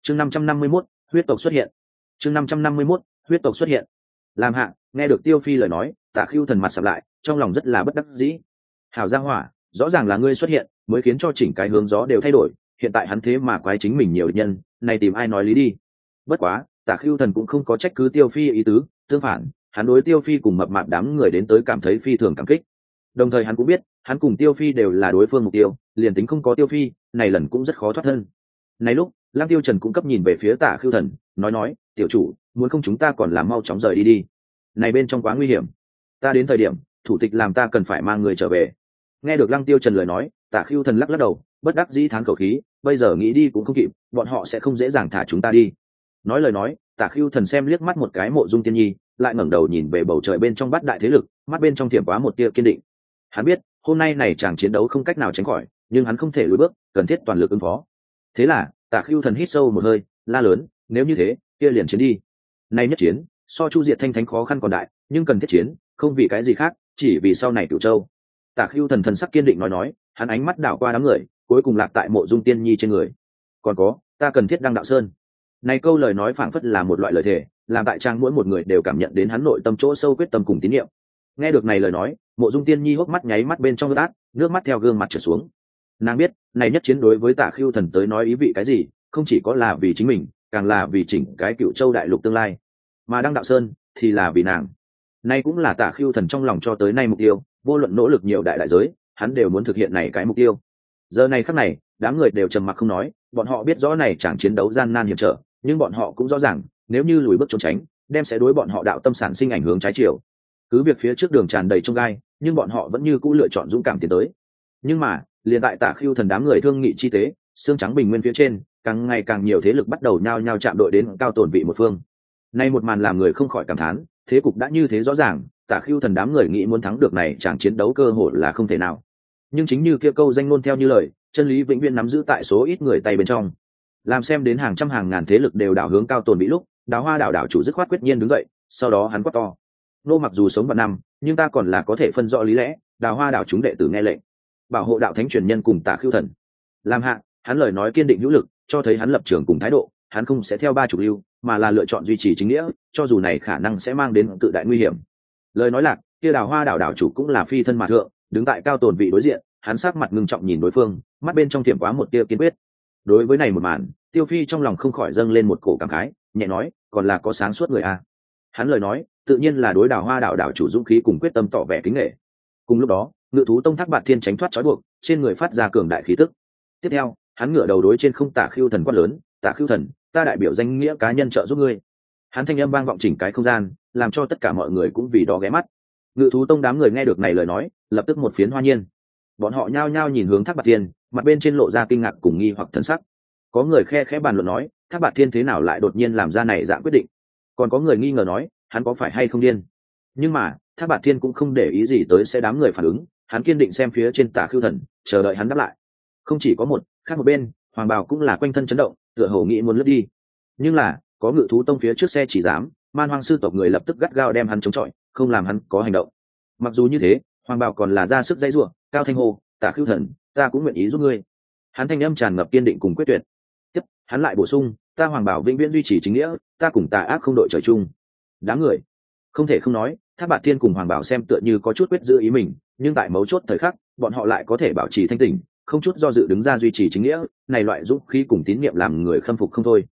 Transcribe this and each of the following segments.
chương 551, huyết tộc xuất hiện. chương 551, huyết tộc xuất hiện. Làm hạ nghe được Tiêu Phi lời nói, Tạ Khưu Thần mặt sầm lại, trong lòng rất là bất đắc dĩ. Hảo gia hỏa, rõ ràng là ngươi xuất hiện mới khiến cho chỉnh cái hướng gió đều thay đổi, hiện tại hắn thế mà quái chính mình nhiều địch nhân, này tìm ai nói lý đi. Bất quá Tạ Khưu Thần cũng không có trách cứ Tiêu Phi ý tứ, tương phản, hắn đối Tiêu Phi cùng mập mạp đám người đến tới cảm thấy phi thường cảm kích. Đồng thời hắn cũng biết, hắn cùng Tiêu Phi đều là đối phương mục tiêu, liền tính không có Tiêu Phi, này lần cũng rất khó thoát thân. Này lúc, Lăng Tiêu Trần cũng cấp nhìn về phía Tạ Khưu Thần, nói, tiểu chủ, muốn không chúng ta còn làm mau chóng rời đi đi. Này bên trong quá nguy hiểm. Ta đến thời điểm, thủ tịch làm ta cần phải mang người trở về. Nghe được Lăng Tiêu Trần lời nói, Tạ Khưu Thần lắc lắc đầu, bất đắc dĩ thán khẩu khí, bây giờ nghĩ đi cũng không kịp, bọn họ sẽ không dễ dàng thả chúng ta đi. Nói lời nói, Tạ Khưu Thần xem liếc mắt một cái Mộ Dung Tiên Nhi, lại ngẩng đầu nhìn về bầu trời bên trong bát đại thế lực, mắt bên trong thiểm quá một tia kiên định. Hắn biết, hôm nay này chàng chiến đấu không cách nào tránh khỏi, nhưng hắn không thể lùi bước, cần thiết toàn lực ứng phó. Thế là, Tạ Khưu Thần hít sâu một hơi, la lớn, nếu như thế, kia liền chiến đi. Nay nhất chiến, so Chu Diệt Thanh Thánh khó khăn còn đại, nhưng cần thiết chiến, không vì cái gì khác, chỉ vì sau này Cửu Châu. Tạ Khưu Thần thần sắc kiên định nói, hắn ánh mắt đảo qua đám người, cuối cùng lạc tại Mộ Dung Tiên Nhi trên người. Còn có, ta cần thiết Đăng Đạo Sơn. Này câu lời nói phảng phất là một loại lời thề, làm tại trang mỗi một người đều cảm nhận đến hắn nội tâm chỗ sâu quyết tâm cùng tín nhiệm. Nghe được này lời nói, Mộ Dung Tiên Nhi hốc mắt nháy mắt bên trong nước át, nước mắt theo gương mặt trượt xuống. Nàng biết, này nhất chiến đối với Tạ Khưu Thần tới nói ý vị cái gì, không chỉ có là vì chính mình, càng là vì chỉnh cái Cửu Châu đại lục tương lai. Mà Đăng Đạo Sơn thì là vì nàng. Nay cũng là Tạ Khưu Thần trong lòng cho tới nay mục tiêu, vô luận nỗ lực nhiều đại đại giới, hắn đều muốn thực hiện này cái mục tiêu. Giờ này khắc này, đám người đều trầm mặc không nói, bọn họ biết rõ này chẳng chiến đấu gian nan hiểm trở, nhưng bọn họ cũng rõ ràng, nếu như lùi bước trốn tránh, đem sẽ đối bọn họ đạo tâm sản sinh ảnh hưởng trái chiều. Cứ việc phía trước đường tràn đầy chông gai, nhưng bọn họ vẫn như cũ lựa chọn dũng cảm tiến tới. Nhưng mà, liền tại Tạ Khưu Thần đám người thương nghị chi tế, xương trắng bình nguyên phía trên, càng ngày càng nhiều thế lực bắt đầu nhao nhao chạm đội đến cao tổn vị một phương. Nay một màn làm người không khỏi cảm thán, thế cục đã như thế rõ ràng, Tạ Khưu Thần đám người nghĩ muốn thắng được này chẳng chiến đấu cơ hội là không thể nào. Nhưng chính như kia câu danh ngôn theo như lời, chân lý vĩnh viễn nắm giữ tại số ít người tay bên trong. Làm xem đến hàng trăm hàng ngàn thế lực đều đảo hướng cao tồn bị lúc, Đào Hoa đảo đảo chủ dứt khoát quyết nhiên đứng dậy, sau đó hắn quát to: nô mặc dù sống vạn năm, nhưng ta còn là có thể phân rõ lý lẽ. Đào Hoa đảo chúng đệ tử nghe lệnh, bảo hộ đạo thánh truyền nhân cùng Tạ Khưu Thần. Làm hạ, hắn lời nói kiên định hữu lực, cho thấy hắn lập trường cùng thái độ, hắn không sẽ theo ba chủ lưu, mà là lựa chọn duy trì chính nghĩa, cho dù này khả năng sẽ mang đến cự đại nguy hiểm. Lời nói lạc, kia Đào Hoa đảo đảo chủ cũng là phi thân mà thượng, đứng tại cao tồn vị đối diện, hắn sắc mặt ngưng trọng nhìn đối phương, mắt bên trong thiểm quá một tia kiên quyết. Đối với này một màn, Tiêu Phi trong lòng không khỏi dâng lên một cổ cảm khái, nhẹ nói, còn là có sáng suốt người a. Hắn lời nói, tự nhiên là đối Đào Hoa đảo đảo chủ dũng khí cùng quyết tâm tỏ vẻ kính nể. Cùng lúc đó, Ngự thú tông Thác Bạt Thiên tránh thoát trói buộc, trên người phát ra cường đại khí tức. Tiếp theo, hắn ngửa đầu đối trên không Tạ Khưu Thần quát lớn, Tạ Khưu Thần, ta đại biểu danh nghĩa cá nhân trợ giúp ngươi. Hắn thanh âm vang vọng chỉnh cái không gian, làm cho tất cả mọi người cũng vì đó ghé mắt. Ngự thú tông đám người nghe được này lời nói, lập tức một phiến hoa nhiên. Bọn họ nhao nhao nhìn hướng Thác Bạt Thiên, mặt bên trên lộ ra kinh ngạc cùng nghi hoặc thần sắc. Có người khe khẽ bàn luận nói, Thác Bạt Thiên thế nào lại đột nhiên làm ra này dạng quyết định? Còn có người nghi ngờ nói, hắn có phải hay không điên? Nhưng mà, Thác Bạt Thiên cũng không để ý gì tới sẽ đám người phản ứng, hắn kiên định xem phía trên Tạ Khưu Thần, chờ đợi hắn đáp lại. Không chỉ có một, khác một bên, Hoàng Bào cũng là quanh thân chấn động, tựa hồ nghĩ muốn lướt đi. Nhưng là, có Ngự thú tông phía trước xe chỉ dám, Man Hoang sư tộc người lập tức gắt gao đem hắn chống chọi, không làm hắn có hành động. Mặc dù như thế, Hoàng Bào còn là ra sức dãy rủa, cao thanh hô, Tạ Khưu Thần, ta cũng nguyện ý giúp ngươi. Hắn thanh âm tràn ngập kiên định cùng quyết tuyệt. Tiếp, hắn lại bổ sung, ta Hoàng Bảo vĩnh viễn duy trì chính nghĩa, ta cùng tà ác không đội trời chung. Đám người không thể không nói, Thác Bạt Thiên cùng Hoàng Bảo xem tựa như có chút quyết giữ ý mình, nhưng tại mấu chốt thời khắc, bọn họ lại có thể bảo trì thanh tỉnh, không chút do dự đứng ra duy trì chính nghĩa, này loại dũng khí cùng tín nhiệm làm người khâm phục không thôi.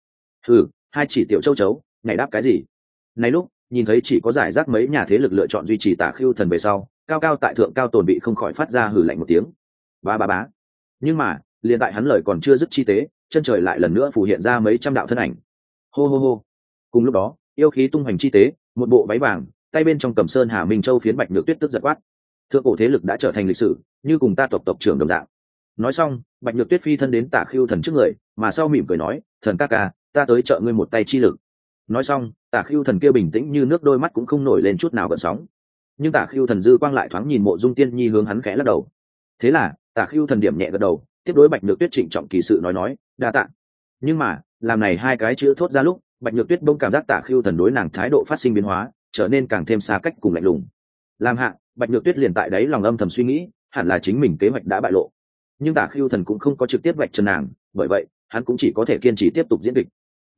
Hai chỉ tiểu châu chấu, ngày đáp cái gì? Này lúc, nhìn thấy chỉ có giải rác mấy nhà thế lực lựa chọn duy trì Tạ Khưu Thần về sau, cao cao tại thượng cao tồn bị không khỏi phát ra hừ lạnh một tiếng. Bá. Nhưng mà, liền tại hắn lời còn chưa dứt chi tế, chân trời lại lần nữa phù hiện ra mấy trăm đạo thân ảnh. Hô. Cùng lúc đó, yêu khí tung hoành chi tế, một bộ váy vàng, tay bên trong cầm sơn Hà Minh Châu phiến Bạch Nhược Tuyết tức giật quát. Thượng cổ thế lực đã trở thành lịch sử, như cùng ta tộc trưởng đồng dạng. Nói xong, Bạch Nhược Tuyết phi thân đến Tạ Khưu Thần trước người, mà sau mỉm cười nói, thần ca ca, ta tới trợ ngươi một tay chi lực. Nói xong, Tạ Khưu Thần kia bình tĩnh như nước, đôi mắt cũng không nổi lên chút nào gợn sóng. Nhưng Tạ Khưu Thần dư quang lại thoáng nhìn Mộ Dung Tiên Nhi hướng hắn khẽ lắc đầu. Thế là, Tạ Khưu Thần điểm nhẹ gật đầu, tiếp đối Bạch Nhược Tuyết trịnh trọng kỳ sự nói, đa tạ. Nhưng mà, làm này hai cái chữ thốt ra lúc, Bạch Nhược Tuyết bỗng cảm giác Tạ Khưu Thần đối nàng thái độ phát sinh biến hóa, trở nên càng thêm xa cách cùng lạnh lùng. Làm hạ, Bạch Nhược Tuyết liền tại đấy lòng âm thầm suy nghĩ, hẳn là chính mình kế hoạch đã bại lộ. Nhưng Tạ Khưu Thần cũng không có trực tiếp vạch trần nàng, bởi vậy, hắn cũng chỉ có thể kiên trì tiếp tục diễn kịch.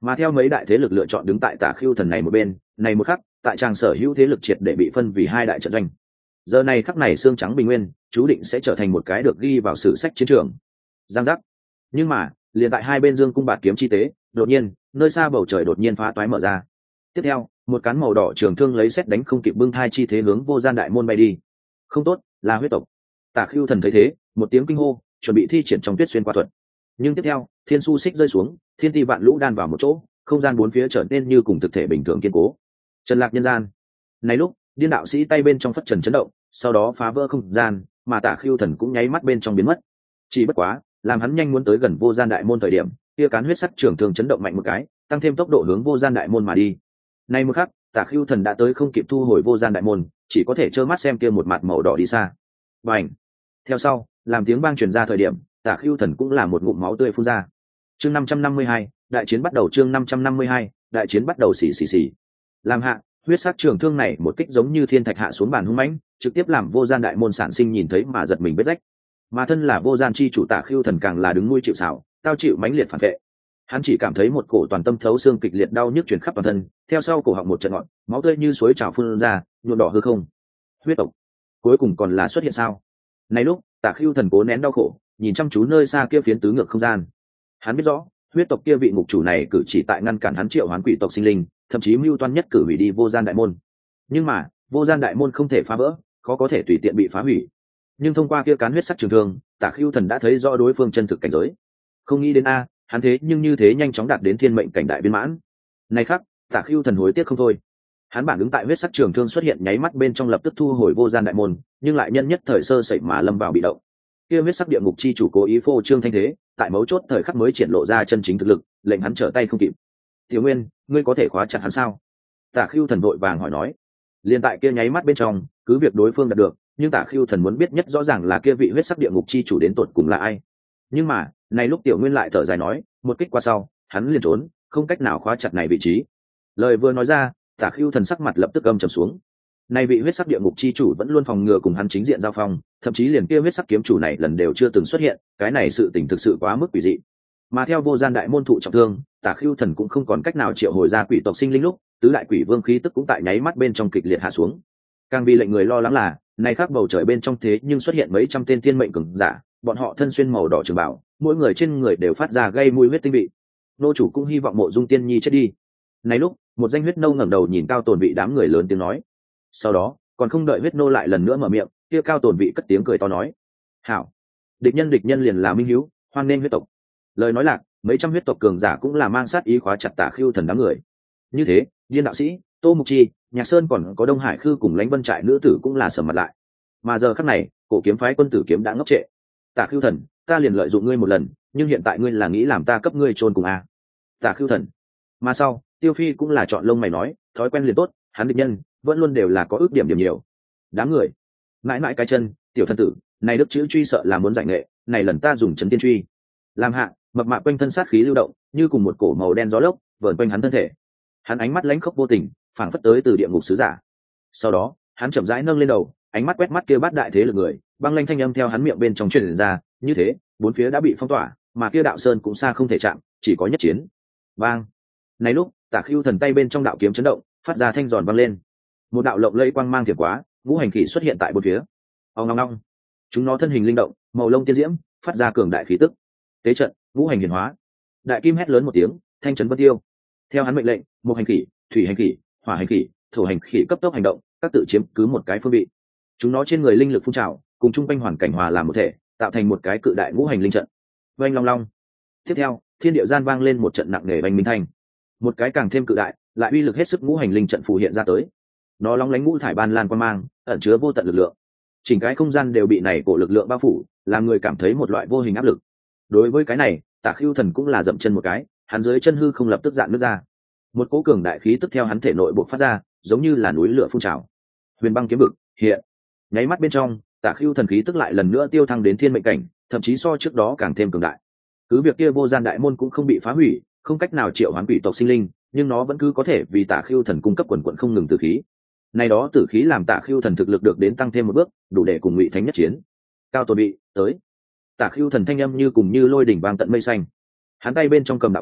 Mà theo mấy đại thế lực lựa chọn đứng tại Tả Khưu Thần này một bên, này một khắc, tại trang sở hữu thế lực triệt để bị phân vì hai đại trận doanh. Giờ này khắc này xương trắng bình nguyên, chú định sẽ trở thành một cái được ghi vào sử sách chiến trường. Giang giác. Nhưng mà, liền tại hai bên dương cung bạt kiếm chi tế, đột nhiên, nơi xa bầu trời đột nhiên phá toái mở ra. Tiếp theo, một cán màu đỏ trường thương lấy sét đánh không kịp bưng thai chi thế hướng vô gian đại môn bay đi. Không tốt, là huyết tộc. Tả Khưu Thần thấy thế, một tiếng kinh hô, chuẩn bị thi triển trong tuyết xuyên qua thuật. Nhưng tiếp theo, thiên su xích rơi xuống, thiên ti vạn lũ đan vào một chỗ, không gian bốn phía trở nên như cùng thực thể bình thường kiên cố. Trần lạc nhân gian. Này lúc, điên đạo sĩ tay bên trong phất trần chấn động, sau đó phá vỡ không gian, mà Tả Khưu Thần cũng nháy mắt bên trong biến mất. Chỉ bất quá, làm hắn nhanh muốn tới gần vô gian đại môn thời điểm, kia cán huyết sắc trường thương chấn động mạnh một cái, tăng thêm tốc độ hướng vô gian đại môn mà đi. Này một khắc, Tả Khưu Thần đã tới không kịp thu hồi vô gian đại môn, chỉ có thể trơ mắt xem kia một mặt màu đỏ đi xa. Bành! Theo sau, làm tiếng vang truyền ra thời điểm, Tả Khưu Thần cũng là một ngụm máu tươi phun ra. Chương 552, đại chiến bắt đầu. Chương 552, đại chiến bắt đầu. Xì xì xì. Làm hạ, huyết sắc trường thương này một kích giống như thiên thạch hạ xuống bàn hung mãnh, trực tiếp làm vô gian đại môn sản sinh nhìn thấy mà giật mình vết rách. Mà thân là vô gian chi chủ Tả Khưu Thần càng là đứng nuôi chịu sào, tao chịu mãnh liệt phản vệ. Hắn chỉ cảm thấy một cổ toàn tâm thấu xương kịch liệt đau nhức truyền khắp toàn thân, theo sau cổ họng một trận ngọn, máu tươi như suối trào phun ra, nhuộm đỏ hư không. Huyết tộc, cuối cùng còn là xuất hiện sao? Này lúc, Tả Khưu Thần cố nén đau khổ, nhìn chăm chú nơi xa kia phiến tứ ngược không gian. Hắn biết rõ, huyết tộc kia vị ngục chủ này cử chỉ tại ngăn cản hắn triệu hoán quỷ tộc sinh linh, thậm chí mưu toan nhất cử hủy đi vô gian đại môn. Nhưng mà, vô gian đại môn không thể phá vỡ, khó có thể tùy tiện bị phá hủy. Nhưng thông qua kia cán huyết sắc trường thương, Tả Khưu Thần đã thấy rõ đối phương chân thực cảnh giới. Không nghĩ đến hắn thế nhưng như thế nhanh chóng đạt đến thiên mệnh cảnh đại viên mãn. Này khắc, Tả Khưu Thần hối tiếc không thôi. Hắn bản ứng tại huyết sắc trường thương xuất hiện nháy mắt bên trong lập tức thu hồi vô gian đại môn, nhưng lại nhân nhất thời sơ sẩy mà lâm vào bị động. Kia huyết sắc địa ngục chi chủ cố ý phô trương thanh thế, tại mấu chốt thời khắc mới triển lộ ra chân chính thực lực, lệnh hắn trở tay không kịp. Tiểu Nguyên, ngươi có thể khóa chặt hắn sao? Tả Khưu Thần vội vàng hỏi nói. Liên tại kia nháy mắt bên trong, cứ việc đối phương đạt được, nhưng Tả Khưu Thần muốn biết nhất rõ ràng là kia vị huyết sắc địa ngục chi chủ đến tột cùng là ai. Nhưng mà, này lúc Tiểu Nguyên lại thở dài nói, một kích qua sau, hắn liền trốn, không cách nào khóa chặt này vị trí. Lời vừa nói ra, Tả Khưu Thần sắc mặt lập tức âm trầm xuống. Này vị huyết sắc địa ngục chi chủ vẫn luôn phòng ngừa cùng hắn chính diện giao phong, thậm chí liền kia huyết sắc kiếm chủ này lần đều chưa từng xuất hiện, cái này sự tình thực sự quá mức quỷ dị. Mà theo vô gian đại môn thụ trọng thương, Tả Khưu Thần cũng không còn cách nào triệu hồi ra quỷ tộc sinh linh lúc, tứ đại quỷ vương khí tức cũng tại nháy mắt bên trong kịch liệt hạ xuống. Càng vì lệnh người lo lắng là, này khác bầu trời bên trong thế nhưng xuất hiện mấy trăm tên thiên mệnh cường giả, bọn họ thân xuyên màu đỏ trường bào, mỗi người trên người đều phát ra gây mùi huyết tinh vị. Nô chủ cũng hy vọng Mộ Dung Tiên Nhi chết đi. Này lúc, một danh huyết nô ngẩng đầu nhìn Cao Tồn Vị đám người lớn tiếng nói. Sau đó, còn không đợi huyết nô lại lần nữa mở miệng, kia Cao Tồn Vị cất tiếng cười to nói: "Hảo, địch nhân liền là minh hiếu, hoan nên huyết tộc." Lời nói lạc, mấy trăm huyết tộc cường giả cũng là mang sát ý khóa chặt Tả Khưu Thần đám người. Như thế, Điên đạo sĩ, Tô Mục Chi, Nhạc Sơn còn có Đông Hải Khư cùng Lãnh Vân trại nữ tử cũng là sầm mặt lại. Mà giờ khắc này, Cổ Kiếm phái quân tử kiếm đã ngốc trệ. Tả Khưu Thần, ta liền lợi dụng ngươi một lần, nhưng hiện tại ngươi là nghĩ làm ta cấp ngươi chôn cùng Tả Khưu Thần. Mà sau, Tiêu Phi cũng là chọn lông mày nói, thói quen liền tốt, hắn địch nhân vẫn luôn đều là có ước điểm nhiều. Đám người, mãi mãi cái chân, tiểu thân tử, này đức chữ truy sợ là muốn giải nghệ, này lần ta dùng chấn tiên truy. Làm hạ, mập mạp quanh thân sát khí lưu động, như cùng một cổ màu đen gió lốc, vờn quanh hắn thân thể. Hắn ánh mắt lãnh khốc vô tình, phảng phất tới từ địa ngục sứ giả. Sau đó, hắn chậm rãi nâng lên đầu, ánh mắt quét mắt kia bát đại thế lực người, băng lanh thanh âm theo hắn miệng bên trong truyền ra, như thế, bốn phía đã bị phong tỏa, mà kia đạo sơn cũng xa không thể chạm, chỉ có nhất chiến. Bang! Này lúc, Tả Khưu Thần tay bên trong đạo kiếm chấn động, phát ra thanh giòn vang lên. Một đạo lộng lẫy quang mang thiểm quá, ngũ hành khí xuất hiện tại bốn phía. Ong ong ong. Chúng nó thân hình linh động, màu lông tiên diễm, phát ra cường đại khí tức. Tế trận, ngũ hành hiển hóa. Đại kim hét lớn một tiếng, thanh trấn vân tiêu. Theo hắn mệnh lệnh, một hành khí, thủy hành khí, hỏa hành khí, thổ hành khí cấp tốc hành động, các tự chiếm cứ một cái phương vị. Chúng nó trên người linh lực phun trào, cùng chung quanh hoàn cảnh hòa làm một thể, tạo thành một cái cự đại ngũ hành linh trận. Oanh long long. Tiếp theo, thiên địa gian vang lên một trận nặng nề oanh minh thanh. Một cái càng thêm cự đại, lại uy lực hết sức ngũ hành linh trận phù hiện ra tới. Nó lóng lánh ngũ thải ban lan quang mang, ẩn chứa vô tận lực lượng. Chỉnh cái không gian đều bị này cổ lực lượng bao phủ, làm người cảm thấy một loại vô hình áp lực. Đối với cái này, Tả Khưu Thần cũng là dậm chân một cái, hắn dưới chân hư không lập tức dạn nước ra. Một cỗ cường đại khí tức theo hắn thể nội bộc phát ra, giống như là núi lửa phun trào. Huyền băng kiếm vực hiện. Nháy mắt bên trong, Tả Khưu Thần khí tức lại lần nữa tiêu thăng đến thiên mệnh cảnh, thậm chí so trước đó càng thêm cường đại. Cứ việc kia vô gian đại môn cũng không bị phá hủy, không cách nào triệu hoán quỷ tộc sinh linh, nhưng nó vẫn cứ có thể vì Tả Khưu Thần cung cấp quần quần không ngừng tử khí. Này đó tử khí làm Tả Khưu Thần thực lực được đến tăng thêm một bước, đủ để cùng Ngụy Thánh nhất chiến. Cao Tồn Bị tới. Tả Khưu Thần thanh âm như cùng như lôi đỉnh vang tận mây xanh. Hắn tay bên trong cầm đạo kiếm,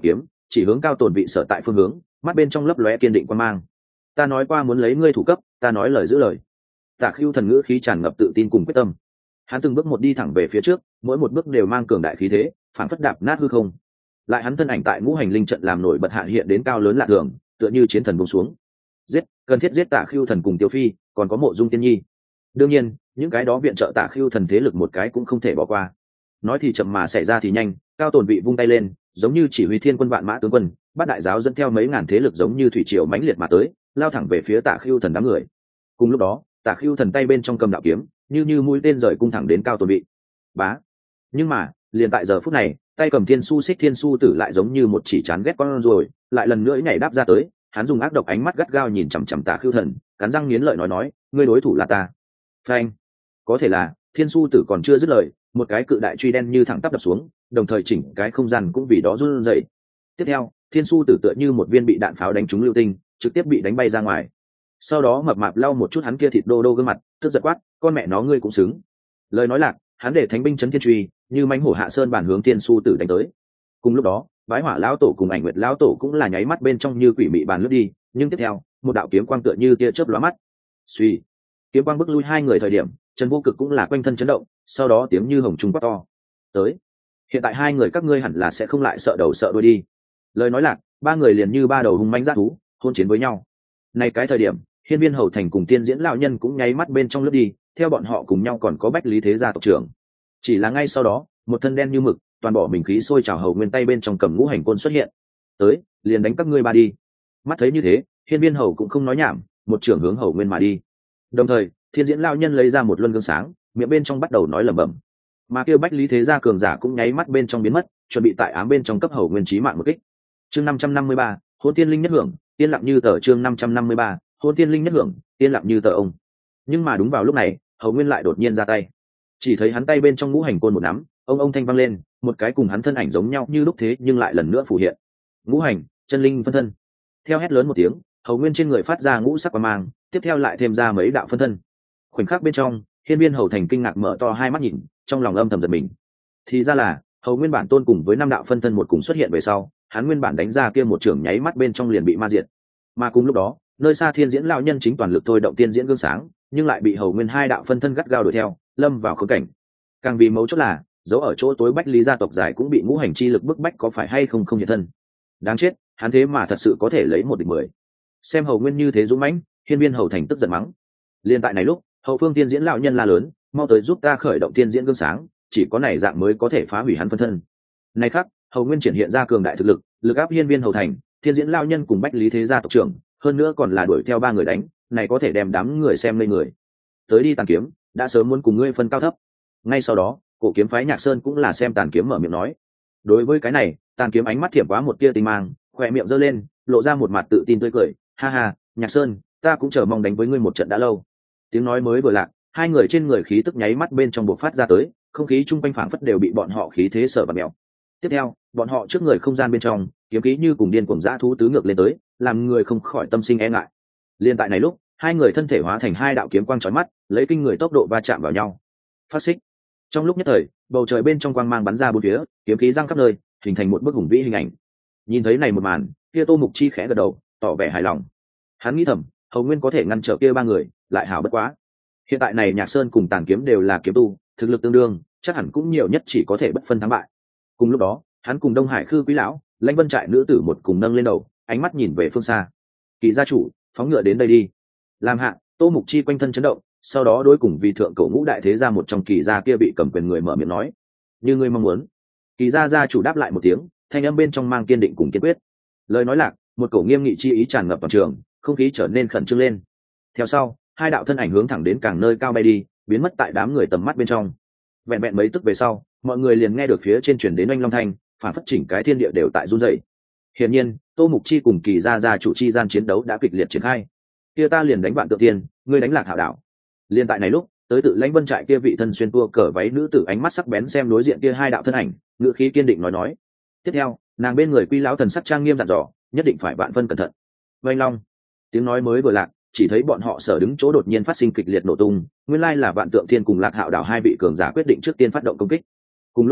chỉ hướng cao tồn vị sở tại phương hướng, mắt bên trong lấp lóe kiên định quan mang. Ta nói qua muốn lấy ngươi thủ cấp, ta nói lời giữ lời. Tạ Khưu Thần ngữ khí tràn ngập tự tin cùng quyết tâm. Hắn từng bước một đi thẳng về phía trước, mỗi một bước đều mang cường đại khí thế, phản phất đạp nát hư không. Lại hắn thân ảnh tại ngũ hành linh trận làm nổi bật hạ hiện đến cao lớn lạ thường, tựa như chiến thần buông xuống. Giết, cần thiết giết Tạ Khưu Thần cùng Tiêu Phi, còn có Mộ Dung Tiên Nhi. Đương nhiên, những cái đó viện trợ Tạ Khưu Thần thế lực một cái cũng không thể bỏ qua. Nói thì chậm mà xảy ra thì nhanh, cao tồn vị vung tay lên, giống như chỉ huy thiên quân vạn mã tướng quân, bát đại giáo dẫn theo mấy ngàn thế lực giống như thủy triều mãnh liệt mà tới, lao thẳng về phía Tạ Khưu Thần đám người. Cùng lúc đó, Tạ Khưu Thần tay bên trong cầm đạo kiếm, như mũi tên rời cung thẳng đến cao tồn vị. Bá. Nhưng mà, liền tại giờ phút này, tay cầm thiên su xích thiên su tử lại giống như một chỉ chán ghét con rồi, lại lần nữa nhảy đáp ra tới, hắn dùng ác độc ánh mắt gắt gao nhìn chằm chằm Tạ Khưu Thần, cắn răng nghiến lợi nói, ngươi đối thủ là ta. Phanh. Có thể là, thiên su tử còn chưa dứt lời, một cái cự đại truy đen như thẳng tắp đập xuống, đồng thời chỉnh cái không gian cũng vì đó run rẩy. Tiếp theo, thiên su tử tựa như một viên bị đạn pháo đánh trúng lưu tinh, trực tiếp bị đánh bay ra ngoài. Sau đó mập mạp lau một chút hắn kia thịt đô đô gương mặt, tức giật quát, con mẹ nó ngươi cũng xứng. Lời nói lạc, hắn để thánh binh chấn thiên truy, như mãnh hổ hạ sơn bản hướng thiên su tử đánh tới. Cùng lúc đó, Bái Hỏa lão tổ cùng Ảnh Nguyệt lão tổ cũng là nháy mắt bên trong như quỷ mị bàn lướt đi, nhưng tiếp theo, một đạo kiếm quang tựa như tia chớp lóa mắt. Suy, kiếm quang bức lui hai người thời điểm, Trần Vô Cực cũng là quanh thân chấn động, sau đó tiếng như hồng trung quát to. Tới, hiện tại hai người các ngươi hẳn là sẽ không lại sợ đầu sợ đuôi đi. Lời nói lạc, ba người liền như ba đầu hung mãnh dã thú, hôn chiến với nhau. Này cái thời điểm, Hiên Viên Hầu Thành cùng Tiên Diễn lão nhân cũng nháy mắt bên trong lướt đi, theo bọn họ cùng nhau còn có Bách Lý Thế gia tộc trưởng. Chỉ là ngay sau đó, một thân đen như mực, toàn bộ bình khí sôi trào hầu nguyên tay bên trong cầm ngũ hành côn xuất hiện. Tới, liền đánh các ngươi ba đi. Mắt thấy như thế, Hiên Viên Hầu cũng không nói nhảm, một trưởng hướng hầu nguyên mà đi. Đồng thời, Thiên Diễn lão nhân lấy ra một luân gương sáng, miệng bên trong bắt đầu nói lẩm bẩm. Mà kêu Bách Lý Thế gia cường giả cũng nháy mắt bên trong biến mất, chuẩn bị tại ám bên trong cấp hầu nguyên chí mạng một kích. Chương 553, Hôn Tiên Linh nhất hưởng, yên lặng như tờ. Chương 553, Hôn Tiên Linh nhất hưởng, yên lặng như tờ ông. Nhưng mà đúng vào lúc này, hầu nguyên lại đột nhiên ra tay. Chỉ thấy hắn tay bên trong ngũ hành côn một nắm, ông thanh vang lên, một cái cùng hắn thân ảnh giống nhau như lúc thế nhưng lại lần nữa phù hiện. Ngũ hành, chân linh phân thân. Theo hét lớn một tiếng, hầu nguyên trên người phát ra ngũ sắc quang mang, tiếp theo lại thêm ra mấy đạo phân thân. Khoảnh khắc bên trong, Hiên Viên Hầu Thành kinh ngạc mở to hai mắt nhìn, trong lòng âm thầm giật mình. Thì ra là, hầu nguyên bản tôn cùng với năm đạo phân thân một cùng xuất hiện về sau, hắn nguyên bản đánh ra kia một trường nháy mắt bên trong liền bị ma diệt. Mà cùng lúc đó, nơi xa Thiên Diễn lão nhân chính toàn lực thôi động tiên diễn gương sáng, nhưng lại bị hầu nguyên hai đạo phân thân gắt gao đuổi theo, lâm vào khốn cảnh. Càng vì mấu chốt là, dấu ở chỗ tối Bách Lý gia tộc dài cũng bị ngũ hành chi lực bức bách, có phải hay không hiện thân. Đáng chết, hắn thế mà thật sự có thể lấy 1 địch 10. Xem hầu nguyên như thế dũng mãnh, Hiên Viên Hầu Thành tức giận mắng. Liên tại này lúc, hậu phương Tiên Diễn lão nhân la lớn, mau tới giúp ta khởi động tiên diễn gương sáng, chỉ có này dạng mới có thể phá hủy hắn phân thân. Này khác, hầu nguyên triển hiện ra cường đại thực lực, lực áp Hiên Viên Hầu Thành, Tiên Diễn lão nhân cùng Bách Lý Thế gia tộc trưởng, hơn nữa còn là đuổi theo 3 người đánh, này có thể đem đám người xem lên người. Tới đi Tàn Kiếm, đã sớm muốn cùng ngươi phân cao thấp. Ngay sau đó, Cổ Kiếm phái Nhạc Sơn cũng là xem Tàn Kiếm mở miệng nói. Đối với cái này, Tàn Kiếm ánh mắt thiểm quá một tia tinh mang, khóe miệng giơ lên, lộ ra một mặt tự tin tươi cười, ha ha, Nhạc Sơn, ta cũng chờ mong đánh với ngươi một trận đã lâu. Tiếng nói mới vừa lạc, hai người trên người khí tức nháy mắt bên trong bộc phát ra tới, không khí chung quanh phảng phất đều bị bọn họ khí thế sở và mèo. Tiếp theo, bọn họ trước người không gian bên trong, kiếm khí như cùng điên cuồng dã thú tứ ngược lên tới, làm người không khỏi tâm sinh e ngại. Liên tại này lúc, hai người thân thể hóa thành hai đạo kiếm quang chói mắt, lấy kinh người tốc độ va chạm vào nhau. Phát xích. Trong lúc nhất thời, bầu trời bên trong quang mang bắn ra bốn phía, kiếm khí giăng khắp nơi, hình thành một bức hùng vĩ hình ảnh. Nhìn thấy này một màn, kia Tô Mục Chi khẽ gật đầu, tỏ vẻ hài lòng. Hắn nghĩ thầm, hầu nguyên có thể ngăn trở kia 3 người, lại hảo bất quá. Hiện tại này Nhạc Sơn cùng Tàn Kiếm đều là kiếm tu, thực lực tương đương, chắc hẳn cũng nhiều nhất chỉ có thể bất phân thắng bại. Cùng lúc đó, hắn cùng Đông Hải Khư Quý lão, Lãnh Vân trại nữ tử một cùng nâng lên đầu, ánh mắt nhìn về phương xa. Kỳ gia chủ, phóng ngựa đến đây đi. Làm hạ, Tô Mục Chi quanh thân chấn động, sau đó đối cùng vì thượng cổ ngũ đại thế gia một trong Kỳ gia kia bị cầm quyền người mở miệng nói, như ngươi mong muốn. Kỳ gia gia chủ đáp lại một tiếng, thanh âm bên trong mang kiên định cùng kiên quyết. Lời nói lạc, một cổ nghiêm nghị chi ý tràn ngập toàn trường, không khí trở nên khẩn trương lên. Theo sau, hai đạo thân ảnh hướng thẳng đến càng nơi cao bay đi, biến mất tại đám người tầm mắt bên trong. Vẹn vẹn mấy tức về sau, mọi người liền nghe được phía trên truyền đến oanh long thanh, phản phất chỉnh cái thiên địa đều tại run rẩy. Hiển nhiên, Tô Mục Chi cùng Kỳ gia gia chủ chi gian chiến đấu đã kịch liệt triển khai. Kia ta liền đánh Vạn Tượng Tiên, ngươi đánh Lạc Hạo đảo. Liên tại này lúc, tới tự Lãnh Vân trại kia vị thân xuyên tua cờ váy nữ tử ánh mắt sắc bén xem đối diện kia hai đạo thân ảnh, ngữ khí kiên định nói. Tiếp theo, nàng bên người Quy lão thần sắc trang nghiêm dặn dò, nhất định phải vạn phân cẩn thận. Oanh long, tiếng nói mới vừa lạc, chỉ thấy bọn họ sở đứng chỗ đột nhiên phát sinh kịch liệt nổ tung, nguyên lai là Vạn Tượng Thiên cùng Lạc Hạo đảo hai vị cường giả quyết định trước tiên phát động công kích. Cùng lúc đó,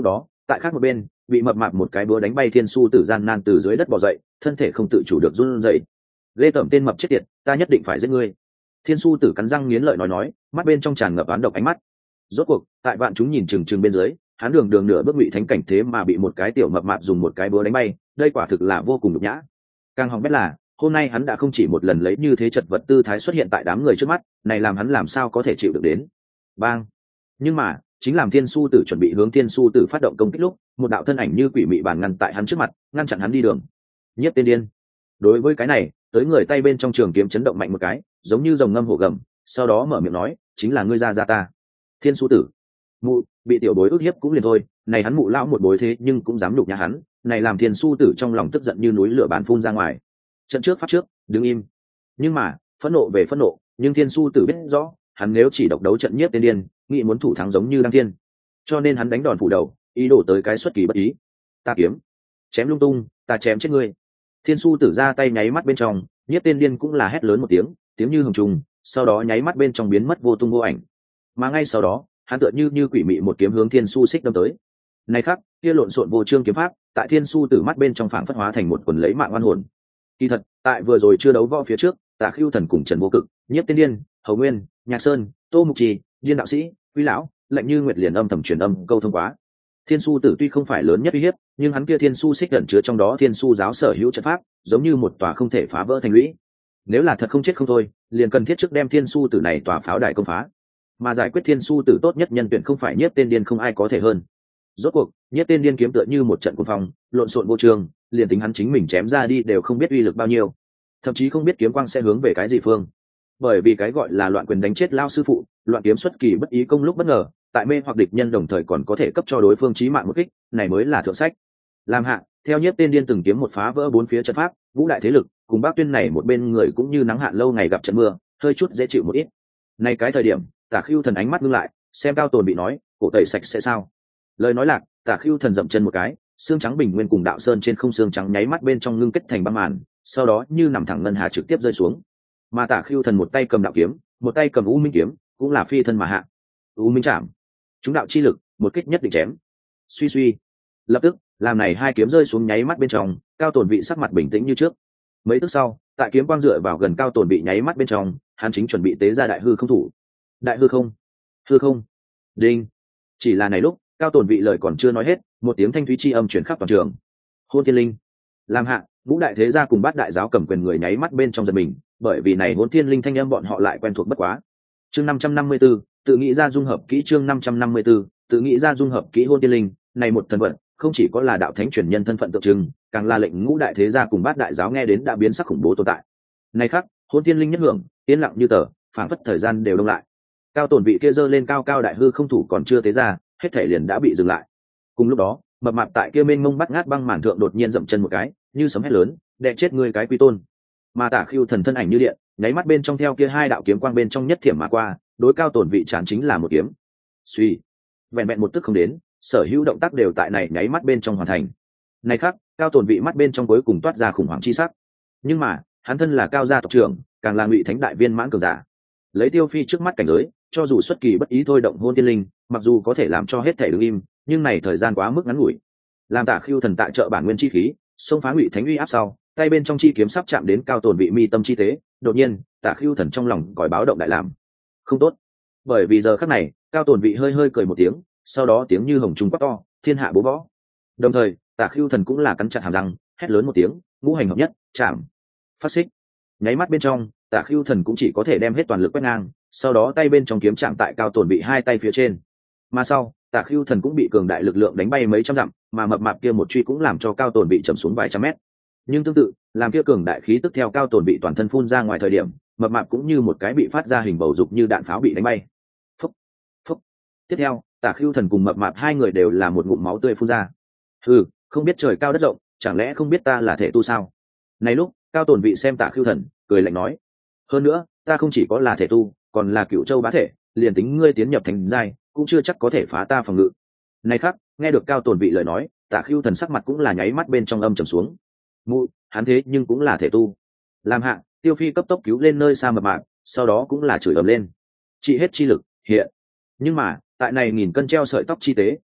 tại khác một bên bị mập mạp một cái búa đánh bay thiên su tử gian nan từ dưới đất bò dậy, thân thể không tự chủ được run rẩy. Lê tẩm tên mập chết tiệt, ta nhất định phải giết ngươi. Thiên su tử cắn răng nghiến lợi nói, mắt bên trong tràn ngập oán độc ánh mắt. Rốt cuộc tại vạn chúng nhìn chừng bên dưới, hắn đường nửa bước ngụy thánh cảnh thế mà bị một cái tiểu mập mạp dùng một cái búa đánh bay, đây quả thực là vô cùng nhục nhã. Càng hỏng bét là hôm nay hắn đã không chỉ một lần lấy như thế chật vật tư thái xuất hiện tại đám người trước mắt, này làm hắn làm sao có thể chịu được đến. Bang! Nhưng mà chính làm thiên su tử chuẩn bị hướng thiên su tử phát động công kích lúc, một đạo thân ảnh như quỷ mị bản ngăn tại hắn trước mặt, ngăn chặn hắn đi đường. Nhiếp Tiên Điên. Đối với cái này, tới người tay bên trong trường kiếm chấn động mạnh một cái, giống như rồng ngâm hổ gầm, sau đó mở miệng nói, chính là ngươi ra ta. Thiên su tử. Mụ, bị tiểu bối ức hiếp cũng liền thôi, này hắn mụ lão một bối thế nhưng cũng dám nhục nhã hắn, này làm thiên su tử trong lòng tức giận như núi lửa bản phun ra ngoài. Trận trước pháp trước, đứng im. Nhưng mà phẫn nộ về phẫn nộ, nhưng thiên su tử biết rõ hắn nếu chỉ độc đấu trận Nhiếp Tiên Điên, nghĩ muốn thủ thắng giống như đăng thiên, cho nên hắn đánh đòn phủ đầu, ý đồ tới cái xuất kỳ bất ý. Ta kiếm chém lung tung, ta chém chết ngươi. Thiên su tử ra tay nháy mắt bên trong, Nhiếp Tiên Điên cũng là hét lớn một tiếng như hồng trùng, sau đó nháy mắt bên trong biến mất vô tung vô ảnh. Mà ngay sau đó hắn tựa như quỷ mị một kiếm hướng thiên su xích đâm tới. Này khác kia lộn xộn vô chương kiếm pháp tại thiên su tử mắt bên trong phảng phất hóa thành một quần lấy mạng oan hồn. Kỳ thật tại vừa rồi chưa đấu võ phía trước, Tạ Khưu Thần cùng Trần Vô Cực, Nhiếp Tiên Điên, Hầu Nguyên, Nhạc Sơn, Tô Mục Trì, Điên đạo sĩ, Quý lão, Lệnh Như Nguyệt liền âm thầm truyền âm câu thông quá. Thiên su tử tuy không phải lớn nhất uy hiếp, nhưng hắn kia thiên su xích ẩn chứa trong đó thiên su giáo sở hữu trận pháp, giống như một tòa không thể phá vỡ thành lũy. Nếu là thật không chết không thôi, liền cần thiết trước đem thiên su tử này tòa pháo đài công phá. Mà giải quyết thiên su tử tốt nhất nhân tuyển không phải Nhiếp Tiên Điên không ai có thể hơn. Rốt cuộc Nhiếp Tiên Điên kiếm tựa như một trận cuồng phong, lộn xộn vô trường, liền tính hắn chính mình chém ra đi đều không biết uy lực bao nhiêu, thậm chí không biết kiếm quang sẽ hướng về cái gì phương. Bởi vì cái gọi là loạn quyền đánh chết lao sư phụ, loạn kiếm xuất kỳ bất ý công lúc bất ngờ, tại mê hoặc địch nhân đồng thời còn có thể cấp cho đối phương chí mạng một kích, này mới là thượng sách. Làm hạ, theo Nhiếp Tiên Điên từng kiếm một phá vỡ bốn phía trận pháp, vũ đại thế lực cùng Bác Tuyên này một bên người cũng như nắng hạn lâu ngày gặp trận mưa, hơi chút dễ chịu một ít. Này cái thời điểm, Tả Khưu Thần ánh mắt ngưng lại, xem Cao Tồn bị nói, cổ tẩy sạch sẽ sao? Lời nói lạc, Tả Khưu Thần dậm chân một cái, xương trắng bình nguyên cùng đạo sơn trên không xương trắng nháy mắt bên trong ngưng kết thành băng màn, sau đó như nằm thẳng ngân hà trực tiếp rơi xuống. Mà Tả Khưu Thần một tay cầm đạo kiếm, một tay cầm U Minh kiếm, cũng là phi thân mà hạ. U Minh chạm, chúng đạo chi lực, một kích nhất định chém. Suy suy, lập tức, làm này hai kiếm rơi xuống nháy mắt bên trong, Cao Tồn vị sắc mặt bình tĩnh như trước. Mấy tức sau, tại kiếm quang dựa vào gần Cao Tồn bị nháy mắt bên trong, hắn chính chuẩn bị tế ra đại hư không thủ. Đại hư không, hư không, đinh. Chỉ là này lúc, Cao Tồn vị lời còn chưa nói hết, một tiếng thanh thúy chi âm chuyển khắp toàn trường. Hôn Thiên Linh, làm hạ, ngũ đại thế gia cùng bát đại giáo cầm quyền người nháy mắt bên trong giật mình, bởi vì này Hôn Thiên Linh thanh âm bọn họ lại quen thuộc bất quá. Chương 554, tự nghĩ ra dung hợp kỹ. Chương 554, tự nghĩ ra dung hợp kỹ. Hôn Thiên Linh, này một thần vận, không chỉ có là đạo thánh truyền nhân thân phận tượng trưng, càng là lệnh ngũ đại thế gia cùng bát đại giáo nghe đến đã biến sắc khủng bố tồn tại. Này khác, Hôn Thiên Linh nhất hưởng, yên lặng như tờ, phảng phất thời gian đều đông lại. Cao Tồn vị kia giơ lên cao cao đại hư không thủ còn chưa tế ra, hết thể liền đã bị dừng lại. Cùng lúc đó, mập mạp tại kia mênh mông bắt ngát băng màn thượng đột nhiên dậm chân một cái, như sấm hét lớn, đè chết ngươi cái quy tôn. Mà Tả Khưu Thần thân ảnh như điện, nháy mắt bên trong theo kia hai đạo kiếm quang bên trong nhất thiểm mà qua, đối Cao Tồn vị chán chính là một kiếm. Suy, vẹn vẹn một tức không đến, sở hữu động tác đều tại này nháy mắt bên trong hoàn thành. Này khác, Cao Tồn vị mắt bên trong cuối cùng toát ra khủng hoảng chi sắc. Nhưng mà, hắn thân là cao gia tộc trưởng, càng là ngụy thánh đại viên mãn cường giả. Lấy Tiêu Phi trước mắt cảnh giới, cho dù xuất kỳ bất ý thôi động Hôn Thiên Linh, mặc dù có thể làm cho hết thể đứng im, nhưng này thời gian quá mức ngắn ngủi. Làm Tả Khưu Thần tại trợ bản nguyên chi khí, xông phá ngụy thánh uy áp sau, tay bên trong chi kiếm sắp chạm đến Cao Tồn vị mi tâm chi tế, đột nhiên, Tả Khưu Thần trong lòng còi báo động đại làm. Không tốt. Bởi vì giờ khắc này, Cao Tồn vị hơi hơi cười một tiếng, sau đó tiếng như hồng trung quát to, thiên hạ bố võ. Đồng thời, Tả Khưu Thần cũng là cắn chặt hàm răng, hét lớn một tiếng, ngũ hành hợp nhất, chạm, phát xích. Nháy mắt bên trong, Tả Khưu Thần cũng chỉ có thể đem hết toàn lực quét ngang, sau đó tay bên trong kiếm chạm tại Cao Tồn bị hai tay phía trên. Mà sau, Tả Khưu Thần cũng bị cường đại lực lượng đánh bay mấy trăm dặm, mà mập mạp kia một truy cũng làm cho Cao Tồn bị chầm xuống vài trăm mét. Nhưng tương tự, làm kia cường đại khí tức theo Cao Tồn bị toàn thân phun ra ngoài thời điểm, mập mạp cũng như một cái bị phát ra hình bầu dục như đạn pháo bị đánh bay. Phúc, phúc. Tiếp theo, Tả Khưu Thần cùng mập mạp hai người đều là một ngụm máu tươi phun ra. Không biết trời cao đất rộng, chẳng lẽ không biết ta là thể tu sao? Này lúc, Cao Tồn vị xem Tả Khưu Thần, cười lạnh nói: hơn nữa, ta không chỉ có là thể tu, còn là Cửu Châu bá thể, liền tính ngươi tiến nhập thành giai, cũng chưa chắc có thể phá ta phòng ngự. Này khác, nghe được Cao Tồn vị lời nói, Tả Khưu Thần sắc mặt cũng là nháy mắt bên trong âm trầm xuống. Mụ, hắn thế nhưng cũng là thể tu. Làm hạ, Tiêu Phi cấp tốc cứu lên nơi xa mập mạp, sau đó cũng là chửi ầm lên. Trị hết chi lực, hiện. Nhưng mà, tại này nghìn cân treo sợi tóc chi tế,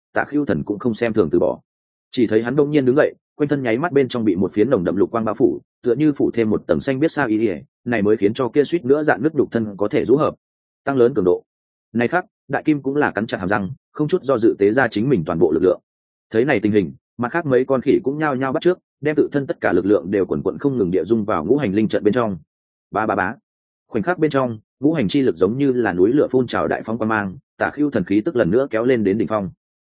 Tạ Khưu Thần cũng không xem thường từ bỏ. Chỉ thấy hắn đông nhiên đứng dậy, quanh thân nháy mắt bên trong bị một phiến nồng đậm lục quang bao phủ, tựa như phủ thêm một tầng xanh biết sao ý, này mới khiến cho kia suýt nữa dạn nứt nhục thân có thể rũ hợp, tăng lớn cường độ. Này khác, Đại Kim cũng là cắn chặt hàm răng, không chút do dự tế ra chính mình toàn bộ lực lượng. Thấy này tình hình, mặt khác mấy con khỉ cũng nhao nhao bắt trước, đem tự thân tất cả lực lượng đều quần quật không ngừng địa dung vào ngũ hành linh trận bên trong. Ba ba bá. Khoảnh khắc bên trong, ngũ hành chi lực giống như là núi lửa phun trào đại phong quang mang, Tả Khưu Thần khí tức lần nữa kéo lên đến đỉnh phong.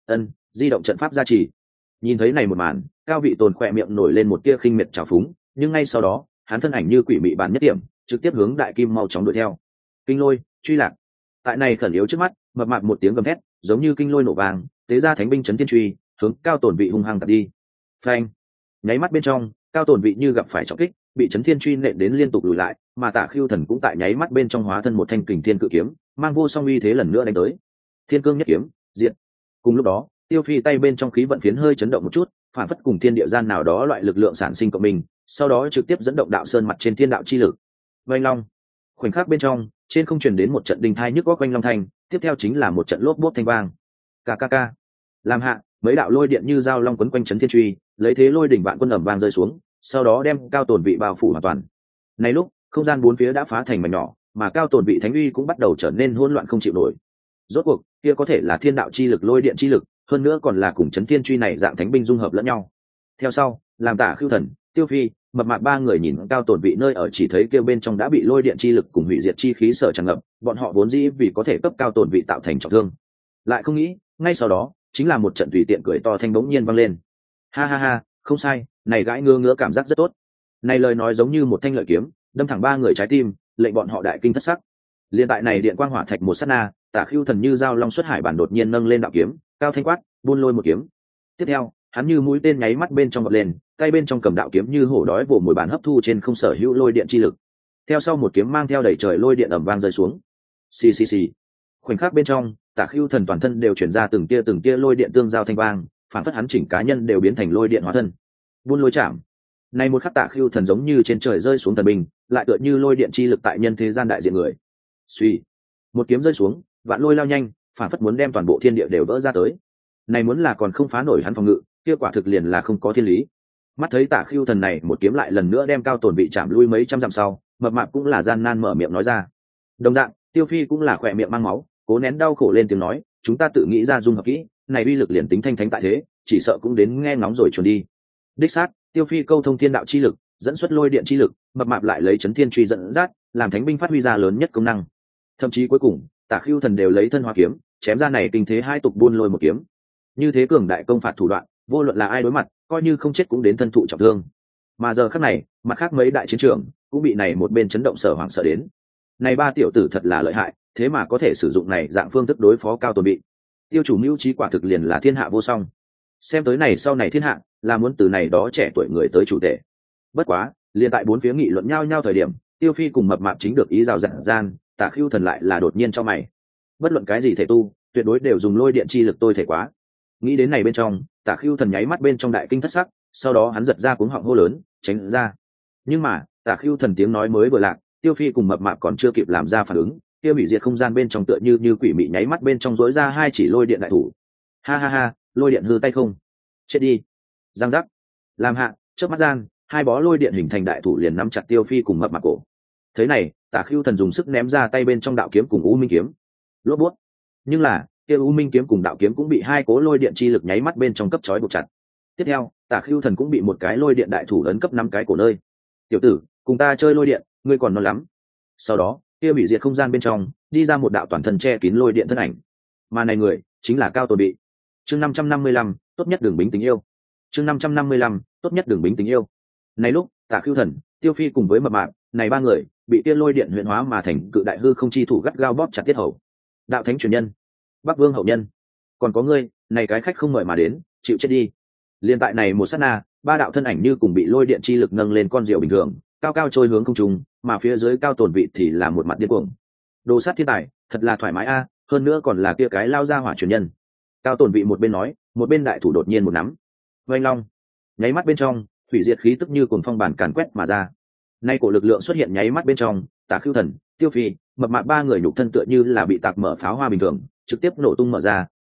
Di động trận pháp gia trì. Nhìn thấy này một màn, Cao Vị Tồn khỏe miệng nổi lên một tia khinh miệt trào phúng, nhưng ngay sau đó, hắn thân ảnh như quỷ mị bản nhất điểm, trực tiếp hướng Đại Kim mau chóng đuổi theo. Kinh lôi, truy lạc. Tại này khẩn yếu trước mắt, mập mạp một tiếng gầm thét, giống như kinh lôi nổ vàng, tế ra thánh binh chấn thiên truy, hướng Cao Tồn Vị hung hăng tạt đi. Phanh. Nháy mắt bên trong, Cao Tồn Vị như gặp phải trọng kích, bị chấn thiên truy nện đến liên tục lùi lại, mà Tả Khưu Thần cũng tại nháy mắt bên trong hóa thân một thanh kình thiên cự kiếm, mang vô song uy thế lần nữa đánh tới. Thiên cương nhất kiếm, diện. Cùng lúc đó, Tiêu Phi tay bên trong khí vận phiến hơi chấn động một chút, phản phất cùng thiên địa gian nào đó loại lực lượng sản sinh cộng mình, sau đó trực tiếp dẫn động đạo sơn mặt trên thiên đạo chi lực. Vành long. Khoảnh khắc bên trong, trên không truyền đến một trận đình thai nhức góc quanh long thanh, tiếp theo chính là một trận lốp bốp thanh vang. Kkk. Làm hạ, mấy đạo lôi điện như dao long quấn quanh chấn thiên truy, lấy thế lôi đỉnh vạn quân ầm vang rơi xuống, sau đó đem Cao Tồn Vị bao phủ hoàn toàn. Này lúc, không gian bốn phía đã phá thành mảnh nhỏ, mà Cao Tồn Vị thánh uy cũng bắt đầu trở nên hỗn loạn không chịu nổi. Rốt cuộc, kia có thể là thiên đạo chi lực lôi điện chi lực, hơn nữa còn là cùng chấn thiên truy này dạng thánh binh dung hợp lẫn nhau. Theo sau, làm Tả Khưu Thần, Tiêu Phi, mập mạp ba người nhìn Cao Tồn Vị nơi ở chỉ thấy kêu bên trong đã bị lôi điện chi lực cùng hủy diệt chi khí sở tràn ngập, bọn họ vốn dĩ vì có thể cấp Cao Tồn Vị tạo thành trọng thương, lại không nghĩ, ngay sau đó, chính là một trận tùy tiện cười to thanh bỗng nhiên vang lên. Ha ha ha, không sai, này gãi ngứa cảm giác rất tốt. Này lời nói giống như một thanh lợi kiếm, đâm thẳng ba người trái tim, lệnh bọn họ đại kinh thất sắc. Liên tại này điện quang hỏa thạch một sát na, Tả Khưu Thần như dao long xuất hải bản đột nhiên nâng lên đạo kiếm, cao thanh quát, buôn lôi một kiếm. Tiếp theo, hắn như mũi tên nháy mắt bên trong vọt lên, tay bên trong cầm đạo kiếm như hổ đói vồ mồi bản hấp thu trên không sở hữu lôi điện chi lực. Theo sau một kiếm mang theo đầy trời lôi điện ầm vang rơi xuống. Xì xì xì. Khoảnh khắc bên trong, Tả Khưu Thần toàn thân đều chuyển ra từng tia lôi điện tương giao thanh vang, phản phất hắn chỉnh cá nhân đều biến thành lôi điện hóa thân. Buôn lôi chạm. Này một khắc Tả Khưu Thần giống như trên trời rơi xuống thần binh, lại tựa như lôi điện chi lực tại nhân thế gian đại diện người. Suy, một kiếm rơi xuống, vạn lôi lao nhanh, phản phất muốn đem toàn bộ thiên địa đều vỡ ra tới. Này muốn là còn không phá nổi hắn phòng ngự, kia quả thực liền là không có thiên lý. Mắt thấy Tả Khưu Thần này một kiếm lại lần nữa đem Cao Tồn Vị chạm lui mấy trăm dặm sau, mập mạp cũng là gian nan mở miệng nói ra. Đồng dạng, Tiêu Phi cũng là khỏe miệng mang máu, cố nén đau khổ lên tiếng nói, chúng ta tự nghĩ ra dung hợp kỹ, này uy lực liền tính thanh thánh tại thế, chỉ sợ cũng đến nghe ngóng rồi chuồn đi. Đích xác, Tiêu Phi câu thông thiên đạo chi lực, dẫn xuất lôi điện chi lực, mập mạp lại lấy chấn thiên truy dẫn dắt, làm thánh binh phát huy ra lớn nhất công năng. Thậm chí cuối cùng, Tả Khưu Thần đều lấy thân hóa kiếm, chém ra này kinh thế hai tục buôn lôi một kiếm. Như thế cường đại công phạt thủ đoạn, vô luận là ai đối mặt, coi như không chết cũng đến thân thụ trọng thương. Mà giờ khắc này, mặt khác mấy đại chiến trường cũng bị này một bên chấn động sở hoảng sợ đến. Này ba tiểu tử thật là lợi hại, thế mà có thể sử dụng này dạng phương thức đối phó Cao Tồn Vị. Tiêu chủ mưu trí quả thực liền là thiên hạ vô song. Xem tới này sau này thiên hạ, là muốn từ này đó trẻ tuổi người tới chủ tể. Bất quá, liền tại bốn phía nghị luận nhau thời điểm, Tiêu Phi cùng mập mạp chính được ý rào rạng gian, Tả Khưu Thần lại là đột nhiên cho mày. Bất luận cái gì thể tu, tuyệt đối đều dùng lôi điện chi lực tôi thể quá. Nghĩ đến này bên trong, Tả Khưu Thần nháy mắt bên trong đại kinh thất sắc, sau đó hắn giật ra cuống họng hô lớn, tránh ra. Nhưng mà, Tả Khưu Thần tiếng nói mới vừa lạc, Tiêu Phi cùng mập mạp còn chưa kịp làm ra phản ứng, kia hủy diệt không gian bên trong tựa như quỷ mị nháy mắt bên trong rối ra hai chỉ lôi điện đại thủ. Ha ha ha, lôi điện hư tay không, chết đi. Giang giác. Làm hạ, trước mắt gian, hai bó lôi điện hình thành đại thủ liền nắm chặt Tiêu Phi cùng mập mạp cổ. Thế này, Tả Khưu Thần dùng sức ném ra tay bên trong đạo kiếm cùng U Minh kiếm. Lốp bút. Nhưng là, kia U Minh kiếm cùng đạo kiếm cũng bị hai cố lôi điện chi lực nháy mắt bên trong cấp trói buộc chặt. Tiếp theo, Tả Khưu Thần cũng bị một cái lôi điện đại thủ ấn cấp 5 cái cổ nơi. Tiểu tử, cùng ta chơi lôi điện, ngươi còn non lắm. Sau đó, kia bị diệt không gian bên trong, đi ra một đạo toàn thân che kín lôi điện thân ảnh. Mà này người, chính là Cao Tồn Vị. Chương 555, tốt nhất đường bính tình yêu. Chương 555, tốt nhất đường bính tình yêu. Này lúc, Tả Khưu Thần, Tiêu Phi cùng với mập mạp, này ba người bị tiên lôi điện huyền hóa mà thành cự đại hư không chi thủ gắt gao bóp chặt tiết hầu. Đạo thánh truyền nhân, Bắc Vương hậu nhân, còn có ngươi, này cái khách không mời mà đến, chịu chết đi. Liên tại này một sát na, ba đạo thân ảnh như cùng bị lôi điện chi lực nâng lên con diều bình thường, cao cao trôi hướng không trung, mà phía dưới Cao Tồn Vị thì là một mặt điên cuồng. Đồ sát thiên tài, thật là thoải mái a, hơn nữa còn là kia cái lao ra hỏa truyền nhân. Cao Tồn Vị một bên nói, một bên đại thủ đột nhiên một nắm. Oanh long, nháy mắt bên trong, hủy diệt khí tức như cuồng phong bản càn quét mà ra. Nay cổ lực lượng xuất hiện nháy mắt bên trong, Tả Khưu Thần, Tiêu Phi, mập mạp ba người nhục thân tựa như là bị tạc mở pháo hoa bình thường, trực tiếp nổ tung mở ra,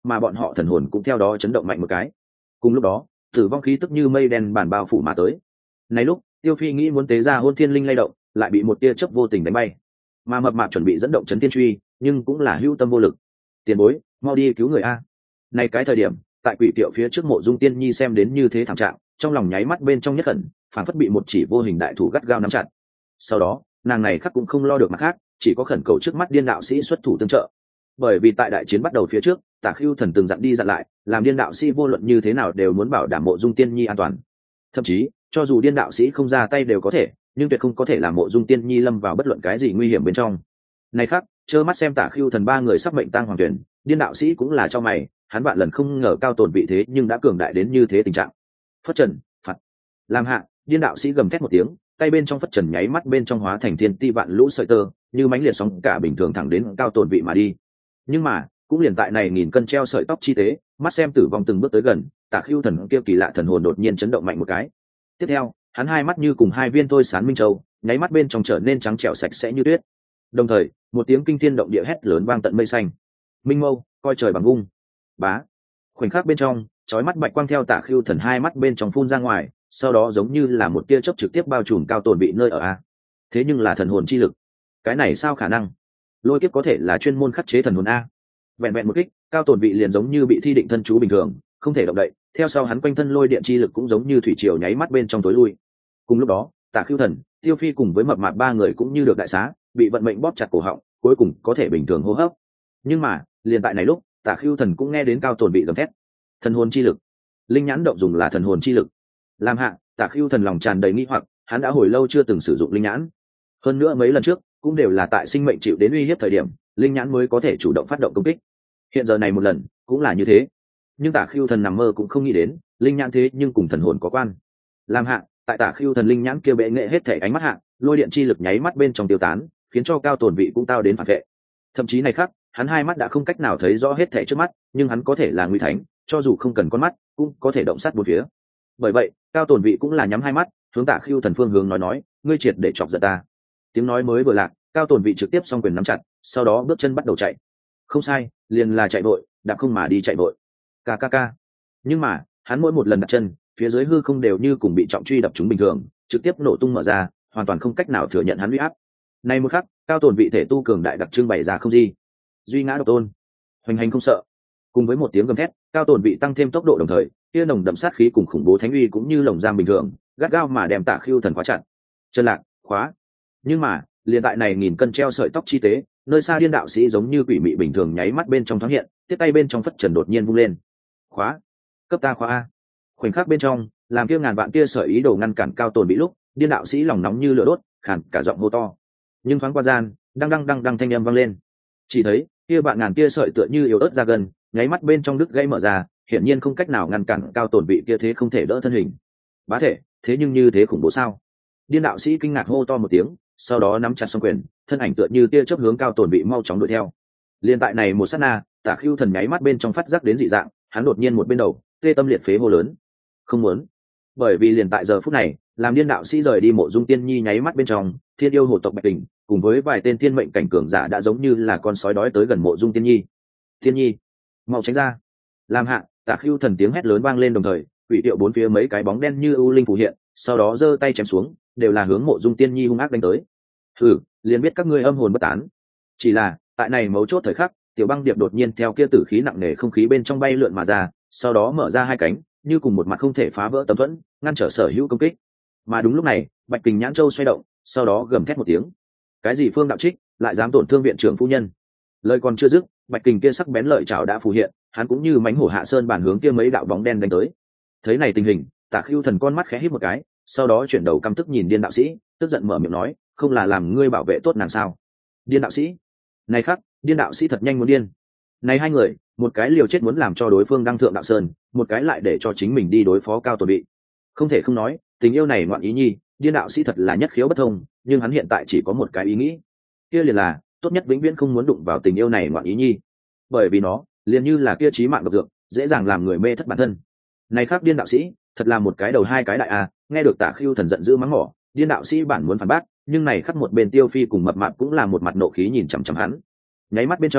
mà bọn họ thần hồn cũng theo đó chấn động mạnh một cái. Cùng lúc đó tử vong khí tức như mây đen bản bao phủ mà tới. Này lúc Tiêu Phi nghĩ muốn tế ra hôn thiên linh lay động, lại bị một tia chớp vô tình đánh bay. Mà mập mạp chuẩn bị dẫn động chấn thiên truy, nhưng cũng là hữu tâm vô lực. Tiền bối, mau đi cứu người a. Này cái thời điểm, tại quỷ tiệu phía trước Mộ Dung Tiên Nhi xem đến như thế thảm trạng, trong lòng nháy mắt bên trong nhất khẩn, phản phất bị một chỉ vô hình đại thủ gắt gao nắm chặt. Sau đó, nàng này khắc cũng không lo được mặt khác, chỉ có khẩn cầu trước mắt điên đạo sĩ xuất thủ tương trợ. Bởi vì tại đại chiến bắt đầu phía trước, Tả Khưu Thần từng dặn đi dặn lại, làm điên đạo sĩ vô luận như thế nào đều muốn bảo đảm Mộ Dung Tiên Nhi an toàn. Thậm chí, cho dù điên đạo sĩ không ra tay đều có thể, nhưng tuyệt không có thể làm Mộ Dung Tiên Nhi lâm vào bất luận cái gì nguy hiểm bên trong. Này khác, trơ mắt xem Tả Khưu Thần ba người sắp mệnh tang hoàng tuyển, điên đạo sĩ cũng là cho mày, hắn vạn lần không ngờ cao tồn vị thế nhưng đã cường đại đến như thế tình trạng. Phất trần, phạt, làm hạ, điên đạo sĩ gầm thét một tiếng, tay bên trong phất trần nháy mắt bên trong hóa thành thiên ti vạn lũ sợi tơ, như mãnh liệt sóng cả bình thường thẳng đến cao tồn vị mà đi. Nhưng mà cũng liền tại này nghìn cân treo sợi tóc chi tế, mắt xem tử vong từng bước tới gần, Tả Khưu Thần kia kỳ lạ thần hồn đột nhiên chấn động mạnh một cái. Tiếp theo, hắn hai mắt như cùng hai viên thôi sán minh châu, nháy mắt bên trong trở nên trắng trẻo sạch sẽ như tuyết. Đồng thời, một tiếng kinh thiên động địa hét lớn vang tận mây xanh. Minh mâu, coi trời bằng vung. Bá. Khoảnh khắc bên trong, chói mắt bạch quang theo Tả Khưu Thần hai mắt bên trong phun ra ngoài, sau đó giống như là một tia chớp trực tiếp bao trùm cao tồn vị nơi ở a. Thế nhưng là thần hồn chi lực. Cái này sao khả năng? Lôi kiếp có thể là chuyên môn khắc chế thần hồn a. Vẹn vẹn một kích, cao tồn vị liền giống như bị thi định thân chú bình thường, không thể động đậy, theo sau hắn quanh thân lôi điện chi lực cũng giống như thủy triều nháy mắt bên trong tối lui. Cùng lúc đó, Tả Khưu Thần, Tiêu Phi cùng với mập mạp ba người cũng như được đại xá, bị vận mệnh bóp chặt cổ họng, cuối cùng có thể bình thường hô hấp. Nhưng mà, liền tại này lúc, Tả Khưu Thần cũng nghe đến cao tồn bị gầm thét. Thần hồn chi lực. Linh nhãn động dùng là thần hồn chi lực. Làm hạ, Tả Khưu Thần lòng tràn đầy nghi hoặc, hắn đã hồi lâu chưa từng sử dụng linh nhãn. Hơn nữa mấy lần trước, cũng đều là tại sinh mệnh chịu đến uy hiếp thời điểm, linh nhãn mới có thể chủ động phát động công kích. Hiện giờ này một lần, cũng là như thế. Nhưng Tả Khưu Thần nằm mơ cũng không nghĩ đến, linh nhãn thế nhưng cùng thần hồn có quan. Làm hạ, tại Tả Khưu Thần linh nhãn kia bệ nghệ hết thể ánh mắt hạ, lôi điện chi lực nháy mắt bên trong tiêu tán, khiến cho cao tồn vị cũng tao đến phản vệ. Thậm chí này khác, hắn hai mắt đã không cách nào thấy rõ hết thể trước mắt, nhưng hắn có thể là nguy thánh, cho dù không cần con mắt, cũng có thể động sát bốn phía. Bởi vậy, cao tồn vị cũng là nhắm hai mắt, hướng Tả Khưu Thần phương hướng nói, ngươi triệt để chọc giận ta. Tiếng nói mới vừa lạc, cao tồn vị trực tiếp song quyền nắm chặt, sau đó bước chân bắt đầu chạy. Không sai, liền là chạy vội, đạp không mà đi chạy vội. Kk. Nhưng mà, hắn mỗi một lần đặt chân, phía dưới hư không đều như cùng bị trọng truy đập chúng bình thường, trực tiếp nổ tung mở ra, hoàn toàn không cách nào thừa nhận hắn uy áp. Này một khắc, cao tồn vị thể tu cường đại đặc trưng bày ra không gì. Duy ngã độc tôn, hoành hành không sợ. Cùng với một tiếng gầm thét, cao tồn vị tăng thêm tốc độ đồng thời, kia nồng đậm sát khí cùng khủng bố thánh uy cũng như lồng giam bình thường, gắt gao mà đem Tả Khưu Thần khóa chặt. Chân lạc, khóa. Nhưng mà, liền tại này nghìn cân treo sợi tóc chi tế, nơi xa điên đạo sĩ giống như quỷ mị bình thường nháy mắt bên trong thoáng hiện, tiếp tay bên trong phất trần đột nhiên vung lên. Khóa, cấp ta khóa a. Khoảnh khắc bên trong, làm kia ngàn vạn tia sợi ý đồ ngăn cản cao tồn bị lúc, điên đạo sĩ lòng nóng như lửa đốt, khàn cả giọng hô to. Nhưng thoáng qua gian, đăng thanh âm vang lên. Chỉ thấy, kia bạn ngàn tia sợi tựa như yếu ớt ra gần, nháy mắt bên trong đứt gãy mở ra, hiển nhiên không cách nào ngăn cản cao tồn bị kia thế không thể đỡ thân hình. Bá thể, thế nhưng như thế khủng bố sao? Điên đạo sĩ kinh ngạc hô to một tiếng, sau đó nắm chặt song quyền, thân ảnh tựa như tia chớp hướng cao tồn bị mau chóng đuổi theo. Liên tại này một sát na, Tả Khưu Thần nháy mắt bên trong phát giác đến dị dạng, hắn đột nhiên một bên đầu, tê tâm liệt phế hô lớn. Không muốn. Bởi vì liền tại giờ phút này, làm điên đạo sĩ rời đi Mộ Dung Tiên Nhi nháy mắt bên trong, Thiên yêu hồ tộc Bạch Kình, cùng với vài tên thiên mệnh cảnh cường giả đã giống như là con sói đói tới gần Mộ Dung Tiên Nhi. Tiên Nhi, mau tránh ra. Làm hạ, Tả Khưu Thần tiếng hét lớn vang lên đồng thời, quỷ điệu bốn phía mấy cái bóng đen như ưu linh phù hiện, sau đó giơ tay chém xuống, đều là hướng Mộ Dung Tiên Nhi hung ác đánh tới. Liền biết các ngươi âm hồn bất tán. Chỉ là, tại này mấu chốt thời khắc, Tiểu Băng Điệp đột nhiên theo kia tử khí nặng nề không khí bên trong bay lượn mà ra, sau đó mở ra hai cánh, như cùng một mặt không thể phá vỡ tấm thuẫn, ngăn trở sở hữu công kích. Mà đúng lúc này, Bạch Kình nhãn châu xoay động, sau đó gầm thét một tiếng. Cái gì Phương Đạo Trích, lại dám tổn thương viện trưởng phu nhân? Lời còn chưa dứt, Bạch Kình kia sắc bén lợi chảo đã phù hiện, hắn cũng như mãnh hổ hạ sơn bản hướng kia mấy đạo bóng đen đánh tới. Thấy này tình hình, Tả Khưu Thần con mắt khẽ híp một cái, sau đó chuyển đầu căm tức nhìn điên đạo sĩ, tức giận mở miệng nói, không là làm ngươi bảo vệ tốt nàng sao? Điên đạo sĩ, này khắc, điên đạo sĩ thật nhanh muốn điên. Này hai người, một cái liều chết muốn làm cho đối phương đăng thượng đạo sơn, một cái lại để cho chính mình đi đối phó cao tồn bị. Không thể không nói, tình yêu này ngoạn ý nhi, điên đạo sĩ thật là nhất khiếu bất thông, nhưng hắn hiện tại chỉ có một cái ý nghĩ, kia liền là tốt nhất vĩnh viễn không muốn đụng vào tình yêu này ngoạn ý nhi, bởi vì nó liền như là kia chí mạng độc dược, dễ dàng làm người mê thất bản thân. Này khác điên đạo sĩ, thật là một cái đầu hai cái đại a. Nghe được Tả Khưu Thần giận dữ mắng mỏ, điên đạo sĩ bản muốn phản bác, nhưng này khắc một bên Tiêu Phi cùng mập mạp cũng là một mặt nộ khí nhìn chằm chằm hắn. Nháy mắt bên trong,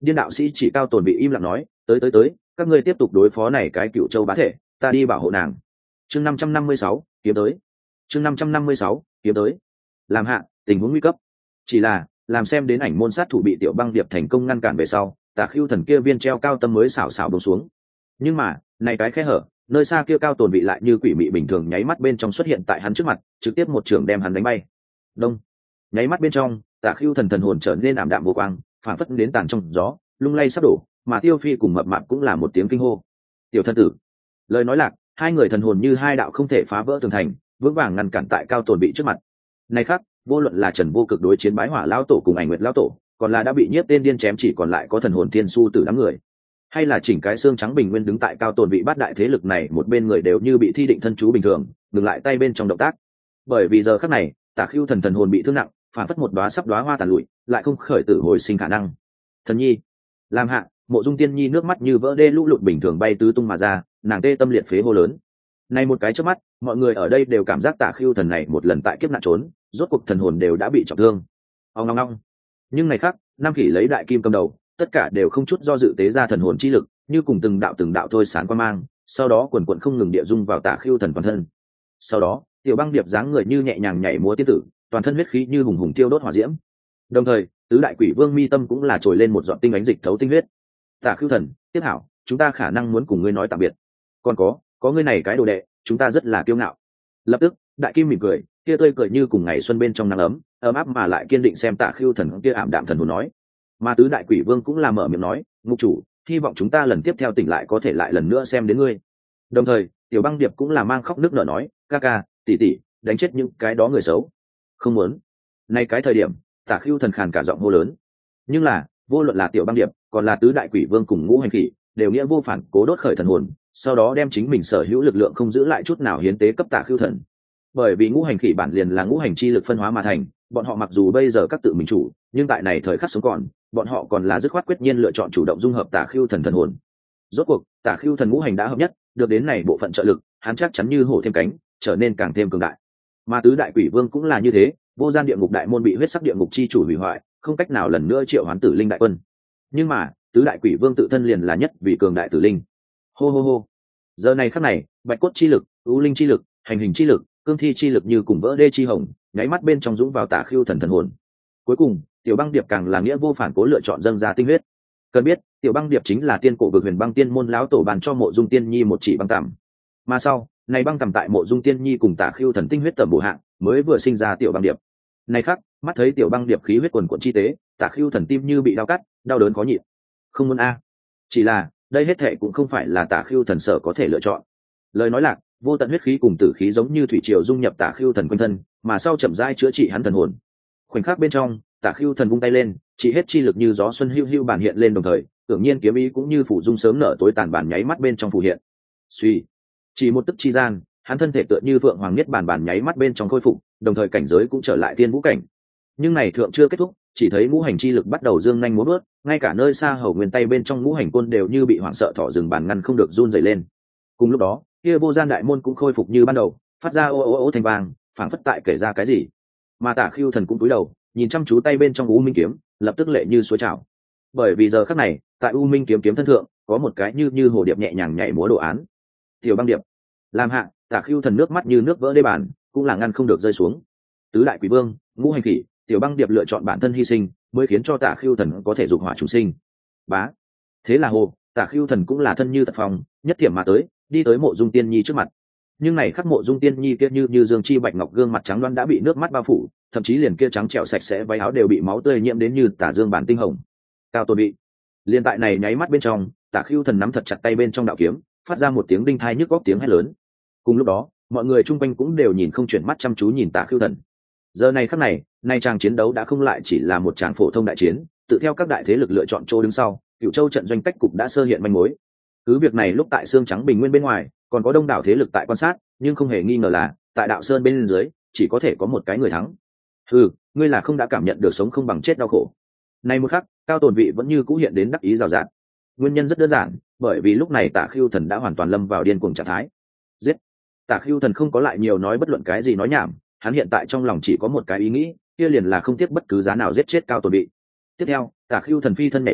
Điên đạo sĩ chỉ Cao Tồn bị im lặng nói, tới, các ngươi tiếp tục đối phó này cái Cựu Châu bá thể, ta đi bảo hộ nàng. Chương 556, kiếm tới. Chương 556, kiếm tới. Làm hạ, tình huống nguy cấp. Chỉ là, làm xem đến ảnh môn sát thủ bị Tiểu Băng Điệp thành công ngăn cản về sau, Tả Khưu Thần kia viên treo cao tâm mới xảo xảo buông xuống. Nhưng mà, này cái khe hở, nơi xa kia Cao Tồn bị lại như quỷ mị bình thường nháy mắt bên trong xuất hiện tại hắn trước mặt, trực tiếp một trường đem hắn đánh bay. Đông. Nháy mắt bên trong, Tả Khưu Thần thần hồn trở nên ảm đạm vô quang, phản phất đến tàn trong gió, lung lay sắp đổ, mà Tiêu Phi cùng Mập Mạp cũng là một tiếng kinh hô. Tiểu thân tử. Lời nói lạc, hai người thần hồn như hai đạo không thể phá vỡ tường thành, vững vàng ngăn cản tại Cao Tồn bị trước mặt. Này khác, vô luận là Trần Vô Cực đối chiến Bái Hỏa lão tổ cùng Ảnh Nguyệt lão tổ, còn là đã bị nhiếp tên điên chém chỉ còn lại có thần hồn tiên su tử đám người, hay là chỉnh cái xương trắng bình nguyên đứng tại Cao Tồn bị bắt đại thế lực này, một bên người đều như bị thi định thân chú bình thường, ngừng lại tay bên trong động tác. Bởi vì giờ khắc này, Tả Khưu Thần thần hồn bị thương nặng, phản phất một đóa sắp đóa hoa tàn lụi, lại không khởi tử hồi sinh khả năng. Thần nhi, làm hạ, Mộ Dung Tiên Nhi nước mắt như vỡ đê lũ lụt bình thường bay tứ tung mà ra, nàng tê tâm liệt phế hô lớn. Này một cái chớp mắt, mọi người ở đây đều cảm giác Tả Khưu Thần này một lần tại kiếp nạn trốn, rốt cuộc thần hồn đều đã bị trọng thương. Ong ong ong. Nhưng này khác, Nam Khỉ lấy đại kim cầm đầu, tất cả đều không chút do dự tế ra thần hồn chi lực, như cùng từng đạo thôi sáng qua mang, sau đó quần quần không ngừng địa dung vào Tả Khưu Thần toàn thân. Sau đó, Tiểu Băng Điệp dáng người như nhẹ nhàng nhảy múa tiên tử, toàn thân huyết khí như hùng hùng tiêu đốt hỏa diễm. Đồng thời, tứ đại quỷ vương mi tâm cũng là trồi lên một giọt tinh ánh dịch thấu tinh huyết. Tả Khưu Thần, tiếp hảo, chúng ta khả năng muốn cùng ngươi nói tạm biệt. Còn có ngươi này cái đồ đệ, chúng ta rất là kiêu ngạo. Lập tức, đại kim mỉm cười, kia tươi cười như cùng ngày xuân bên trong nắng ấm áp mà lại kiên định xem Tả Khưu Thần kia ảm đạm thần hồn nói. Mà tứ đại quỷ vương cũng là mở miệng nói, ngục chủ, hy vọng chúng ta lần tiếp theo tỉnh lại có thể lại lần nữa xem đến ngươi. Đồng thời, Tiểu Băng Điệp cũng là mang khóc nước nở nói, ca ca, tỷ tỷ, đánh chết những cái đó người xấu. Không muốn. Nay cái thời điểm, Tả Khưu Thần khàn cả giọng hô lớn. Nhưng là, vô luận là Tiểu Băng Điệp, còn là tứ đại quỷ vương cùng Ngũ Hành Khỉ, đều nghĩa vô phản cố đốt khởi thần hồn, sau đó đem chính mình sở hữu lực lượng không giữ lại chút nào hiến tế cấp Tả Khưu Thần. Bởi vì Ngũ Hành Khỉ bản liền là ngũ hành chi lực phân hóa mà thành, bọn họ mặc dù bây giờ các tự mình chủ, nhưng tại này thời khắc sống còn, bọn họ còn là dứt khoát quyết nhiên lựa chọn chủ động dung hợp Tả Khưu Thần thần hồn. Rốt cuộc, Tả Khưu Thần ngũ hành đã hợp nhất, được đến này bộ phận trợ lực, hắn chắc chắn như hổ thêm cánh, trở nên càng thêm cường đại. Mà tứ đại quỷ vương cũng là như thế, vô gian địa ngục đại môn bị huyết sắc địa ngục chi chủ hủy hoại, không cách nào lần nữa triệu hoán tử linh đại quân. Nhưng mà, tứ đại quỷ vương tự thân liền là nhất vì cường đại tử linh. Hô hô hô. Giờ này khắc này, bạch cốt chi lực, ưu linh chi lực, hành hình chi lực, cương thi chi lực như cùng vỡ đê chi hồng, nháy mắt bên trong dũng vào Tả Khưu Thần thần hồn. Cuối cùng, Tiểu Băng Điệp càng là nghĩa vô phản cố lựa chọn dâng ra tinh huyết. Cần biết, Tiểu Băng Điệp chính là tiên cổ vực Huyền Băng Tiên môn lão tổ bàn cho Mộ Dung Tiên Nhi một chỉ băng tằm. Mà sau, này băng tằm tại Mộ Dung Tiên Nhi cùng Tả Khưu Thần tinh huyết tầm bổ hạng, mới vừa sinh ra Tiểu Băng Điệp. Này khắc, mắt thấy Tiểu Băng Điệp khí huyết quần quần chi tế, Tả Khưu Thần tim như bị đau cắt, đau đớn khó nhịn. Không muốn a. Chỉ là, đây hết thệ cũng không phải là Tả Khưu Thần sở có thể lựa chọn. Lời nói lạc, vô tận huyết khí cùng tử khí giống như thủy triều dung nhập Tả Khưu Thần quanh thân, mà sau chậm rãi chữa trị hắn thần hồn. Khoảnh khắc bên trong, Tả Khưu Thần vung tay lên, chỉ hết chi lực như gió xuân hưu hưu bản hiện lên, đồng thời, tưởng nhiên kiếm ý cũng như phủ dung sớm nở tối tàn bản nháy mắt bên trong phủ hiện. Suy, chỉ một tức chi gian, hắn thân thể tựa như vượng hoàng niết bản nháy mắt bên trong khôi phục, đồng thời cảnh giới cũng trở lại thiên vũ cảnh. Nhưng này thượng chưa kết thúc, chỉ thấy ngũ hành chi lực bắt đầu dương nhanh múa vớt, ngay cả nơi xa hầu nguyên tay bên trong ngũ hành côn đều như bị hoảng sợ thỏ rừng bản ngăn không được run rẩy lên. Cùng lúc đó, kia vô gian đại môn cũng khôi phục như ban đầu, phát ra ô ô ô thanh vang, phảng phất tại kể ra cái gì. Mà Tả Khưu Thần cũng cúi đầu, nhìn chăm chú tay bên trong U Minh kiếm, lập tức lệ như suối trào. Bởi vì giờ khắc này, tại U Minh kiếm kiếm thân thượng, có một cái như hồ điệp nhẹ nhàng nhảy múa đồ án. Tiểu Băng Điệp. Làm hạ, Tả Khưu Thần nước mắt như nước vỡ đê bàn, cũng là ngăn không được rơi xuống. Tứ đại quỷ vương, Ngũ Hành Khỉ, Tiểu Băng Điệp lựa chọn bản thân hy sinh, mới khiến cho Tả Khưu Thần có thể dục hỏa chủ sinh. Bá. Thế là hồ, Tả Khưu Thần cũng là thân như tật phòng, nhất thiểm mà tới, đi tới Mộ Dung Tiên Nhi trước mặt. Nhưng này khắc Mộ Dung Tiên Nhi kia như dương chi bạch ngọc gương mặt trắng loáng đã bị nước mắt bao phủ, thậm chí liền kia trắng trẻo sạch sẽ váy áo đều bị máu tươi nhiễm đến như tả dương bản tinh hồng. Cao Tồn bị. Liên tại này nháy mắt bên trong, Tả Khưu Thần nắm thật chặt tay bên trong đạo kiếm, phát ra một tiếng đinh thai nhức góc tiếng hét lớn. Cùng lúc đó, mọi người chung quanh cũng đều nhìn không chuyển mắt chăm chú nhìn Tả Khưu Thần. Giờ này khắc này, nay tràng chiến đấu đã không lại chỉ là một tràng phổ thông đại chiến, tự theo các đại thế lực lựa chọn chỗ đứng sau, Cửu Châu trận doanh cách cục đã sơ hiện manh mối. Cứ việc này lúc tại xương trắng bình nguyên bên ngoài, còn có đông đảo thế lực tại quan sát, nhưng không hề nghi ngờ là tại đạo sơn bên dưới chỉ có thể có một cái người thắng. Ngươi là không đã cảm nhận được sống không bằng chết đau khổ. Này một khắc, Cao Tồn vị vẫn như cũ hiện đến đắc ý rào rạt. Nguyên nhân rất đơn giản, bởi vì lúc này Tả Khưu Thần đã hoàn toàn lâm vào điên cuồng trạng thái. Giết! Tả Khưu Thần không có lại nhiều nói bất luận cái gì nói nhảm, hắn hiện tại trong lòng chỉ có một cái ý nghĩ, kia liền là không tiếc bất cứ giá nào giết chết Cao Tồn vị. Tiếp theo, Tả Khưu Thần phi thân nhảy lên,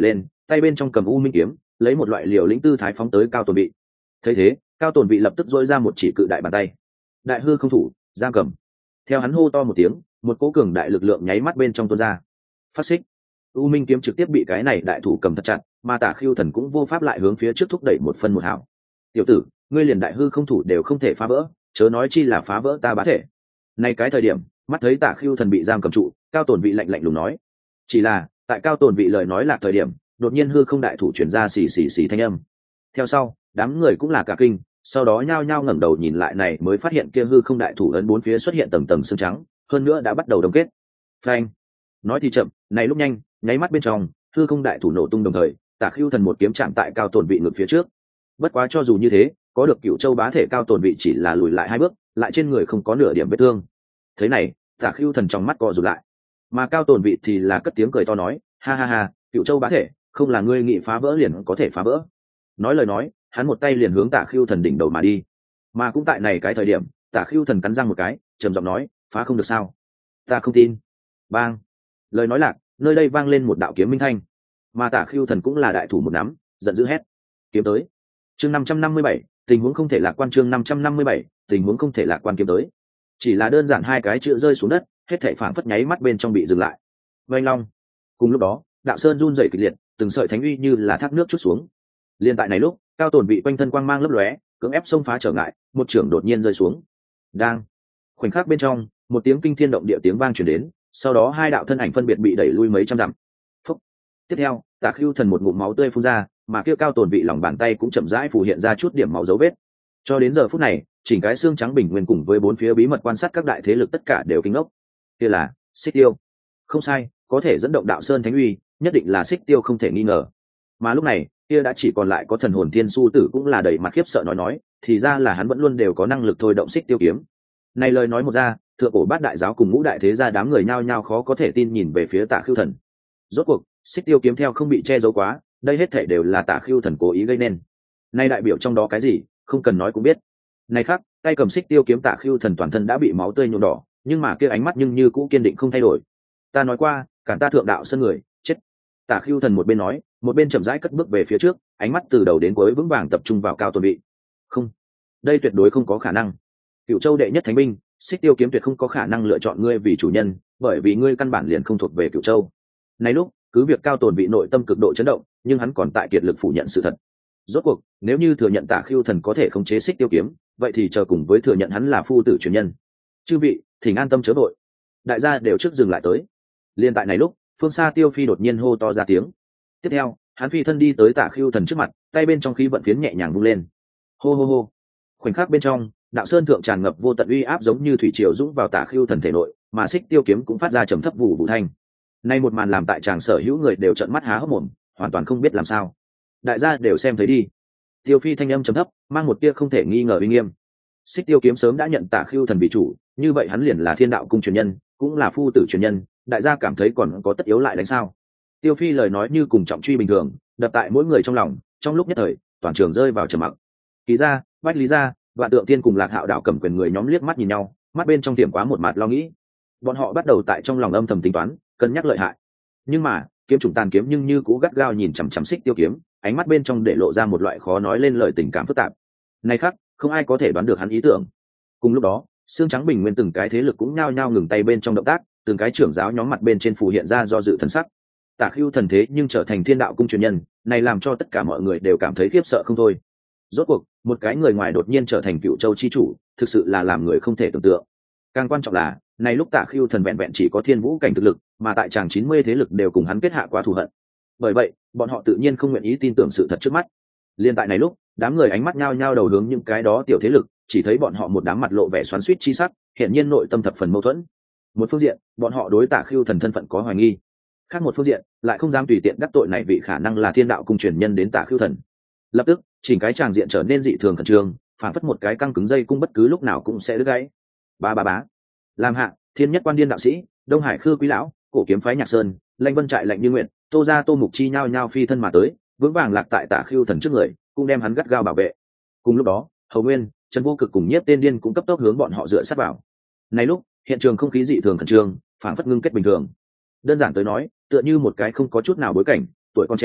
tay bên trong cầm u minh kiếm, lấy một loại liều lĩnh tư thái phóng tới Cao Tồn Vị. Thấy thế, Cao Tồn Vị lập tức dỗi ra một chỉ cự đại bàn tay. Đại hư không thủ, giam cầm. Theo hắn hô to một tiếng, một cỗ cường đại lực lượng nháy mắt bên trong tuôn ra. Phát xích. U minh kiếm trực tiếp bị cái này đại thủ cầm thật chặt, mà Tả Khưu Thần cũng vô pháp lại hướng phía trước thúc đẩy một phân một hảo. Tiểu tử, ngươi liền đại hư không thủ đều không thể phá vỡ, chớ nói chi là phá vỡ ta bá thể. Này cái thời điểm, mắt thấy Tả Khưu Thần bị giam cầm trụ, Cao Tồn Vị lạnh lạnh lùng nói. Chỉ là, tại Cao Tồn Vị lời nói là thời điểm, đột nhiên hư không đại thủ chuyển ra xì xì xì thanh âm. Theo sau, đám người cũng là cả kinh, sau đó nhao nhao ngẩng đầu nhìn lại này mới phát hiện kia hư không đại thủ ấn bốn phía xuất hiện tầng tầng xương trắng, hơn nữa đã bắt đầu đông kết. Phanh. Nói thì chậm, này lúc nhanh, nháy mắt bên trong, hư không đại thủ nổ tung đồng thời, Tả Khưu Thần một kiếm chạm tại Cao Tồn Vị ngược phía trước. Bất quá cho dù như thế, có được Cửu Châu bá thể Cao Tồn Vị chỉ là lùi lại 2 bước, lại trên người không có nửa điểm vết thương. Thế này, Tả Khưu Thần trong mắt co rụt lại, mà Cao Tồn Vị thì là cất tiếng cười to nói, ha ha ha, Cửu Châu bá thể, không là ngươi nghị phá vỡ liền có thể phá vỡ. Nói lời nói, hắn một tay liền hướng Tả Khưu Thần đỉnh đầu mà đi. Mà cũng tại này cái thời điểm, Tả Khưu Thần cắn răng một cái, trầm giọng nói, phá không được sao? Ta không tin. Bang. Lời nói lạc, nơi đây vang lên một đạo kiếm minh thanh. Mà Tả Khưu Thần cũng là đại thủ một nắm, giận dữ hét, kiếm tới. Chương 557, tình huống không thể lạc quan. Chương 557, tình huống không thể lạc quan, kiếm tới. Chỉ là đơn giản 2 cái chữ rơi xuống đất, hết thảy phảng phất nháy mắt bên trong bị dừng lại. Vành long. Cùng lúc đó, đạo sơn run rẩy kịch liệt, từng sợi thánh uy như là thác nước trút xuống. Liên tại này lúc, Cao Tồn Vị quanh thân quang mang lấp lóe, cưỡng ép xông phá trở ngại, một chưởng đột nhiên rơi xuống. Đang. Khoảnh khắc bên trong, một tiếng kinh thiên động địa tiếng vang truyền đến, sau đó 2 đạo thân ảnh phân biệt bị đẩy lui mấy trăm dặm. Phúc. Tiếp theo, Tả Khưu Thần một ngụm máu tươi phun ra, mà kia Cao Tồn Vị lòng bàn tay cũng chậm rãi phù hiện ra chút điểm máu dấu vết. Cho đến giờ phút này, chỉnh cái xương trắng bình nguyên cùng với 4 phía bí mật quan sát các đại thế lực tất cả đều kinh ngốc. Kia là Xích Tiêu. Không sai, có thể dẫn động đạo sơn thánh uy, nhất định là Xích Tiêu không thể nghi ngờ. Mà lúc này, kia đã chỉ còn lại có thần hồn thiên su tử cũng là đầy mặt khiếp sợ nói, thì ra là hắn vẫn luôn đều có năng lực thôi động Xích Tiêu kiếm. Này lời nói một ra, thượng cổ bát đại giáo cùng ngũ đại thế gia đám người nhao nhao khó có thể tin nhìn về phía Tả Khưu Thần. Rốt cuộc, Xích Tiêu kiếm theo không bị che giấu quá, đây hết thảy đều là Tả Khưu Thần cố ý gây nên. Nay đại biểu trong đó cái gì, không cần nói cũng biết. Này khác, tay cầm Xích Tiêu kiếm Tả Khưu Thần toàn thân đã bị máu tươi nhuộm đỏ, nhưng mà kia ánh mắt nhưng như cũ kiên định không thay đổi. Ta nói qua, cản ta thượng đạo sân người, chết. Tả Khưu Thần một bên nói, một bên chậm rãi cất bước về phía trước, ánh mắt từ đầu đến cuối vững vàng tập trung vào Cao Tồn Vị. Không, đây tuyệt đối không có khả năng. Cửu Châu đệ nhất thánh binh, Xích Tiêu kiếm tuyệt không có khả năng lựa chọn ngươi vì chủ nhân, bởi vì ngươi căn bản liền không thuộc về Cửu Châu. Này lúc, cứ việc Cao Tồn Vị nội tâm cực độ chấn động, nhưng hắn còn tại kiệt lực phủ nhận sự thật. Rốt cuộc, nếu như thừa nhận Tả Khưu Thần có thể khống chế Xích Tiêu kiếm, vậy thì chờ cùng với thừa nhận hắn là phu tử truyền nhân. Chư vị, thỉnh an tâm chớ vội. Đại gia đều trước dừng lại tới. Liên tại này lúc, phương xa Tiêu Phi đột nhiên hô to ra tiếng. Tiếp theo, hắn phi thân đi tới Tả Khưu Thần trước mặt, tay bên trong khí vận phiến nhẹ nhàng vung lên. Hô hô hô. Khoảnh khắc bên trong, đạo sơn thượng tràn ngập vô tận uy áp giống như thủy triều dũng vào Tả Khưu Thần thể nội, mà Xích Tiêu kiếm cũng phát ra trầm thấp vụ vụ thanh. Nay một màn làm tại tràng sở hữu người đều trợn mắt há hốc mồm, hoàn toàn không biết làm sao. Đại gia đều xem thấy đi. Tiêu Phi thanh âm trầm thấp, mang một tia không thể nghi ngờ uy nghiêm. Xích Tiêu kiếm sớm đã nhận Tả Khưu Thần vì chủ, như vậy hắn liền là Thiên Đạo cung truyền nhân, cũng là phu tử truyền nhân, đại gia cảm thấy còn có tất yếu lại đánh sao? Tiêu Phi lời nói như cùng trọng truy bình thường, đập tại mỗi người trong lòng, trong lúc nhất thời, toàn trường rơi vào trầm mặc. Kỳ gia, Bách Lý gia, Vạn Tượng Tiên cùng Lạc Hạo đạo cầm quyền người nhóm liếc mắt nhìn nhau, mắt bên trong tiềm quá một mặt lo nghĩ. Bọn họ bắt đầu tại trong lòng âm thầm tính toán, cân nhắc lợi hại. Nhưng mà, kiếm trùng tàn kiếm nhưng như cũ gắt gao nhìn chằm chằm Xích Tiêu kiếm, ánh mắt bên trong để lộ ra một loại khó nói lên lời tình cảm phức tạp. Này khác, không ai có thể đoán được hắn ý tưởng. Cùng lúc đó, xương trắng bình nguyên từng cái thế lực cũng nhao nhao ngừng tay bên trong động tác, từng cái trưởng giáo nhóm mặt bên trên phù hiện ra do dự thần sắc. Tả Khưu Thần thế nhưng trở thành Thiên Đạo cung truyền nhân, này làm cho tất cả mọi người đều cảm thấy khiếp sợ không thôi. Rốt cuộc, một cái người ngoài đột nhiên trở thành Cựu Châu chi chủ, thực sự là làm người không thể tưởng tượng. Càng quan trọng là, này lúc Tả Khưu Thần vẹn vẹn chỉ có thiên vũ cảnh thực lực, mà tại tràng 90 thế lực đều cùng hắn kết hạ qua thù hận. Bởi vậy, bọn họ tự nhiên không nguyện ý tin tưởng sự thật trước mắt. Liên tại này lúc, đám người ánh mắt nhao nhao đầu hướng những cái đó tiểu thế lực, chỉ thấy bọn họ một đám mặt lộ vẻ xoắn xuýt chi sắc, hiện nhiên nội tâm thập phần mâu thuẫn. Một phương diện, bọn họ đối Tả Khưu Thần thân phận có hoài nghi. Khác một phương diện, lại không dám tùy tiện đắc tội này vị khả năng là Thiên Đạo cung truyền nhân đến Tả Khưu Thần. Lập tức, chỉnh cái tràng diện trở nên dị thường khẩn trương, phản phất một cái căng cứng dây cung bất cứ lúc nào cũng sẽ đứt gãy. Bá. Làm hạ, Thiên Nhất Quan Điên đạo sĩ, Đông Hải Khư Quý lão, Cổ Kiếm phái Nhạc Sơn, Lanh Vân trại Lệnh Như Nguyện, Tô gia Tô Mục Chi nhao nhao phi thân mà tới, vững vàng lạc tại Tả Khưu Thần trước người, cũng đem hắn gắt gao bảo vệ. Cùng lúc đó, Hầu Nguyên, Trần Vô Cực cùng Nhiếp Tên Điên cũng cấp tốc hướng bọn họ dựa sát vào. Này lúc, hiện trường không khí dị thường khẩn trương, phản phất ngưng kết bình thường. Đơn giản tới nói, tựa như một cái không có chút nào bối cảnh, tuổi còn trẻ,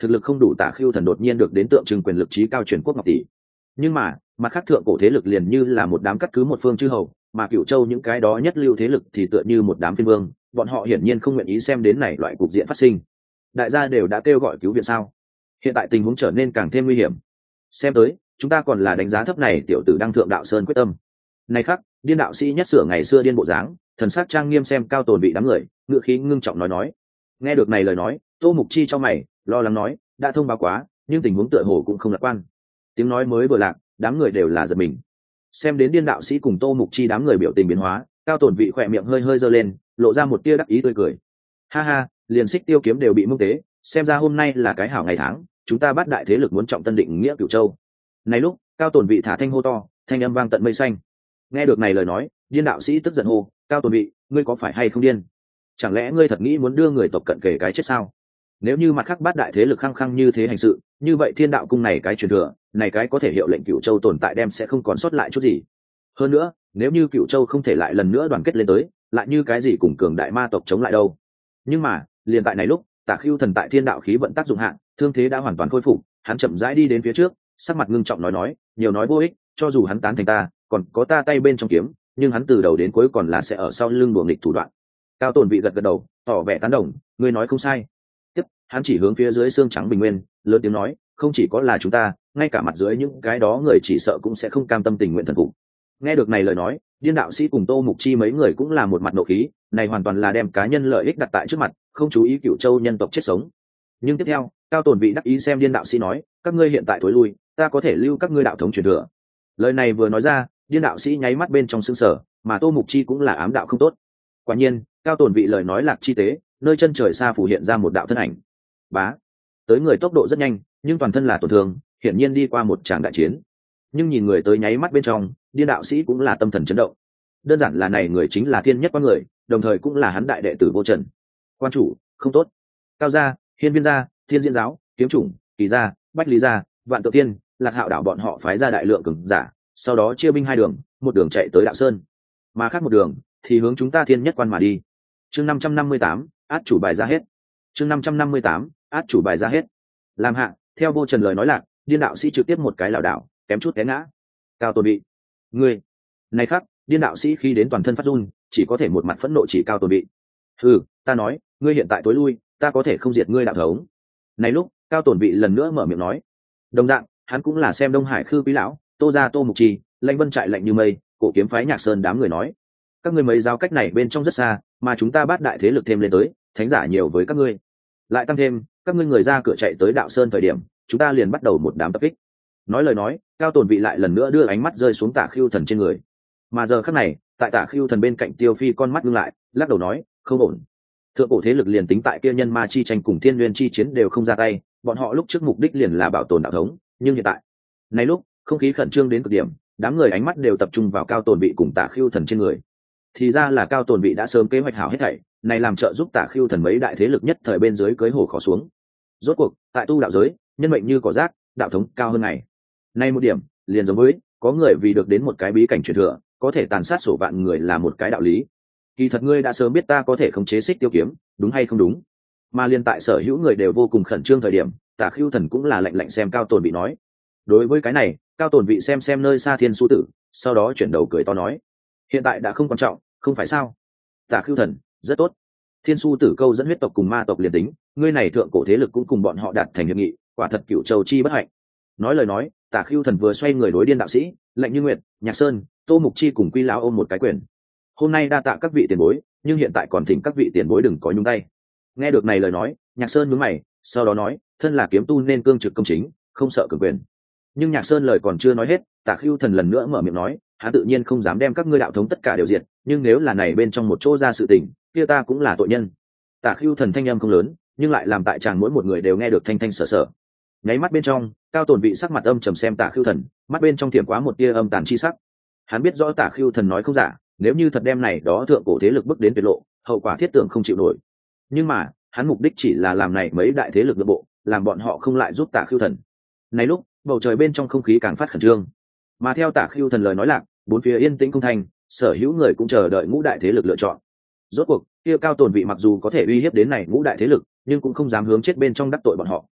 thực lực không đủ Tả Khưu Thần đột nhiên được đến tượng trưng quyền lực trí cao truyền quốc ngọc tỷ. Nhưng mà mặt khác thượng cổ thế lực liền như là một đám cắt cứ một phương chư hầu, mà Cửu Châu những cái đó nhất lưu thế lực thì tựa như một đám phiên vương, bọn họ hiển nhiên không nguyện ý xem đến này loại cục diện phát sinh. Đại gia đều đã kêu gọi cứu viện sao? Hiện tại tình huống trở nên càng thêm nguy hiểm. Xem tới, chúng ta còn là đánh giá thấp này tiểu tử đăng thượng đạo sơn quyết tâm. Này khác, điên đạo sĩ nhất sửa ngày xưa điên bộ dáng, thần sắc trang nghiêm xem Cao Tồn Vị đám người, ngựa khí ngưng trọng nói. Nghe được này lời nói, Tô Mục Chi trong mày lo lắng nói, đã thông báo quá, nhưng tình huống tựa hồ cũng không lạc quan. Tiếng nói mới vừa lạc, đám người đều là giật mình. Xem đến điên đạo sĩ cùng Tô Mục Chi đám người biểu tình biến hóa, Cao Tồn Vị khỏe miệng hơi hơi giơ lên, lộ ra một tia đắc ý tươi cười. Ha ha, liền Xích Tiêu kiếm đều bị mông tế, xem ra hôm nay là cái hảo ngày tháng, chúng ta bắt đại thế lực muốn trọng tân định nghĩa Cửu Châu. Này lúc, Cao Tồn Vị thả thanh hô to, thanh âm vang tận mây xanh. Nghe được này lời nói, điên đạo sĩ tức giận hô, Cao Tồn Vị, ngươi có phải hay không điên? Chẳng lẽ ngươi thật nghĩ muốn đưa người tộc cận kề cái chết sao? Nếu như mặt khác bát đại thế lực khăng khăng như thế hành sự, như vậy Thiên Đạo cung này cái truyền thừa, này cái có thể hiệu lệnh Cửu Châu tồn tại đem sẽ không còn sót lại chút gì. Hơn nữa, nếu như Cửu Châu không thể lại lần nữa đoàn kết lên tới, lại như cái gì cùng cường đại ma tộc chống lại đâu. Nhưng mà, liền tại này lúc, Tả Khưu Thần tại Thiên Đạo khí vận tác dụng hạn, thương thế đã hoàn toàn khôi phục, hắn chậm rãi đi đến phía trước, sắc mặt ngưng trọng nói, nhiều nói vô ích, cho dù hắn tán thành ta, còn có ta tay bên trong kiếm, nhưng hắn từ đầu đến cuối còn là sẽ ở sau lưng đùa nghịch thủ đoạn. Cao Tồn Vị gật gật đầu, tỏ vẻ tán đồng, ngươi nói không sai. Tiếp, hắn chỉ hướng phía dưới xương trắng bình nguyên, lớn tiếng nói, không chỉ có là chúng ta, ngay cả mặt dưới những cái đó người chỉ sợ cũng sẽ không cam tâm tình nguyện thần phục. Nghe được này lời nói, điên đạo sĩ cùng Tô Mục Chi mấy người cũng là một mặt nộ khí, này hoàn toàn là đem cá nhân lợi ích đặt tại trước mặt, không chú ý Cửu Châu nhân tộc chết sống. Nhưng tiếp theo, Cao Tồn Vị đắc ý xem điên đạo sĩ nói, các ngươi hiện tại thối lui, ta có thể lưu các ngươi đạo thống truyền thừa. Lời này vừa nói ra, điên đạo sĩ nháy mắt bên trong sững sờ, mà Tô Mục Chi cũng là ám đạo không tốt. Quả nhiên, Cao Tồn Vị lời nói lạc chi tế, nơi chân trời xa phủ hiện ra một đạo thân ảnh. Bá, tới người tốc độ rất nhanh, nhưng toàn thân là tổn thương, hiển nhiên đi qua một tràng đại chiến. Nhưng nhìn người tới nháy mắt bên trong, điên đạo sĩ cũng là tâm thần chấn động. Đơn giản là này người chính là Thiên Nhất Quan người, đồng thời cũng là hắn đại đệ tử Vô Trần. Quan chủ, không tốt. Cao gia, Hiên Viên gia, Thiên Diễn giáo, Kiếm Chủng, Kỳ gia, Bách Lý gia, Vạn Tự Tiên, Lạc Hạo đảo bọn họ phái ra đại lượng cường giả, sau đó chia binh hai đường, một đường chạy tới Đạo Sơn, mà khác một đường thì hướng chúng ta Thiên Nhất Quan mà đi. Chương 558, át chủ bài ra hết. Chương 558, át chủ bài ra hết. Làm hạ, theo Vô Trần lời nói lạc, điên đạo sĩ trực tiếp một cái lảo đảo, kém chút té ngã. Cao Tồn Vị, ngươi, này khác, điên đạo sĩ khi đến toàn thân phát run, chỉ có thể một mặt phẫn nộ chỉ Cao Tồn Vị. Ta nói, ngươi hiện tại tối lui, ta có thể không diệt ngươi đạo thống. Này lúc, Cao Tồn Vị lần nữa mở miệng nói. Đồng dạng, hắn cũng là xem Đông Hải Khư Quý lão, Tô gia Tô Mục Chi, Lãnh Vân trại lạnh như mây, Cổ Kiếm phái Nhạc Sơn đám người nói. Các ngươi mấy giao cách này bên trong rất xa, mà chúng ta bắt đại thế lực thêm lên tới, thánh giả nhiều với các ngươi. Lại tăng thêm, các ngươi người ra cửa chạy tới Đạo Sơn thời điểm, chúng ta liền bắt đầu một đám tập kích. Nói lời nói, Cao Tồn Vị lại lần nữa đưa ánh mắt rơi xuống Tả Khưu Thần trên người. Mà giờ khắc này, tại Tả Khưu Thần bên cạnh Tiêu Phi con mắt ngưng lại, lắc đầu nói, không ổn. Thượng cổ thế lực liền tính tại kia nhân ma chi tranh cùng thiên nguyên chi chiến đều không ra tay, bọn họ lúc trước mục đích liền là bảo tồn đạo thống, nhưng hiện tại, này lúc, không khí khẩn trương đến cực điểm, đám người ánh mắt đều tập trung vào Cao Tồn Vị cùng Tả Khưu Thần trên người. Thì ra là Cao Tồn Vị đã sớm kế hoạch hảo hết thảy, này làm trợ giúp Tả Khưu Thần mấy đại thế lực nhất thời bên dưới cưới hổ khó xuống. Rốt cuộc, tại tu đạo giới, nhân mệnh như cỏ rác, đạo thống cao hơn này. Nay một điểm, liền giống với có người vì được đến một cái bí cảnh truyền thừa, có thể tàn sát sổ vạn người là một cái đạo lý. Kỳ thật ngươi đã sớm biết ta có thể khống chế Xích Tiêu kiếm, đúng hay không đúng? Mà liên tại sở hữu người đều vô cùng khẩn trương thời điểm, Tả Khưu Thần cũng là lạnh lạnh xem Cao Tồn Vị nói. Đối với cái này, Cao Tồn Vị xem nơi xa Thiên Su Tử, sau đó chuyển đầu cười to nói: hiện tại đã không quan trọng, không phải sao? Tả Khưu Thần, rất tốt. Thiên Su Tử câu dẫn huyết tộc cùng ma tộc liền tính, ngươi này thượng cổ thế lực cũng cùng bọn họ đạt thành hiệp nghị, quả thật Cửu Châu chi bất hạnh. Nói lời nói, Tả Khưu Thần vừa xoay người đối điên đạo sĩ, lạnh như nguyệt, Nhạc Sơn, Tô Mục Chi cùng Quy lão ôm một cái quyền. Hôm nay đa tạ các vị tiền bối, nhưng hiện tại còn thỉnh các vị tiền bối đừng có nhúng tay. Nghe được này lời nói, Nhạc Sơn nhướng mày, sau đó nói, thân là kiếm tu nên cương trực công chính, không sợ cường quyền. Nhưng Nhạc Sơn lời còn chưa nói hết, Tả Khưu Thần lần nữa mở miệng nói, hắn tự nhiên không dám đem các ngươi đạo thống tất cả đều diệt, nhưng nếu là này bên trong một chỗ ra sự tình, kia ta cũng là tội nhân. Tả Khưu Thần thanh âm không lớn, nhưng lại làm tại chàng mỗi một người đều nghe được thanh thanh sở sở. Nháy mắt bên trong, Cao Tồn Vị sắc mặt âm trầm xem Tả Khưu Thần, mắt bên trong thiểm quá một tia âm tàn chi sắc. Hắn biết rõ Tả Khưu Thần nói không giả, nếu như thật đem này đó thượng cổ thế lực bước đến tuyệt lộ, hậu quả thiết tưởng không chịu nổi. Nhưng mà, hắn mục đích chỉ là làm này mấy đại thế lực nội bộ, làm bọn họ không lại giúp Tả Khưu Thần. Này lúc, bầu trời bên trong không khí càng phát khẩn trương. Mà theo Tả Khưu Thần lời nói lạc, bốn phía yên tĩnh không thành, sở hữu người cũng chờ đợi ngũ đại thế lực lựa chọn. Rốt cuộc, kia Cao Tồn Vị mặc dù có thể uy hiếp đến này ngũ đại thế lực, nhưng cũng không dám hướng chết bên trong đắc tội bọn họ.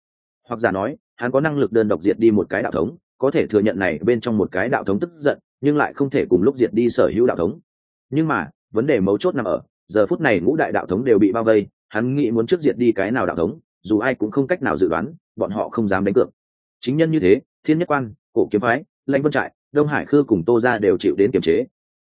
hoặc giả nói hắn có năng lực đơn độc diệt đi một cái đạo thống, có thể thừa nhận này bên trong một cái đạo thống tức giận, nhưng lại không thể cùng lúc diệt đi sở hữu đạo thống. Nhưng mà vấn đề mấu chốt nằm ở giờ phút này ngũ đại đạo thống đều bị bao vây, hắn nghĩ muốn trước diệt đi cái nào đạo thống, dù ai cũng không cách nào dự đoán, bọn họ không dám đánh cược. Chính nhân như thế, Thiên Nhất Quan, Cổ Kiếm Phái, Lãnh Vân Trại, Đông Hải Khư cùng Tô gia đều chịu đến kiềm chế.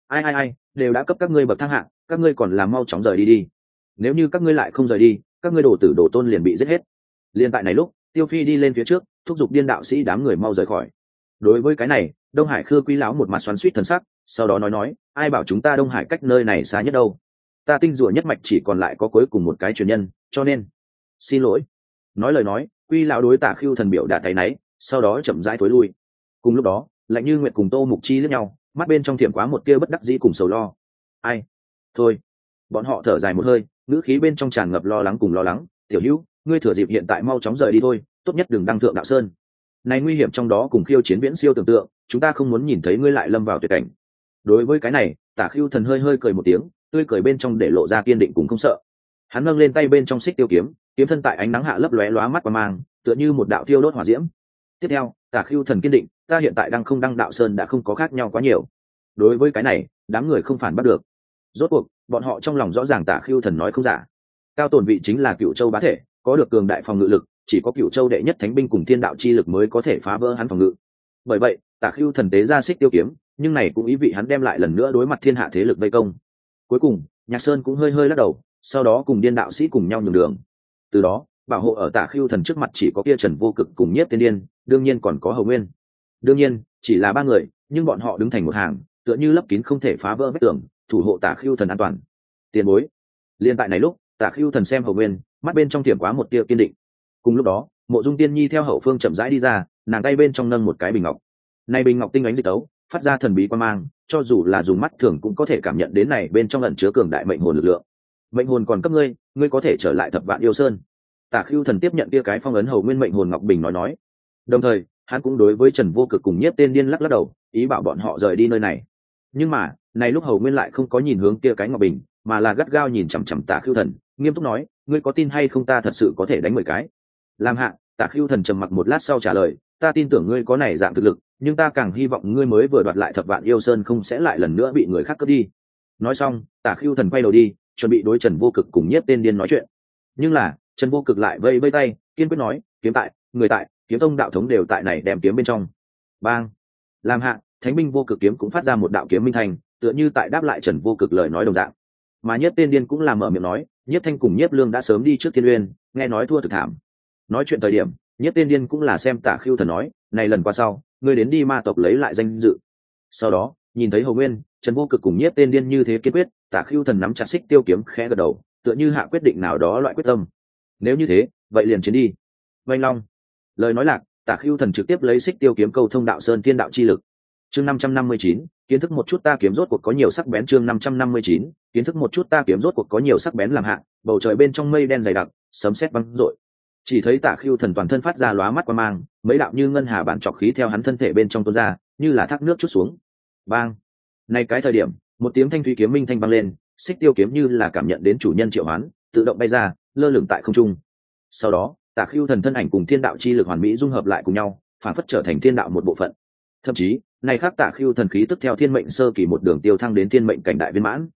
Ai đều đã cấp các ngươi bậc thang hạng, các ngươi còn làm mau chóng rời đi đi. Nếu như các ngươi lại không rời đi, các ngươi đổ tử đổ tôn liền bị giết hết. Liên tại này lúc, Tiêu Phi đi lên phía trước, thúc giục điên đạo sĩ đám người mau rời khỏi. Đối với cái này, Đông Hải Khư quý lão một mặt xoắn xuýt thần sắc, sau đó nói, ai bảo chúng ta Đông Hải cách nơi này xa nhất đâu? Ta tinh rùa nhất mạch chỉ còn lại có cuối cùng một cái truyền nhân, cho nên xin lỗi. Nói lời nói, Quy lão đối Tả Khưu Thần biểu đạt tay náy, sau đó chậm rãi thối lui. Cùng lúc đó, Lạnh Như Nguyệt cùng Tô Mục Chi liếc nhau, mắt bên trong thiểm quá một tia bất đắc dĩ cùng sầu lo. Ai? Thôi. Bọn họ thở dài một hơi, ngữ khí bên trong tràn ngập lo lắng cùng lo lắng. Tiểu Hữu, ngươi thừa dịp hiện tại mau chóng rời đi thôi, tốt nhất đừng đăng thượng đạo sơn. Này nguy hiểm trong đó cùng khiêu chiến viễn siêu tưởng tượng, chúng ta không muốn nhìn thấy ngươi lại lâm vào tuyệt cảnh. Đối với cái này, Tả Khưu Thần hơi cười một tiếng, tươi cười bên trong để lộ ra kiên định cùng không sợ. Hắn nâng lên tay bên trong xích tiêu kiếm, kiếm thân tại ánh nắng hạ lấp lóe lóa mắt qua mang, tựa như một đạo thiêu đốt hỏa diễm. Tiếp theo, Tả Khưu Thần kiên định, ta hiện tại đang không đăng đạo sơn đã không có khác nhau quá nhiều. Đối với cái này, đám người không phản bắt được. Rốt cuộc, bọn họ trong lòng rõ ràng Tả Khưu Thần nói không giả. Cao Tồn vị chính là Cửu Châu bá thể, có được cường đại phòng ngự lực, chỉ có Cửu Châu đệ nhất thánh binh cùng thiên đạo chi lực mới có thể phá vỡ hắn phòng ngự. Bởi vậy, Tả Khưu Thần tế ra xích tiêu kiếm, nhưng này cũng ý vị hắn đem lại lần nữa đối mặt thiên hạ thế lực vây công. Cuối cùng, Nhạc Sơn cũng hơi lắc đầu, sau đó cùng điên đạo sĩ cùng nhau nhường đường. Từ đó, bảo hộ ở Tả Khưu Thần trước mặt chỉ có kia Trần Vô Cực cùng Nhiếp Tiên Điên, đương nhiên còn có Hầu Nguyên. Đương nhiên, chỉ là ba người, nhưng bọn họ đứng thành một hàng, tựa như lấp kín không thể phá vỡ vết tường, thủ hộ Tả Khưu Thần an toàn. Tiền bối. Liên tại này lúc, Tả Khưu Thần xem Hầu Nguyên, mắt bên trong tiềm quá một tia kiên định. Cùng lúc đó, Mộ Dung Tiên Nhi theo hậu phương chậm rãi đi ra, nàng tay bên trong nâng một cái bình ngọc. Này bình ngọc tinh ánh dịch tấu, phát ra thần bí quang mang, cho dù là dùng mắt thường cũng có thể cảm nhận đến này bên trong ẩn chứa cường đại mệnh hồn lực lượng. Mệnh hồn còn cấp ngươi, ngươi có thể trở lại Thập Vạn Yêu Sơn. Tả Khưu Thần tiếp nhận kia cái phong ấn Hầu Nguyên mệnh hồn ngọc bình nói. Đồng thời, hắn cũng đối với Trần Vô Cực cùng Nhiếp Tiên Điên lắc đầu, ý bảo bọn họ rời đi nơi này. Nhưng mà, này lúc Hầu Nguyên lại không có nhìn hướng kia cái ngọc bình, mà là gắt gao nhìn chằm chằm Tả Khưu Thần, nghiêm túc nói, ngươi có tin hay không ta thật sự có thể đánh 10 cái. Làm hạ, Tả Khưu Thần trầm mặc một lát sau trả lời, ta tin tưởng ngươi có này dạng thực lực, nhưng ta càng hy vọng ngươi mới vừa đoạt lại Thập Vạn Yêu Sơn không sẽ lại lần nữa bị người khác cướp đi. Nói xong, Tả Khưu Thần quay đầu đi, chuẩn bị đối Trần Vô Cực cùng Nhiếp Tiên Điên nói chuyện. Nhưng là, Trần Vô Cực lại vây tay, kiên quyết nói, kiếm tại, người tại, kiếm tông đạo thống đều tại này đem kiếm bên trong. Bang! Làm hạ, Thánh binh Vô Cực kiếm cũng phát ra một đạo kiếm minh thành, tựa như tại đáp lại Trần Vô Cực lời nói đồng dạng. Mà Nhiếp Tiên Điên cũng làm mở miệng nói, Nhiếp Thanh cùng Nhiếp Lương đã sớm đi trước Thiên Uyên, nghe nói thua thực thảm. Nói chuyện thời điểm, Nhiếp Tiên Điên cũng là xem Tả Khưu Thần nói, này lần qua sau, ngươi đến đi ma tộc lấy lại danh dự. Sau đó, nhìn thấy Hầu Nguyên, Trần Vô Cực cùng Nhiếp Tiên Điên như thế kiên quyết, Tả Khưu Thần nắm chặt xích tiêu kiếm khẽ gật đầu, tựa như hạ quyết định nào đó loại quyết tâm. Nếu như thế, vậy liền chiến đi. Vành Long. Lời nói lạc, Tả Khưu Thần trực tiếp lấy xích tiêu kiếm câu thông đạo sơn thiên đạo chi lực. Chương 559, kiến thức một chút ta kiếm rốt cuộc có nhiều sắc bén. Chương 559, kiến thức một chút ta kiếm rốt cuộc có nhiều sắc bén làm hạ, bầu trời bên trong mây đen dày đặc, sấm sét vang rội. Chỉ thấy Tả Khưu Thần toàn thân phát ra lóa mắt quang mang, mấy đạo như ngân hà bản trọc khí theo hắn thân thể bên trong tuôn ra, như là thác nước chút xuống. Bang! Này cái thời điểm, một tiếng thanh thúy kiếm minh thanh vang lên, xích tiêu kiếm như là cảm nhận đến chủ nhân triệu hoán, tự động bay ra, lơ lửng tại không trung. Sau đó, Tả Khưu Thần thân ảnh cùng thiên đạo chi lực hoàn mỹ dung hợp lại cùng nhau, phản phất trở thành thiên đạo một bộ phận. Thậm chí, này khác Tả Khưu Thần khí tức theo thiên mệnh sơ kỳ một đường tiêu thăng đến thiên mệnh cảnh đại viên mãn.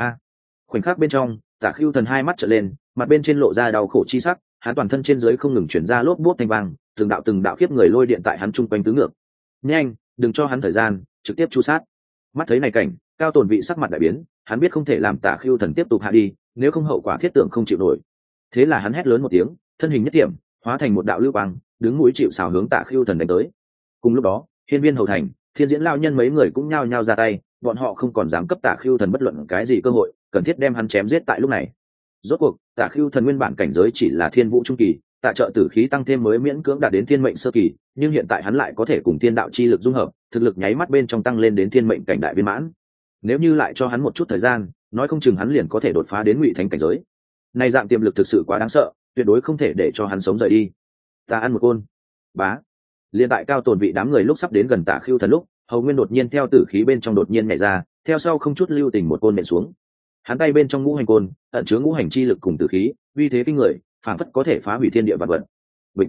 Khoảnh khắc bên trong, Tả Khưu Thần hai mắt trợn lên, mặt bên trên lộ ra đau khổ chi sắc, hắn toàn thân trên dưới không ngừng chuyển ra lốp bốt thanh vang, từng đạo khiếp người lôi điện tại hắn trung quanh tứ ngược. Nhanh, đừng cho hắn thời gian, trực tiếp chu sát. Mắt thấy này cảnh, Cao Tồn vị sắc mặt đại biến, hắn biết không thể làm Tả Khưu Thần tiếp tục hạ đi, nếu không hậu quả thiết tưởng không chịu nổi. Thế là hắn hét lớn một tiếng, thân hình nhất tiệm, hóa thành một đạo lưu quang, đứng mũi chịu sào hướng Tả Khưu Thần đánh tới. Cùng lúc đó, Hiên Viên Hầu Thành, Thiên Diễn lão nhân mấy người cũng nhao nhao ra tay, bọn họ không còn dám cấp Tả Khưu Thần bất luận cái gì cơ hội, cần thiết đem hắn chém giết tại lúc này. Rốt cuộc, Tả Khưu Thần nguyên bản cảnh giới chỉ là thiên vũ trung kỳ, tại trợ tử khí tăng thêm mới miễn cưỡng đạt đến thiên mệnh sơ kỳ, nhưng hiện tại hắn lại có thể cùng thiên đạo chi lực dung hợp, thực lực nháy mắt bên trong tăng lên đến thiên mệnh cảnh đại viên mãn. Nếu như lại cho hắn một chút thời gian, nói không chừng hắn liền có thể đột phá đến ngụy thánh cảnh giới. Này dạng tiềm lực thực sự quá đáng sợ, tuyệt đối không thể để cho hắn sống rời đi. Ta ăn một côn. Bá. Liên tại Cao Tồn vị đám người lúc sắp đến gần Tả Khưu Thần lúc, Hầu Nguyên đột nhiên theo tử khí bên trong đột nhiên nhảy ra, theo sau không chút lưu tình một côn nện xuống. Hắn tay bên trong ngũ hành côn, ẩn chứa ngũ hành chi lực cùng tử khí, uy thế kinh người, phảng phất có thể phá hủy thiên địa vạn vật. Bịch.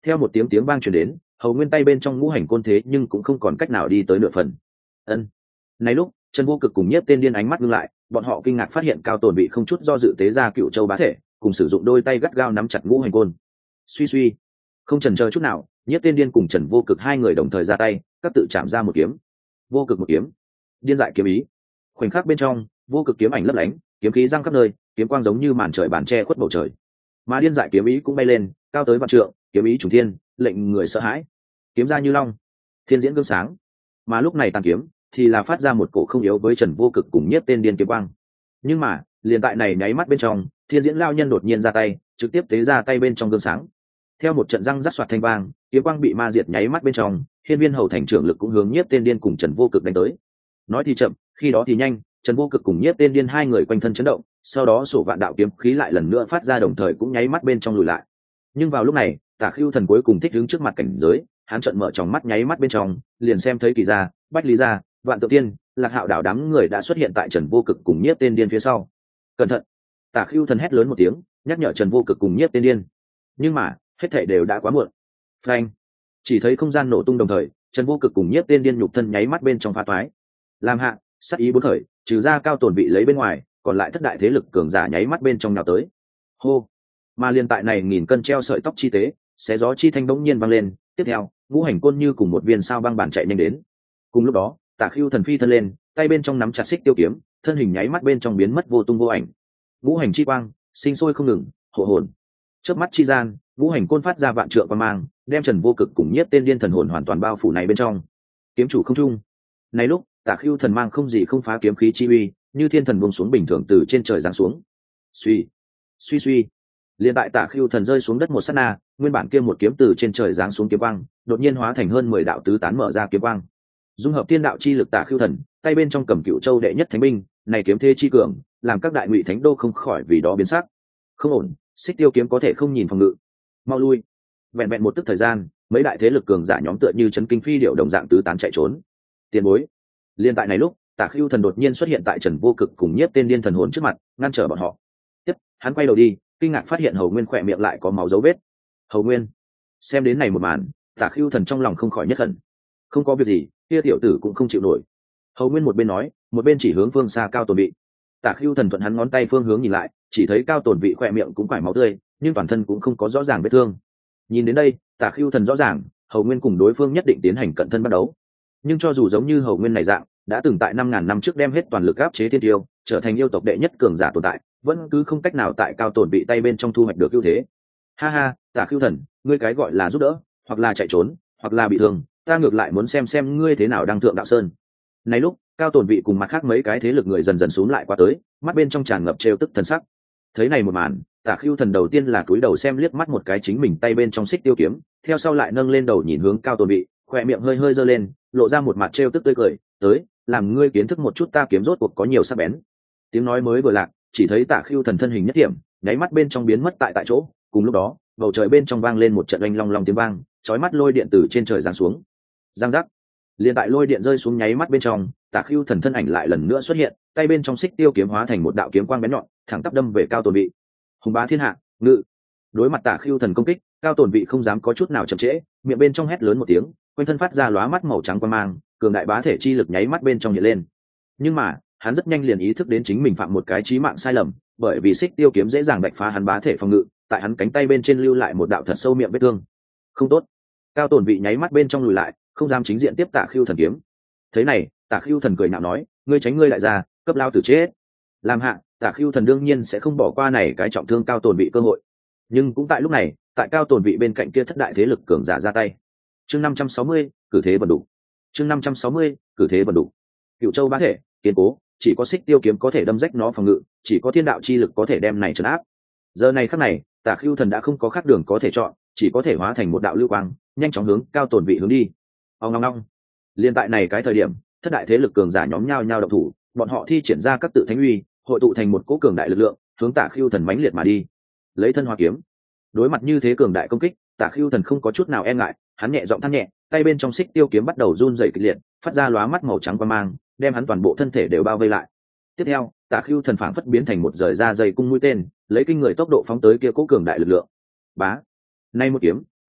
Theo một tiếng tiếng vang truyền đến, hầu nguyên tay bên trong ngũ hành côn thế nhưng cũng không còn cách nào đi tới nửa phần. Ân. Này lúc Trần Vô Cực cùng Nhiếp Tên Điên ánh mắt ngưng lại, bọn họ kinh ngạc phát hiện Cao Tồn bị không chút do dự tế ra Cựu Châu bá thể, cùng sử dụng đôi tay gắt gao nắm chặt ngũ hành côn. Suy suy, không chần chờ chút nào, Nhiếp Tên Điên cùng Trần Vô Cực hai người đồng thời ra tay, các tự chạm ra một kiếm. Vô Cực một kiếm, điên dại kiếm ý. Khoảnh khắc bên trong, Vô Cực kiếm ảnh lấp lánh, kiếm khí giăng khắp nơi, kiếm quang giống như màn trời bàn che khuất bầu trời. Mà điên dại kiếm ý cũng bay lên, cao tới vạn trượng, kiếm ý trùng thiên, lệnh người sợ hãi. Kiếm ra như long, thiên diễn gương sáng. Mà lúc này tàn kiếm thì là phát ra một cổ không yếu với Trần Vô Cực cùng Nhiếp Tên Điên kiếm quang. Nhưng mà liền tại này nháy mắt bên trong, thiên diễn lao nhân đột nhiên ra tay, trực tiếp tế ra tay bên trong gương sáng. Theo một trận răng rắc soạt thanh vang, kiếm quang bị ma diệt nháy mắt bên trong, hiên viên hầu thành trưởng lực cũng hướng Nhiếp Tên Điên cùng Trần Vô Cực đánh tới. Nói thì chậm, khi đó thì nhanh, Trần Vô Cực cùng Nhiếp Tên Điên hai người quanh thân chấn động, sau đó sổ vạn đạo kiếm khí lại lần nữa phát ra, đồng thời cũng nháy mắt bên trong lùi lại. Nhưng vào lúc này, Tả Khưu Thần cuối cùng thích đứng trước mặt cảnh giới, hắn trợn mở tròng mắt nháy mắt bên trong, liền xem thấy Kỳ gia, Bách Lý gia, Vạn Tự Tiên, Lạc Hạo đảo đám người đã xuất hiện tại Trần Vô Cực cùng Nhiếp Tên Điên phía sau. Cẩn thận! Tả Khưu Thần hét lớn một tiếng, nhắc nhở Trần Vô Cực cùng Nhiếp Tên Điên. Nhưng mà hết thảy đều đã quá muộn. Phanh! Chỉ thấy không gian nổ tung, đồng thời Trần Vô Cực cùng Nhiếp Tên Điên nhục thân nháy mắt bên trong phá toái. Làm hạ, sát ý bốn khởi, trừ ra Cao Tồn vị lấy bên ngoài, còn lại thất đại thế lực cường giả nháy mắt bên trong nào tới. Hô! Mà liên tại này nghìn cân treo sợi tóc chi tế, xé gió chi thanh bỗng nhiên vang lên, tiếp theo ngũ hành côn như cùng một viên sao băng bản chạy nhanh đến. Cùng lúc đó, Tả Khưu Thần phi thân lên, tay bên trong nắm chặt xích tiêu kiếm, thân hình nháy mắt bên trong biến mất vô tung vô ảnh. Ngũ hành chi quang sinh sôi không ngừng, hộ hồn. Chớp mắt chi gian, ngũ hành côn phát ra vạn trượng quang mang, đem Trần Vô Cực cùng Nhiếp Tên Điên thần hồn hoàn toàn bao phủ này bên trong. Kiếm chủ không trung. Này lúc, Tả Khưu Thần mang không gì không phá kiếm khí chi uy, như thiên thần buông xuống bình thường từ trên trời giáng xuống. Suy, suy suy. Liên tại Tả Khưu Thần rơi xuống đất một sát na, nguyên bản kia một kiếm từ trên trời giáng xuống kiếm quang, đột nhiên hóa thành hơn 10 đạo tứ tán mở ra kiếm quang. Dung hợp thiên đạo chi lực Tả Khưu Thần, tay bên trong cầm Cựu Châu đệ nhất thánh binh, này kiếm thế chi cường, làm các đại ngụy thánh đô không khỏi vì đó biến sắc. Không ổn, xích tiêu kiếm có thể không nhìn phòng ngự. Mau lui. Vẹn vẹn một tức thời gian, mấy đại thế lực cường giả nhóm tựa như chấn kinh phi điệu đồng dạng tứ tán chạy trốn. Tiền bối. Liên tại này lúc, Tả Khưu Thần đột nhiên xuất hiện tại Trần Vô Cực cùng Nhiếp Tên Điên thần hồn trước mặt, ngăn trở bọn họ. Tiếp, hắn quay đầu đi, kinh ngạc phát hiện Hầu Nguyên khỏe miệng lại có máu dấu vết. Hầu Nguyên. Xem đến này một màn, Tả Khưu Thần trong lòng không khỏi nhất hận. Không có việc gì, kia tiểu tử cũng không chịu nổi. Hầu Nguyên một bên nói, một bên chỉ hướng phương xa Cao Tồn Vị. Tả Khưu Thần thuận hắn ngón tay phương hướng nhìn lại, chỉ thấy Cao Tồn Vị khỏe miệng cũng quải máu tươi, nhưng toàn thân cũng không có rõ ràng vết thương. Nhìn đến đây, Tả Khưu Thần rõ ràng, Hầu Nguyên cùng đối phương nhất định tiến hành cận thân bắt đấu. Nhưng cho dù giống như Hầu Nguyên này dạng, đã từng tại 5.000 năm trước đem hết toàn lực áp chế thiên tiêu, trở thành yêu tộc đệ nhất cường giả tồn tại, vẫn cứ không cách nào tại Cao Tồn Vị tay bên trong thu hoạch được ưu thế. Ha ha, Tả Khưu Thần, ngươi cái gọi là giúp đỡ, hoặc là chạy trốn, hoặc là bị thương, ta ngược lại muốn xem ngươi thế nào đăng thượng đạo sơn. Này lúc, Cao Tồn Vị cùng mặt khác mấy cái thế lực người dần dần xuống lại qua tới, mắt bên trong tràn ngập trêu tức thần sắc. Thấy này một màn, Tả Khưu Thần đầu tiên là cúi đầu xem liếc mắt một cái chính mình tay bên trong xích tiêu kiếm, theo sau lại nâng lên đầu nhìn hướng Cao Tồn Vị, khóe miệng hơi hơi giơ lên, lộ ra một mặt trêu tức tươi cười, tới, làm ngươi kiến thức một chút ta kiếm rốt cuộc có nhiều sắc bén. Tiếng nói mới vừa lạc, chỉ thấy Tả Khưu Thần thân hình nhất điểm, nháy mắt bên trong biến mất tại chỗ. Cùng lúc đó, bầu trời bên trong vang lên một trận oanh long long tiếng vang, chói mắt lôi điện từ trên trời giáng xuống. Giang giác. Liên tại lôi điện rơi xuống nháy mắt bên trong, Tả Khưu Thần thân ảnh lại lần nữa xuất hiện, tay bên trong xích tiêu kiếm hóa thành một đạo kiếm quang bén nhọn, thẳng tắp đâm về Cao Tồn Vị. Hùng bá thiên hạ, ngự. Đối mặt Tả Khưu Thần công kích, Cao Tồn Vị không dám có chút nào chậm trễ, miệng bên trong hét lớn một tiếng, quanh thân phát ra lóa mắt màu trắng quang mang, cường đại bá thể chi lực nháy mắt bên trong hiện lên. Nhưng mà, hắn rất nhanh liền ý thức đến chính mình phạm một cái chí mạng sai lầm, bởi vì xích tiêu kiếm dễ dàng đạch phá hắn bá thể phòng ngự, tại hắn cánh tay bên trên lưu lại một đạo thật sâu miệng vết thương. Không tốt. Cao Tồn Vị nháy mắt bên trong lùi lại, không dám chính diện tiếp Tả Khưu Thần kiếm. Thế này, Tả Khưu Thần cười nhạo nói, ngươi tránh ngươi lại ra, cấp lao tử chết. Làm hạ, Tả Khưu Thần đương nhiên sẽ không bỏ qua này cái trọng thương Cao Tồn Vị cơ hội. Nhưng cũng tại lúc này, tại Cao Tồn Vị bên cạnh kia thất đại thế lực cường giả ra tay. Chương 560, cử thế bần đủ. Chương 560, cử thế bần đủ. Cựu Châu bá thể, kiên cố, chỉ có xích tiêu kiếm có thể đâm rách nó phòng ngự, chỉ có thiên đạo chi lực có thể đem này trấn áp. Giờ này khắc này, Tả Khưu Thần đã không có khác đường có thể chọn, chỉ có thể hóa thành một đạo lưu quang, nhanh chóng hướng Cao Tồn Vị hướng đi. Ong ong ong. Liên tại này cái thời điểm, thất đại thế lực cường giả nhóm nhau nhau động thủ, bọn họ thi triển ra các tự thánh uy, hội tụ thành một cỗ cường đại lực lượng, hướng Tả Khưu Thần mãnh liệt mà đi. Lấy thân hóa kiếm. Đối mặt như thế cường đại công kích, Tả Khưu Thần không có chút nào e ngại, hắn nhẹ giọng than nhẹ, tay bên trong xích tiêu kiếm bắt đầu run rẩy kịch liệt, phát ra lóa mắt màu trắng quang mang, đem hắn toàn bộ thân thể đều bao vây lại. Tiếp theo, Tả Khưu Thần phảng phất biến thành một rời da dày cung mũi tên, lấy kinh người tốc độ phóng tới kia cỗ cường đại lực lượng. Bá. Nay một kiếm,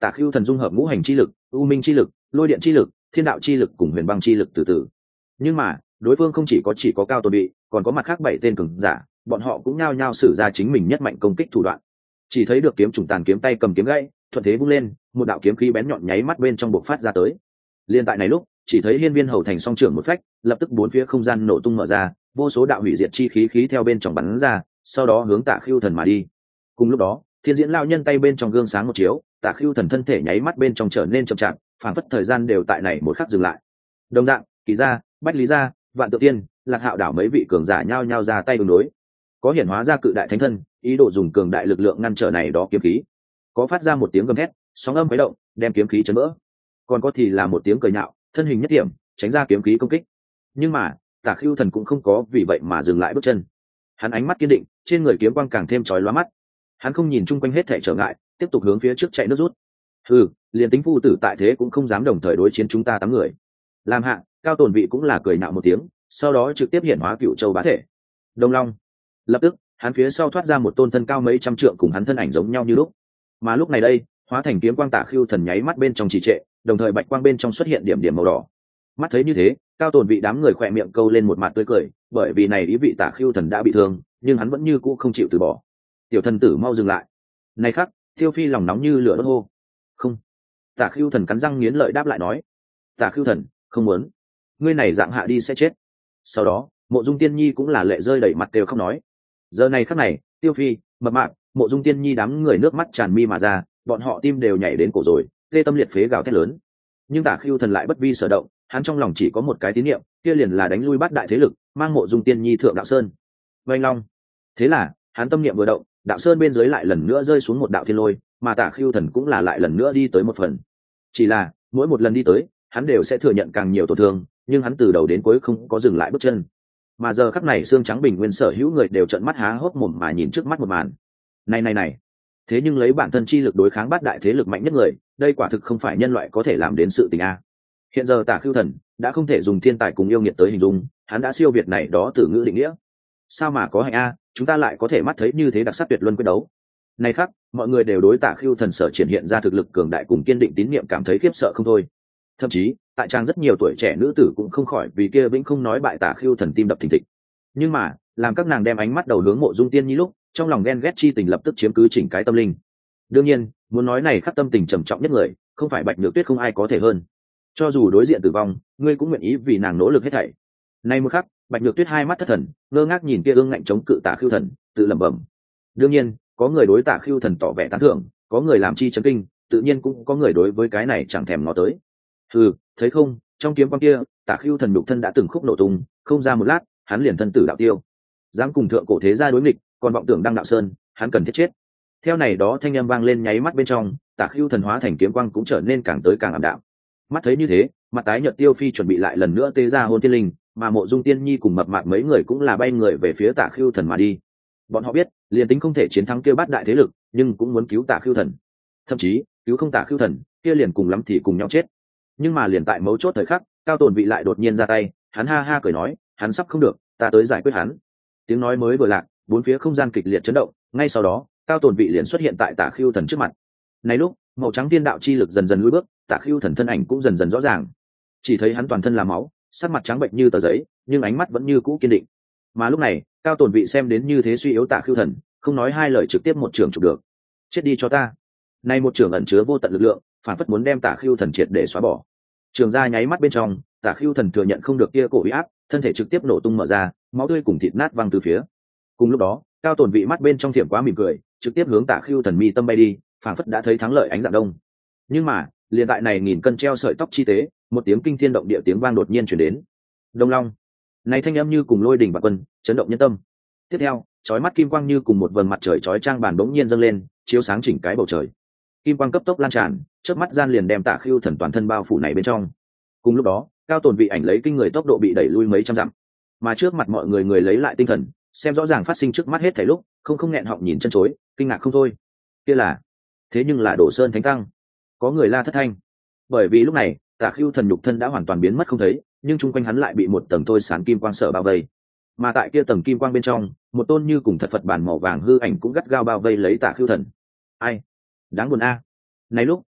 Tả Khưu Thần dung hợp ngũ hành chi lực, u minh chi lực, lôi điện chi lực, thiên đạo chi lực cùng huyền băng chi lực từ từ. Nhưng mà đối phương không chỉ có cao tồn bị, còn có mặt khác 7 tên cường giả, bọn họ cũng nhao nhao sử ra chính mình nhất mạnh công kích thủ đoạn. Chỉ thấy được kiếm trùng tàn kiếm tay cầm kiếm gãy, thuận thế vung lên, một đạo kiếm khí bén nhọn nháy mắt bên trong bộc phát ra tới. Liên tại này lúc, chỉ thấy Hiên Viên Hầu Thành song trưởng một phách, lập tức bốn phía không gian nổ tung mở ra, vô số đạo hủy diệt chi khí theo bên trong bắn ra, sau đó hướng Tả Khưu Thần mà đi. Cùng lúc đó, Thiên Diễn lão nhân tay bên trong gương sáng một chiếu, Tả Khưu Thần thân thể nháy mắt bên trong trở nên chậm chạp, phảng phất thời gian đều tại này một khắc dừng lại. Đồng dạng, Kỳ gia, Bách Lý gia, Vạn Tự Tiên, Lạc Hạo đảo mấy vị cường giả nhao nhao ra tay ứng đối. Có hiển hóa ra cự đại thánh thân, ý đồ dùng cường đại lực lượng ngăn trở này đó kiếm khí. Có phát ra một tiếng gầm thét, sóng âm khuấy động, đem kiếm khí chấn vỡ. Còn có thì là một tiếng cười nhạo, thân hình nhất điểm, tránh ra kiếm khí công kích. Nhưng mà, Tả Khưu Thần cũng không có vì vậy mà dừng lại bước chân. Hắn ánh mắt kiên định, trên người kiếm quang càng thêm chói lóa mắt. Hắn không nhìn chung quanh hết thảy trở ngại, tiếp tục hướng phía trước chạy nước rút. Liền tính phu tử tại thế cũng không dám đồng thời đối chiến chúng ta 8 người. Làm hạ, Cao Tồn Vị cũng là cười nhạo một tiếng, sau đó trực tiếp hiển hóa Cựu Châu bá thể. Đông Long. Lập tức, hắn phía sau thoát ra một tôn thân cao mấy trăm trượng cùng hắn thân ảnh giống nhau như lúc. Mà lúc này đây, hóa thành kiếm quang Tả Khưu Thần nháy mắt bên trong trì trệ, đồng thời bạch quang bên trong xuất hiện điểm điểm màu đỏ. Mắt thấy như thế, Cao Tồn Vị đám người khỏe miệng câu lên một mặt tươi cười, bởi vì này ý vị Tả Khưu Thần đã bị thương, nhưng hắn vẫn như cũ không chịu từ bỏ. Tiểu thần tử mau dừng lại. Này khắc, Tiêu Phi lòng nóng như lửa đốt hô. Không. Tả Khưu Thần cắn răng nghiến lợi đáp lại nói. Tả Khưu Thần, không muốn. Ngươi này dạng hạ đi sẽ chết. Sau đó, Mộ Dung Tiên Nhi cũng là lệ rơi đầy mặt đều không nói. Giờ này khắc này, Tiêu Phi, Mập Mạp, Mộ Dung Tiên Nhi đám người nước mắt tràn mi mà ra, bọn họ tim đều nhảy đến cổ rồi, tê tâm liệt phế gào thét lớn. Nhưng Tả Khưu Thần lại bất vi sở động, hắn trong lòng chỉ có một cái tín niệm, kia liền là đánh lui bát đại thế lực, mang Mộ Dung Tiên Nhi thượng đạo sơn. Vành Long. Thế là, hắn tâm niệm vừa động, đạo sơn bên dưới lại lần nữa rơi xuống một đạo thiên lôi, mà Tả Khưu Thần cũng là lại lần nữa đi tới một phần. Chỉ là, mỗi một lần đi tới, hắn đều sẽ thừa nhận càng nhiều tổn thương, nhưng hắn từ đầu đến cuối không có dừng lại bước chân. Mà giờ khắc này xương trắng bình nguyên sở hữu người đều trợn mắt há hốc mồm mà nhìn trước mắt một màn. Này, thế nhưng lấy bản thân chi lực đối kháng bát đại thế lực mạnh nhất người, đây quả thực không phải nhân loại có thể làm đến sự tình a. Hiện giờ Tả Khưu Thần đã không thể dùng thiên tài cùng yêu nghiệt tới hình dung, hắn đã siêu việt này đó từ ngữ định nghĩa. Sao mà có hạnh a, chúng ta lại có thể mắt thấy như thế đặc sắc tuyệt luân quyết đấu. Này khác, mọi người đều đối Tả Khưu Thần sở triển hiện ra thực lực cường đại cùng kiên định tín niệm cảm thấy khiếp sợ không thôi. Thậm chí, tại trang rất nhiều tuổi trẻ nữ tử cũng không khỏi vì kia vĩnh không nói bại Tả Khưu Thần tim đập thình thịch. Nhưng mà, làm các nàng đem ánh mắt đầu hướng Mộ Dung Tiên Nhi lúc, trong lòng ghen ghét chi tình lập tức chiếm cứ chỉnh cái tâm linh. Đương nhiên, muốn nói này khắc tâm tình trầm trọng nhất người, không phải Bạch Nhược Tuyết không ai có thể hơn. Cho dù đối diện tử vong, ngươi cũng nguyện ý vì nàng nỗ lực hết thảy. Nay một khắc, Bạch Nhược Tuyết hai mắt thất thần, ngơ ngác nhìn kia ương ngạnh chống cự Tả Khưu Thần, tự lẩm bẩm. Đương nhiên, có người đối Tả Khưu Thần tỏ vẻ tán thưởng, có người làm chi chấn kinh, tự nhiên cũng có người đối với cái này chẳng thèm ngó tới. Thấy không, trong kiếm quang kia, Tả Khưu Thần nhục thân đã từng khúc nổ tung, không ra một lát, hắn liền thân tử đạo tiêu. Dám cùng thượng cổ thế gia đối nghịch, còn vọng tưởng đăng đạo sơn, hắn cần thiết chết. Theo này đó thanh âm vang lên nháy mắt bên trong, Tả Khưu Thần hóa thành kiếm quang cũng trở nên càng tới càng ảm đạm. Mắt thấy như thế, mặt tái nhợt Tiêu Phi chuẩn bị lại lần nữa tê ra hôn tiên linh, mà Mộ Dung Tiên Nhi cùng Mập Mạp mấy người cũng là bay người về phía Tả Khưu Thần mà đi. Bọn họ biết, liền tính không thể chiến thắng kia bát đại thế lực, nhưng cũng muốn cứu Tả Khưu Thần. Thậm chí, cứu không Tả Khưu Thần, kia liền cùng lắm thì cùng nhau chết. Nhưng mà liền tại mấu chốt thời khắc, Cao Tồn Vị lại đột nhiên ra tay, hắn ha ha cười nói, hắn sắp không được, ta tới giải quyết hắn. Tiếng nói mới vừa lạc, bốn phía không gian kịch liệt chấn động, ngay sau đó, Cao Tồn Vị liền xuất hiện tại Tả Khưu Thần trước mặt. Này lúc, màu trắng tiên đạo chi lực dần dần lùi bước, Tả Khưu Thần thân ảnh cũng dần dần rõ ràng. Chỉ thấy hắn toàn thân là máu, sắc mặt trắng bệnh như tờ giấy, nhưng ánh mắt vẫn như cũ kiên định. Mà lúc này, Cao Tồn Vị xem đến như thế suy yếu Tả Khưu Thần, không nói hai lời trực tiếp một trường chụp được. Chết đi cho ta. Này một trường ẩn chứa vô tận lực lượng, phản phất muốn đem Tả Khưu Thần triệt để xóa bỏ. Trường ra nháy mắt bên trong, Tả Khưu Thần thừa nhận không được kia cổ uy áp, thân thể trực tiếp nổ tung mở ra, máu tươi cùng thịt nát văng từ phía. Cùng lúc đó, Cao Tồn Vị mắt bên trong thiểm quá mỉm cười, trực tiếp hướng Tả Khưu Thần mi tâm bay đi, phản phất đã thấy thắng lợi ánh dạng đông. Nhưng mà, liền tại này nghìn cân treo sợi tóc chi tế, một tiếng kinh thiên động địa tiếng vang đột nhiên truyền đến. Đông Long. Này thanh âm như cùng lôi đình bạt quân, chấn động nhân tâm. Tiếp theo, chói mắt kim quang như cùng một vầng mặt trời chói chang bàn bỗng nhiên dâng lên, chiếu sáng chỉnh cái bầu trời. Kim quang cấp tốc lan tràn, chớp mắt gian liền đem Tả Khưu Thần toàn thân bao phủ này bên trong. Cùng lúc đó, Cao Tồn Vị ảnh lấy kinh người tốc độ bị đẩy lui mấy trăm dặm. Mà trước mặt mọi người lấy lại tinh thần, xem rõ ràng phát sinh trước mắt hết thảy lúc, không nghẹn họng nhìn chân chối, kinh ngạc không thôi. Kia là, thế nhưng là Đồ Sơn Thánh Tăng. Có người la thất thanh. Bởi vì lúc này, Tả Khưu Thần nhục thân đã hoàn toàn biến mất không thấy, nhưng chung quanh hắn lại bị một tầng thôi sáng kim quang sở bao vây. Mà tại kia tầng kim quang bên trong, một tôn như cùng thật Phật bản màu vàng hư ảnh cũng gắt gao bao vây lấy Tả Khưu Thần. Ai? Đáng buồn a. Này lúc,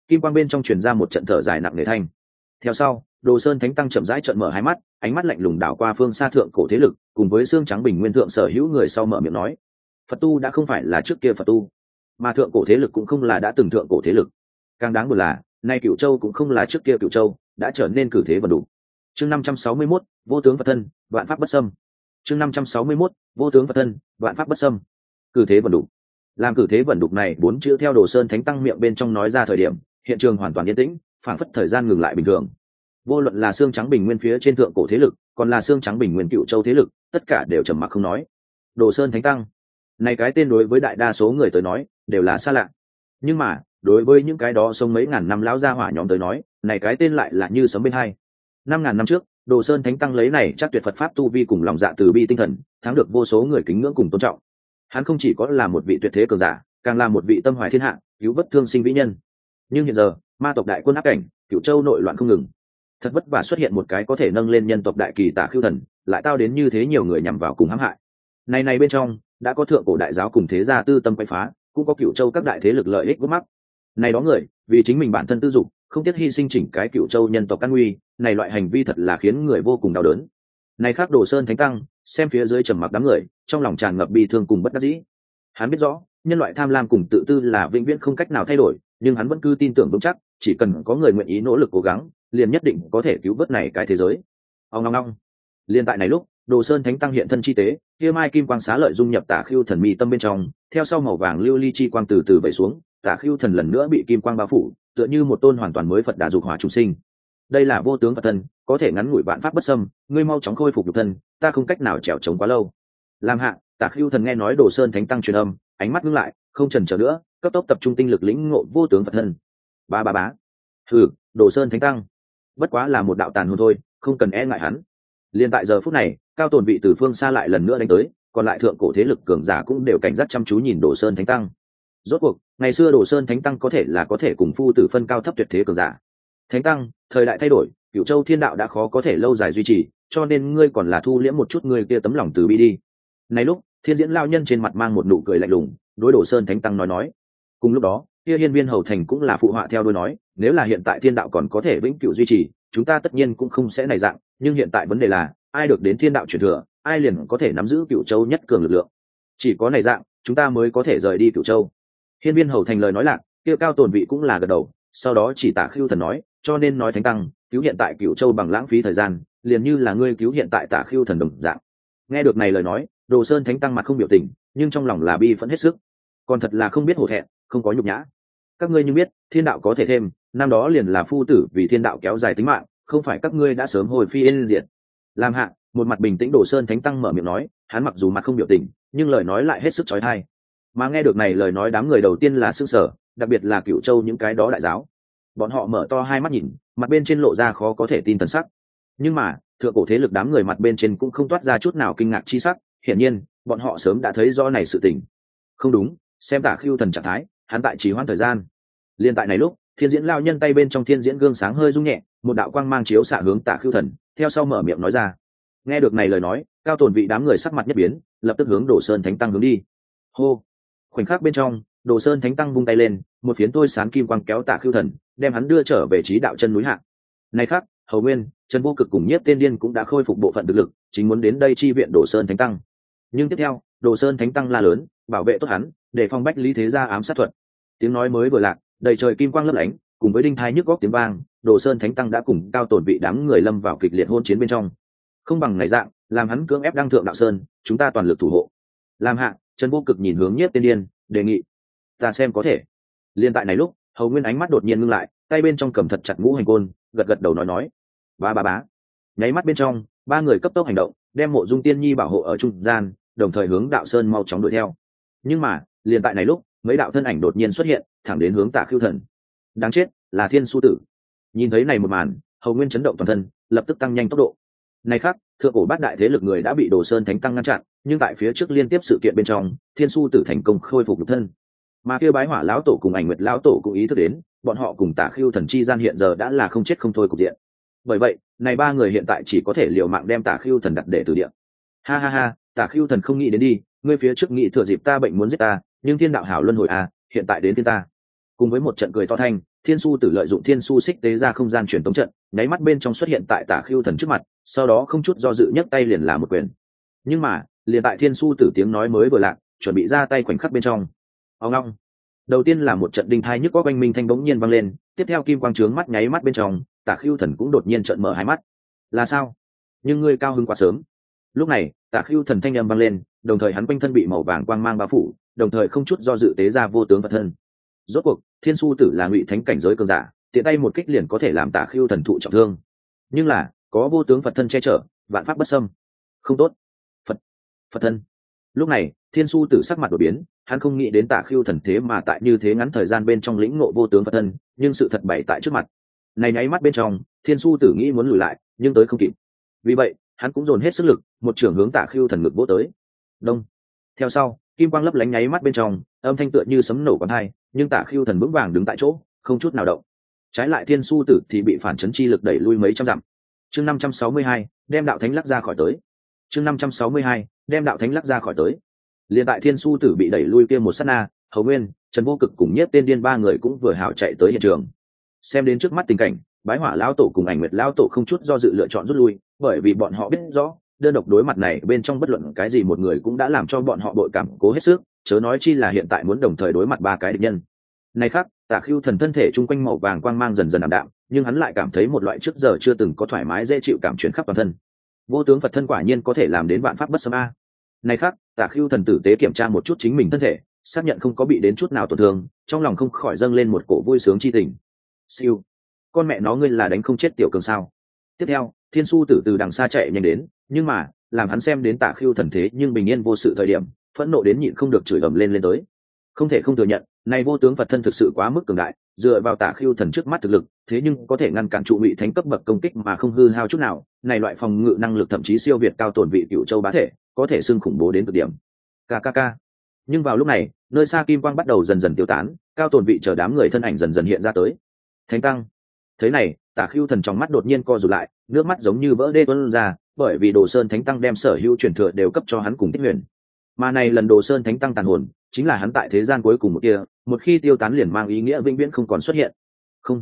kim quang bên trong truyền ra một trận thở dài nặng nề thanh. Theo sau, Đồ Sơn Thánh Tăng chậm rãi trợn mở hai mắt, ánh mắt lạnh lùng đảo qua phương xa thượng cổ thế lực, cùng với xương trắng bình nguyên thượng sở hữu người sau mở miệng nói: Phật tu đã không phải là trước kia Phật tu, mà thượng cổ thế lực cũng không là đã từng thượng cổ thế lực. Càng đáng buồn là, nay Cửu Châu cũng không là trước kia Cửu Châu, đã trở nên cử thế vần đủ. Chương 561, vô tướng Phật thân, vạn pháp bất xâm. Chương 561, vô tướng Phật thân, vạn pháp bất xâm. Cử thế vần đủ. Làm cử thế vần đục này bốn chữ theo Đồ Sơn Thánh Tăng miệng bên trong nói ra thời điểm, hiện trường hoàn toàn yên tĩnh, phảng phất thời gian ngừng lại bình thường. Vô luận là xương trắng bình nguyên phía trên thượng cổ thế lực, còn là xương trắng bình nguyên Cửu Châu thế lực, tất cả đều trầm mặc không nói. Đồ Sơn Thánh Tăng, này cái tên đối với đại đa số người tới nói đều là xa lạ, nhưng mà đối với những cái đó sống mấy ngàn năm lão gia hỏa nhóm tới nói, này cái tên lại là như sấm bên hai. 5.000 năm trước, Đồ Sơn Thánh Tăng lấy này chắc tuyệt Phật pháp tu vi cùng lòng dạ từ bi tinh thần, thắng được vô số người kính ngưỡng cùng tôn trọng. Hắn không chỉ có là một vị tuyệt thế cường giả, càng là một vị tâm hoài thiên hạ, cứu vớt thương sinh vĩ nhân. Nhưng hiện giờ, ma tộc đại quân áp cảnh, Cửu Châu nội loạn không ngừng, thật vất vả xuất hiện một cái có thể nâng lên nhân tộc đại kỳ Tả Khưu Thần, lại tao đến như thế nhiều người nhằm vào cùng hãm hại. Này bên trong đã có thượng cổ đại giáo cùng thế gia tư tâm quay phá, cũng có Cửu Châu các đại thế lực lợi ích gút mắc. Này đó người vì chính mình bản thân tư dục, không tiếc hy sinh chỉnh cái Cửu Châu nhân tộc căn nguy, này loại hành vi thật là khiến người vô cùng đau đớn. Này khác Đồ Sơn Thánh Tăng xem phía dưới trầm mặc đám người, trong lòng tràn ngập bi thương cùng bất đắc dĩ. Hắn biết rõ nhân loại tham lam cùng tự tư là vĩnh viễn không cách nào thay đổi, nhưng hắn vẫn cứ tin tưởng vững chắc, chỉ cần có người nguyện ý nỗ lực cố gắng, liền nhất định có thể cứu vớt này cái thế giới. Ông ngong ngong. Liên tại này lúc, Đồ Sơn Thánh Tăng hiện thân chi tế, kia mai kim quang xá lợi dung nhập Tả Khưu Thần mi tâm bên trong, theo sau màu vàng lưu ly chi quang từ từ vẩy xuống, Tả Khưu Thần lần nữa bị kim quang bao phủ, tựa như một tôn hoàn toàn mới Phật Đà dục hỏa chủ sinh. Đây là vô tướng Phật thân, có thể ngắn ngủi vạn pháp bất xâm, ngươi mau chóng khôi phục nhục thân, ta không cách nào trèo chống quá lâu. Làm hạ, Tả Khưu Thần nghe nói Đồ Sơn Thánh Tăng truyền âm, ánh mắt ngưng lại, không chần chờ nữa, cấp tốc tập trung tinh lực lĩnh ngộ vô tướng Phật thân. Bá. Hừ, Đồ Sơn Thánh Tăng, bất quá là một đạo tàn hồn thôi, không cần e ngại hắn. Liên tại giờ phút này, cao tồn vị từ phương xa lại lần nữa đánh tới, còn lại thượng cổ thế lực cường giả cũng đều cảnh giác chăm chú nhìn Đồ Sơn Thánh Tăng. Rốt cuộc, ngày xưa Đồ Sơn Thánh Tăng có thể cùng phu tử phân cao thấp tuyệt thế cường giả. Thánh Tăng, thời đại thay đổi, Cửu Châu thiên đạo đã khó có thể lâu dài duy trì, cho nên ngươi còn là thu liễm một chút ngươi kia tấm lòng từ bi đi. Này lúc, Thiên Diễn lão nhân trên mặt mang một nụ cười lạnh lùng, đối Đồ Sơn Thánh Tăng nói. Cùng lúc đó, kia Hiên Viên Hầu Thành cũng là phụ họa theo đuôi nói, nếu là hiện tại thiên đạo còn có thể vĩnh cửu duy trì, chúng ta tất nhiên cũng không sẽ này dạng, nhưng hiện tại vấn đề là, ai được đến thiên đạo truyền thừa, ai liền có thể nắm giữ Cửu Châu nhất cường lực lượng. Chỉ có này dạng, chúng ta mới có thể rời đi Cửu Châu. Hiên Viên Hầu Thành lời nói lạc, kia cao tồn vị cũng là gật đầu, sau đó chỉ Tả Khưu Thần nói, cho nên nói Thánh Tăng, cứu hiện tại Cửu Châu bằng lãng phí thời gian, liền như là ngươi cứu hiện tại Tả Khưu Thần đồng dạng. Nghe được này lời nói, Đồ Sơn Thánh Tăng mặt không biểu tình, nhưng trong lòng là bi phẫn hết sức. Còn thật là không biết hổ thẹn, không có nhục nhã. Các ngươi như biết, thiên đạo có thể thêm, năm đó liền là phu tử vì thiên đạo kéo dài tính mạng, không phải các ngươi đã sớm hồi phi yên diệt. Làm hạ, một mặt bình tĩnh Đồ Sơn Thánh Tăng mở miệng nói, hắn mặc dù mặt không biểu tình, nhưng lời nói lại hết sức chói tai. Mà nghe được này lời nói đám người đầu tiên là sửng sở, đặc biệt là Cửu Châu những cái đó đại giáo. Bọn họ mở to hai mắt nhìn, mặt bên trên lộ ra khó có thể tin thần sắc. Nhưng mà, thượng cổ thế lực đám người mặt bên trên cũng không toát ra chút nào kinh ngạc chi sắc, hiển nhiên, bọn họ sớm đã thấy rõ này sự tình. Không đúng, xem Tả Khưu Thần trạng thái, hắn tại trì hoãn thời gian. Liên tại này lúc, Thiên Diễn lão nhân tay bên trong Thiên Diễn gương sáng hơi rung nhẹ, một đạo quang mang chiếu xạ hướng Tả Khưu Thần, theo sau mở miệng nói ra. Nghe được này lời nói, cao tồn vị đám người sắc mặt nhất biến, lập tức hướng Đồ Sơn Thánh Tăng hướng đi. Hô! Khoảnh khắc bên trong, Đồ Sơn Thánh Tăng vung tay lên, một phiến tôi sáng kim quang kéo Tả Khưu Thần, đem hắn đưa trở về trí đạo chân núi hạ. Này khác, Hầu Nguyên, Trần Vô Cực cùng Nhiếp Tiên Điên cũng đã khôi phục bộ phận thực lực, chính muốn đến đây chi viện Đồ Sơn Thánh Tăng. Nhưng tiếp theo, Đồ Sơn Thánh Tăng la lớn, bảo vệ tốt hắn, để phòng bách lý thế gia ám sát thuật. Tiếng nói mới vừa lạc, đầy trời kim quang lấp lánh, cùng với đinh thai nhức góc tiếng vang, Đồ Sơn Thánh Tăng đã cùng cao tồn vị đám người lâm vào kịch liệt hôn chiến bên trong. Không bằng ngày dạng, làm hắn cưỡng ép đăng thượng đạo sơn, chúng ta toàn lực thủ hộ. Làm hạ, Trần Vô Cực nhìn hướng Nhiếp Tiên Điên, đề nghị. Ta xem có thể. Liên tại này lúc, Hầu Nguyên ánh mắt đột nhiên ngưng lại, tay bên trong cầm thật chặt ngũ hành côn, gật gật đầu nói. Bá. Nháy mắt bên trong, ba người cấp tốc hành động, đem Mộ Dung Tiên Nhi bảo hộ ở trung gian, đồng thời hướng đạo sơn mau chóng đuổi theo. Nhưng mà, liền tại này lúc, mấy đạo thân ảnh đột nhiên xuất hiện, thẳng đến hướng Tả Khưu Thần. Đáng chết, là Thiên Su Tử. Nhìn thấy này một màn, Hầu Nguyên chấn động toàn thân, lập tức tăng nhanh tốc độ. Này khác, thượng cổ bát đại thế lực người đã bị Đồ Sơn Thánh Tăng ngăn chặn, nhưng tại phía trước liên tiếp sự kiện bên trong, Thiên Su Tử thành công khôi phục nhục thân. Mà kia Bái Hỏa lão tổ cùng Ảnh Nguyệt lão tổ cũng ý thức đến, bọn họ cùng Tả Khưu Thần chi gian hiện giờ đã là không chết không thôi cục diện. Bởi vậy, này ba người hiện tại chỉ có thể liều mạng đem Tả Khưu Thần đặt để từ địa. Ha, Tả Khưu Thần không nghĩ đến đi, ngươi phía trước nghĩ thừa dịp ta bệnh muốn giết ta, nhưng thiên đạo hảo luân hồi à, hiện tại đến thiên ta. Cùng với một trận cười to thanh, thiên su tử lợi dụng thiên su xích tế ra không gian truyền tống trận, nháy mắt bên trong xuất hiện tại Tả Khưu Thần trước mặt, sau đó không chút do dự nhấc tay liền là một quyền. Nhưng mà liền tại thiên su tử tiếng nói mới vừa lạc, chuẩn bị ra tay khoảnh khắc bên trong, ông long, đầu tiên là một trận đinh thai nhức có oanh minh thanh bỗng nhiên vang lên, tiếp theo kim quang trướng mắt nháy mắt bên trong, Tả Khưu Thần cũng đột nhiên trợn mở hai mắt. Là sao? Nhưng ngươi cao hứng quá sớm. Lúc này Tả Khưu Thần thanh âm vang lên, đồng thời hắn quanh thân bị màu vàng quang mang bao phủ, đồng thời không chút do dự tế ra vô tướng Phật thân. Rốt cuộc thiên su tử là ngụy thánh cảnh giới cường giả, tiện tay một kích liền có thể làm Tả Khưu Thần thụ trọng thương, nhưng là có vô tướng Phật thân che chở, vạn pháp bất xâm. Không tốt. Phật thân. Lúc này thiên su tử sắc mặt đổi biến, hắn không nghĩ đến Tả Khưu Thần thế mà tại như thế ngắn thời gian bên trong lĩnh ngộ vô tướng Phật thân, nhưng sự thật bày tại trước mặt. Này nháy mắt bên trong, thiên su tử nghĩ muốn lùi lại nhưng tới không kịp, vì vậy hắn cũng dồn hết sức lực, một trưởng hướng Tả Khưu Thần ngực vỗ tới. Đông. Theo sau kim quang lấp lánh nháy mắt bên trong, âm thanh tựa như sấm nổ quán hai, nhưng Tả Khưu Thần vững vàng đứng tại chỗ, không chút nào động. Trái lại thiên su tử thì bị phản chấn chi lực đẩy lui mấy trăm dặm. Chương 562, đem đạo thánh lắc ra khỏi tới. Chương 562, đem đạo thánh lắc ra khỏi tới. Liên tại thiên su tử bị đẩy lui kia một sát na, Hầu Nguyên, Trần Vô Cực cùng Nhiếp Tiên Điên ba người cũng vừa hảo chạy tới hiện trường. Xem đến trước mắt tình cảnh, Bái Hỏa lão tổ cùng Ảnh Nguyệt lão tổ không chút do dự lựa chọn rút lui, bởi vì bọn họ biết rõ, đơn độc đối mặt này bên trong bất luận cái gì một người cũng đã làm cho bọn họ bội cảm cố hết sức, chớ nói chi là hiện tại muốn đồng thời đối mặt ba cái địch nhân. Này khác, Tả Khưu Thần thân thể trung quanh màu vàng quang mang dần dần ảm đạm, nhưng hắn lại cảm thấy một loại trước giờ chưa từng có thoải mái dễ chịu cảm chuyển khắp toàn thân. Vô tướng Phật thân quả nhiên có thể làm đến vạn pháp bất xâm a. Này khác, Tả Khưu Thần tử tế kiểm tra một chút chính mình thân thể, xác nhận không có bị đến chút nào tổn thương, trong lòng không khỏi dâng lên một cổ vui sướng chi tình. Siêu, con mẹ nó ngươi là đánh không chết tiểu cường sao? Tiếp theo thiên su tử từ đằng xa chạy nhanh đến, nhưng mà làm hắn xem đến Tả Khưu Thần thế nhưng bình yên vô sự thời điểm, phẫn nộ đến nhịn không được chửi ầm lên tới. Không thể không thừa nhận, này vô tướng Phật thân thực sự quá mức cường đại, dựa vào Tả Khưu Thần trước mắt thực lực, thế nhưng có thể ngăn cản trụ ngụy thánh cấp bậc công kích mà không hư hao chút nào, này loại phòng ngự năng lực thậm chí siêu việt cao tổn vị Cựu Châu bá thể, có thể xưng khủng bố đến cực điểm. KKK. Nhưng vào lúc này, nơi xa kim quang bắt đầu dần dần tiêu tán, cao tổn vị chờ đám người thân ảnh dần dần hiện ra tới. Thánh tăng. Thế này, Tả Khưu Thần trong mắt đột nhiên co rụt lại, nước mắt giống như vỡ đê tuôn ra, bởi vì Đồ Sơn Thánh tăng đem sở hữu truyền thừa đều cấp cho hắn cùng Tích Huyền. Mà này lần Đồ Sơn Thánh tăng tàn hồn, chính là hắn tại thế gian cuối cùng một kia, một khi tiêu tán liền mang ý nghĩa vĩnh viễn không còn xuất hiện. Không,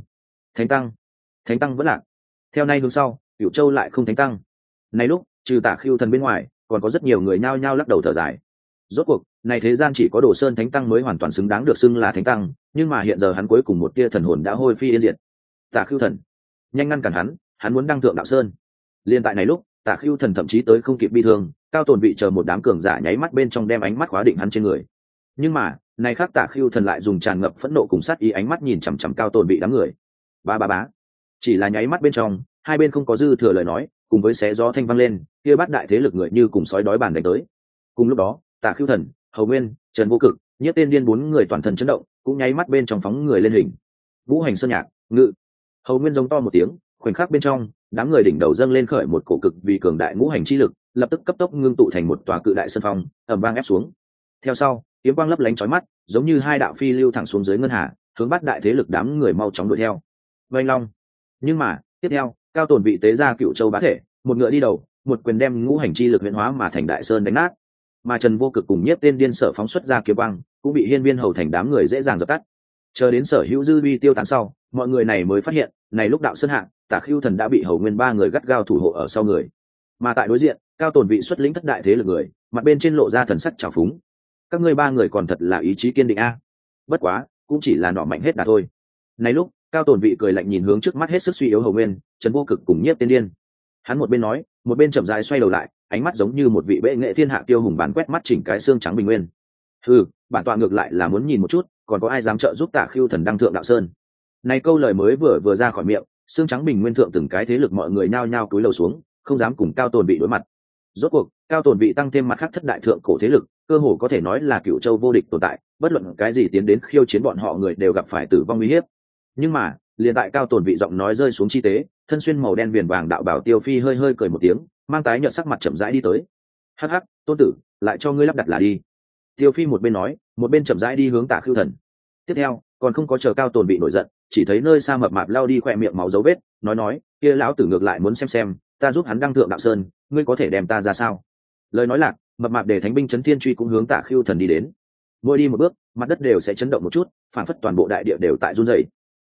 Thánh tăng vẫn lạc. Theo nay hướng sau, Cửu Châu lại không Thánh tăng. Này lúc, trừ Tả Khưu Thần bên ngoài, còn có rất nhiều người nhao nhao lắc đầu thở dài. Rốt cuộc, này thế gian chỉ có Đồ Sơn Thánh tăng mới hoàn toàn xứng đáng được xưng là Thánh tăng, nhưng mà hiện giờ hắn cuối cùng một tia thần hồn đã hôi phi yên diệt. Tả Khưu Thần, nhanh ngăn cản hắn muốn đăng thượng đạo sơn. Liên tại này lúc, Tả Khưu Thần thậm chí tới không kịp bi thương, cao tồn vị chờ một đám cường giả nháy mắt bên trong đem ánh mắt khóa định hắn trên người. Nhưng mà này khác Tả Khưu Thần lại dùng tràn ngập phẫn nộ cùng sát ý ánh mắt nhìn chằm chằm cao tồn vị đám người. Bá. Chỉ là nháy mắt bên trong, hai bên không có dư thừa lời nói, cùng với xé gió thanh vang lên, kia bắt đại thế lực người như cùng sói đói bàn đánh tới. Cùng lúc đó, Tả Khưu Thần, Hầu Nguyên, Trần Vô Cực, Nhiếp Tiên Điên bốn người toàn thân chấn động, cũng nháy mắt bên trong phóng người lên hình. Vũ Hành Sơn Nhạc, ngự. Hầu Nguyên giống to một tiếng, khoảnh khắc bên trong, đám người đỉnh đầu dâng lên khởi một cổ cực vì cường đại ngũ hành chi lực, lập tức cấp tốc ngưng tụ thành một tòa cự đại sơn phong, ầm vang ép xuống. Theo sau, kiếm quang lấp lánh chói mắt, giống như hai đạo phi lưu thẳng xuống dưới ngân hà, hướng bắt đại thế lực đám người mau chóng đuổi theo. Vành long. Nhưng mà, tiếp theo, cao tồn vị tế ra Cựu Châu bá thể, một ngựa đi đầu, một quyền đem ngũ hành chi lực huyễn hóa mà thành đại sơn đánh nát. Mà Trần Vô Cực cùng Nhiếp Tiên Điên sở phóng xuất ra kiếm quang, cũng bị hiên viên hầu thành đám người dễ dàng dập tắt. Chờ đến sở hữu dư uy tiêu tán sau, mọi người này mới phát hiện, này lúc đạo sơn hạ, Tả Khưu Thần đã bị Hầu Nguyên ba người gắt gao thủ hộ ở sau người. Mà tại đối diện, cao tồn vị xuất lĩnh thất đại thế lực người, mặt bên trên lộ ra thần sắc trào phúng. Các ngươi ba người còn thật là ý chí kiên định a. Bất quá, cũng chỉ là nọ mạnh hết đà thôi. Này lúc, cao tồn vị cười lạnh nhìn hướng trước mắt hết sức suy yếu Hầu Nguyên, Trần Vô Cực cùng Nhiếp Tiên Điên. Hắn một bên nói, một bên chậm rãi xoay đầu lại, ánh mắt giống như một vị bệ nghệ thiên hạ tiêu hùng bản quét mắt chỉnh cái xương trắng bình nguyên. Bản tọa ngược lại là muốn nhìn một chút, còn có ai dám trợ giúp Tả Khưu Thần đăng thượng đạo sơn. Này câu lời mới vừa ra khỏi miệng, xương trắng bình nguyên thượng từng cái thế lực mọi người nhao nhao cúi đầu xuống, không dám cùng cao tồn vị đối mặt. Rốt cuộc, cao tồn vị tăng thêm mặt khác thất đại thượng cổ thế lực, cơ hồ có thể nói là Cựu Châu vô địch tồn tại, bất luận cái gì tiến đến khiêu chiến bọn họ người đều gặp phải tử vong uy hiếp. Nhưng mà, liền tại cao tồn vị giọng nói rơi xuống chi tế, thân xuyên màu đen viền vàng đạo bảo Tiêu Phi hơi cười một tiếng, mang tái nhợt sắc mặt chậm rãi đi tới. Hắc, tôn tử, lại cho ngươi lắp đặt là đi. Tiêu Phi một bên nói, một bên chậm rãi đi hướng Tả Khưu Thần. Tiếp theo, còn không có chờ cao tồn bị nổi giận, chỉ thấy nơi xa mập mạp lao đi khỏe miệng máu dấu vết, nói kia lão tử ngược lại muốn xem ta giúp hắn đăng thượng đạo sơn, ngươi có thể đem ta ra sao? Lời nói lạc, mập mạp để thánh binh chấn thiên truy cũng hướng Tả Khưu Thần đi đến. Mỗi đi một bước, mặt đất đều sẽ chấn động một chút, phản phất toàn bộ đại địa đều tại run rẩy.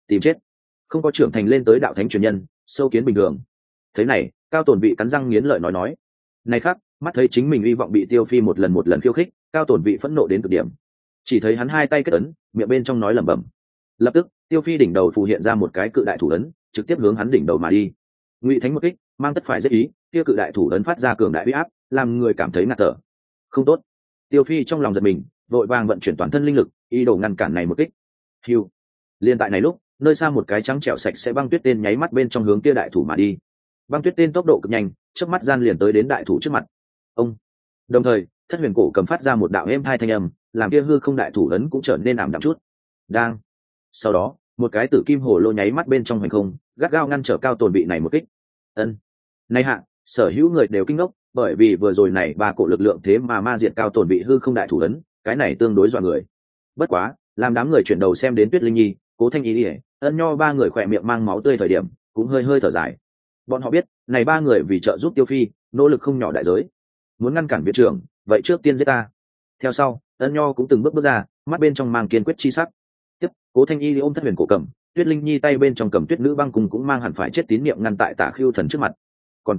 tìm chết. Không có trưởng thành lên tới đạo thánh truyền nhân, sâu kiến bình thường. Thế này, Cao Tồn Vị cắn răng nghiến lợi nói. Này khác, mắt thấy chính mình hy vọng bị Tiêu Phi một lần khiêu khích, Cao Tồn Vị phẫn nộ đến cực điểm. Chỉ thấy hắn hai tay kết ấn, miệng bên trong nói lẩm bẩm. Lập tức, Tiêu Phi đỉnh đầu phù hiện ra một cái cự đại thủ ấn, trực tiếp hướng hắn đỉnh đầu mà đi. Ngụy Thánh một kích, mang tất phải giết ý, kia cự đại thủ ấn phát ra cường đại uy áp, làm người cảm thấy ngạt thở. Không tốt. Tiêu Phi trong lòng giật mình, vội vàng vận chuyển toàn thân linh lực, ý đồ ngăn cản này một kích. Hưu. Liên tại này lúc, nơi xa một cái trắng trẻo sạch sẽ băng tuyết tên nháy mắt bên trong hướng kia đại thủ mà đi. Băng tuyết tên tốc độ cực nhanh, chớp mắt gian liền tới đến đại thủ trước mặt. Ông. Đồng thời, Thất Huyền Cổ cầm phát ra một đạo êm thai thanh âm, làm kia hư không đại thủ ấn cũng trở nên ảm đạm chút. Đang. Sau đó, một cái tử kim hồ lô nháy mắt bên trong hành không, gắt gao ngăn trở Cao Tồn Vị này một kích. Ân. Này hạ, sở hữu người đều kinh ngốc, bởi vì vừa rồi này ba cổ lực lượng thế mà ma diệt Cao Tồn Vị hư không đại thủ ấn, cái này tương đối dọa người. Bất quá, làm đám người chuyển đầu xem đến Tuyết Linh Nhi, Cố Thanh Ý, Ân Nho ba người khỏe miệng mang máu tươi thời điểm, cũng hơi thở dài. Bọn họ biết, này ba người vì trợ giúp Tiêu Phi, nỗ lực không nhỏ đại giới. Muốn ngăn cản viện trưởng, vậy trước tiên giết ta. Theo sau, Ân Nho cũng từng bước ra, mắt bên trong mang kiên quyết chi sắc. Tiếp, Cố Thanh Y ôm Thất Huyền Cổ cầm, Tuyết Linh Nhi tay bên trong cầm Tuyết Nữ Băng cùng cũng mang hẳn phải chết tín niệm ngăn tại Tả Khưu Thần trước mặt. Còn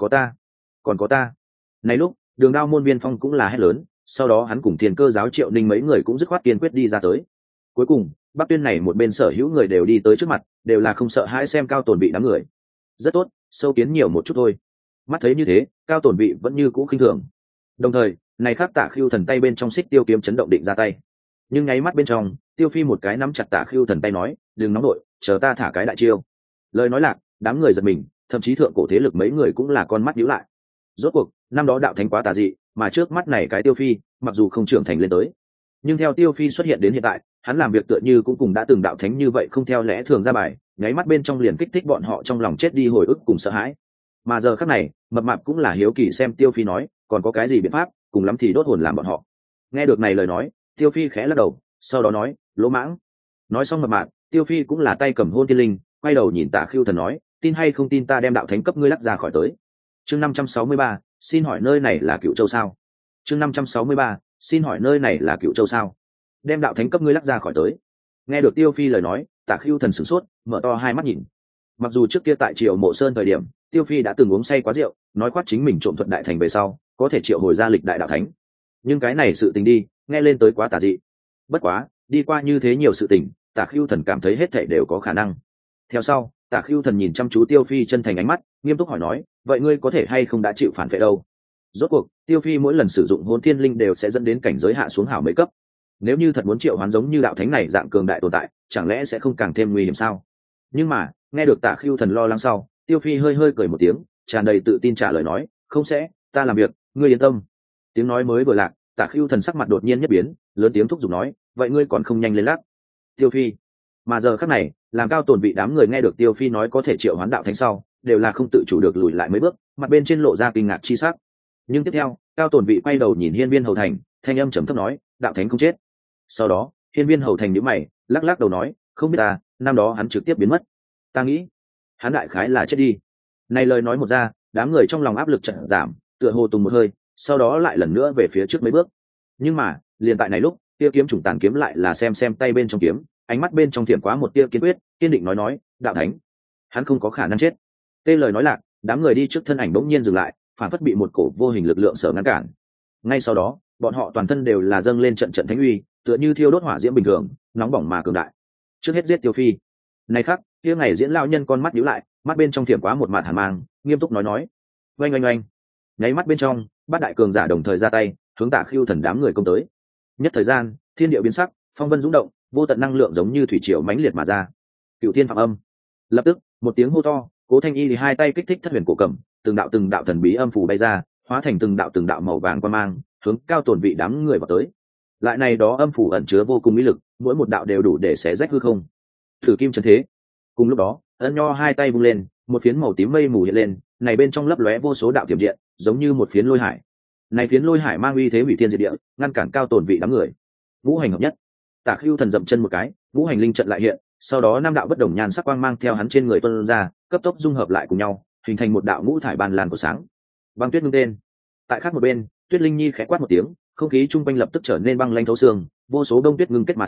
có ta. Này lúc, Đường Đao môn Viên Phong cũng là hét lớn, sau đó hắn cùng Thiên Cơ giáo Triệu Ninh mấy người cũng dứt khoát kiên quyết đi ra tới. Cuối cùng, Bắc Tuyên này một bên sở hữu người đều đi tới trước mặt, đều là không sợ hãi xem Cao Tồn Vị đám người. Rất tốt, sâu kiến nhiều một chút thôi. Mắt thấy như thế, Cao Tồn Vị vẫn như cũ khinh thường. Đồng thời, này khác Tả Khưu Thần tay bên trong xích tiêu kiếm chấn động định ra tay. Nhưng nháy mắt bên trong, Tiêu Phi một cái nắm chặt Tả Khưu Thần tay nói, đừng nóng đội, chờ ta thả cái đại chiêu. Lời nói lạc, đám người giật mình, thậm chí thượng cổ thế lực mấy người cũng là con mắt nhíu lại. Rốt cuộc, năm đó đạo thánh quá tà dị, mà trước mắt này cái Tiêu Phi, mặc dù không trưởng thành lên tới, nhưng theo Tiêu Phi xuất hiện đến hiện tại, hắn làm việc tựa như cũng cùng đã từng đạo thánh như vậy không theo lẽ thường ra bài, nháy mắt bên trong liền kích thích bọn họ trong lòng chết đi hồi ức cùng sợ hãi. Mà giờ khắc này, Mập Mạp cũng là hiếu kỳ xem Tiêu Phi nói, còn có cái gì biện pháp, cùng lắm thì đốt hồn làm bọn họ. Nghe được này lời nói, Tiêu Phi khẽ lắc đầu, sau đó nói, lỗ mãng. Nói xong Mập Mạp, Tiêu Phi cũng là tay cầm hôn tiên linh, quay đầu nhìn Tả Khưu Thần nói, tin hay không tin ta đem đạo thánh cấp ngươi lắc ra khỏi tới. Chương 563, xin hỏi nơi này là Cựu Châu sao? Chương 563, xin hỏi nơi này là Cựu Châu sao? Đem đạo thánh cấp ngươi lắc ra khỏi tới. Nghe được Tiêu Phi lời nói, Tả Khưu Thần sửng sốt, mở to hai mắt nhìn. Mặc dù trước kia tại Triều Mộ Sơn thời điểm, Tiêu Phi đã từng uống say quá rượu, nói khoác chính mình trộm thuật đại thành về sau, có thể triệu hồi ra lịch đại đạo thánh. Nhưng cái này sự tình đi, nghe lên tới quá tà dị. Bất quá, đi qua như thế nhiều sự tình, Tả Khưu Thần cảm thấy hết thảy đều có khả năng. Theo sau, Tả Khưu Thần nhìn chăm chú Tiêu Phi chân thành ánh mắt, nghiêm túc hỏi nói, vậy ngươi có thể hay không đã chịu phản vệ đâu? Rốt cuộc, Tiêu Phi mỗi lần sử dụng hồn thiên linh đều sẽ dẫn đến cảnh giới hạ xuống hảo mấy cấp. Nếu như thật muốn triệu hoán giống như đạo thánh này dạng cường đại tồn tại, chẳng lẽ sẽ không càng thêm nguy hiểm sao? Nhưng mà, nghe được Tả Khưu Thần lo lắng sau, Tiêu Phi hơi cười một tiếng, tràn đầy tự tin trả lời nói, không sẽ, ta làm việc, ngươi yên tâm. Tiếng nói mới vừa lạc, Tả Khưu Thần sắc mặt đột nhiên nhất biến, lớn tiếng thúc giục nói, vậy ngươi còn không nhanh lên lắc. Tiêu Phi. Mà giờ khắc này, làm Cao Tồn Vị đám người nghe được Tiêu Phi nói có thể triệu hoán đạo thánh sau, đều là không tự chủ được lùi lại mấy bước, mặt bên trên lộ ra kinh ngạc chi sắc. Nhưng tiếp theo, Cao Tồn Vị quay đầu nhìn Hiên Viên Hầu Thành, thanh âm trầm thấp nói, đạo thánh không chết. Sau đó, Hiên Viên Hầu Thành nhíu mày, lắc đầu nói, không biết ta, năm đó hắn trực tiếp biến mất. Ta nghĩ, hắn đại khái là chết đi. Này lời nói một ra, đám người trong lòng áp lực chợt giảm, tựa hồ tùng một hơi, sau đó lại lần nữa về phía trước mấy bước. Nhưng mà, liền tại này lúc, tia kiếm trùng tàn kiếm lại là xem tay bên trong kiếm, ánh mắt bên trong thiểm quá một tia kiên quyết, kiên định nói, đạo thánh, hắn không có khả năng chết. Tê lời nói lạc, đám người đi trước thân ảnh bỗng nhiên dừng lại, phản phất bị một cổ vô hình lực lượng sở ngăn cản. Ngay sau đó, bọn họ toàn thân đều là dâng lên trận thánh uy, tựa như thiêu đốt hỏa diễm bình thường, nóng bỏng mà cường đại. Trước hết giết Tiêu Phi. Này khắc, kia ngày diễn lao nhân con mắt nhíu lại, mắt bên trong thiểm quá một mạt hàn mang, nghiêm túc nói, oanh. Nháy mắt bên trong, bát đại cường giả đồng thời ra tay, hướng Tả Khưu Thần đám người công tới. Nhất thời gian, thiên địa biến sắc, phong vân rung động, vô tận năng lượng giống như thủy triều mãnh liệt mà ra. Cửu Thiên Phạm Âm. Lập tức, một tiếng hô to, Cố Thanh Y thì hai tay kích thích Thất Huyền Cổ Cầm, từng đạo thần bí âm phù bay ra, hóa thành từng đạo màu vàng quang mang, hướng Cao Tồn Vị đám người vào tới. Lại này đó âm phù ẩn chứa vô cùng ý lực, mỗi một đạo đều đủ để xé rách hư không. Thử kim trấn thế. Cùng lúc đó, Ân Nho hai tay vung lên, một phiến màu tím mây mù hiện lên, này bên trong lấp lóe vô số đạo tiềm điện, giống như một phiến lôi hải. Này phiến lôi hải mang uy thế hủy thiên diệt địa, ngăn cản Cao Tồn Vị đám người. Ngũ hành hợp nhất. Tả Khưu Thần dậm chân một cái, ngũ hành linh trận lại hiện, sau đó năm đạo bất đồng nhan sắc quang mang theo hắn trên người tuôn ra, cấp tốc dung hợp lại cùng nhau, hình thành một đạo ngũ thải ban lan của sáng. Băng Tuyết ngưng tên. Tại khác một bên, Tuyết Linh Nhi khẽ quát một tiếng, không khí trung quanh lập tức trở nên băng lãnh thấu xương, vô số đông tuyết ngưng kết mà thành,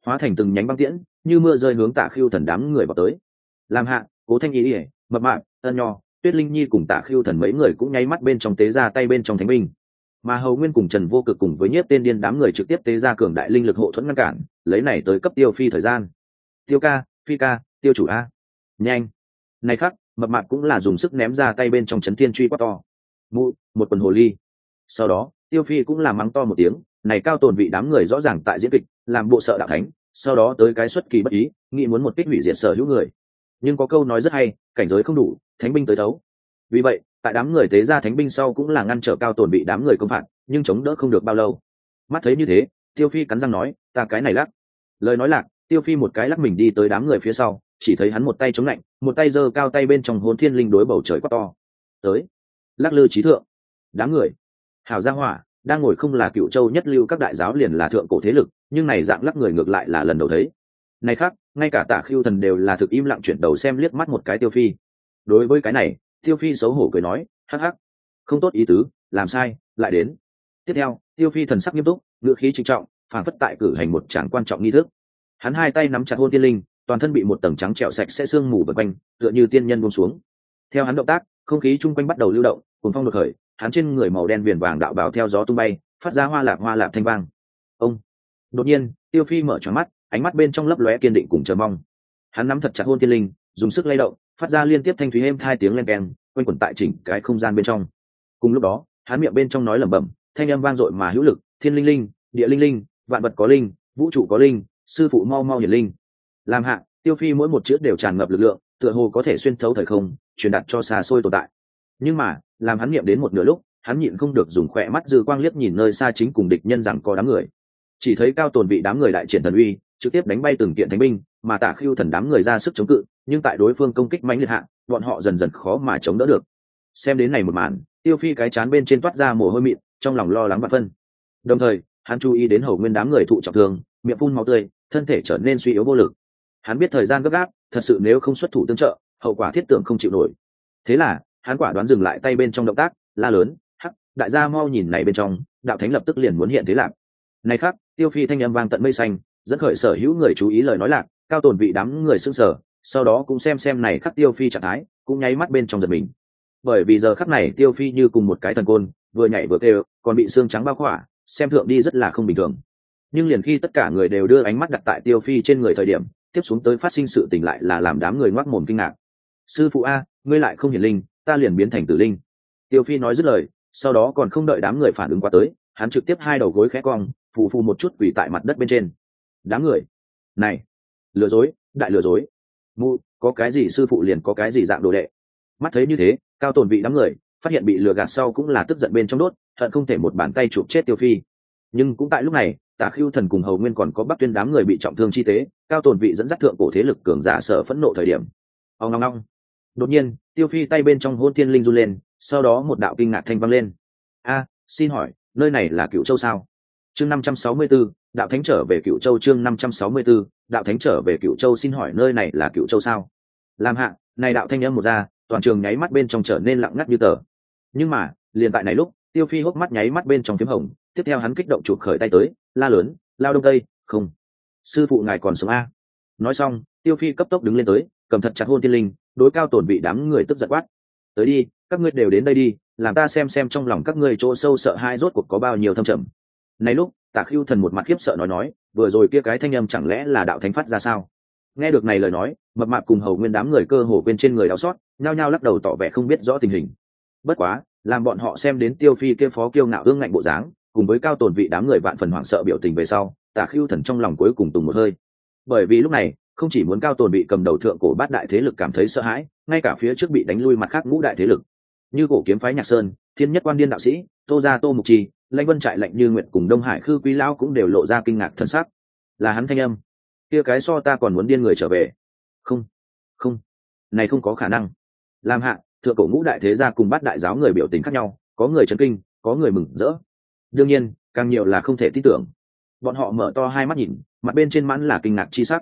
hóa thành từng nhánh băng tiễn như mưa rơi hướng Tạ Khưu Thần đám người vào tới. Làm hạ, Cố Thanh Ý ỉa, Mập Mạp, Ân Nho, Tuyết Linh Nhi cùng Tạ Khưu Thần mấy người cũng nháy mắt bên trong tế ra tay bên trong thánh binh, mà Hầu Nguyên cùng Trần Vô Cực cùng với Nhiếp Tên Điên đám người trực tiếp tế ra cường đại linh lực hộ thuẫn ngăn cản, lấy này tới cấp Tiêu Phi thời gian. Tiêu ca, Phi ca, Tiêu chủ a, nhanh! Này khắc, Mập Mạp cũng là dùng sức ném ra tay bên trong chấn thiên truy quát to. Mụ, một quần hồ ly. Sau đó, Tiêu Phi cũng làm mắng to một tiếng, này cao tồn vị đám người rõ ràng tại diễn kịch, làm bộ sợ đạo thánh, sau đó tới cái xuất kỳ bất ý, nghĩ muốn một kích hủy diệt sở hữu người. Nhưng có câu nói rất hay, cảnh giới không đủ, thánh binh tới thấu. Vì vậy, tại đám người tế ra thánh binh sau cũng là ngăn trở cao tồn bị đám người công phạt, nhưng chống đỡ không được bao lâu. Mắt thấy như thế, Tiêu Phi cắn răng nói, ta cái này lắc. Lời nói lạc, Tiêu Phi một cái lắc mình đi tới đám người phía sau, chỉ thấy hắn một tay chống lạnh, một tay giơ cao tay bên trong Hồn Thiên Linh đối bầu trời quát to. Tới, lắc lư trí thượng. Đám người, hảo gia hỏa, đang ngồi không là Cựu Châu nhất lưu các đại giáo liền là thượng cổ thế lực, nhưng này dạng lắc người ngược lại là lần đầu thấy. Này khác, ngay cả Tạ Khưu Thần đều là thực im lặng chuyển đầu xem liếc mắt một cái Tiêu Phi. Đối với cái này, Tiêu Phi xấu hổ cười nói, hắc hắc, không tốt ý tứ, làm sai, lại đến. Tiếp theo, Tiêu Phi thần sắc nghiêm túc, ngữ khí trịnh trọng, phản phất tại cử hành một tràng quan trọng nghi thức. Hắn hai tay nắm chặt Hồn Thiên Linh, toàn thân bị một tầng trắng trẻo sạch sẽ sương mù vây quanh, tựa như tiên nhân buông xuống. Theo hắn động tác, không khí chung quanh bắt đầu lưu động, cuồng phong đột khởi, hắn trên người màu đen viền vàng đạo bào theo gió tung bay, phát ra hoa lạp thanh vang. Ông. Đột nhiên, Tiêu Phi mở tròn mắt, ánh mắt bên trong lấp lóe kiên định cùng chờ mong. Hắn nắm thật chặt Hồn Thiên Linh, dùng sức lay động, phát ra liên tiếp thanh thúy êm hai tiếng len keng, quanh quẩn tại chỉnh cái không gian bên trong. Cùng lúc đó, hắn miệng bên trong nói lẩm bẩm, thanh âm vang dội mà hữu lực, thiên linh linh, địa linh linh, vạn vật có linh, vũ trụ có linh, sư phụ mau mau hiển linh. Làm hạ, Tiêu Phi mỗi một chữ đều tràn ngập lực lượng, tựa hồ có thể xuyên thấu thời không, truyền đạt cho xa xôi tồn tại. Nhưng mà, làm hắn niệm đến một nửa lúc, hắn nhịn không được dùng khỏe mắt dư quang liếc nhìn nơi xa chính cùng địch nhân rằng có đám người. Chỉ thấy cao tồn vị đám người đại triển thần uy, trực tiếp đánh bay từng kiện thánh binh, mà Tạ Khưu Thần đám người ra sức chống cự, nhưng tại đối phương công kích mãnh liệt hạ, bọn họ dần dần khó mà chống đỡ được. Xem đến này một màn, Tiêu Phi cái chán bên trên toát ra mồ hôi mịn, trong lòng lo lắng vạn phân. Đồng thời, hắn chú ý đến Hầu Nguyên đám người thụ trọng thương, miệng phun máu tươi, thân thể trở nên suy yếu vô lực. Hắn biết thời gian gấp gáp, thật sự nếu không xuất thủ tương trợ, hậu quả thiết tưởng không chịu nổi. Thế là, hắn quả đoán dừng lại tay bên trong động tác, la lớn, "Hắc, đại gia mau nhìn này bên trong, đạo thánh lập tức liền muốn hiện thế lạc." Này khác, Tiêu Phi thanh âm vang tận mây xanh, dẫn khởi sở hữu người chú ý lời nói lạc, cao tồn vị đám người sững sờ, sau đó cũng xem này khắc Tiêu Phi trạng thái, cũng nháy mắt bên trong giật mình. Bởi vì giờ khắc này Tiêu Phi như cùng một cái thần côn, vừa nhảy vừa kêu, còn bị xương trắng bao khỏa, xem thượng đi rất là không bình thường. Nhưng liền khi tất cả người đều đưa ánh mắt đặt tại Tiêu Phi trên người thời điểm, tiếp xuống tới phát sinh sự tình lại là làm đám người ngoác mồm kinh ngạc. "Sư phụ a, ngươi lại không hiển linh, ta liền biến thành tử linh." Tiêu Phi nói dứt lời, sau đó còn không đợi đám người phản ứng qua tới, hắn trực tiếp hai đầu gối khẽ cong, phù phù một chút quỳ tại mặt đất bên trên. Đám người, này, lừa dối, đại lừa dối. Mu, có cái gì sư phụ liền có cái gì dạng đồ đệ. Mắt thấy như thế, cao tồn vị đám người phát hiện bị lừa gạt sau cũng là tức giận bên trong đốt, hận không thể một bàn tay chụp chết Tiêu Phi. Nhưng cũng tại lúc này, Tạ Khưu Thần cùng Hầu Nguyên còn có Bắc Tuyên đám người bị trọng thương chi tế, cao tồn vị dẫn dắt thượng cổ thế lực cường giả sở phẫn nộ thời điểm. Ong ong ong. Đột nhiên, Tiêu Phi tay bên trong Hồn Thiên Linh run lên, sau đó một đạo kinh ngạc thanh vang lên. "A, xin hỏi, nơi này là Cựu Châu sao?" Chương 564, đạo thánh trở về Cựu Châu. Chương 564, đạo thánh trở về Cựu Châu. Xin hỏi nơi này là Cựu Châu sao? Làm hạ, này đạo thanh âm một ra, toàn trường nháy mắt bên trong trở nên lặng ngắt như tờ. Nhưng mà, liền tại này lúc, Tiêu Phi hốc mắt nháy mắt bên trong phím hồng, tiếp theo hắn kích động chụp khởi tay tới, la lớn, "Lao Đông Tây, không, sư phụ ngài còn sống a?" Nói xong, Tiêu Phi cấp tốc đứng lên tới, cầm thật chặt Hồn Thiên Linh, đối cao tổn vị đám người tức giận quát, "Tới đi, các ngươi đều đến đây đi, làm ta xem trong lòng các ngươi chỗ sâu sợ hãi rốt cuộc có bao nhiêu thâm trầm." Này lúc, Tạ Khưu Thần một mặt khiếp sợ nói, vừa rồi kia cái thanh âm chẳng lẽ là đạo thánh phát ra sao? Nghe được này lời nói, Mập Mạp cùng Hầu Nguyên đám người cơ hồ quên trên người đau xót, nhao nhao lắc đầu tỏ vẻ không biết rõ tình hình. Bất quá, làm bọn họ xem đến Tiêu Phi kia phó kiêu ngạo ương ngạnh bộ dáng, cùng với cao tồn vị đám người vạn phần hoảng sợ biểu tình về sau, Tạ Khưu Thần trong lòng cuối cùng tùng một hơi. Bởi vì lúc này, không chỉ muốn cao tồn bị cầm đầu thượng cổ bát đại thế lực cảm thấy sợ hãi, ngay cả phía trước bị đánh lui mặt khác ngũ đại thế lực, như cổ kiếm phái Nhạc Sơn, Thiên Nhất Quan Điên đạo sĩ, Tô gia Tô Mục Trì, Lãnh Vân trại Lạnh Như Nguyệt cùng Đông Hải Khư Quý lão cũng đều lộ ra kinh ngạc thân sắc. Là hắn thanh âm, kia cái so ta còn muốn điên người trở về. Không, không, này không có khả năng. Làm hạ, thượng cổ ngũ đại thế gia cùng bát đại giáo người biểu tình khác nhau, có người chấn kinh, có người mừng rỡ. Đương nhiên, càng nhiều là không thể tin tưởng. Bọn họ mở to hai mắt nhìn, mặt bên trên mãn là kinh ngạc chi sắc.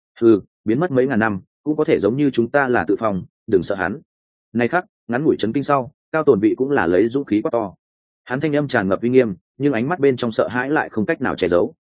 Biến mất mấy ngàn năm, cũng có thể giống như chúng ta là tự phòng, đừng sợ hắn. Này khác, ngắn ngủi chấn kinh sau, cao tồn vị cũng là lấy dũng khí quá to. Hắn thanh âm tràn ngập uy nghiêm, nhưng ánh mắt bên trong sợ hãi lại không cách nào che giấu.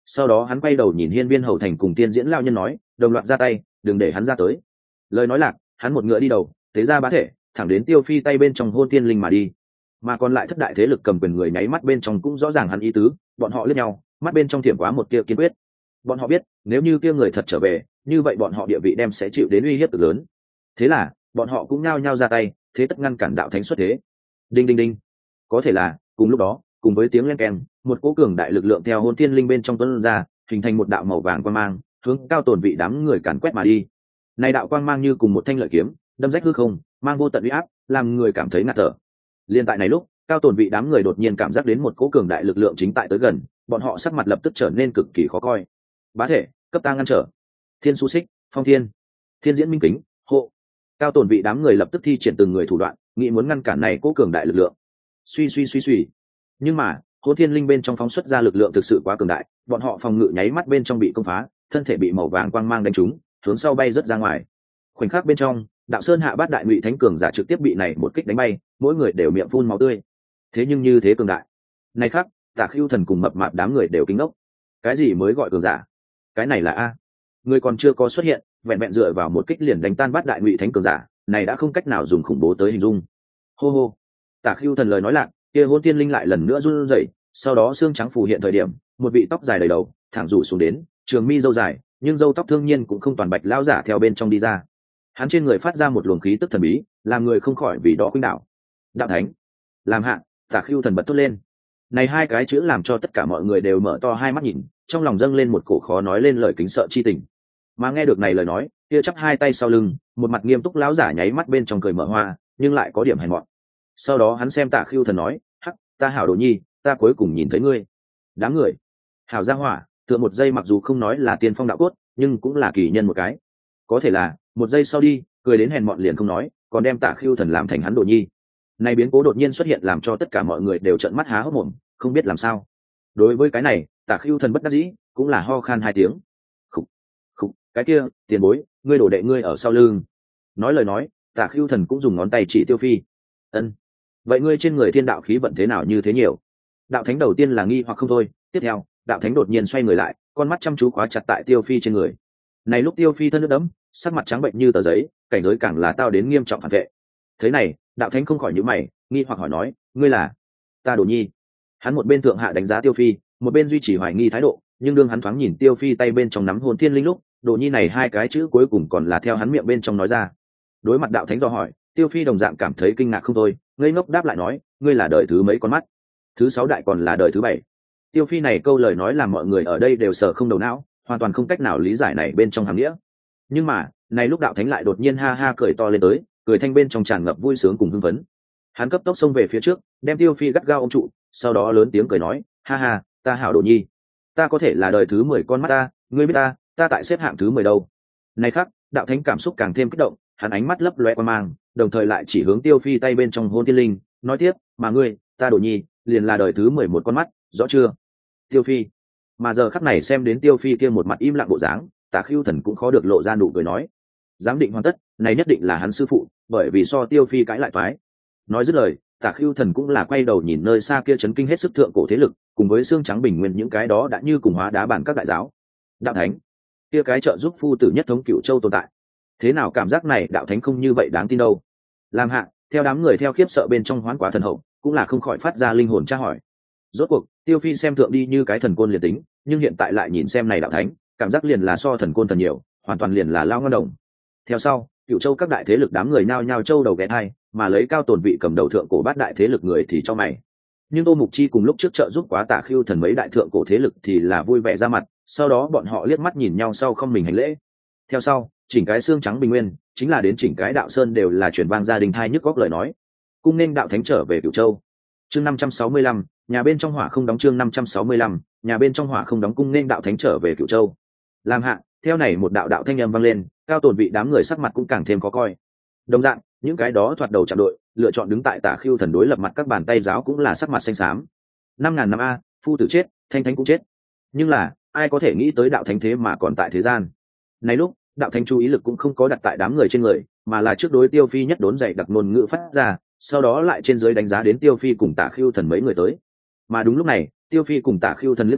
Sau đó hắn quay đầu nhìn hiên viên hầu thành cùng tiên diễn lao nhân nói, đồng loạt ra tay, đừng để hắn ra tới. Lời nói lạc, hắn một ngựa đi đầu, tế ra bá thể, thẳng đến Tiêu Phi tay bên trong hôn tiên linh mà đi. Mà còn lại thất đại thế lực cầm quyền người nháy mắt bên trong cũng rõ ràng hắn ý tứ, bọn họ liếc nhau, mắt bên trong thiểm quá một tia kiên quyết. Bọn họ biết, nếu như kia người thật trở về, như vậy bọn họ địa vị đem sẽ chịu đến uy hiếp cực lớn. Thế là, bọn họ cũng nhao nhao ra tay, thế tất ngăn cản đạo thánh xuất thế. Đinh đinh đinh. Có thể là, cùng lúc đó, cùng với tiếng len keng, một cỗ cường đại lực lượng theo hôn tiên linh bên trong tuôn ra, hình thành một đạo màu vàng quang mang, hướng Cao Tồn vị đám người càn quét mà đi. Này đạo quang mang như cùng một thanh lợi kiếm, đâm rách hư không, mang vô tận uy áp, làm người cảm thấy ngạt thở. Liên tại này lúc, Cao Tồn vị đám người đột nhiên cảm giác đến một cỗ cường đại lực lượng chính tại tới gần, bọn họ sắc mặt lập tức trở nên cực kỳ khó coi. Bá thể, cấp ta ngăn trở. Thiên Su Xích, Phong Thiên, Thiên Diễn Minh Kính, hộ. Cao Tồn vị đám người lập tức thi triển từng người thủ đoạn, nghĩ muốn ngăn cản này cỗ cường đại lực lượng. Suy suy suy suy. Nhưng mà, Hỗn Thiên Linh bên trong phóng xuất ra lực lượng thực sự quá cường đại, bọn họ phòng ngự nháy mắt bên trong bị công phá, thân thể bị màu vàng quang mang đánh trúng, hướng sau bay rất ra ngoài. Khoảnh khắc bên trong, Đạo Sơn hạ bát đại ngụy thánh cường giả trực tiếp bị này một kích đánh bay, mỗi người đều miệng phun máu tươi. Thế nhưng như thế cường đại. Này khác, Tả Khưu Thần cùng mập mạp đám người đều kinh ngốc. Cái gì mới gọi cường giả? Cái này là a? Người còn chưa có xuất hiện, vẹn vẹn dựa vào một kích liền đánh tan bát đại ngụy thánh cường giả, này đã không cách nào dùng khủng bố tới hình dung. Hô hô. Tả Khưu Thần lời nói lạc, kia Hỗn Thiên Linh lại lần nữa run rẩy, sau đó xương trắng phù hiện thời điểm, một vị tóc dài đầy đầu, thẳng rủ xuống đến, trường mi râu dài, nhưng râu tóc thương nhiên cũng không toàn bạch lão giả theo bên trong đi ra. Hắn trên người phát ra một luồng khí tức thần bí, làm người không khỏi vì đó khuynh đảo. Đạo thánh, làm hạ. Tả Khưu Thần bật thốt lên. Này hai cái chữ làm cho tất cả mọi người đều mở to hai mắt nhìn, trong lòng dâng lên một cổ khó nói lên lời kính sợ chi tình. Mà nghe được này lời nói, kia chắp hai tay sau lưng, một mặt nghiêm túc lão giả nháy mắt bên trong cười mở hoa, nhưng lại có điểm hèn mọn. Sau đó hắn xem Tả Khưu Thần nói, hắc, ta hảo đồ nhi, ta cuối cùng nhìn thấy ngươi. Đám người, hảo gia hỏa, tựa một giây mặc dù không nói là tiên phong đạo cốt, nhưng cũng là kỳ nhân một cái. Có thể là, một giây sau đi, cười đến hèn mọn liền không nói, còn đem Tả Khưu Thần làm thành hắn đồ nhi. Này biến cố đột nhiên xuất hiện làm cho tất cả mọi người đều trợn mắt há hốc mồm, không biết làm sao. Đối với cái này, Tả Khưu Thần bất đắc dĩ, cũng là ho khan hai tiếng. Khục, khục, cái kia, tiền bối, ngươi đổ đệ ngươi ở sau lưng. Nói lời nói, Tả Khưu Thần cũng dùng ngón tay chỉ Tiêu Phi. Ân, vậy ngươi trên người thiên đạo khí vận thế nào như thế nhiều? Đạo thánh đầu tiên là nghi hoặc không thôi, tiếp theo, đạo thánh đột nhiên xoay người lại, con mắt chăm chú khóa chặt tại Tiêu Phi trên người. Này lúc Tiêu Phi thân nước đẫm, sắc mặt trắng bệnh như tờ giấy, cảnh giới càng là tao đến nghiêm trọng phản vệ. Thế này, đạo thánh không khỏi nhíu mày, nghi hoặc hỏi nói, ngươi là? Ta đồ nhi. Hắn một bên thượng hạ đánh giá Tiêu Phi, một bên duy trì hoài nghi thái độ, nhưng đương hắn thoáng nhìn Tiêu Phi tay bên trong nắm hồn thiên linh lúc, đồ nhi này hai cái chữ cuối cùng còn là theo hắn miệng bên trong nói ra. Đối mặt đạo thánh do hỏi, Tiêu Phi đồng dạng cảm thấy kinh ngạc không thôi, ngây ngốc đáp lại nói, ngươi là đời thứ mấy con mắt? Thứ sáu đại còn là đời thứ bảy. Tiêu Phi này câu lời nói làm mọi người ở đây đều sợ không đầu não, hoàn toàn không cách nào lý giải này bên trong hàm nghĩa. Nhưng mà, này lúc đạo thánh lại đột nhiên ha ha cười to lên tới, cười thanh bên trong tràn ngập vui sướng cùng hưng phấn. Hắn cấp tốc xông về phía trước, đem Tiêu Phi gắt gao ôm trụ, sau đó lớn tiếng cười nói, ha ha, ta hảo đồ nhi, ta có thể là đời thứ 10 con mắt ta, ngươi biết ta tại xếp hạng thứ 10 đâu. Này khác, đạo thánh cảm xúc càng thêm kích động, hắn ánh mắt lấp loe quan mang, đồng thời lại chỉ hướng Tiêu Phi tay bên trong Hôn Tiên Linh, nói tiếp, mà ngươi, ta đồ nhi, liền là đời thứ 11 con mắt, rõ chưa? Tiêu Phi. Mà giờ khắc này xem đến Tiêu Phi kia một mặt im lặng bộ dáng, Tả Khưu Thần cũng khó được lộ ra nụ cười nói, giám định hoàn tất, này nhất định là hắn sư phụ, bởi vì so Tiêu Phi cãi lại toái. Nói dứt lời, Tả Khưu Thần cũng là quay đầu nhìn nơi xa kia chấn kinh hết sức thượng cổ thế lực, cùng với xương trắng bình nguyên những cái đó đã như cùng hóa đá bản các đại giáo. Đạo thánh, kia cái trợ giúp phu tử nhất thống Cửu Châu tồn tại. Thế nào cảm giác này đạo thánh không như vậy đáng tin đâu? Làm hạ, theo đám người theo khiếp sợ bên trong hoán quả thần hậu, cũng là không khỏi phát ra linh hồn tra hỏi. Rốt cuộc, Tiêu Phi xem thượng đi như cái thần côn liền tính, nhưng hiện tại lại nhìn xem này đạo thánh, cảm giác liền là so thần côn thần nhiều, hoàn toàn liền là lao ngon đồng. Theo sau, Cửu Châu các đại thế lực đám người nhao nhao châu đầu ghé hai, mà lấy Cao Tồn vị cầm đầu thượng cổ bát đại thế lực người thì cho mày. Nhưng Tô Mục Chi cùng lúc trước trợ giúp quá Tả Khưu Thần mấy đại thượng cổ thế lực thì là vui vẻ ra mặt, sau đó bọn họ liếc mắt nhìn nhau sau không mình hành lễ. Theo sau, chỉnh cái xương trắng bình nguyên, chính là đến chỉnh cái đạo sơn đều là truyền vang gia đình thai nhức góc lời nói. Cung nên đạo thánh trở về Cửu Châu. Chương 565, nhà bên trong hỏa không đóng, chương 565, nhà bên trong hỏa không đóng, cung nên đạo thánh trở về Cửu Châu. Làm hạ, theo này một đạo đạo thanh âm vang lên, Cao Tồn vị đám người sắc mặt cũng càng thêm khó coi. Đồng dạng, những cái đó thoạt đầu chạm đội, lựa chọn đứng tại Tả Khưu Thần đối lập mặt các bàn tay giáo cũng là sắc mặt xanh xám. 5000 năm a, phu tử chết, thanh thánh cũng chết. Nhưng là, ai có thể nghĩ tới đạo thánh thế mà còn tại thế gian. Này lúc, đạo thánh chú ý lực cũng không có đặt tại đám người trên người, mà là trước đối Tiêu Phi nhất đốn dạy đặc ngôn ngữ phát ra, sau đó lại trên dưới đánh giá đến Tiêu Phi cùng Tả Khưu Thần mấy người tới. Mà đúng lúc này, Tiêu Phi cùng Tả Khưu Thần liếc nhau,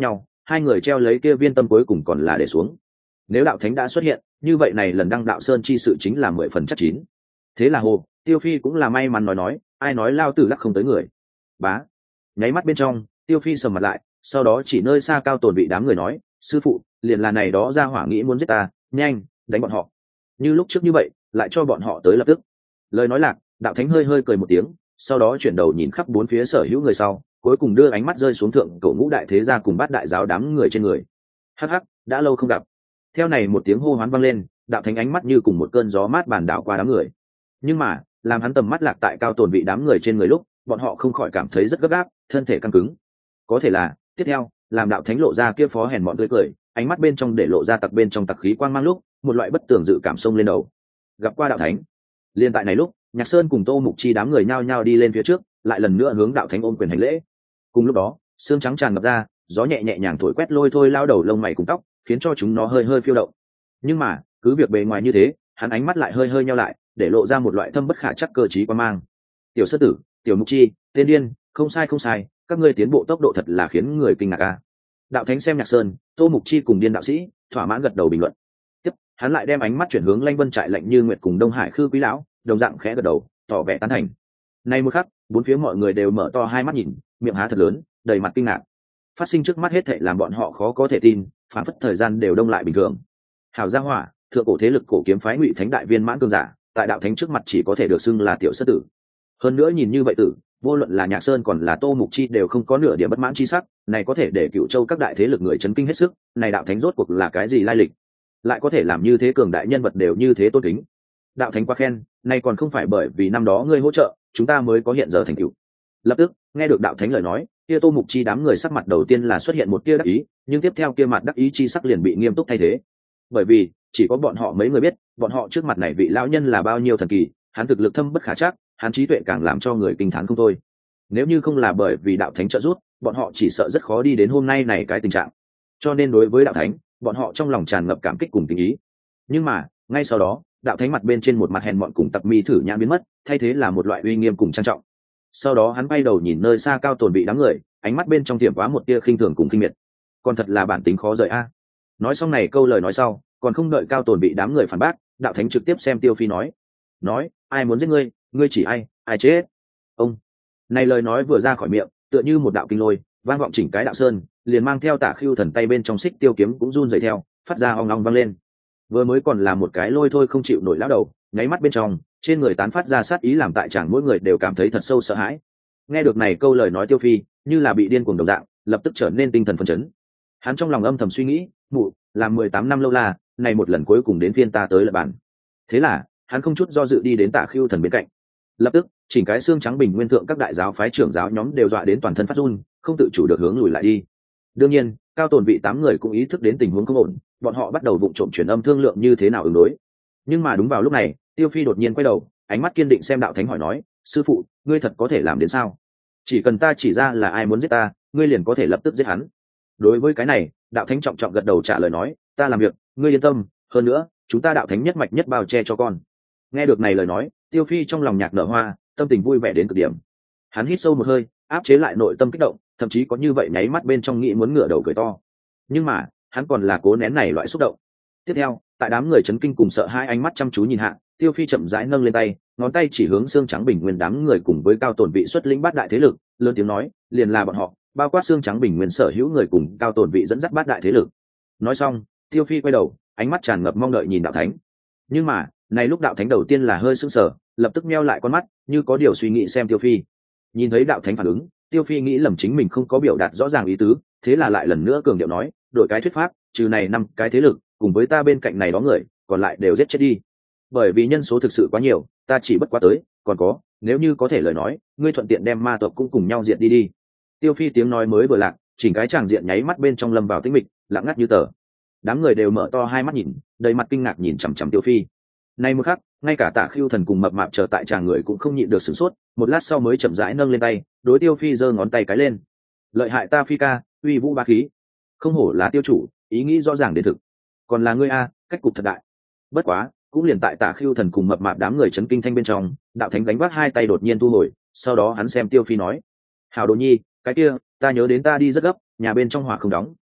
hai người treo lấy kia viên tâm cuối cùng còn là để xuống. Nếu đạo thánh đã xuất hiện, như vậy này lần đăng đạo sơn chi sự chính là 10 phần chắc chín. Thế là hồ Tiêu Phi cũng là may mắn nói, ai nói lao tử lắc không tới người. Bá, nháy mắt bên trong, Tiêu Phi sầm mặt lại, sau đó chỉ nơi xa Cao Tồn vị đám người nói, sư phụ, liền là này đó ra hỏa nghĩ muốn giết ta, nhanh đánh bọn họ. Như lúc trước như vậy, lại cho bọn họ tới lập tức. Lời nói lạc, đạo thánh hơi hơi cười một tiếng, sau đó chuyển đầu nhìn khắp bốn phía sở hữu người sau, cuối cùng đưa ánh mắt rơi xuống thượng cổ ngũ đại thế gia cùng bát đại giáo đám người trên người. Hắc hắc, đã lâu không gặp. Theo này một tiếng hô hoán vang lên, đạo thánh ánh mắt như cùng một cơn gió mát bàn đảo qua đám người. Nhưng mà làm hắn tầm mắt lạc tại Cao Tồn vị đám người trên người lúc, bọn họ không khỏi cảm thấy rất gấp gáp, thân thể căng cứng. Có thể là tiếp theo, làm đạo thánh lộ ra kia phó hèn mọn tươi cười, ánh mắt bên trong để lộ ra tặc bên trong tặc khí quang mang lúc, một loại bất tường dự cảm xông lên đầu. Gặp qua đạo thánh. Liên tại này lúc, Nhạc Sơn cùng Tô Mục Chi đám người nhao nhao đi lên phía trước, lại lần nữa hướng đạo thánh ôm quyền hành lễ. Cùng lúc đó, xương trắng tràn ngập ra, gió nhẹ nhẹ nhàng thổi quét lôi thôi lao đầu lông mày cùng tóc, khiến cho chúng nó hơi hơi phiêu động. Nhưng mà cứ việc bề ngoài như thế, hắn ánh mắt lại hơi hơi nheo lại, để lộ ra một loại thâm bất khả chắc cơ trí quan mang. Tiểu Sơ Tử, Tiểu Mục Chi, tên điên, không sai không sai, các ngươi tiến bộ tốc độ thật là khiến người kinh ngạc a. Đạo thánh xem Nhạc Sơn, Tô Mục Chi cùng điên đạo sĩ, thỏa mãn gật đầu bình luận. Tiếp, hắn lại đem ánh mắt chuyển hướng Lanh Vân trại lạnh như nguyệt cùng Đông Hải Khư quý lão, đồng dạng khẽ gật đầu, tỏ vẻ tán thành. Nay một khắc, bốn phía mọi người đều mở to hai mắt nhìn, miệng há thật lớn, đầy mặt kinh ngạc. Phát sinh trước mắt hết thảy làm bọn họ khó có thể tin, phản phất thời gian đều đông lại bình thường. Hảo gia hỏa, thượng cổ thế lực cổ kiếm phái Ngụy Thánh đại viên mãn cường giả, tại đạo thánh trước mặt chỉ có thể được xưng là tiểu Sơ Tử. Hơn nữa nhìn như vậy tử, vô luận là Nhạc Sơn còn là Tô Mục Chi đều không có nửa điểm bất mãn chi sắc, này có thể để Cựu Châu các đại thế lực người chấn kinh hết sức, này đạo thánh rốt cuộc là cái gì lai lịch, lại có thể làm như thế cường đại nhân vật đều như thế tôn kính. Đạo thánh quá khen, này còn không phải bởi vì năm đó ngươi hỗ trợ, chúng ta mới có hiện giờ thành tựu. Lập tức, nghe được đạo thánh lời nói, kia Tô Mục Chi đám người sắc mặt đầu tiên là xuất hiện một tia đắc ý, nhưng tiếp theo kia mặt đắc ý chi sắc liền bị nghiêm túc thay thế. Bởi vì, chỉ có bọn họ mấy người biết, bọn họ trước mặt này vị lão nhân là bao nhiêu thần kỳ, hắn thực lực thâm bất khả trắc, hắn trí tuệ càng làm cho người kinh thán không thôi. Nếu như không là bởi vì đạo thánh trợ giúp, bọn họ chỉ sợ rất khó đi đến hôm nay này cái tình trạng. Cho nên đối với đạo thánh, bọn họ trong lòng tràn ngập cảm kích cùng tình ý. Nhưng mà, ngay sau đó, đạo thánh mặt bên trên một mặt hèn mọn cùng tập mi thử nhãn biến mất, thay thế là một loại uy nghiêm cùng trang trọng. Sau đó hắn bay đầu nhìn nơi xa Cao Tồn bị đám người, ánh mắt bên trong tiệm quá một tia khinh thường cùng kinh miệt. Còn thật là bản tính khó rời a. Nói xong này câu lời nói sau, còn không đợi Cao Tồn bị đám người phản bác, đạo thánh trực tiếp xem Tiêu Phi nói, ai muốn giết ngươi, ngươi chỉ ai chết. Ông này lời nói vừa ra khỏi miệng, tựa như một đạo kinh lôi, vang vọng chỉnh cái đạo sơn, liền mang theo Tả Khưu Thần tay bên trong xích tiêu kiếm cũng run rẩy theo, phát ra ong ong vang lên. Vừa mới còn là một cái lôi thôi không chịu nổi lão đầu, nháy mắt bên trong, trên người tán phát ra sát ý làm tại chẳng mỗi người đều cảm thấy thật sâu sợ hãi. Nghe được này câu lời nói Tiêu Phi, như là bị điên cuồng đồng dạng, lập tức trở nên tinh thần phấn chấn. Hắn trong lòng âm thầm suy nghĩ, mụ, làm 18 năm lâu là, này một lần cuối cùng đến phiên ta tới lập bản. Thế là, hắn không chút do dự đi đến Tả Khưu Thần bên cạnh. Lập tức, chỉnh cái xương trắng bình nguyên thượng các đại giáo phái trưởng giáo nhóm đều dọa đến toàn thân phát run, không tự chủ được hướng lùi lại đi. Đương nhiên, Cao Tồn vị 8 người cũng ý thức đến tình huống không ổn, bọn họ bắt đầu vụng trộm truyền âm thương lượng như thế nào ứng đối. Nhưng mà đúng vào lúc này, Tiêu Phi đột nhiên quay đầu, ánh mắt kiên định xem đạo thánh hỏi nói, sư phụ, ngươi thật có thể làm đến sao? Chỉ cần ta chỉ ra là ai muốn giết ta, ngươi liền có thể lập tức giết hắn. Đối với cái này, đạo thánh trọng trọng gật đầu trả lời nói, ta làm việc, ngươi yên tâm, hơn nữa, chúng ta đạo thánh nhất mạch nhất bao che cho con. Nghe được này lời nói, Tiêu Phi trong lòng nhạc nở hoa, tâm tình vui vẻ đến cực điểm. Hắn hít sâu một hơi, áp chế lại nội tâm kích động, thậm chí có như vậy nháy mắt bên trong nghĩ muốn ngửa đầu cười to. Nhưng mà, hắn còn là cố nén này loại xúc động. Tiếp theo, tại đám người chấn kinh cùng sợ hai ánh mắt chăm chú nhìn hạ, Tiêu Phi chậm rãi nâng lên tay, ngón tay chỉ hướng xương trắng bình nguyên đám người cùng với Cao Tồn vị xuất lĩnh bát đại thế lực, lớn tiếng nói, liền là bọn họ, bao quát xương trắng bình nguyên sở hữu người cùng Cao Tồn vị dẫn dắt bát đại thế lực. Nói xong, Tiêu Phi quay đầu, ánh mắt tràn ngập mong đợi nhìn đạo thánh. Nhưng mà, này lúc đạo thánh đầu tiên là hơi sững sờ, lập tức meo lại con mắt, như có điều suy nghĩ xem Tiêu Phi. Nhìn thấy đạo thánh phản ứng, Tiêu Phi nghĩ lầm chính mình không có biểu đạt rõ ràng ý tứ, thế là lại lần nữa cường điệu nói, đổi cái thuyết pháp, trừ này 5 cái thế lực, cùng với ta bên cạnh này đó người, còn lại đều giết chết đi. Bởi vì nhân số thực sự quá nhiều, ta chỉ bất quá tới, còn có, nếu như có thể lời nói, ngươi thuận tiện đem ma tộc cũng cùng nhau diệt đi đi. Tiêu Phi tiếng nói mới vừa lạc, chỉnh cái tràng diện nháy mắt bên trong lâm vào tĩnh mịch, lặng ngắt như tờ. Đám người đều mở to hai mắt nhìn, đầy mặt kinh ngạc nhìn chằm chằm Tiêu Phi. Nay một khắc, ngay cả Tả Khưu Thần cùng mập mạp chờ tại tràng người cũng không nhịn được sửng sốt, một lát sau mới chậm rãi nâng lên tay, đối Tiêu Phi giơ ngón tay cái lên. Lợi hại ta Phi ca, uy vũ bá khí, không hổ là tiêu chủ, ý nghĩ rõ ràng đến thực. Còn là ngươi a, cách cục thật đại. Bất quá, cũng liền tại Tả Khưu Thần cùng mập mạp đám người chấn kinh thanh bên trong, đạo thánh đánh vác hai tay đột nhiên thu hồi, sau đó hắn xem Tiêu Phi nói: "Hảo Đồ Nhi, cái kia, ta nhớ đến ta đi rất gấp, nhà bên trong hỏa không đóng,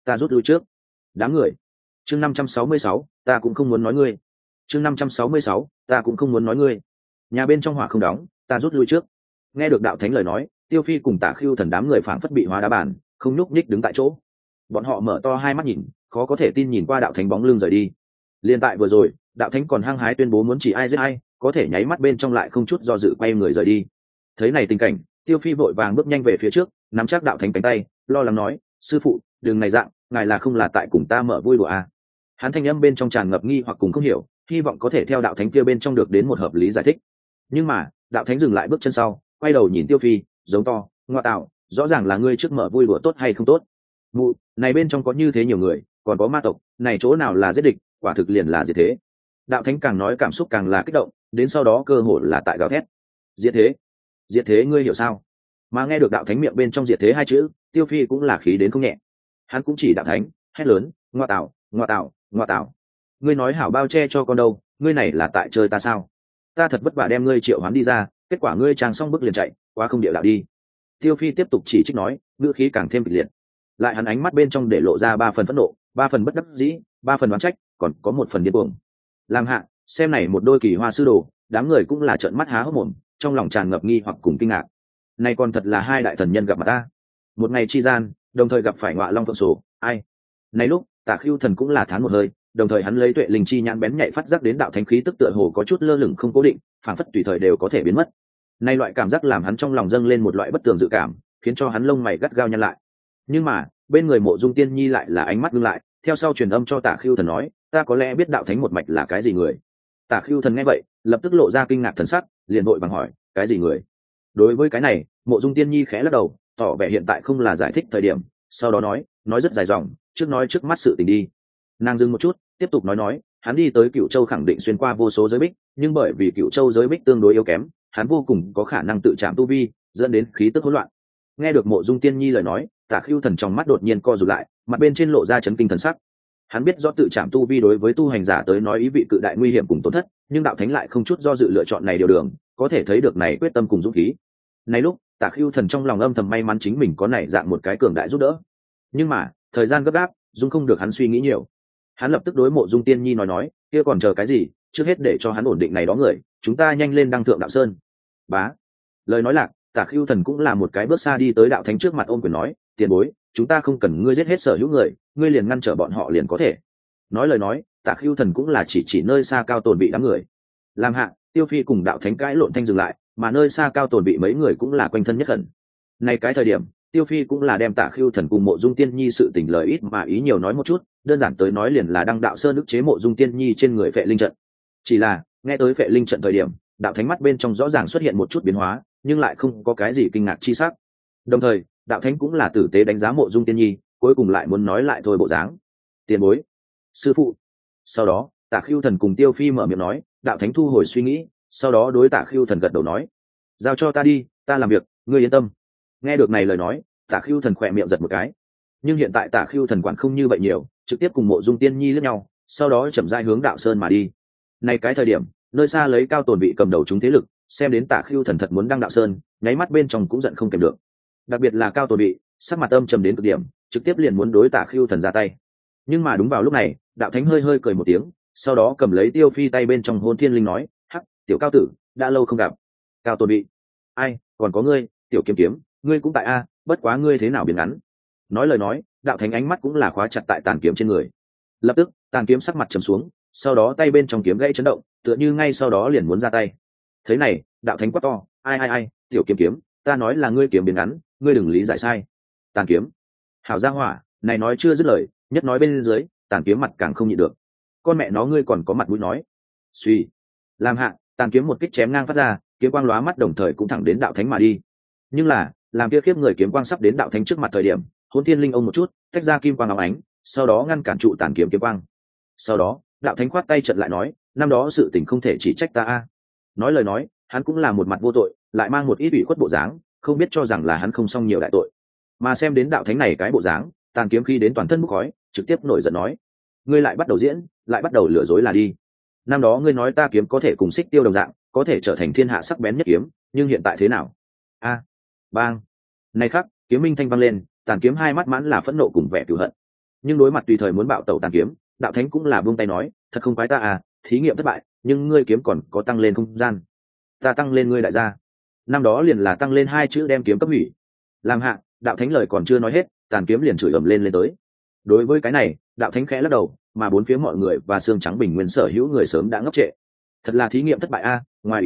ta rút lui trước. Đám người. Chương 566, ta cũng không muốn nói ngươi. Chương 566, ta cũng không muốn nói ngươi. Nhà bên trong hỏa không đóng, ta rút lui trước. Nghe được đạo thánh lời nói, Tiêu Phi cùng Tả Khưu Thần đám người phảng phất bị hóa đá bàn, không nhúc nhích đứng tại chỗ. Bọn họ mở to hai mắt nhìn, khó có thể tin nhìn qua đạo thánh bóng lưng rời đi. Liên tại vừa rồi, đạo thánh còn hăng hái tuyên bố muốn chỉ ai giết ai, có thể nháy mắt bên trong lại không chút do dự quay người rời đi. Thấy này tình cảnh, Tiêu Phi vội vàng bước nhanh về phía trước, nắm chắc đạo thánh cánh tay, lo lắng nói: sư phụ, đừng này dạng, ngài là không là tại cùng ta mở vui đùa à? Hắn thanh âm bên trong tràn ngập nghi hoặc cùng không hiểu, hy vọng có thể theo đạo thánh kia bên trong được đến một hợp lý giải thích. Nhưng mà đạo thánh dừng lại bước chân sau, quay đầu nhìn Tiêu Phi, giống to: ngoa tạo, rõ ràng là ngươi trước mở vui đùa tốt hay không tốt? Mụ, này bên trong có như thế nhiều người, còn có ma tộc, này chỗ nào là giết địch, quả thực liền là diệt thế. Đạo thánh càng nói cảm xúc càng là kích động, đến sau đó cơ hội là tại gào thét: diệt thế, diệt thế, ngươi hiểu sao? Mà nghe được đạo thánh miệng bên trong diệt thế hai chữ, Tiêu Phi cũng là khí đến không nhẹ. Hắn cũng chỉ đạo thánh hét lớn: ngoa tạo, ngoa tạo, ngoa tạo, ngươi nói hảo bao che cho con đâu, ngươi này là tại chơi ta sao? Ta thật vất vả đem ngươi triệu hoán đi ra, kết quả ngươi trang xong bước liền chạy, quá không địa đạo đi. Tiêu Phi tiếp tục chỉ trích nói, ngữ khí càng thêm kịch liệt. Lại hắn ánh mắt bên trong để lộ ra 3 phần phẫn nộ, 3 phần bất đắc dĩ, 3 phần oán trách, còn có 1 phần điên cuồng. Làm hạ, xem này một đôi kỳ hoa sư đồ, đám người cũng là trợn mắt há hốc mồm, trong lòng tràn ngập nghi hoặc cùng kinh ngạc. Này còn thật là hai đại thần nhân gặp mặt ta. Một ngày chi gian, đồng thời gặp phải Ngọa Long Phượng Sổ, ai? Này lúc, Tả Khưu Thần cũng là thán một hơi, đồng thời hắn lấy tuệ linh chi nhãn bén nhạy phát giác đến đạo thánh khí tức tựa hồ có chút lơ lửng không cố định, phảng phất tùy thời đều có thể biến mất. Nay loại cảm giác làm hắn trong lòng dâng lên một loại bất tường dự cảm, khiến cho hắn lông mày gắt gao nhăn lại. Nhưng mà, bên người Mộ Dung Tiên Nhi lại là ánh mắt ngưng lại, theo sau truyền âm cho Tả Khưu Thần nói, ta có lẽ biết đạo thánh một mạch là cái gì người. Tả Khưu Thần nghe vậy, lập tức lộ ra kinh ngạc thần sắc, liền vội vàng hỏi, cái gì người? Đối với cái này, Mộ Dung Tiên Nhi khẽ lắc đầu, tỏ vẻ hiện tại không là giải thích thời điểm, sau đó nói rất dài dòng, nói trước mắt sự tình đi. Nàng dừng một chút, tiếp tục nói, hắn đi tới Cửu Châu khẳng định xuyên qua vô số giới bích, nhưng bởi vì Cửu Châu giới bích tương đối yếu kém, hắn vô cùng có khả năng tự chạm tu vi, dẫn đến khí tức hỗn loạn. Nghe được Mộ Dung Tiên Nhi lời nói, Tả Khưu Thần trong mắt đột nhiên co rụt lại, mặt bên trên lộ ra chấn kinh thần sắc. Hắn biết rõ tự chạm tu vi đối với tu hành giả tới nói ý vị cự đại nguy hiểm cùng tổn thất, nhưng đạo thánh lại không chút do dự lựa chọn này điều đường, có thể thấy được này quyết tâm cùng dũng khí. Này lúc, Tả Khưu Thần trong lòng âm thầm may mắn chính mình có này dạng một cái cường đại giúp đỡ. Nhưng mà, thời gian gấp gáp, dung không được hắn suy nghĩ nhiều. Hắn lập tức đối Mộ Dung Tiên Nhi nói, kia còn chờ cái gì, trước hết để cho hắn ổn định này đó người, chúng ta nhanh lên đăng thượng đạo sơn. Bá. Lời nói lạc, Tả Khưu Thần cũng là một cái bước xa đi tới đạo thánh trước mặt ôm quyền nói, tiền bối, chúng ta không cần ngươi giết hết sở hữu người, ngươi liền ngăn trở bọn họ liền có thể. Nói lời nói, Tả Khưu Thần cũng là chỉ nơi xa cao tồn bị đám người. Làm hạ, Tiêu Phi cùng đạo thánh cãi lộn thanh dừng lại, mà nơi xa cao tồn bị mấy người cũng là quanh thân nhất khẩn. Này cái thời điểm, Tiêu Phi cũng là đem Tả Khưu Thần cùng Mộ Dung Tiên Nhi sự tình lời ít mà ý nhiều nói một chút, đơn giản tới nói liền là đăng đạo sơn ức chế Mộ Dung Tiên Nhi trên người phệ linh trận. Chỉ là, nghe tới phệ linh trận thời điểm, đạo thánh mắt bên trong rõ ràng xuất hiện một chút biến hóa, nhưng lại không có cái gì kinh ngạc chi sắc. Đồng thời, đạo thánh cũng là tử tế đánh giá Mộ Dung Tiên Nhi, cuối cùng lại muốn nói lại thôi bộ dáng. Tiền bối, sư phụ. Sau đó, Tả Khưu Thần cùng Tiêu Phi mở miệng nói, đạo thánh thu hồi suy nghĩ, sau đó đối Tả Khưu Thần gật đầu nói, giao cho ta đi, ta làm việc, ngươi yên tâm. Nghe được này lời nói, Tả Khưu Thần khỏe miệng giật một cái. Nhưng hiện tại Tả Khưu Thần quản không như vậy nhiều, trực tiếp cùng Mộ Dung Tiên Nhi lướt nhau, sau đó chậm rãi hướng đạo sơn mà đi. Này cái thời điểm, nơi xa lấy cao tồn bị cầm đầu chúng thế lực, xem đến Tả Khưu Thần thật muốn đăng đạo sơn, nháy mắt bên trong cũng giận không kèm được. Đặc biệt là cao tồn bị, sắc mặt âm trầm đến cực điểm, trực tiếp liền muốn đối Tả Khưu Thần ra tay. Nhưng mà đúng vào lúc này, đạo thánh hơi hơi cười một tiếng, sau đó cầm lấy Tiêu Phi tay bên trong Hôn Thiên Linh nói, hắc, tiểu cao tử, đã lâu không gặp. Cao tồn bị, ai, còn có ngươi, tiểu kiếm kiếm, ngươi cũng tại a, bất quá ngươi thế nào biến ngắn. Nói lời nói, đạo thánh ánh mắt cũng là khóa chặt tại tàn kiếm trên người. Lập tức, tàn kiếm sắc mặt trầm xuống, sau đó tay bên trong kiếm gãy chấn động, tựa như ngay sau đó liền muốn ra tay. Thế này, đạo thánh quát to, ai, tiểu kiếm kiếm, ta nói là ngươi kiếm biến ngắn, ngươi đừng lý giải sai. Tàn kiếm, hảo gia hỏa, này nói chưa dứt lời, nhất nói bên dưới, tàn kiếm mặt càng không nhịn được. Con mẹ nó ngươi còn có mặt mũi nói. Suy, làm hạ, tàn kiếm một kích chém ngang phát ra, kiếm quang lóa mắt đồng thời cũng thẳng đến đạo thánh mà đi. Nhưng là, làm kia khiếp người kiếm quang sắp đến đạo thánh trước mặt thời điểm, Hỗn Thiên Linh ông một chút, tách ra kim quang óng ánh, sau đó ngăn cản trụ tàn kiếm kiếm quang. Sau đó, đạo thánh khoát tay trận lại nói, năm đó sự tình không thể chỉ trách ta a. Nói lời nói, hắn cũng là một mặt vô tội, lại mang một ít ủy khuất bộ dáng, không biết cho rằng là hắn không xong nhiều đại tội. Mà xem đến đạo thánh này cái bộ dáng, tàn kiếm khi đến toàn thân bốc khói, trực tiếp nổi giận nói, ngươi lại bắt đầu diễn, lại bắt đầu lừa dối là đi. Năm đó ngươi nói ta kiếm có thể cùng Xích Tiêu đồng dạng, có thể trở thành thiên hạ sắc bén nhất kiếm, nhưng hiện tại thế nào? A, bang. Này khắc, kiếm minh thanh vang lên, tàn kiếm hai mắt mãn là phẫn nộ cùng vẻ cừu hận. Nhưng đối mặt tùy thời muốn bạo tẩu tàn kiếm, đạo thánh cũng là buông tay nói, thật không quái ta à, thí nghiệm thất bại, nhưng ngươi kiếm còn có tăng lên không gian, ta tăng lên ngươi đại gia. Năm đó liền là tăng lên 2 chữ đem kiếm cấp hủy. Làm hạ, đạo thánh lời còn chưa nói hết, tàn kiếm liền chửi ầm lên tới. Đối với cái này, đạo thánh khẽ lắc đầu, mà bốn phía mọi người và xương trắng bình nguyên sở hữu người sớm đã ngốc trệ. Thật là thí nghiệm thất bại a, ngoài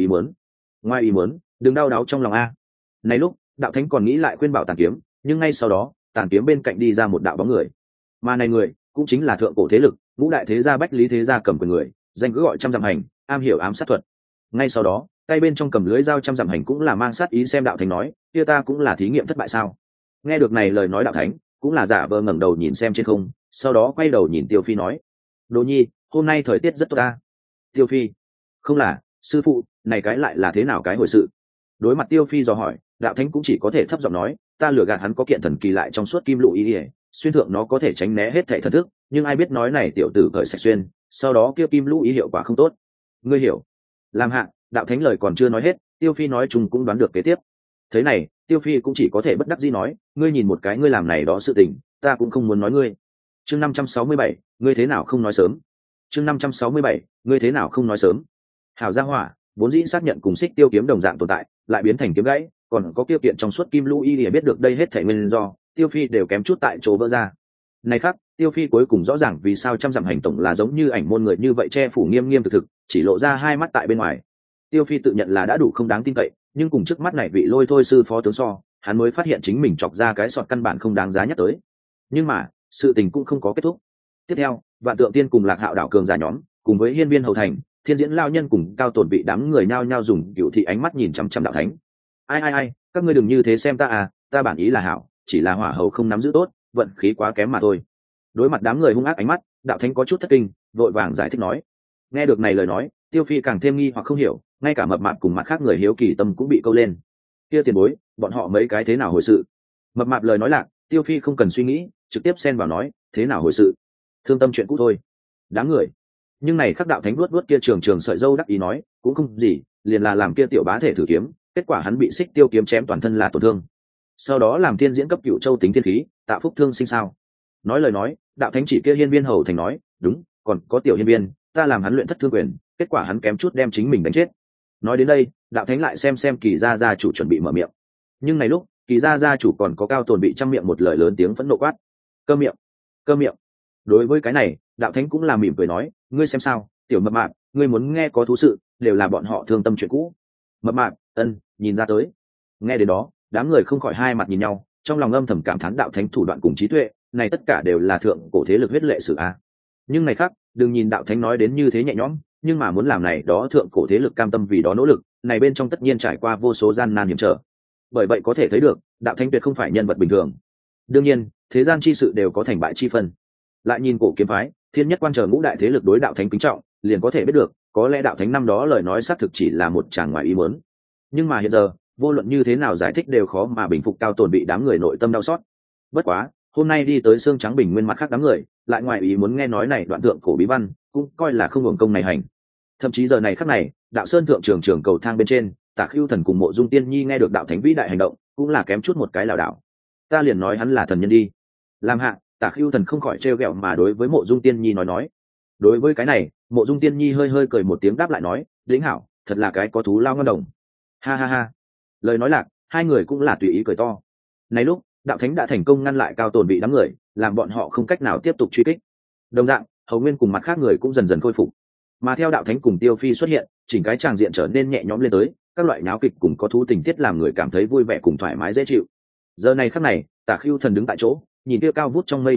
ý muốn, đừng đau đáu trong lòng a. Này lúc, đạo thánh còn nghĩ lại khuyên bảo tàn kiếm, nhưng ngay sau đó, tàn kiếm bên cạnh đi ra một đạo bóng người. Mà này người, cũng chính là thượng cổ thế lực, ngũ đại thế gia Bách Lý thế gia cầm quyền người, danh cứ gọi trăm dặm hành, am hiểu ám sát thuật. Ngay sau đó, tay bên trong cầm lưới dao trăm dặm hành cũng là mang sát ý xem đạo thánh nói, kia ta cũng là thí nghiệm thất bại sao? Nghe được này lời nói đạo thánh, cũng là giả vờ ngẩng đầu nhìn xem trên không, sau đó quay đầu nhìn Tiêu Phi nói, Đỗ Nhi, hôm nay thời tiết rất tốt ta. Tiêu Phi, không là, sư phụ, này cái lại là thế nào cái hồi sự? Đối mặt Tiêu Phi dò hỏi, đạo thánh cũng chỉ có thể thấp giọng nói, ta lừa gạt hắn có kiện thần kỳ lại trong suốt kim lụ ý ỉa, xuyên thượng nó có thể tránh né hết thảy thần thức, nhưng ai biết nói này tiểu tử cởi sạch xuyên, sau đó kia kim lũ ý hiệu quả không tốt. Ngươi hiểu? Làm hạ, đạo thánh lời còn chưa nói hết, Tiêu Phi nói chung cũng đoán được kế tiếp. Thế này, Tiêu Phi cũng chỉ có thể bất đắc dĩ nói, ngươi nhìn một cái ngươi làm này đó sự tình, ta cũng không muốn nói ngươi. Chương 567, ngươi thế nào không nói sớm? Chương 567, ngươi thế nào không nói sớm? Hảo gia hỏa, vốn dĩ xác nhận cùng Xích Tiêu kiếm đồng dạng tồn tại, lại biến thành kiếm gãy, còn có tiêu kiện trong suốt kim lũ y để biết được đây hết thảy nguyên do, Tiêu Phi đều kém chút tại chỗ vỡ ra. Này khác, Tiêu Phi cuối cùng rõ ràng vì sao trăm dặm hành tổng là giống như ảnh môn người như vậy che phủ nghiêm nghiêm thực, chỉ lộ ra hai mắt tại bên ngoài. Tiêu Phi tự nhận là đã đủ không đáng tin cậy, nhưng cùng trước mắt này vị lôi thôi sư phó tướng so, hắn mới phát hiện chính mình chọc ra cái sọt căn bản không đáng giá nhắc tới. Nhưng mà, sự tình cũng không có kết thúc. Tiếp theo, Vạn Tượng Tiên cùng Lạc Hạo đảo cường giả nhóm, cùng với Hiên Viên Hầu Thành, Thiên Diễn lao nhân cùng cao tổn vị đám người nhao nhao dùng cựu thị ánh mắt nhìn chăm chăm đạo thánh. Ai, các ngươi đừng như thế xem ta à, ta bản ý là hảo, chỉ là hỏa hầu không nắm giữ tốt, vận khí quá kém mà thôi. Đối mặt đám người hung ác ánh mắt, đạo thánh có chút thất kinh, vội vàng giải thích nói. Nghe được này lời nói, Tiêu Phi càng thêm nghi hoặc không hiểu, ngay cả mập mạp cùng mặt khác người hiếu kỳ tâm cũng bị câu lên. Kia tiền bối, bọn họ mấy cái thế nào hồi sự? Mập mạp lời nói lạc, Tiêu Phi không cần suy nghĩ, trực tiếp xen vào nói, thế nào hồi sự? Thương tâm chuyện cũ thôi. Đám người. Nhưng này khắc đạo thánh vuốt kia trường sợi dâu đắc ý nói, cũng không gì, liền là làm kia tiểu bá thể thử kiếm, kết quả hắn bị Xích Tiêu kiếm chém toàn thân là tổn thương. Sau đó làm thiên diễn cấp cựu châu tính thiên khí, tạo phúc thương sinh sao? Nói lời nói, đạo thánh chỉ kia Hiên Viên Hầu Thành nói, đúng, còn có tiểu Hiên Viên, ta làm hắn luyện thất thương quyền, kết quả hắn kém chút đem chính mình đánh chết. Nói đến đây, đạo thánh lại xem Kỳ gia chủ chuẩn bị mở miệng. Nhưng này lúc, Kỳ gia chủ còn có cao tồn bị trăm miệng một lời lớn tiếng phẫn nộ quát, câm miệng. Đối với cái này, đạo thánh cũng là mỉm cười nói, ngươi xem sao, tiểu mập mạp, ngươi muốn nghe có thú sự, đều là bọn họ thương tâm chuyện cũ. Mập mạp, nhìn ra tới. Nghe đến đó, đám người không khỏi hai mặt nhìn nhau, trong lòng âm thầm cảm thán đạo thánh thủ đoạn cùng trí tuệ, này tất cả đều là thượng cổ thế lực huyết lệ sử a. Nhưng này khác, đừng nhìn đạo thánh nói đến như thế nhẹ nhõm, nhưng mà muốn làm này đó thượng cổ thế lực cam tâm vì đó nỗ lực, này bên trong tất nhiên trải qua vô số gian nan hiểm trở. Bởi vậy có thể thấy được, đạo thánh tuyệt không phải nhân vật bình thường. Đương nhiên, thế gian chi sự đều có thành bại chi phân. Lại nhìn cổ kiếm phái, thiên nhất quan chờ ngũ đại thế lực đối đạo thánh kính trọng, liền có thể biết được, có lẽ đạo thánh năm đó lời nói xác thực chỉ là một tràng ngoài ý muốn. Nhưng mà hiện giờ, vô luận như thế nào giải thích đều khó mà bình phục cao tồn bị đám người nội tâm đau xót. Bất quá, hôm nay đi tới xương trắng bình nguyên mặt khác đám người, lại ngoài ý muốn nghe nói này đoạn thượng cổ bí văn, cũng coi là không hưởng công này hành. Thậm chí giờ này khắc này, đạo sơn thượng trường cầu thang bên trên, Tả Khưu Thần cùng Mộ Dung Tiên Nhi nghe được đạo thánh vĩ đại hành động, cũng là kém chút một cái lảo đảo. Ta liền nói hắn là thần nhân đi. Làm hạ, Tả Khưu Thần không khỏi trêu ghẹo mà đối với Mộ Dung Tiên Nhi nói. Đối với cái này, Mộ Dung Tiên Nhi hơi cười một tiếng đáp lại nói, lĩnh hảo, thật là cái có thú lao ngon đồng. Ha. Lời nói lạc, hai người cũng là tùy ý cười to. Này lúc, đạo thánh đã thành công ngăn lại cao tồn bị đám người, làm bọn họ không cách nào tiếp tục truy kích. Đồng dạng, Hầu Nguyên cùng mặt khác người cũng dần dần khôi phục. Mà theo đạo thánh cùng Tiêu Phi xuất hiện, chỉnh cái tràng diện trở nên nhẹ nhõm lên tới, các loại náo kịch cùng có thú tình tiết làm người cảm thấy vui vẻ cùng thoải mái dễ chịu. Giờ này khắc này, Tả Khưu Thần đứng tại chỗ, nhìn kia cao vút trong mây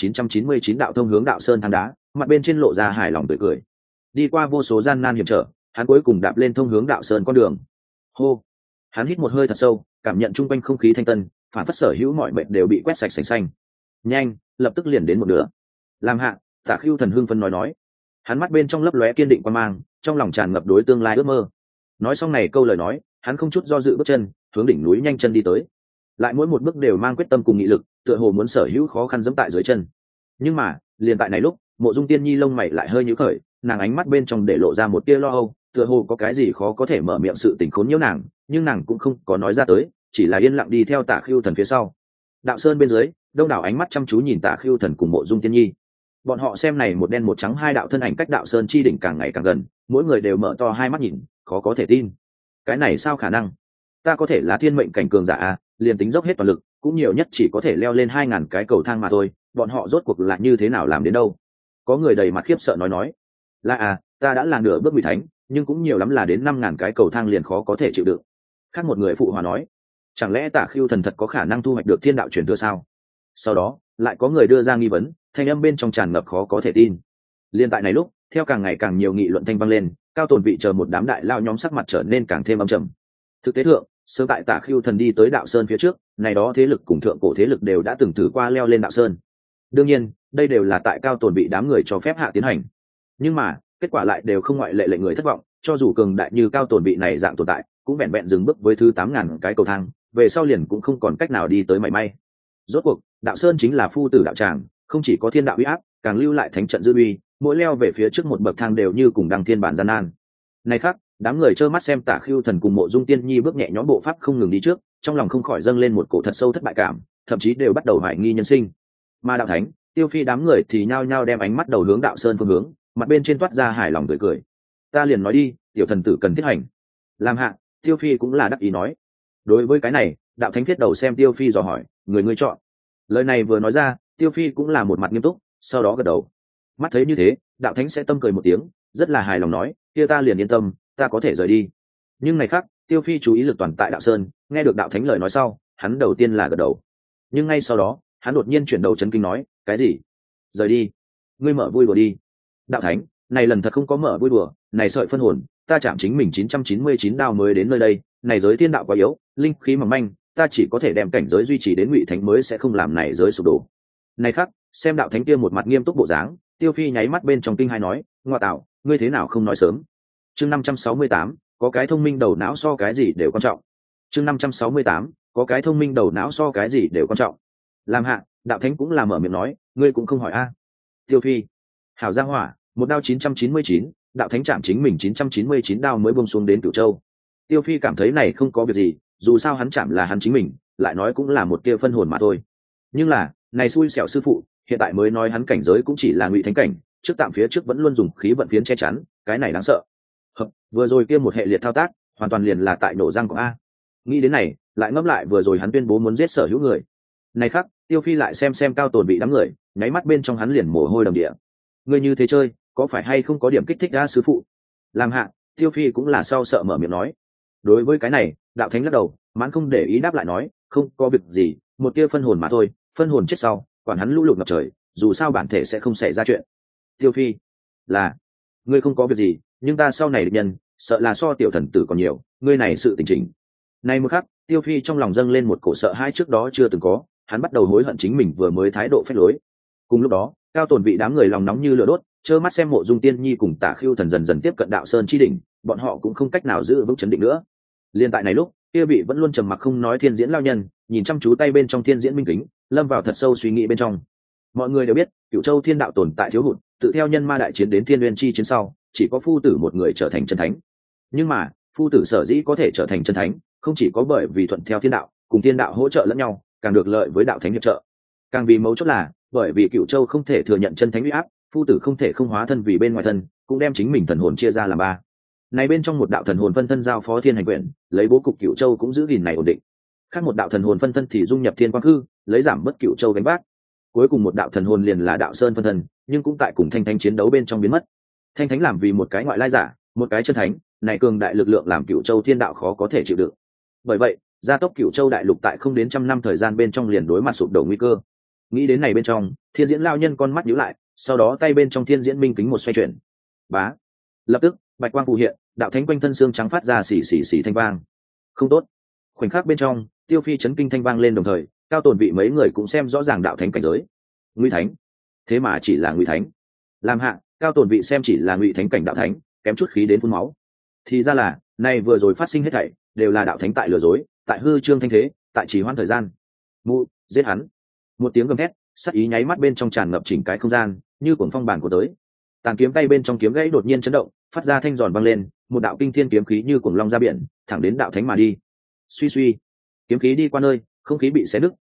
9999 đạo thông hướng đạo sơn thang đá, mặt bên trên lộ ra hài lòng tươi cười. Đi qua vô số gian nan hiểm trở, hắn cuối cùng đạp lên thông hướng đạo sơn con đường. Hô, hắn hít một hơi thật sâu, cảm nhận chung quanh không khí thanh tân, phản phất sở hữu mọi mệnh đều bị quét sạch sành xanh. Nhanh, lập tức liền đến một nửa. Làm hạ, Tả Khưu Thần hưng phấn nói. Hắn mắt bên trong lấp lóe kiên định quan mang, trong lòng tràn ngập đối tương lai ước mơ. Nói xong này câu lời nói, hắn không chút do dự bước chân, hướng đỉnh núi nhanh chân đi tới. Lại mỗi một bước đều mang quyết tâm cùng nghị lực, tựa hồ muốn sở hữu khó khăn giẫm tại dưới chân. Nhưng mà, liền tại này lúc, Mộ Dung Tiên Nhi lông mày lại hơi nhíu khởi, nàng ánh mắt bên trong để lộ ra một tia lo âu, tựa hồ có cái gì khó có thể mở miệng sự tình khốn nhiễu nàng, nhưng nàng cũng không có nói ra tới, chỉ là yên lặng đi theo Tả Khưu Thần phía sau. Đạo sơn bên dưới, đông đảo ánh mắt chăm chú nhìn Tả Khưu Thần cùng Mộ Dung Tiên Nhi. Bọn họ xem này một đen một trắng hai đạo thân ảnh cách đạo sơn chi đỉnh càng ngày càng gần, mỗi người đều mở to hai mắt nhìn, khó có thể tin. Cái này sao khả năng? Ta có thể là thiên mệnh cảnh cường giả à, liền tính dốc hết toàn lực, cũng nhiều nhất chỉ có thể leo lên 2000 cái cầu thang mà thôi, bọn họ rốt cuộc là như thế nào làm đến đâu? Có người đầy mặt khiếp sợ nói, là à, ta đã là nửa bước ngụy thánh, nhưng cũng nhiều lắm là đến 5000 cái cầu thang liền khó có thể chịu đựng. Khác một người phụ hòa nói, chẳng lẽ Tả Khưu Thần thật có khả năng thu hoạch được thiên đạo truyền thừa sao? Sau đó lại có người đưa ra nghi vấn, thanh âm bên trong tràn ngập khó có thể tin. Liên tại này lúc, theo càng ngày càng nhiều nghị luận thanh vang lên, Cao Tồn Vị chờ một đám đại lao nhóm sắc mặt trở nên càng thêm âm trầm. Thực tế thượng, sớm tại Tả Khưu Thần đi tới đạo sơn phía trước, này đó thế lực cùng thượng cổ thế lực đều đã từng thử qua leo lên đạo sơn. Đương nhiên, đây đều là tại Cao Tồn Vị đám người cho phép hạ tiến hành. Nhưng mà, kết quả lại đều không ngoại lệ lệnh người thất vọng, cho dù cường đại như Cao Tồn Vị này dạng tồn tại, cũng vẹn vẹn dừng bước với thứ 8000 cái cầu thang, về sau liền cũng không còn cách nào đi tới mảy may. Rốt cuộc, đạo sơn chính là phu tử đạo tràng, không chỉ có thiên đạo uy áp, càng lưu lại thánh trận dư uy, mỗi leo về phía trước một bậc thang đều như cùng đăng thiên bản gian nan. Này khác, đám người trơ mắt xem Tả Khưu Thần cùng Mộ Dung Tiên Nhi bước nhẹ nhõm bộ pháp không ngừng đi trước, trong lòng không khỏi dâng lên một cổ thật sâu thất bại cảm, thậm chí đều bắt đầu hoài nghi nhân sinh. Mà đạo thánh, Tiêu Phi đám người thì nhao nhao đem ánh mắt đầu hướng đạo sơn phương hướng, mặt bên trên toát ra hài lòng cười cười. Ta liền nói đi, tiểu thần tử cần thiết hành. Làm hạ, Tiêu Phi cũng là đắc ý nói. Đối với cái này, đạo thánh thiết đầu xem Tiêu Phi dò hỏi, người ngươi chọn. Lời này vừa nói ra, Tiêu Phi cũng là một mặt nghiêm túc, sau đó gật đầu. Mắt thấy như thế, đạo thánh sẽ tâm cười một tiếng, rất là hài lòng nói, kia ta liền yên tâm, ta có thể rời đi. Nhưng này khác, Tiêu Phi chú ý lực toàn tại đạo sơn, nghe được đạo thánh lời nói sau, hắn đầu tiên là gật đầu. Nhưng ngay sau đó, hắn đột nhiên chuyển đầu chấn kinh nói, cái gì? Rời đi? Ngươi mở vui đùa đi. Đạo thánh, này lần thật không có mở vui đùa, này sợi phân hồn, ta chạm chính mình 999 đao mới đến nơi đây, này giới thiên đạo quá yếu, linh khí mỏng manh, ta chỉ có thể đem cảnh giới duy trì đến ngụy thánh mới sẽ không làm này giới sụp đổ. Này khác, xem đạo thánh kia một mặt nghiêm túc bộ dáng, Tiêu Phi nháy mắt bên trong kinh hai nói, ngoa tạo, ngươi thế nào không nói sớm? Chương 568, có cái thông minh đầu não so cái gì đều quan trọng. Chương 568, có cái thông minh đầu não so cái gì đều quan trọng. Làm hạ, đạo thánh cũng là mở miệng nói, ngươi cũng không hỏi a. Tiêu Phi, hảo gia hỏa, một đao 999, đạo thánh chạm chính mình 999 đao mới buông xuống đến Cửu Châu. Tiêu Phi cảm thấy này không có việc gì, dù sao hắn chạm là hắn chính mình, lại nói cũng là một tia phân hồn mà thôi. Nhưng là, này xui xẻo sư phụ, hiện tại mới nói hắn cảnh giới cũng chỉ là ngụy thánh cảnh, trước tạm phía trước vẫn luôn dùng khí vận phiến che chắn, cái này đáng sợ. Vừa rồi kia một hệ liệt thao tác, hoàn toàn liền là tại nổ răng của a. Nghĩ đến này, lại ngẫm lại vừa rồi hắn tuyên bố muốn giết sở hữu người. Này khác, Tiêu Phi lại xem Cao Tồn bị đám người, nháy mắt bên trong hắn liền mồ hôi đầm địa. Ngươi như thế chơi, có phải hay không có điểm kích thích a sư phụ? Làm hạ, Tiêu Phi cũng là sau sợ mở miệng nói. Đối với cái này, đạo thánh lắc đầu, mãn không để ý đáp lại nói, không có việc gì, một tia phân hồn mà thôi, phân hồn chết sau, quản hắn lũ lụt ngập trời, dù sao bản thể sẽ không xảy ra chuyện. Tiêu Phi, là, ngươi không có việc gì, nhưng ta sau này địch nhân, sợ là so tiểu thần tử còn nhiều, ngươi này sự tình trình. Nay một khắc, Tiêu Phi trong lòng dâng lên một cổ sợ hãi trước đó chưa từng có, hắn bắt đầu hối hận chính mình vừa mới thái độ phách lối. Cùng lúc đó, Cao Tồn vị đám người lòng nóng như lửa đốt, trơ mắt xem Mộ Dung Tiên Nhi cùng Tả Khưu Thần dần dần tiếp cận đạo sơn chi đỉnh, bọn họ cũng không cách nào giữ vững chấn định nữa. Liên tại này lúc, kia bị vẫn luôn trầm mặc không nói thiên diễn lao nhân, nhìn chăm chú tay bên trong thiên diễn minh kính, lâm vào thật sâu suy nghĩ bên trong. Mọi người đều biết, Cửu Châu thiên đạo tồn tại thiếu hụt, tự theo nhân ma đại chiến đến thiên nguyên chi chiến sau, chỉ có phu tử một người trở thành chân thánh. Nhưng mà, phu tử sở dĩ có thể trở thành chân thánh, không chỉ có bởi vì thuận theo thiên đạo, cùng thiên đạo hỗ trợ lẫn nhau, càng được lợi với đạo thánh hiệp trợ. Càng vì mấu chốt là, bởi vì Cửu Châu không thể thừa nhận chân thánh uy áp, phu tử không thể không hóa thân vì bên ngoài thân, cũng đem chính mình thần hồn chia ra làm ba. Này bên trong một đạo thần hồn phân thân giao phó thiên hành quyển, lấy bố cục Cửu Châu cũng giữ gìn này ổn định. Khác một đạo thần hồn phân thân thì dung nhập thiên quang hư, lấy giảm bất Cửu Châu gánh vác. Cuối cùng một đạo thần hồn liền là đạo sơn phân thân, nhưng cũng tại cùng thanh thánh chiến đấu bên trong biến mất. Thanh thánh làm vì một cái ngoại lai giả, một cái chân thánh, này cường đại lực lượng làm Cửu Châu thiên đạo khó có thể chịu đựng. Bởi vậy, gia tốc Cửu Châu đại lục tại không đến 100 năm thời gian bên trong liền đối mặt sụp đổ nguy cơ. Nghĩ đến này bên trong, thiên diễn lao nhân con mắt nhíu lại, sau đó tay bên trong thiên diễn minh kính một xoay chuyển. Bá, lập tức bạch quang phù hiện, đạo thánh quanh thân xương trắng phát ra xì xì xì thanh vang. Không tốt. Khoảnh khắc bên trong, Tiêu Phi chấn kinh thanh vang lên đồng thời, Cao Tồn vị mấy người cũng xem rõ ràng đạo thánh cảnh giới. Ngụy thánh, thế mà chỉ là ngụy thánh. Làm hạ, Cao Tồn vị xem chỉ là ngụy thánh cảnh đạo thánh, kém chút khí đến phun máu. Thì ra là, này vừa rồi phát sinh hết thảy, đều là đạo thánh tại lừa dối, tại hư trương thanh thế, tại trì hoãn thời gian. Mu, giết hắn. Một tiếng gầm thét, sát ý nháy mắt bên trong tràn ngập chỉnh cái không gian, như cuồng phong bản của tới. Tàn kiếm tay bên trong kiếm gãy đột nhiên chấn động, phát ra thanh giòn vang lên, một đạo kinh thiên kiếm khí như cuồng long ra biển, thẳng đến đạo thánh mà đi. Suy suy, kiếm khí đi qua nơi, không khí bị xé nứt,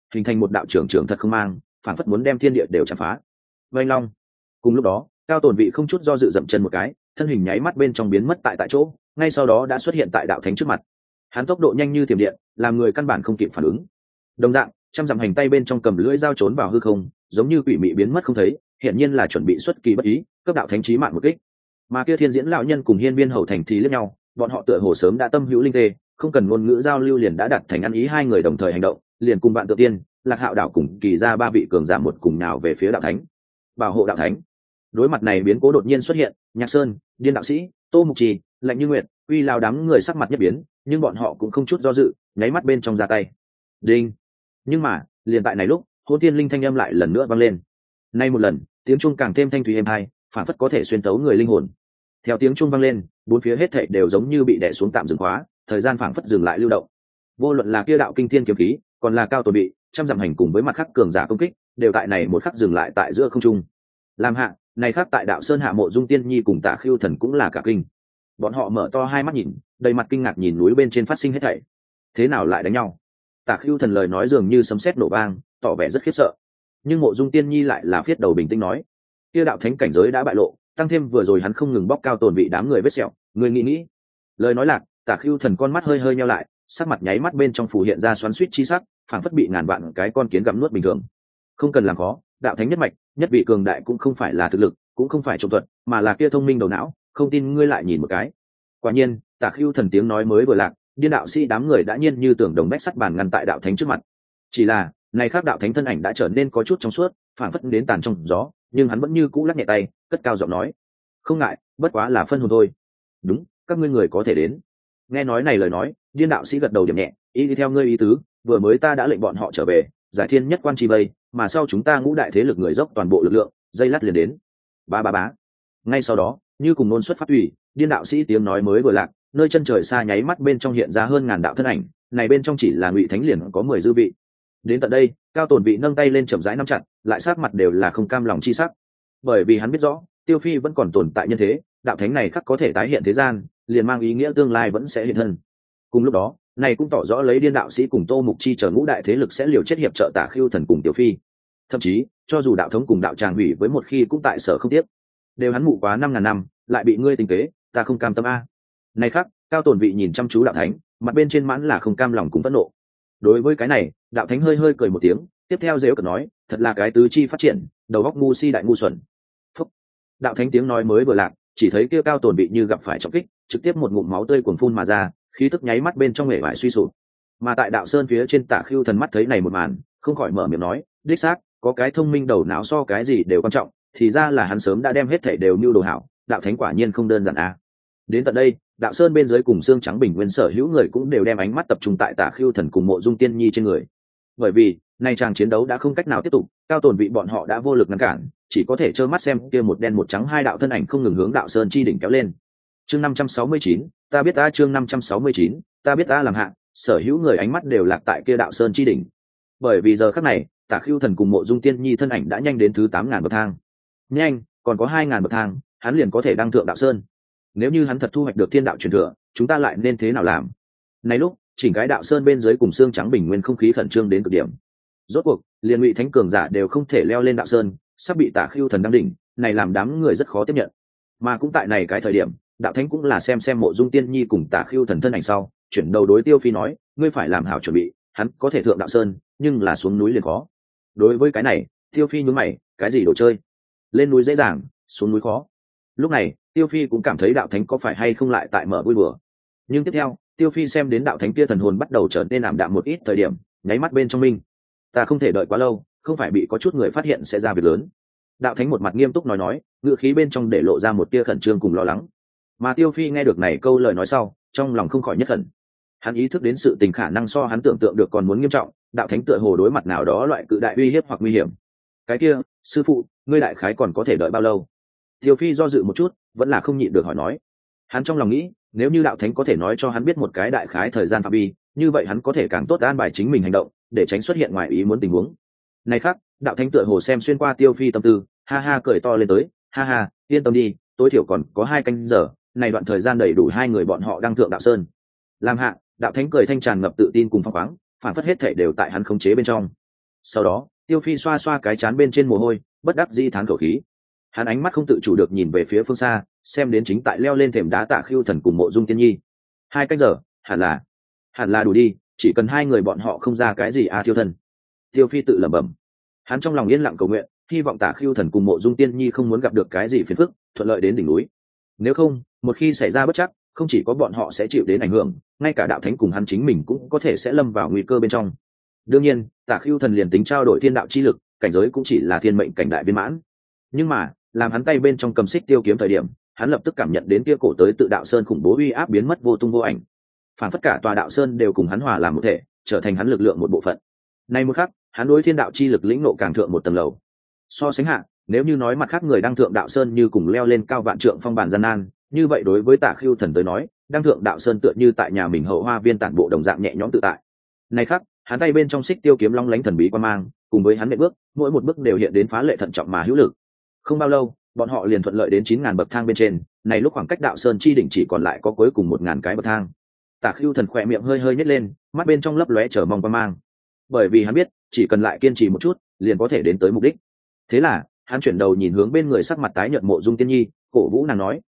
hình thành một đạo trưởng trưởng thật không mang, phản phất muốn đem thiên địa đều chạm phá. Vành long. Cùng lúc đó, Cao Tồn Vị không chút do dự dậm chân một cái, thân hình nháy mắt bên trong biến mất tại chỗ, ngay sau đó đã xuất hiện tại đạo thánh trước mặt. Hắn tốc độ nhanh như thiểm điện, làm người căn bản không kịp phản ứng. Đồng dạng, trăm dặm hành tay bên trong cầm lưỡi dao trốn vào hư không, giống như quỷ mị biến mất không thấy, hiển nhiên là chuẩn bị xuất kỳ bất ý, cấp đạo thánh chí mạng một kích. Mà kia Thiên Diễn lão nhân cùng Hiên Viên Hầu Thành thì liếc nhau, bọn họ tựa hồ sớm đã tâm hữu linh tê, không cần ngôn ngữ giao lưu liền đã đặt thành ăn ý, hai người đồng thời hành động, liền cùng bạn tự tiên, Lạc Hạo đảo cùng Kỳ ra ba vị cường giả một cùng nào về phía đạo thánh. Bảo hộ đạo thánh. Đối mặt này biến cố đột nhiên xuất hiện, Nhạc Sơn, Điên đạo sĩ, Tô Mục Trì, Lạnh Như Nguyệt, Uy Lao đám người sắc mặt nhất biến, nhưng bọn họ cũng không chút do dự, nháy mắt bên trong ra tay. Đinh. Nhưng mà, liền tại này lúc, Hỗn Thiên Linh thanh âm lại lần nữa vang lên. Nay một lần, tiếng chuông càng thêm thanh thúy êm tai, phản phất có thể xuyên tấu người linh hồn. Theo tiếng chuông vang lên, bốn phía hết thảy đều giống như bị đè xuống tạm dừng khóa, thời gian phản phất dừng lại lưu động. Vô luận là kia đạo kinh thiên kiếm khí, còn là Cao Tồn Bị, trăm dặm hành cùng với mặt khắc cường giả công kích, đều tại này một khắc dừng lại tại giữa không trung. Làm hạ, này khác tại đạo sơn hạ Mộ Dung Tiên Nhi cùng Tả Khưu Thần cũng là cả kinh. Bọn họ mở to hai mắt nhìn, đầy mặt kinh ngạc nhìn núi bên trên phát sinh hết thảy. Thế nào lại đánh nhau? Tả Khưu Thần lời nói dường như sấm sét nổ vang, tỏ vẻ rất khiếp sợ. Nhưng Mộ Dung Tiên Nhi lại là phiết đầu bình tĩnh nói: kia đạo thánh cảnh giới đã bại lộ, tăng thêm vừa rồi hắn không ngừng bóc Cao Tồn Vị đám người vết sẹo, người nghĩ. Lời nói lạc, Tả Khưu Thần con mắt hơi hơi nheo lại, sắc mặt nháy mắt bên trong phủ hiện ra xoắn xuýt chi sắc, phảng phất bị ngàn vạn cái con kiến gặm nuốt bình thường. Không cần làm khó, đạo thánh nhất mạch, nhất vị cường đại cũng không phải là thực lực, cũng không phải trộm thuật, mà là kia thông minh đầu não, không tin ngươi lại nhìn một cái. Quả nhiên, Tả Khưu Thần tiếng nói mới vừa lạc, Điên đạo sĩ đám người đã nhiên như tưởng đồng bách sắt bàn ngăn tại đạo thánh trước mặt. Chỉ là, này khác đạo thánh thân ảnh đã trở nên có chút trong suốt, phảng phất đến tàn trong gió, nhưng hắn vẫn như cũ lắc nhẹ tay, cất cao giọng nói: không ngại, bất quá là phân hồn thôi. Đúng, các ngươi người có thể đến. Nghe nói này lời nói, Điên đạo sĩ gật đầu điểm nhẹ, ý đi theo ngươi ý tứ, vừa mới ta đã lệnh bọn họ trở về, giải thiên nhất quan chi vây, mà sau chúng ta ngũ đại thế lực người dốc toàn bộ lực lượng, dây lát liền đến. Bá. Ngay sau đó, như cùng nôn xuất phát ủy, Điên đạo sĩ tiếng nói mới vừa lạc, nơi chân trời xa nháy mắt bên trong hiện ra hơn ngàn đạo thân ảnh, này bên trong chỉ là Ngụy Thánh liền có 10 dư vị. Đến tận đây, Cao Tồn Vị nâng tay lên chậm rãi nắm chặt, lại sát mặt đều là không cam lòng chi sắc. Bởi vì hắn biết rõ, Tiêu Phi vẫn còn tồn tại nhân thế, đạo thánh này khắc có thể tái hiện thế gian, liền mang ý nghĩa tương lai vẫn sẽ hiện thân. Cùng lúc đó, này cũng tỏ rõ lấy Điên đạo sĩ cùng Tô Mục Chi chờ ngũ đại thế lực sẽ liều chết hiệp trợ Tả Khưu Thần cùng Tiêu Phi. Thậm chí, cho dù đạo thống cùng đạo tràng hủy với một khi cũng tại sở không tiếc. Đều hắn mụ quá 5000 năm, lại bị ngươi tình kế, ta không cam tâm a. Này khắc, Cao Tồn Vị nhìn chăm chú đạo thánh, mặt bên trên mãn là không cam lòng cùng phẫn nộ. Đối với cái này, đạo thánh hơi hơi cười một tiếng, tiếp theo dễu cợt nói: thật là cái tứ chi phát triển, đầu óc ngu si đại ngu xuẩn. Phúc. Đạo thánh tiếng nói mới vừa lạc, chỉ thấy kia Cao Tồn Vị như gặp phải trọng kích, trực tiếp một ngụm máu tươi cuồn phun mà ra, khí tức nháy mắt bên trong hể vải suy sụp. Mà tại đạo sơn phía trên Tả Khưu Thần mắt thấy này một màn, không khỏi mở miệng nói: đích xác, có cái thông minh đầu não so cái gì đều quan trọng, thì ra là hắn sớm đã đem hết thảy đều mưu đồ hảo, đạo thánh quả nhiên không đơn giản a. Đến tận đây, đạo sơn bên dưới cùng xương trắng bình nguyên sở hữu người cũng đều đem ánh mắt tập trung tại Tả Khưu Thần cùng Mộ Dung Tiên Nhi trên người. Bởi vì, nay chàng chiến đấu đã không cách nào tiếp tục, Cao Tồn Vị bọn họ đã vô lực ngăn cản, chỉ có thể trơ mắt xem kia một đen một trắng hai đạo thân ảnh không ngừng hướng đạo sơn chi đỉnh kéo lên. Chương 569, ta biết ta chương 569, ta biết ta làm hạ, sở hữu người ánh mắt đều lạc tại kia đạo sơn chi đỉnh. Bởi vì giờ khắc này, Tả Khưu Thần cùng Mộ Dung Tiên Nhi thân ảnh đã nhanh đến thứ 8000 bậc thang. Nhanh, còn có 2000 bậc thang, hắn liền có thể đăng thượng đạo sơn. Nếu như hắn thật thu hoạch được thiên đạo truyền thừa, chúng ta lại nên thế nào làm? Này lúc, chỉnh cái đạo sơn bên dưới cùng xương trắng bình nguyên không khí khẩn trương đến cực điểm. Rốt cuộc, liền Ngụy Thánh cường giả đều không thể leo lên đạo sơn, sắp bị Tả Khưu Thần đăng đỉnh, này làm đám người rất khó tiếp nhận. Mà cũng tại này cái thời điểm, đạo thánh cũng là xem Mộ Dung Tiên Nhi cùng Tả Khưu Thần thân ảnh sau, chuyển đầu đối Tiêu Phi nói: ngươi phải làm hảo chuẩn bị, hắn có thể thượng đạo sơn, nhưng là xuống núi liền khó. Đối với cái này, Tiêu Phi nhướng mày: cái gì đồ chơi? Lên núi dễ dàng, xuống núi khó. Lúc này, Tiêu Phi cũng cảm thấy đạo thánh có phải hay không lại tại mở vui bừa. Nhưng tiếp theo, Tiêu Phi xem đến đạo thánh kia thần hồn bắt đầu trở nên ảm đạm một ít thời điểm, nháy mắt bên trong minh: ta không thể đợi quá lâu, không phải bị có chút người phát hiện sẽ ra việc lớn. Đạo thánh một mặt nghiêm túc nói, ngựa khí bên trong để lộ ra một tia khẩn trương cùng lo lắng. Mà Tiêu Phi nghe được này câu lời nói sau, trong lòng không khỏi nhất khẩn. Hắn ý thức đến sự tình khả năng so hắn tưởng tượng được còn muốn nghiêm trọng, đạo thánh tựa hồ đối mặt nào đó loại cự đại uy hiếp hoặc nguy hiểm. Cái kia, sư phụ, ngươi đại khái còn có thể đợi bao lâu? Tiêu Phi do dự một chút, vẫn là không nhịn được hỏi nói. Hắn trong lòng nghĩ, nếu như đạo thánh có thể nói cho hắn biết một cái đại khái thời gian phạm vi, như vậy hắn có thể càng tốt an bài chính mình hành động, để tránh xuất hiện ngoài ý muốn tình huống. Này khác, đạo thánh tựa hồ xem xuyên qua Tiêu Phi tâm tư, ha ha cười to lên tới: ha ha, yên tâm đi, tối thiểu còn có 2 canh giờ, này đoạn thời gian đầy đủ 2 người bọn họ đăng thượng đạo sơn. Làm hạ, đạo thánh cười thanh tràn ngập tự tin cùng phong khoáng, phản phất hết thể đều tại hắn khống chế bên trong. Sau đó Tiêu Phi xoa xoa cái trán bên trên mồ hôi, bất đắc dĩ thán khẩu khí. Hắn ánh mắt không tự chủ được nhìn về phía phương xa, xem đến chính tại leo lên thềm đá Tạ Khưu Thần cùng Mộ Dung Tiên Nhi. 2 canh giờ, hẳn là đủ đi, chỉ cần hai người bọn họ không ra cái gì Thiêu Thần. Tiêu Phi tự lẩm bẩm. Hắn trong lòng yên lặng cầu nguyện, hy vọng Tạ Khưu Thần cùng Mộ Dung Tiên Nhi không muốn gặp được cái gì phiền phức, thuận lợi đến đỉnh núi. Nếu không, một khi xảy ra bất trắc, không chỉ có bọn họ sẽ chịu đến ảnh hưởng, ngay cả đạo thánh cùng hắn chính mình cũng có thể sẽ lâm vào nguy cơ bên trong. Đương nhiên, Tạ Khưu Thần liền tính trao đổi thiên đạo chi lực, cảnh giới cũng chỉ là thiên mệnh cảnh đại viên mãn. Nhưng mà, làm hắn tay bên trong cầm xích tiêu kiếm thời điểm, hắn lập tức cảm nhận đến kia cổ tới tự đạo sơn khủng bố uy áp biến mất vô tung vô ảnh. Phản phất cả tòa đạo sơn đều cùng hắn hòa làm một thể, trở thành hắn lực lượng một bộ phận. Nay một khắc, hắn đối thiên đạo chi lực lĩnh ngộ càng thượng một tầng lầu. So sánh hạ, nếu như nói mặt khác người đang thượng đạo sơn như cùng leo lên cao vạn trượng phong bản gian nan, như vậy đối với Tạ Khưu Thần tới nói, đang thượng đạo sơn tựa như tại nhà mình hậu hoa viên tản bộ đồng dạng nhẹ nhõm tự tại. Này khác, hắn tay bên trong xích tiêu kiếm long lánh thần bí quan mang, cùng với hắn nện bước, mỗi một bước đều hiện đến phá lệ thận trọng mà hữu lực. Không bao lâu, bọn họ liền thuận lợi đến 9.000 bậc thang bên trên, này lúc khoảng cách đạo sơn chi đỉnh chỉ còn lại có cuối cùng 1.000 cái bậc thang. Tạ Khưu Thần khỏe miệng hơi hơi nhếch lên, mắt bên trong lấp lóe chờ mong quan mang. Bởi vì hắn biết, chỉ cần lại kiên trì một chút, liền có thể đến tới mục đích. Thế là, hắn chuyển đầu nhìn hướng bên người sắc mặt tái nhợt Mộ Dung Tiên Nhi, cổ vũ nàng nói,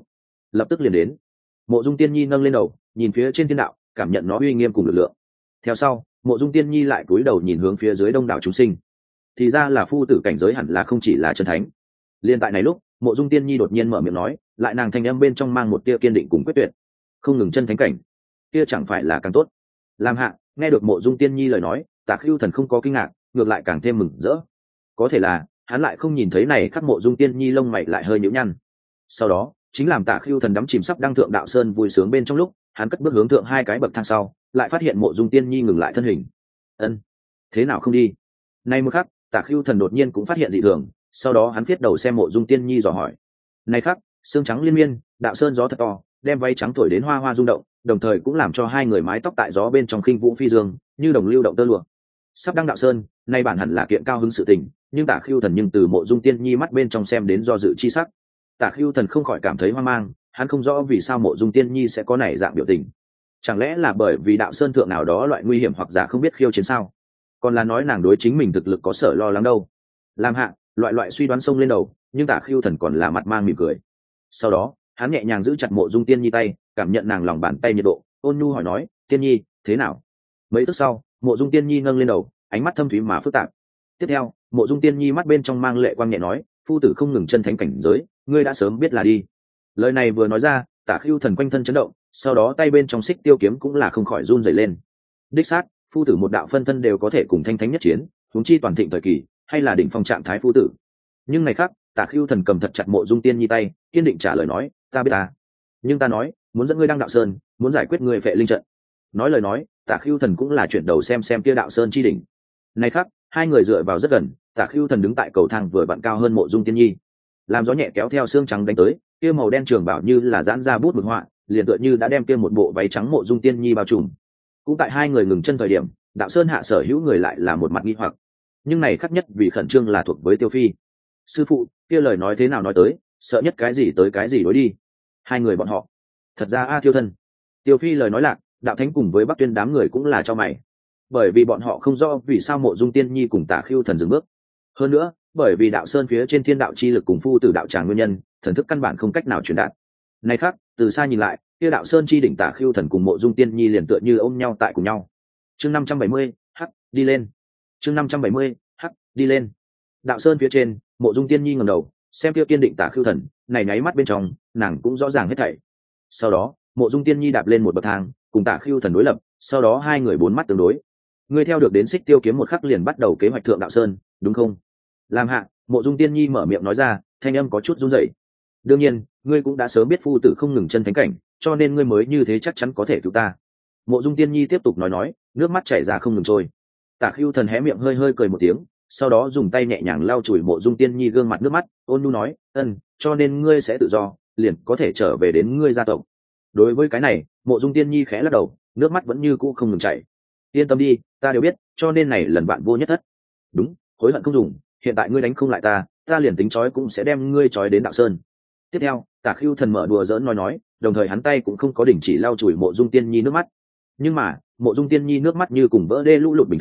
lập tức liền đến. Mộ Dung Tiên Nhi nâng lên đầu, nhìn phía trên thiên đạo, cảm nhận nó uy nghiêm cùng lực lượng. Theo sau, Mộ Dung Tiên Nhi lại cúi đầu nhìn hướng phía dưới đông đảo chúng sinh. Thì ra là phu tử cảnh giới hẳn là không chỉ là chân thánh. Liên tại này lúc, Mộ Dung Tiên Nhi đột nhiên mở miệng nói, lại nàng thanh âm bên trong mang một tia kiên định cùng quyết tuyệt. Không ngừng chân thánh cảnh, kia chẳng phải là càng tốt. Làm hạ, nghe được Mộ Dung Tiên Nhi lời nói, Tạ Khưu Thần không có kinh ngạc, ngược lại càng thêm mừng rỡ. Có thể là, hắn lại không nhìn thấy này khắc Mộ Dung Tiên Nhi lông mày lại hơi nhíu nhăn. Sau đó, chính làm Tạ Khưu Thần đắm chìm sắp đăng thượng đạo sơn vui sướng bên trong lúc, hắn cất bước hướng thượng 2 cái bậc thang sau, lại phát hiện Mộ Dung Tiên Nhi ngừng lại thân hình. Ân, thế nào không đi? Nay một khắc, Tạ Khưu Thần đột nhiên cũng phát hiện dị thường, sau đó hắn viết đầu xem Mộ Dung Tiên Nhi dò hỏi. Này khắc, sương trắng liên miên, đạo sơn gió thật to, đem váy trắng thổi đến hoa hoa rung động, đồng thời cũng làm cho hai người mái tóc tại gió bên trong khinh vũ phi dương, như đồng lưu động tơ lụa. Sắp đăng đạo sơn, nay bản hẳn là kiện cao hứng sự tình, nhưng Tạ Khưu Thần nhưng từ Mộ Dung Tiên Nhi mắt bên trong xem đến do dự chi sắc. Tạ Khưu Thần không khỏi cảm thấy hoang mang, hắn không rõ vì sao Mộ Dung Tiên Nhi sẽ có nảy dạng biểu tình. Chẳng lẽ là bởi vì đạo sơn thượng nào đó loại nguy hiểm hoặc giả không biết khiêu chiến sao? Còn là nói nàng đối chính mình thực lực có sở lo lắng đâu? Làm hạ, loại suy đoán xông lên đầu, nhưng Tạ Khưu Thần còn là mặt mang mỉm cười. Sau đó, hắn nhẹ nhàng giữ chặt Mộ Dung Tiên Nhi tay, cảm nhận nàng lòng bàn tay nhiệt độ, ôn nhu hỏi nói, Tiên Nhi, thế nào? Mấy tức sau, Mộ Dung Tiên Nhi nâng lên đầu, ánh mắt thâm thúy mà phức tạp. Tiếp theo, Mộ Dung Tiên Nhi mắt bên trong mang lệ quang nhẹ nói, phu tử không ngừng chân thánh cảnh giới, ngươi đã sớm biết là đi. Lời này vừa nói ra, Tạ Khưu Thần quanh thân chấn động, sau đó tay bên trong xích tiêu kiếm cũng là không khỏi run rẩy lên. Đích xác, phu tử một đạo phân thân đều có thể cùng thanh thánh nhất chiến, huống chi toàn thịnh thời kỳ, hay là đỉnh phong trạng thái phu tử. Nhưng này khác, Tạ Khưu Thần cầm thật chặt Mộ Dung Tiên Nhi tay, kiên định trả lời nói, ta biết ta. Nhưng ta nói, muốn dẫn ngươi đăng đạo sơn, muốn giải quyết ngươi phệ linh trận. Nói lời nói, Tạ Khưu Thần cũng là chuyển đầu xem kia đạo sơn chi đỉnh. Này khác, hai người dựa vào rất gần, Tạ Khưu Thần đứng tại cầu thang vừa vặn cao hơn Mộ Dung Tiên Nhi. Làm gió nhẹ kéo theo xương trắng đánh tới, kia màu đen trường bảo như là giãn ra bút mực họa, liền tựa như đã đem kia một bộ váy trắng Mộ Dung Tiên Nhi bao trùm. Cũng tại hai người ngừng chân thời điểm, đạo sơn hạ sở hữu người lại là một mặt nghi hoặc. Nhưng này khắc nhất vì khẩn trương là thuộc với Tiêu Phi. Sư phụ, kia lời nói thế nào nói tới, sợ nhất cái gì tới cái gì đối đi. Hai người bọn họ, thật ra Thiêu Thân. Tiêu Phi lời nói lạc, đạo thánh cùng với Bắc Tuyên đám người cũng là cho mày. Bởi vì bọn họ không rõ vì sao Mộ Dung Tiên Nhi cùng Tạ Khưu Thần dừng bước. Hơn nữa, bởi vì đạo sơn phía trên thiên đạo chi lực cùng phu tử đạo tràng nguyên nhân, thần thức căn bản không cách nào truyền đạt. Này khác, từ xa nhìn lại, kia đạo sơn chi đỉnh Tạ Khưu Thần cùng Mộ Dung Tiên Nhi liền tựa như ôm nhau tại cùng nhau. Chương 570, hắc, đi lên. Chương 570, hắc, đi lên. Đạo sơn phía trên, Mộ Dung Tiên Nhi ngẩng đầu, xem kia kiên định Tạ Khưu Thần, này nháy mắt bên trong, nàng cũng rõ ràng hết thảy. Sau đó, Mộ Dung Tiên Nhi đạp lên một bậc thang, cùng Tạ Khưu Thần đối lập, sau đó hai người bốn mắt tương đối. Ngươi theo được đến xích tiêu kiếm một khắc liền bắt đầu kế hoạch thượng đạo sơn, đúng không? Làm hạ, Mộ Dung Tiên Nhi mở miệng nói ra, thanh âm có chút run rẩy. Đương nhiên, ngươi cũng đã sớm biết phu tử không ngừng chân thánh cảnh, cho nên ngươi mới như thế chắc chắn có thể cứu ta. Mộ Dung Tiên Nhi tiếp tục nói, nước mắt chảy ra không ngừng trôi. Tạ Khưu Thần hé miệng hơi hơi cười một tiếng, sau đó dùng tay nhẹ nhàng lau chùi Mộ Dung Tiên Nhi gương mặt nước mắt, ôn nhu nói, cho nên ngươi sẽ tự do, liền có thể trở về đến ngươi gia tộc. Đối với cái này, Mộ Dung Tiên Nhi khẽ lắc đầu, nước mắt vẫn như cũ không ngừng chảy. Yên tâm đi, ta đều biết, cho nên này lần bạn vô nhất thất. Đúng, hối hận không dùng, hiện tại ngươi đánh không lại ta liền tính trói cũng sẽ đem ngươi trói đến đạo sơn. Tiếp theo, Tạ Khưu Thần mở đùa giỡn nói, đồng thời hắn tay cũng không có đình chỉ lau chùi Mộ Dung Tiên Nhi nước mắt. Nhưng mà, Mộ Dung Tiên Nhi nước mắt như cùng vỡ đê lũ lụt bình thường,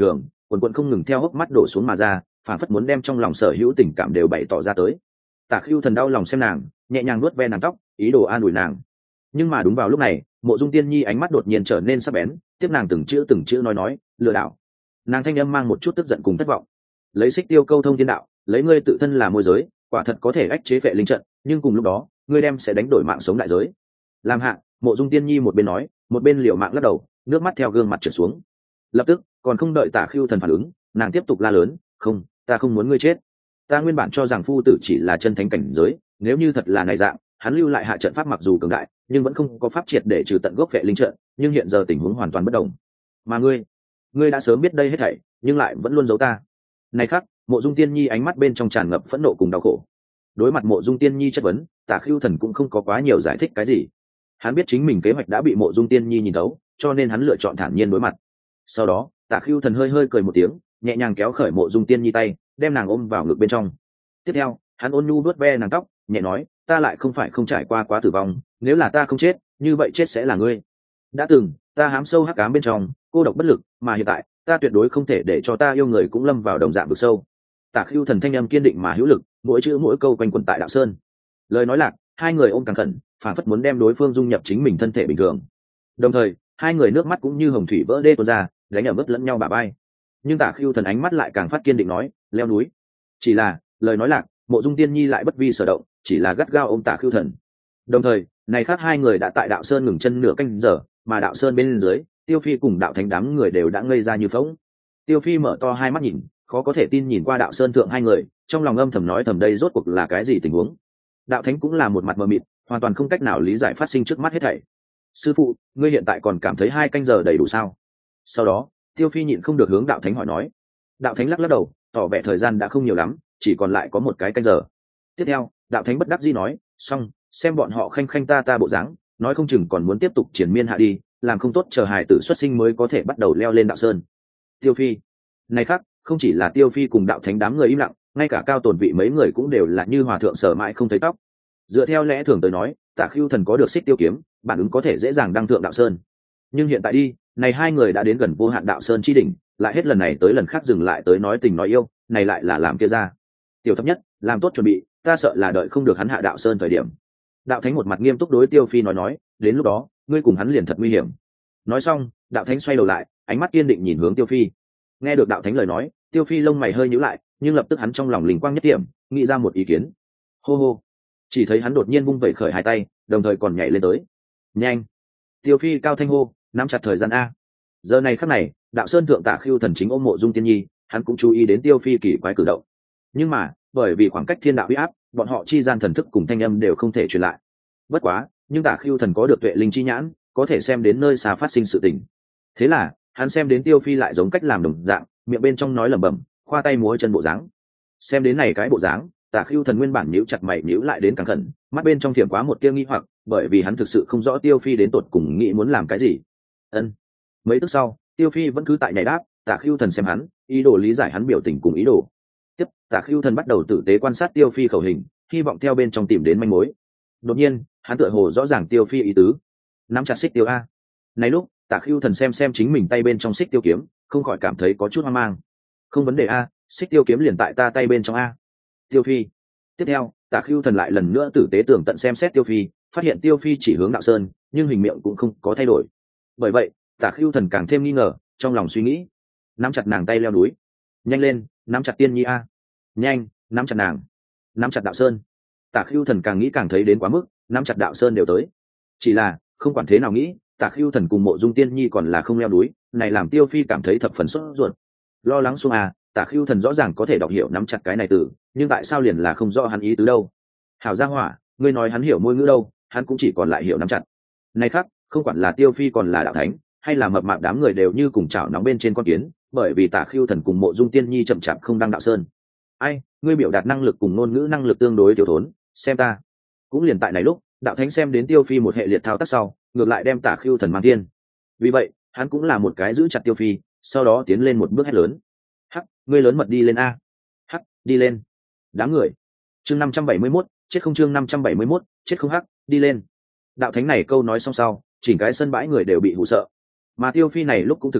quần quần không ngừng theo hốc mắt đổ xuống mà ra, phản phất muốn đem trong lòng sở hữu tình cảm đều bày tỏ ra tới. Tả Khưu Thần đau lòng xem nàng, nhẹ nhàng nuốt ve nàng tóc, ý đồ an ủi nàng. Nhưng mà đúng vào lúc này, Mộ Dung Tiên Nhi ánh mắt đột nhiên trở nên sắc bén, tiếp nàng từng chữ nói, lừa đảo. Nàng thanh âm mang một chút tức giận cùng thất vọng. Lấy xích tiêu câu thông thiên đạo, lấy ngươi tự thân là môi giới, quả thật có thể ách chế phệ linh trận, nhưng cùng lúc đó, ngươi đem sẽ đánh đổi mạng sống đại giới. Làm hạ, Mộ Dung Tiên Nhi một bên nói, một bên liều mạng lắc đầu, nước mắt theo gương mặt trượt xuống. Lập tức, còn không đợi Tả Khưu Thần phản ứng, nàng tiếp tục la lớn, không, ta không muốn ngươi chết. Ta nguyên bản cho rằng phu tử chỉ là chân thánh cảnh giới, nếu như thật là này dạng, hắn lưu lại hạ trận pháp mặc dù cường đại, nhưng vẫn không có pháp triệt để trừ tận gốc phệ linh trận, nhưng hiện giờ tình huống hoàn toàn bất đồng. Mà ngươi đã sớm biết đây hết thảy, nhưng lại vẫn luôn giấu ta. Này khắc, Mộ Dung Tiên Nhi ánh mắt bên trong tràn ngập phẫn nộ cùng đau khổ. Đối mặt Mộ Dung Tiên Nhi chất vấn, Tả Khưu Thần cũng không có quá nhiều giải thích cái gì. Hắn biết chính mình kế hoạch đã bị Mộ Dung Tiên Nhi nhìn thấu, cho nên hắn lựa chọn thản nhiên đối mặt. Sau đó, Tả Khưu Thần hơi cười một tiếng, nhẹ nhàng kéo khởi Mộ Dung Tiên Nhi tay, đem nàng ôm vào ngực bên trong. Tiếp theo, hắn ôn nhu vuốt ve nàng tóc, nhẹ nói, ta lại không phải không trải qua quá tử vong, nếu là ta không chết, như vậy chết sẽ là ngươi. Đã từng, ta hám sâu hắc ám bên trong, cô độc bất lực, mà hiện tại, ta tuyệt đối không thể để cho ta yêu người cũng lâm vào đồng dạng vực sâu. Tả Khưu Thần thanh âm kiên định mà hữu lực, mỗi chữ mỗi câu quanh quẩn tại đạo sơn. Lời nói lạc, hai người ôm càng khẩn, phản phất muốn đem đối phương dung nhập chính mình thân thể bình thường. Đồng thời, hai người nước mắt cũng như hồng thủy vỡ đê tuôn ra, đánh ở mức lẫn nhau bả vai. Nhưng Tả Khưu Thần ánh mắt lại càng phát kiên định nói, leo núi. Chỉ là, lời nói lạc, Mộ Dung Tiên Nhi lại bất vi sở động, chỉ là gắt gao ôm Tả Khưu Thần. Đồng thời, này khác hai người đã tại đạo sơn ngừng chân nửa canh giờ, mà đạo sơn bên dưới, Tiêu Phi cùng đạo thánh đám người đều đã ngây ra như phỗng. Tiêu Phi mở to hai mắt nhìn, khó có thể tin nhìn qua đạo sơn thượng hai người, trong lòng âm thầm nói thầm đây rốt cuộc là cái gì tình huống. Đạo thánh cũng là một mặt mờ mịt, hoàn toàn không cách nào lý giải phát sinh trước mắt hết thảy. Sư phụ, ngươi hiện tại còn cảm thấy 2 canh giờ đầy đủ sao? Sau đó, Tiêu Phi nhịn không được hướng đạo thánh hỏi nói. Đạo thánh lắc đầu, tỏ vẻ thời gian đã không nhiều lắm, chỉ còn lại có 1 cái canh giờ. Tiếp theo, đạo thánh bất đắc dĩ nói, xong, xem bọn họ khanh khanh ta bộ dáng, nói không chừng còn muốn tiếp tục triển miên hạ đi, làm không tốt chờ hài tử xuất sinh mới có thể bắt đầu leo lên đạo sơn. Tiêu Phi, này khác, không chỉ là Tiêu Phi cùng đạo thánh đám người im lặng, ngay cả cao tồn vị mấy người cũng đều là như hòa thượng sở mãi không thấy tóc. Dựa theo lẽ thường tới nói, Tả Khưu Thần có được xích tiêu kiếm, bản ứng có thể dễ dàng đăng thượng đạo sơn. Nhưng hiện tại đi, này hai người đã đến gần vô hạn đạo sơn chi đỉnh, lại hết lần này tới lần khác dừng lại tới nói tình nói yêu, này lại là làm kia ra. Tiểu thấp nhất, làm tốt chuẩn bị, ta sợ là đợi không được hắn hạ đạo sơn thời điểm. Đạo thánh một mặt nghiêm túc đối Tiêu Phi nói, đến lúc đó, ngươi cùng hắn liền thật nguy hiểm. Nói xong, đạo thánh xoay đầu lại, ánh mắt kiên định nhìn hướng Tiêu Phi. Nghe được đạo thánh lời nói, Tiêu Phi lông mày hơi nhíu lại, nhưng lập tức hắn trong lòng linh quang nhất điểm, nghĩ ra một ý kiến. Hô hô, chỉ thấy hắn đột nhiên vung vẩy khởi hai tay, đồng thời còn nhảy lên tới. Nhanh! Tiêu Phi cao thanh hô, nắm chặt thời gian a. Giờ này khắc này, đạo sơn thượng Tả Khưu Thần chính ôm Mộ Dung Tiên Nhi, hắn cũng chú ý đến Tiêu Phi kỳ quái cử động. Nhưng mà, bởi vì khoảng cách thiên đạo uy áp, bọn họ chi gian thần thức cùng thanh âm đều không thể truyền lại. Bất quá, nhưng Tả Khưu Thần có được tuệ linh chi nhãn, có thể xem đến nơi xa phát sinh sự tình. Thế là, hắn xem đến Tiêu Phi lại giống cách làm đồng dạng, miệng bên trong nói lẩm bẩm, khoa tay múa chân bộ dáng. Xem đến này cái bộ dáng, Tả Khưu Thần nguyên bản nhíu chặt mày nhíu lại đến càng khẩn, mắt bên trong thiểm quá một tia nghi hoặc, bởi vì hắn thực sự không rõ Tiêu Phi đến tột cùng nghĩ muốn làm cái gì. Ân. Mấy tức sau, Tiêu Phi vẫn cứ tại nhảy đáp, Tả Khưu Thần xem hắn, ý đồ lý giải hắn biểu tình cùng ý đồ. Tiếp, Tả Khưu Thần bắt đầu tử tế quan sát Tiêu Phi khẩu hình, hy vọng theo bên trong tìm đến manh mối. Đột nhiên, hắn tựa hồ rõ ràng Tiêu Phi ý tứ, nắm chặt xích tiêu a. Này lúc, Tả Khưu Thần xem chính mình tay bên trong xích tiêu kiếm, không khỏi cảm thấy có chút hoang mang. Không vấn đề a, xích tiêu kiếm liền tại ta tay bên trong a. Tiêu Phi. Tiếp theo, Tả Khưu Thần lại lần nữa tử tế tường tận xem xét Tiêu Phi, phát hiện Tiêu Phi chỉ hướng đạo sơn, nhưng hình miệng cũng không có thay đổi. Bởi vậy, Tả Khưu Thần càng thêm nghi ngờ, trong lòng suy nghĩ, nắm chặt nàng tay leo núi. Nhanh lên, nắm chặt Tiên Nhi a. Nhanh, nắm chặt nàng. Nắm chặt đạo sơn. Tả Khưu Thần càng nghĩ càng thấy đến quá mức, nắm chặt đạo sơn đều tới. Chỉ là, không quản thế nào nghĩ, Tả Khưu Thần cùng Mộ Dung Tiên Nhi còn là không leo núi, này làm Tiêu Phi cảm thấy thập phần sốt ruột. Lo lắng xuống à, Tả Khưu Thần rõ ràng có thể đọc hiểu nắm chặt cái này từ, nhưng tại sao liền là không rõ hắn ý tứ đâu? Hảo gia hỏa, ngươi nói hắn hiểu ngôn ngữ đâu, hắn cũng chỉ còn lại hiểu nắm chặt. Này khác, không quản là Tiêu Phi còn là đạo thánh, hay là mập mạp đám người đều như cùng chảo nóng bên trên con kiến, bởi vì Tả Khưu Thần cùng Mộ Dung Tiên Nhi chậm chạp không đăng đạo sơn. Ai, ngươi biểu đạt năng lực cùng ngôn ngữ năng lực tương đối thiếu thốn, xem ta. Cũng liền tại này lúc, đạo thánh xem đến Tiêu Phi một hệ liệt thao tác sau, ngược lại đem Tả Khưu Thần mang thiên. Vì vậy, hắn cũng là một cái giữ chặt Tiêu Phi, sau đó tiến lên một bước hét lớn. Hắc, ngươi lớn mật đi lên a. Hắc, đi lên. Đám người. Chương 571, chết không chương 571, chết không hắc, đi lên. Đạo thánh này câu nói xong sau, chỉnh cái sân bãi người đều bị hù sợ. Mà Tiêu Phi này lúc cũng thực im lặng,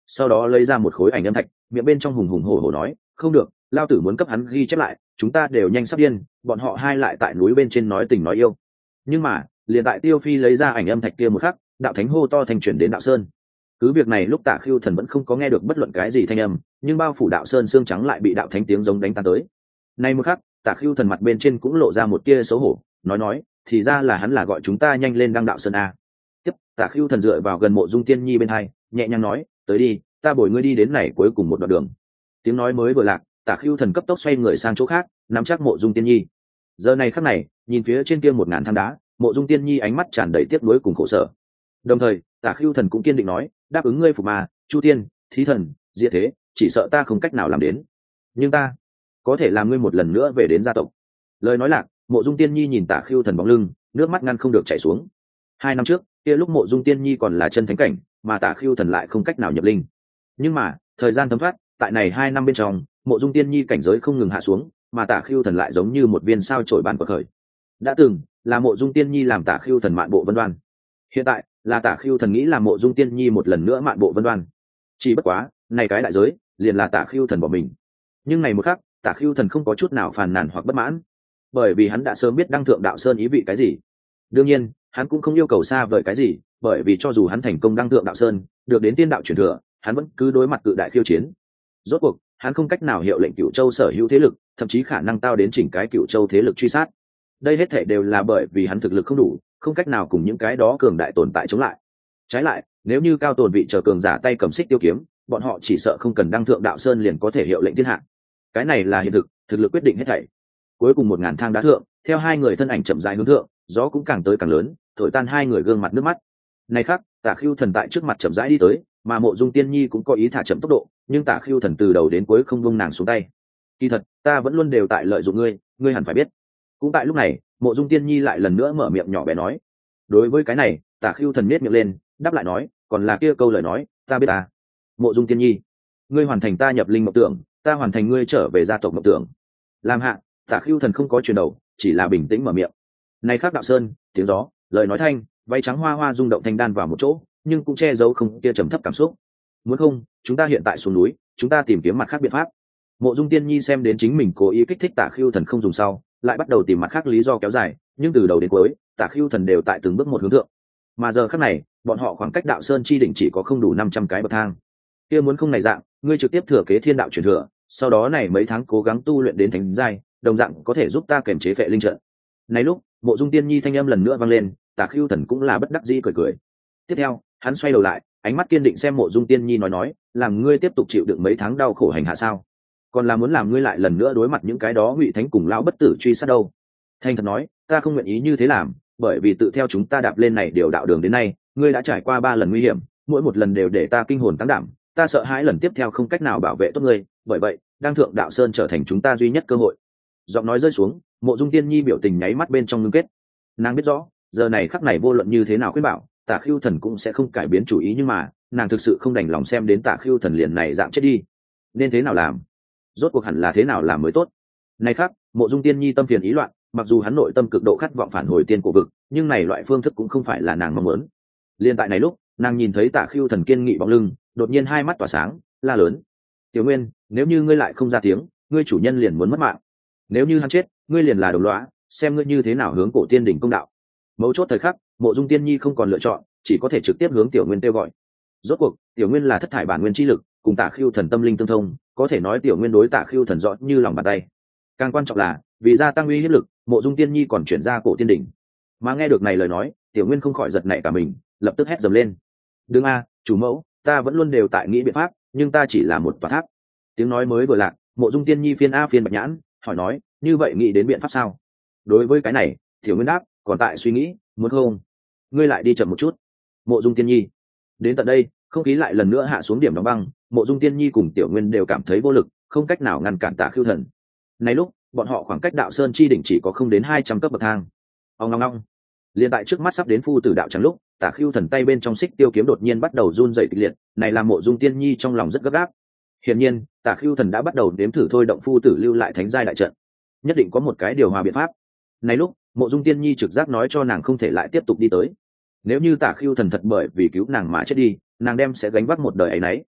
sau đó lấy ra một khối ảnh âm thạch, miệng bên trong hùng hùng hổ hổ nói, không được, lao tử muốn cấp hắn ghi chép lại, chúng ta đều nhanh sắp điên, bọn họ hai lại tại núi bên trên nói tình nói yêu. Nhưng mà liền tại Tiêu Phi lấy ra ảnh âm thạch kia một khắc, đạo thánh hô to thành chuyển đến đạo sơn. Cứ việc này lúc Tạ Khưu Thần vẫn không có nghe được bất luận cái gì thanh âm, nhưng bao phủ đạo sơn xương trắng lại bị đạo thánh tiếng giống đánh tan tới. Nay một khắc, Tạ Khưu Thần mặt bên trên cũng lộ ra một tia xấu hổ, nói, thì ra là hắn là gọi chúng ta nhanh lên đăng đạo sơn a. Tiếp, Tạ Khưu Thần dựa vào gần Mộ Dung Tiên Nhi bên hai, nhẹ nhàng nói, tới đi, ta bồi ngươi đi đến này cuối cùng một đoạn đường. Tiếng nói mới vừa lạc, Tạ Khưu Thần cấp tốc xoay người sang chỗ khác, nắm chắc Mộ Dung Tiên Nhi. Giờ này khắc này, nhìn phía trên kia 1000 thang đá, Mộ Dung Tiên Nhi ánh mắt tràn đầy tiếc nuối cùng khổ sở. Đồng thời, Tạ Khưu Thần cũng kiên định nói, đáp ứng ngươi phục mà, Chu Tiên, Thí Thần, Diệt Thế, chỉ sợ ta không cách nào làm đến, nhưng ta có thể làm ngươi một lần nữa về đến gia tộc. Lời nói lạc, Mộ Dung Tiên Nhi nhìn Tạ Khưu Thần bóng lưng, nước mắt ngăn không được chảy xuống. 2 năm trước, kia lúc Mộ Dung Tiên Nhi còn là chân thánh cảnh, mà Tạ Khưu Thần lại không cách nào nhập linh. Nhưng mà, thời gian thấm thoát, tại này 2 năm bên trong, Mộ Dung Tiên Nhi cảnh giới không ngừng hạ xuống, mà Tạ Khưu Thần lại giống như một viên sao chổi bàn bậc khởi. Đã từng là Mộ Dung Tiên Nhi làm Tạ Khưu Thần mạn bộ vân đoan, hiện tại là Tạ Khưu Thần nghĩ làm Mộ Dung Tiên Nhi một lần nữa mạn bộ vân đoan. Chỉ bất quá, này cái đại giới, liền là Tạ Khưu Thần bỏ mình. Nhưng này một khắc, Tạ Khưu Thần không có chút nào phàn nàn hoặc bất mãn, bởi vì hắn đã sớm biết đăng thượng đạo sơn ý vị cái gì. Đương nhiên, hắn cũng không yêu cầu xa vời cái gì, bởi vì cho dù hắn thành công đăng thượng đạo sơn, được đến tiên đạo truyền thừa, hắn vẫn cứ đối mặt cự đại khiêu chiến. Rốt cuộc, hắn không cách nào hiệu lệnh Cửu Châu sở hữu thế lực, thậm chí khả năng tao đến chỉnh cái Cửu Châu thế lực truy sát. Đây hết thảy đều là bởi vì hắn thực lực không đủ, không cách nào cùng những cái đó cường đại tồn tại chống lại. Trái lại, nếu như cao tồn vị chờ cường giả tay cầm xích tiêu kiếm, bọn họ chỉ sợ không cần đăng thượng đạo sơn liền có thể hiệu lệnh thiên hạ. Cái này là hiện thực, thực lực quyết định hết thảy. Cuối cùng 1000 thang đá thượng, theo hai người thân ảnh chậm rãi hướng thượng, gió cũng càng tới càng lớn, thổi tan hai người gương mặt nước mắt. Này khác, Tạ Khưu Thần tại trước mặt chậm rãi đi tới, mà Mộ Dung Tiên Nhi cũng có ý thả chậm tốc độ, nhưng Tạ Khưu Thần từ đầu đến cuối không buông nàng xuống tay. Kỳ thật, ta vẫn luôn đều tại lợi dụng ngươi, ngươi hẳn phải biết. Cũng tại lúc này, Mộ Dung Tiên Nhi lại lần nữa mở miệng nhỏ bé nói. Đối với cái này, Tạ Khưu Thần nhếch miệng lên, đáp lại nói, còn là kia câu lời nói, ta biết ta. Mộ Dung Tiên Nhi, ngươi hoàn thành ta nhập linh mộng tưởng, ta hoàn thành ngươi trở về gia tộc mộng tưởng. Làm hạ, Tạ Khưu Thần không có chuyển đầu, chỉ là bình tĩnh mở miệng. Này khác đạo sơn, tiếng gió, lời nói thanh, váy trắng hoa hoa rung động thanh đan vào một chỗ, nhưng cũng che giấu không kia trầm thấp cảm xúc. Muốn không, chúng ta hiện tại xuống núi, chúng ta tìm kiếm mặt khác biện pháp. Mộ Dung Tiên Nhi xem đến chính mình cố ý kích thích Tạ Khưu Thần không dùng sau, lại bắt đầu tìm mặt khác lý do kéo dài, nhưng từ đầu đến cuối, Tạ Khưu Thần đều tại từng bước một hướng thượng. Mà giờ khắc này, bọn họ khoảng cách đạo sơn chi đỉnh chỉ có không đủ 500 cái bậc thang. Kia muốn không này dạng, ngươi trực tiếp thừa kế thiên đạo truyền thừa, sau đó này mấy tháng cố gắng tu luyện đến thánh giai, đồng dạng có thể giúp ta kiềm chế phệ linh trận. Này lúc, Mộ Dung Tiên Nhi thanh âm lần nữa vang lên, Tạ Khưu Thần cũng là bất đắc dĩ cười cười. Tiếp theo, hắn xoay đầu lại, ánh mắt kiên định xem Mộ Dung Tiên Nhi nói, làm ngươi tiếp tục chịu đựng mấy tháng đau khổ hành hạ sao? Còn là muốn làm ngươi lại lần nữa đối mặt những cái đó ngụy thánh cùng lão bất tử truy sát đâu? Thanh thật nói, ta không nguyện ý như thế làm, bởi vì tự theo chúng ta đạp lên này điều đạo đường đến nay, ngươi đã trải qua 3 lần nguy hiểm, mỗi một lần đều để ta kinh hồn tăng đảm, ta sợ hãi lần tiếp theo không cách nào bảo vệ tốt ngươi, bởi vậy, đang thượng đạo sơn trở thành chúng ta duy nhất cơ hội. Giọng nói rơi xuống, Mộ Dung Tiên Nhi biểu tình nháy mắt bên trong ngưng kết. Nàng biết rõ, giờ này khắc này vô luận như thế nào khuyên bảo, Tạ Khưu Thần cũng sẽ không cải biến chủ ý, nhưng mà, nàng thực sự không đành lòng xem đến Tạ Khưu Thần liền này dạng chết đi. Nên thế nào làm? Rốt cuộc hẳn là thế nào làm mới tốt? Này khác, Mộ Dung Tiên Nhi tâm phiền ý loạn, mặc dù hắn nội tâm cực độ khát vọng phản hồi tiên cổ vực, nhưng này loại phương thức cũng không phải là nàng mong muốn. Liên tại này lúc, nàng nhìn thấy Tạ Khưu Thần kiên nghị bóng lưng, đột nhiên hai mắt tỏa sáng, la lớn: "Tiểu Nguyên, nếu như ngươi lại không ra tiếng, ngươi chủ nhân liền muốn mất mạng. Nếu như hắn chết, ngươi liền là đồng lõa, xem ngươi như thế nào hướng cổ tiên đỉnh công đạo." Mấu chốt thời khắc, Mộ Dung Tiên Nhi không còn lựa chọn, chỉ có thể trực tiếp hướng Tiểu Nguyên kêu gọi. Rốt cuộc, Tiểu Nguyên là thất thải bản nguyên chi lực, cùng Tạ Khưu Thần tâm linh tương thông, có thể nói Tiểu Nguyên đối Tạ Khưu Thần rõ như lòng bàn tay. Càng quan trọng là, vì gia tăng uy hiếp lực, Mộ Dung Tiên Nhi còn chuyển ra cổ tiên đỉnh. Mà nghe được này lời nói, Tiểu Nguyên không khỏi giật nảy cả mình, lập tức hét dầm lên: "Đừng a, chủ mẫu, ta vẫn luôn đều tại nghĩ biện pháp, nhưng ta chỉ là một tòa tháp." Tiếng nói mới vừa lạc, Mộ Dung Tiên Nhi phiên bạch nhãn, hỏi nói: "Như vậy nghĩ đến biện pháp sao?" Đối với cái này, Tiểu Nguyên đáp: "Còn tại suy nghĩ, muốn không? Ngươi lại đi chậm một chút." Mộ Dung Tiên Nhi. Đến tận đây, không khí lại lần nữa hạ xuống điểm đóng băng, Mộ Dung Tiên Nhi cùng Tiểu Nguyên đều cảm thấy vô lực, không cách nào ngăn cản Tạ Khưu Thần. Này lúc, bọn họ khoảng cách đạo sơn chi đỉnh chỉ có không đến 200 cấp bậc thang. Ong ong ong. Liên tại trước mắt sắp đến phu tử đạo trắng lúc, Tạ Khưu Thần tay bên trong xích tiêu kiếm đột nhiên bắt đầu run rẩy kịch liệt, này làm Mộ Dung Tiên Nhi trong lòng rất gấp gáp. Hiển nhiên, Tạ Khưu Thần đã bắt đầu nếm thử thôi động phu tử lưu lại thánh giai đại trận. Nhất định có một cái điều hòa biện pháp. Này lúc, Mộ Dung Tiên Nhi trực giác nói cho nàng không thể lại tiếp tục đi tới. Nếu như Tạ Khưu Thần thật bởi vì cứu nàng mà chết đi, nàng đem sẽ gánh vác một đời ấy nấy.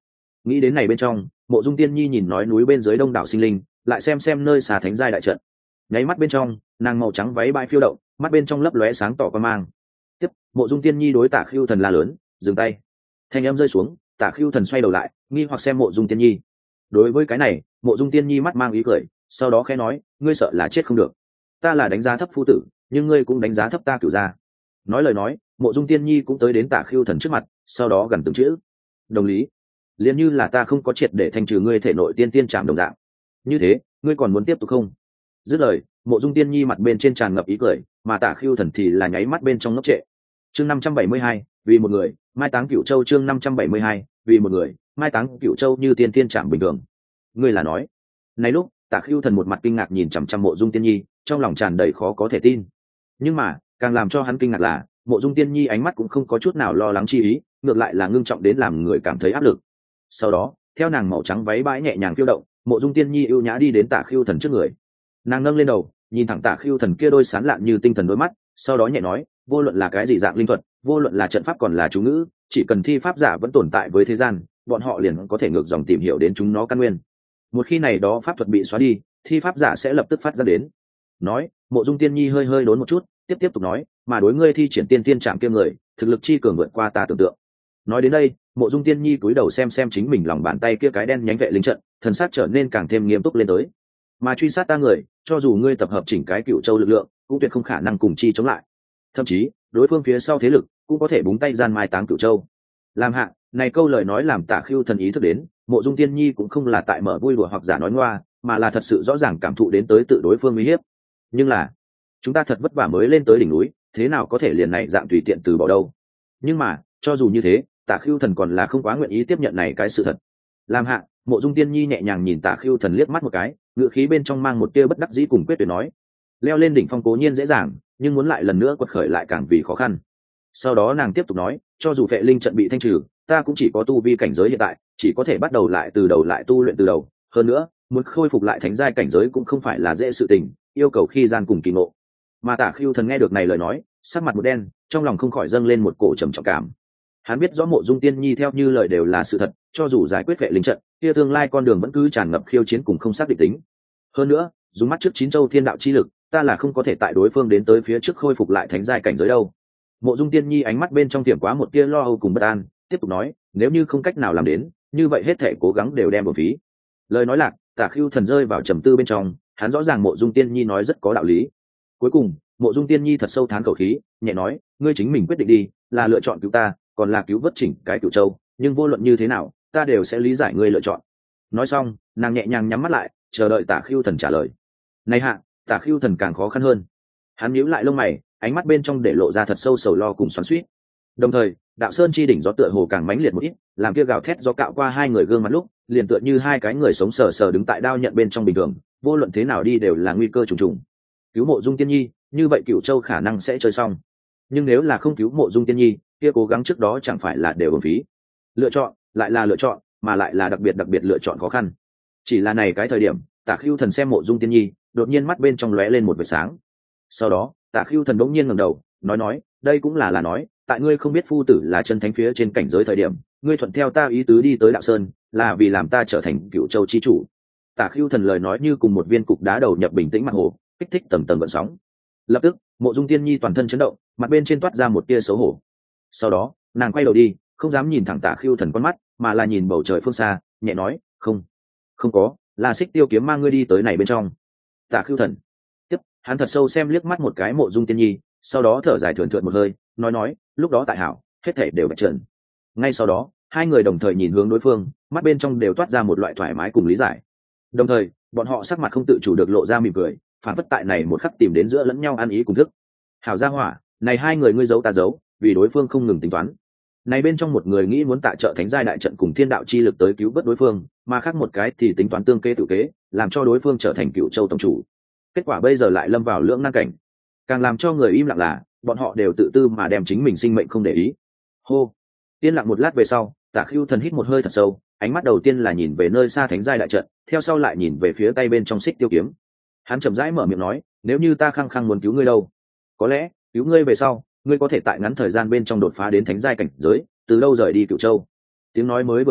Nghĩ đến này bên trong, Mộ Dung Tiên Nhi nhìn nói núi bên dưới đông đảo sinh linh, lại xem nơi xà thánh giai đại trận. Nháy mắt bên trong, nàng màu trắng váy bãi phiêu động, mắt bên trong lấp lóe sáng tỏ quan mang. Tiếp, Mộ Dung Tiên Nhi đối Tả Khưu Thần la lớn, dừng tay. Thanh âm rơi xuống, Tả Khưu Thần xoay đầu lại, nghi hoặc xem Mộ Dung Tiên Nhi. Đối với cái này, Mộ Dung Tiên Nhi mắt mang ý cười, sau đó khẽ nói, ngươi sợ là chết không được. Ta là đánh giá thấp phu tử, nhưng ngươi cũng đánh giá thấp ta Cửu gia. Nói lời nói, Mộ Dung Tiên Nhi cũng tới đến Tả Khưu Thần trước mặt, sau đó gần từng chữ, đồng lý. Liền như là ta không có triệt để thanh trừ ngươi thể nội tiên tiên trảm đồng dạng. Như thế, ngươi còn muốn tiếp tục không? Dứt lời, Mộ Dung Tiên Nhi mặt bên trên tràn ngập ý cười, mà Tả Khưu Thần thì là nháy mắt bên trong ngốc trệ. Chương 572, vì một người, mai táng Cửu Châu. Chương 572, vì một người, mai táng Cửu Châu như tiên tiên trảm bình thường. Ngươi là nói? Này lúc, Tả Khưu Thần một mặt kinh ngạc nhìn chằm chằm Mộ Dung Tiên Nhi, trong lòng tràn đầy khó có thể tin. Nhưng mà, càng làm cho hắn kinh ngạc là, Mộ Dung Tiên Nhi ánh mắt cũng không có chút nào lo lắng chi ý, ngược lại là ngưng trọng đến làm người cảm thấy áp lực. Sau đó, theo nàng màu trắng váy bãi nhẹ nhàng phiêu động, Mộ Dung Tiên Nhi ưu nhã đi đến Tả Khưu Thần trước người. Nàng nâng lên đầu, nhìn thẳng Tả Khưu Thần kia đôi sán lạn như tinh thần đôi mắt, sau đó nhẹ nói, vô luận là cái gì dạng linh thuật, vô luận là trận pháp còn là chú ngữ, chỉ cần thi pháp giả vẫn tồn tại với thế gian, bọn họ liền có thể ngược dòng tìm hiểu đến chúng nó căn nguyên. Một khi này đó pháp thuật bị xóa đi, thi pháp giả sẽ lập tức phát ra đến. Nói, Mộ Dung Tiên Nhi hơi đốn một chút, tiếp tục nói, mà đối ngươi thi triển tiên tiên trạm kia người, thực lực chi cường vượt qua ta tưởng tượng. Nói đến đây, Mộ Dung Tiên Nhi cúi đầu xem chính mình lòng bàn tay kia cái đen nhánh vệ linh trận, thần sắc trở nên càng thêm nghiêm túc lên tới. Mà truy sát ta người, cho dù ngươi tập hợp chỉnh cái Cửu Châu lực lượng, cũng tuyệt không khả năng cùng chi chống lại. Thậm chí, đối phương phía sau thế lực cũng có thể búng tay gian mai táng Cửu Châu. Làm hạ, này câu lời nói làm Tả Khưu Thần ý thức đến, Mộ Dung Tiên Nhi cũng không là tại mở vui đùa hoặc giả nói ngoa, mà là thật sự rõ ràng cảm thụ đến tới tự đối phương uy hiếp. Nhưng là, chúng ta thật vất vả mới lên tới đỉnh núi, thế nào có thể liền này dạng tùy tiện từ bỏ đâu. Nhưng mà, cho dù như thế, Tả Khưu Thần còn là không quá nguyện ý tiếp nhận này cái sự thật. Làm hạ, Mộ Dung Tiên Nhi nhẹ nhàng nhìn Tả Khưu Thần liếc mắt một cái, ngữ khí bên trong mang một tia bất đắc dĩ cùng quyết tuyệt nói, leo lên đỉnh phong cố nhiên dễ dàng, nhưng muốn lại lần nữa quật khởi lại càng vì khó khăn. Sau đó nàng tiếp tục nói, cho dù phệ linh trận bị thanh trừ, ta cũng chỉ có tu vi cảnh giới hiện tại, chỉ có thể bắt đầu lại từ đầu lại tu luyện từ đầu. Hơn nữa, muốn khôi phục lại thánh giai cảnh giới cũng không phải là dễ sự tình, yêu cầu khi gian cùng kỳ ngộ. Mà Tả Khưu Thần nghe được này lời nói, sắc mặt một đen, trong lòng không khỏi dâng lên một cổ trầm trọng cảm. Hắn biết rõ Mộ Dung Tiên Nhi theo như lời đều là sự thật, cho dù giải quyết phệ linh trận, kia tương lai con đường vẫn cứ tràn ngập khiêu chiến cùng không xác định tính. Hơn nữa, dùng mắt trước 9 châu thiên đạo chi lực, ta là không có thể tại đối phương đến tới phía trước khôi phục lại thánh giai cảnh giới đâu. Mộ Dung Tiên Nhi ánh mắt bên trong tiềm quá một tia lo âu cùng bất an, tiếp tục nói, nếu như không cách nào làm đến, như vậy hết thể cố gắng đều đem bổng phí. Lời nói lạc, Tả Khưu Thần rơi vào trầm tư bên trong, hắn rõ ràng Mộ Dung Tiên Nhi nói rất có đạo lý. Cuối cùng, Mộ Dung Tiên Nhi thật sâu thán khẩu khí, nhẹ nói, ngươi chính mình quyết định đi, là lựa chọn cứu ta, còn là cứu vớt chỉnh cái Cửu Châu, nhưng vô luận như thế nào, ta đều sẽ lý giải ngươi lựa chọn. Nói xong, nàng nhẹ nhàng nhắm mắt lại, chờ đợi Tả Khưu Thần trả lời. Này hạ, Tả Khưu Thần càng khó khăn hơn. Hắn nhíu lại lông mày, ánh mắt bên trong để lộ ra thật sâu sầu lo cùng xoắn xuýt. Đồng thời, đạo sơn chi đỉnh gió tựa hồ càng mãnh liệt một ít, làm kia gào thét gió cạo qua hai người gương mặt lúc, liền tựa như hai cái người sống sờ sờ đứng tại đao nhận bên trong bình thường, vô luận thế nào đi đều là nguy cơ trùng trùng. Cứu Mộ Dung Tiên Nhi, như vậy Cửu Châu khả năng sẽ chơi xong. Nhưng nếu là không cứu Mộ Dung Tiên Nhi, kia cố gắng trước đó chẳng phải là đều uổng phí. Lựa chọn, lại là lựa chọn, mà lại là đặc biệt lựa chọn khó khăn. Chỉ là này cái thời điểm, Tả Khưu Thần xem Mộ Dung Tiên Nhi, đột nhiên mắt bên trong lóe lên một vệt sáng. Sau đó, Tả Khưu Thần bỗng nhiên ngẩng đầu, nói, đây cũng là nói, tại ngươi không biết phu tử là chân thánh phía trên cảnh giới thời điểm, ngươi thuận theo ta ý tứ đi tới Đạo Sơn, là vì làm ta trở thành Cửu Châu chi chủ. Tả Khưu Thần lời nói như cùng một viên cục đá đầu nhập bình tĩnh mặt hồ, kích thích tầng tầng gợn sóng. Lập tức, Mộ Dung Tiên Nhi toàn thân chấn động, mặt bên trên toát ra một tia xấu hổ. Sau đó, nàng quay đầu đi, không dám nhìn thẳng Tả Khưu Thần con mắt, mà là nhìn bầu trời phương xa, nhẹ nói, không có, là Xích Tiêu kiếm mang ngươi đi tới này bên trong. Tả Khưu Thần tiếp, hắn thật sâu xem liếc mắt một cái Mộ Dung Tiên Nhi, sau đó thở dài thườn thượt một hơi, nói, lúc đó tại hảo, hết thảy đều bạch trần. Ngay sau đó, hai người đồng thời nhìn hướng đối phương, mắt bên trong đều toát ra một loại thoải mái cùng lý giải. Đồng thời, bọn họ sắc mặt không tự chủ được lộ ra mỉm cười, phản phất tại này một khắc tìm đến giữa lẫn nhau ăn ý cùng thức. Hảo gia hỏa, này hai người ngươi giấu ta giấu, vì đối phương không ngừng tính toán. Này bên trong một người nghĩ muốn tạ trợ thánh giai đại trận cùng thiên đạo chi lực tới cứu vớt đối phương, mà khác một cái thì tính toán tương kế tự kế, làm cho đối phương trở thành Cửu Châu tổng chủ. Kết quả bây giờ lại lâm vào lưỡng nan cảnh. Càng làm cho người im lặng là, bọn họ đều tự tư mà đem chính mình sinh mệnh không để ý. Hô, yên lặng một lát về sau, Tả Khưu Thần hít một hơi thật sâu, ánh mắt đầu tiên là nhìn về nơi xa thánh giai đại trận, theo sau lại nhìn về phía tay bên trong Xích Tiêu kiếm. Hắn chậm rãi mở miệng nói, nếu như ta khăng khăng muốn cứu ngươi đâu, có lẽ cứu ngươi về sau, ngươi có thể tại ngắn thời gian bên trong đột phá đến thánh giai cảnh giới, từ lâu rời đi Cửu Châu. Tiếng nói mới vừa lạc,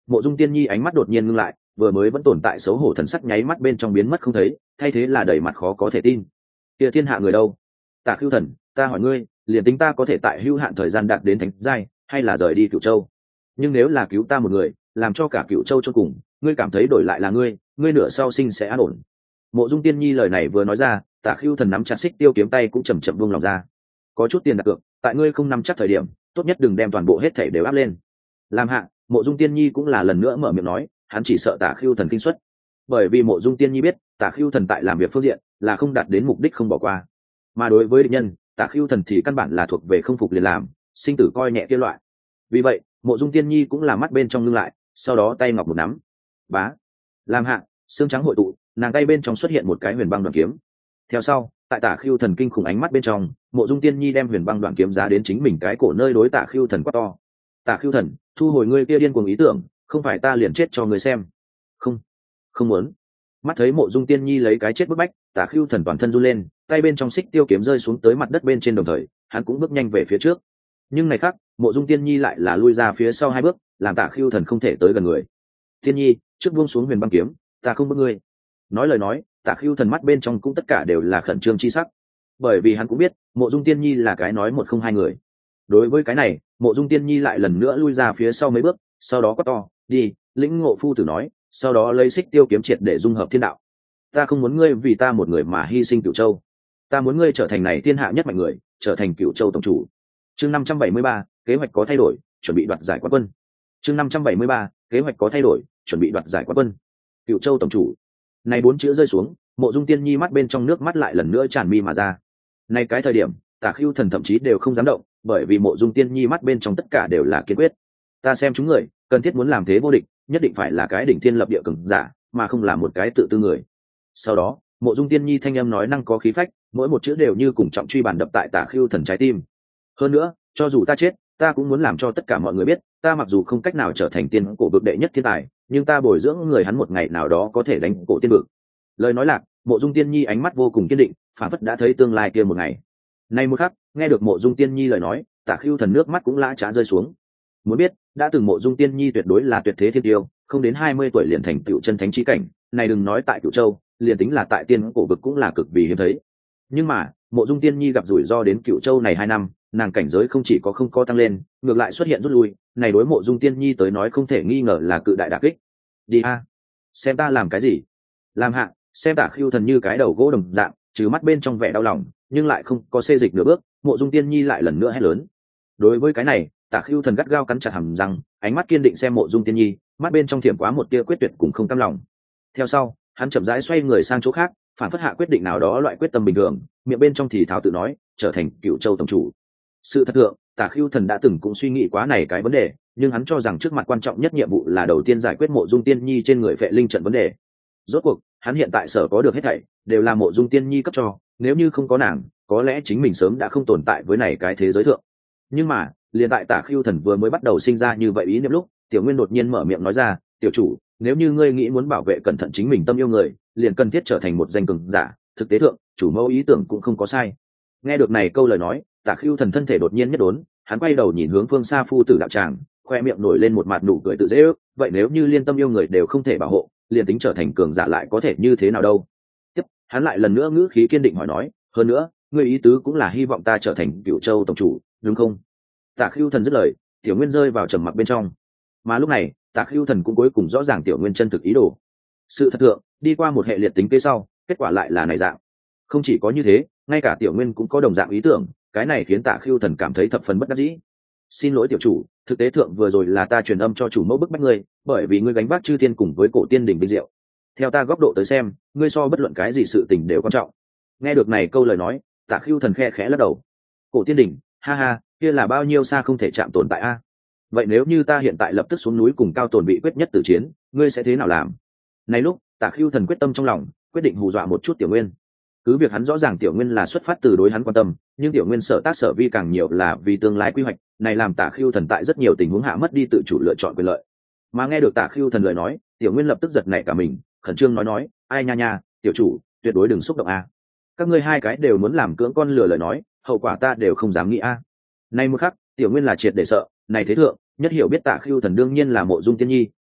Mộ Dung Tiên Nhi ánh mắt đột nhiên ngưng lại, vừa mới vẫn tồn tại xấu hổ thần sắc nháy mắt bên trong biến mất không thấy, thay thế là đầy mặt khó có thể tin. Kia thiên hạ người đâu? Tả Khưu Thần, ta hỏi ngươi, liền tính ta có thể tại hữu hạn thời gian đạt đến thánh giai, hay là rời đi Cửu Châu? Nhưng nếu là cứu ta một người, làm cho cả Cửu Châu chôn cùng, ngươi cảm thấy đổi lại là ngươi nửa sau sinh sẽ an ổn. Mộ Dung Tiên Nhi lời này vừa nói ra, Tả Khưu Thần nắm chặt xích tiêu kiếm tay cũng chậm chậm buông lòng ra. Có chút tiền đặt cược, tại ngươi không nắm chắc thời điểm, tốt nhất đừng đem toàn bộ hết thảy đều áp lên. Làm hạ, Mộ Dung Tiên Nhi cũng là lần nữa mở miệng nói, hắn chỉ sợ Tả Khưu Thần kinh suất, bởi vì Mộ Dung Tiên Nhi biết Tả Khưu Thần tại làm việc phương diện là không đạt đến mục đích không bỏ qua, mà đối với địch nhân, Tả Khưu Thần thì căn bản là thuộc về không phục liền làm, sinh tử coi nhẹ kia loại. Vì vậy, Mộ Dung Tiên Nhi cũng là mắt bên trong ngưng lại, sau đó tay ngọc một nắm, bá, làm hạ, xương trắng hội tụ, nàng tay bên trong xuất hiện một cái huyền băng đoạn kiếm. Theo sau, tại Tả Khưu Thần kinh khủng ánh mắt bên trong, Mộ Dung Tiên Nhi đem huyền băng đoạn kiếm giá đến chính mình cái cổ nơi đối Tả Khưu Thần quát to. Tả Khưu Thần, thu hồi ngươi kia điên cuồng ý tưởng, không phải ta liền chết cho ngươi xem. Không, không muốn. Mắt thấy Mộ Dung Tiên Nhi lấy cái chết bức bách, Tả Khưu Thần toàn thân run lên, tay bên trong xích tiêu kiếm rơi xuống tới mặt đất bên trên, đồng thời hắn cũng bước nhanh về phía trước. Nhưng này khác, Mộ Dung Tiên Nhi lại là lui ra phía sau 2 bước, làm Tả Khưu Thần không thể tới gần người. Tiên Nhi, trước buông xuống huyền băng kiếm, ta không bước ngươi. Nói lời nói, Tả Khưu Thần mắt bên trong cũng tất cả đều là khẩn trương chi sắc, bởi vì hắn cũng biết Mộ Dung Tiên Nhi là cái nói một không hai người. Đối với cái này, Mộ Dung Tiên Nhi lại lần nữa lui ra phía sau mấy bước, sau đó quát to, đi, lĩnh ngộ phu tử nói, sau đó lấy xích tiêu kiếm triệt để dung hợp thiên đạo. Ta không muốn ngươi vì ta một người mà hy sinh Cửu Châu, ta muốn ngươi trở thành này thiên hạ nhất mạnh người, trở thành Cửu Châu tổng chủ. Chương 573, kế hoạch có thay đổi, chuẩn bị đoạt giải quán quân. Chương 573, kế hoạch có thay đổi, chuẩn bị đoạt giải quán quân. Cửu Châu tổng chủ. Này 4 chữ rơi xuống, Mộ Dung Tiên Nhi mắt bên trong nước mắt lại lần nữa tràn mi mà ra. Này cái thời điểm, Tả Khưu Thần thậm chí đều không dám động, bởi vì Mộ Dung Tiên Nhi mắt bên trong tất cả đều là kiên quyết. Ta xem chúng người, cần thiết muốn làm thế vô địch, nhất định phải là cái đỉnh thiên lập địa cường giả, mà không là một cái tự tư người. Sau đó, Mộ Dung Tiên Nhi thanh âm nói năng có khí phách, mỗi một chữ đều như cùng trọng truy bàn đập tại Tả Khưu Thần trái tim. Hơn nữa, cho dù ta chết, ta cũng muốn làm cho tất cả mọi người biết, ta mặc dù không cách nào trở thành tiên cổ vực đệ nhất thiên tài, nhưng ta bồi dưỡng người hắn một ngày nào đó có thể đánh cổ tiên vực. Lời nói lạc, Mộ Dung Tiên Nhi ánh mắt vô cùng kiên định, phản phất đã thấy tương lai kia một ngày. Nay một khắc, nghe được Mộ Dung Tiên Nhi lời nói, Tả Khưu Thần nước mắt cũng lã chã rơi xuống. Muốn biết, đã từng Mộ Dung Tiên Nhi tuyệt đối là tuyệt thế thiên tiêu, không đến 20 tuổi liền thành tựu chân thánh chí cảnh, này đừng nói tại Cửu Châu, liền tính là tại tiên cổ vực cũng là cực vì hiếm thấy. Nhưng mà, Mộ Dung Tiên Nhi gặp rủi ro đến Cửu Châu này 2 năm, nàng cảnh giới không chỉ có không có tăng lên, ngược lại xuất hiện rút lui, này đối Mộ Dung Tiên Nhi tới nói không thể nghi ngờ là cự đại đả kích. Đi a, xem ta làm cái gì? Làm hạ, xem Tả Khưu Thần như cái đầu gỗ đồng dạng, trừ mắt bên trong vẻ đau lòng, nhưng lại không có xê dịch nửa bước. Mộ Dung Tiên Nhi lại lần nữa hét lớn. Đối với cái này, Tả Khưu Thần gắt gao cắn chặt hàm răng, ánh mắt kiên định xem Mộ Dung Tiên Nhi, mắt bên trong thiểm quá một tia quyết tuyệt cùng không cam lòng. Theo sau, hắn chậm rãi xoay người sang chỗ khác, phản phất hạ quyết định nào đó loại quyết tâm bình thường, miệng bên trong thì thào tự nói, trở thành Cửu Châu tổng chủ. Sự thật thượng, Tả Khưu Thần đã từng cũng suy nghĩ quá này cái vấn đề, nhưng hắn cho rằng trước mặt quan trọng nhất nhiệm vụ là đầu tiên giải quyết Mộ Dung Tiên Nhi trên người Phệ Linh trận vấn đề. Rốt cuộc, hắn hiện tại sở có được hết thảy đều là Mộ Dung Tiên Nhi cấp cho, nếu như không có nàng, có lẽ chính mình sớm đã không tồn tại với này cái thế giới thượng. Nhưng mà, liền tại Tả Khưu Thần vừa mới bắt đầu sinh ra như vậy ý niệm lúc, Tiểu Nguyên đột nhiên mở miệng nói ra, "Tiểu chủ, nếu như ngươi nghĩ muốn bảo vệ cẩn thận chính mình tâm yêu người, liền cần thiết trở thành một danh cường giả, thực tế thượng, chủ mẫu ý tưởng cũng không có sai." Nghe được này câu lời nói, Tả Khưu Thần thân thể đột nhiên nhất đốn, hắn quay đầu nhìn hướng phương xa phu tử đạo tràng, khoe miệng nổi lên một mặt nụ cười tự dễ ước, vậy nếu như liên tâm yêu người đều không thể bảo hộ, liền tính trở thành cường giả lại có thể như thế nào đâu? Tiếp, hắn lại lần nữa ngữ khí kiên định hỏi nói, hơn nữa, ngươi ý tứ cũng là hy vọng ta trở thành Cửu Châu tổng chủ, đúng không? Tả Khưu Thần dứt lời, Tiểu Nguyên rơi vào trầm mặc bên trong. Mà lúc này, Tả Khưu Thần cũng cuối cùng rõ ràng Tiểu Nguyên chân thực ý đồ. Sự thật thượng, đi qua một hệ liệt tính kế sau, kết quả lại là này dạng. Không chỉ có như thế, ngay cả Tiểu Nguyên cũng có đồng dạng ý tưởng, cái này khiến Tả Khưu Thần cảm thấy thập phần bất đắc dĩ. Xin lỗi tiểu chủ, thực tế thượng vừa rồi là ta truyền âm cho chủ mẫu bức bách ngươi, bởi vì ngươi gánh vác chư thiên cùng với cổ tiên đỉnh vinh diệu. Theo ta góc độ tới xem, ngươi so bất luận cái gì sự tình đều quan trọng. Nghe được này câu lời nói, Tả Khưu Thần khe khẽ lắc đầu. Cổ tiên đỉnh, ha ha, kia là bao nhiêu xa không thể chạm tồn tại a? Vậy nếu như ta hiện tại lập tức xuống núi cùng Cao Tồn bị quyết nhất tử chiến, ngươi sẽ thế nào làm? Này lúc, Tả Khưu Thần quyết tâm trong lòng, quyết định hù dọa một chút Tiểu Nguyên. Cứ việc hắn rõ ràng Tiểu Nguyên là xuất phát từ đối hắn quan tâm, nhưng Tiểu Nguyên sở tác sở vi càng nhiều là vì tương lai quy hoạch, này làm Tả Khưu Thần tại rất nhiều tình huống hạ mất đi tự chủ lựa chọn quyền lợi. Mà nghe được Tả Khưu Thần lời nói, Tiểu Nguyên lập tức giật nảy cả mình, khẩn trương nói, ai nha nha, tiểu chủ, tuyệt đối đừng xúc động a. Các ngươi hai cái đều muốn làm cưỡng con lừa lời nói, hậu quả ta đều không dám nghĩ a. Nay một khắc, Tiểu Nguyên là triệt để sợ, này thế thượng, nhất hiểu biết Tả Khưu Thần đương nhiên là Mộ Dung Tiên Nhi,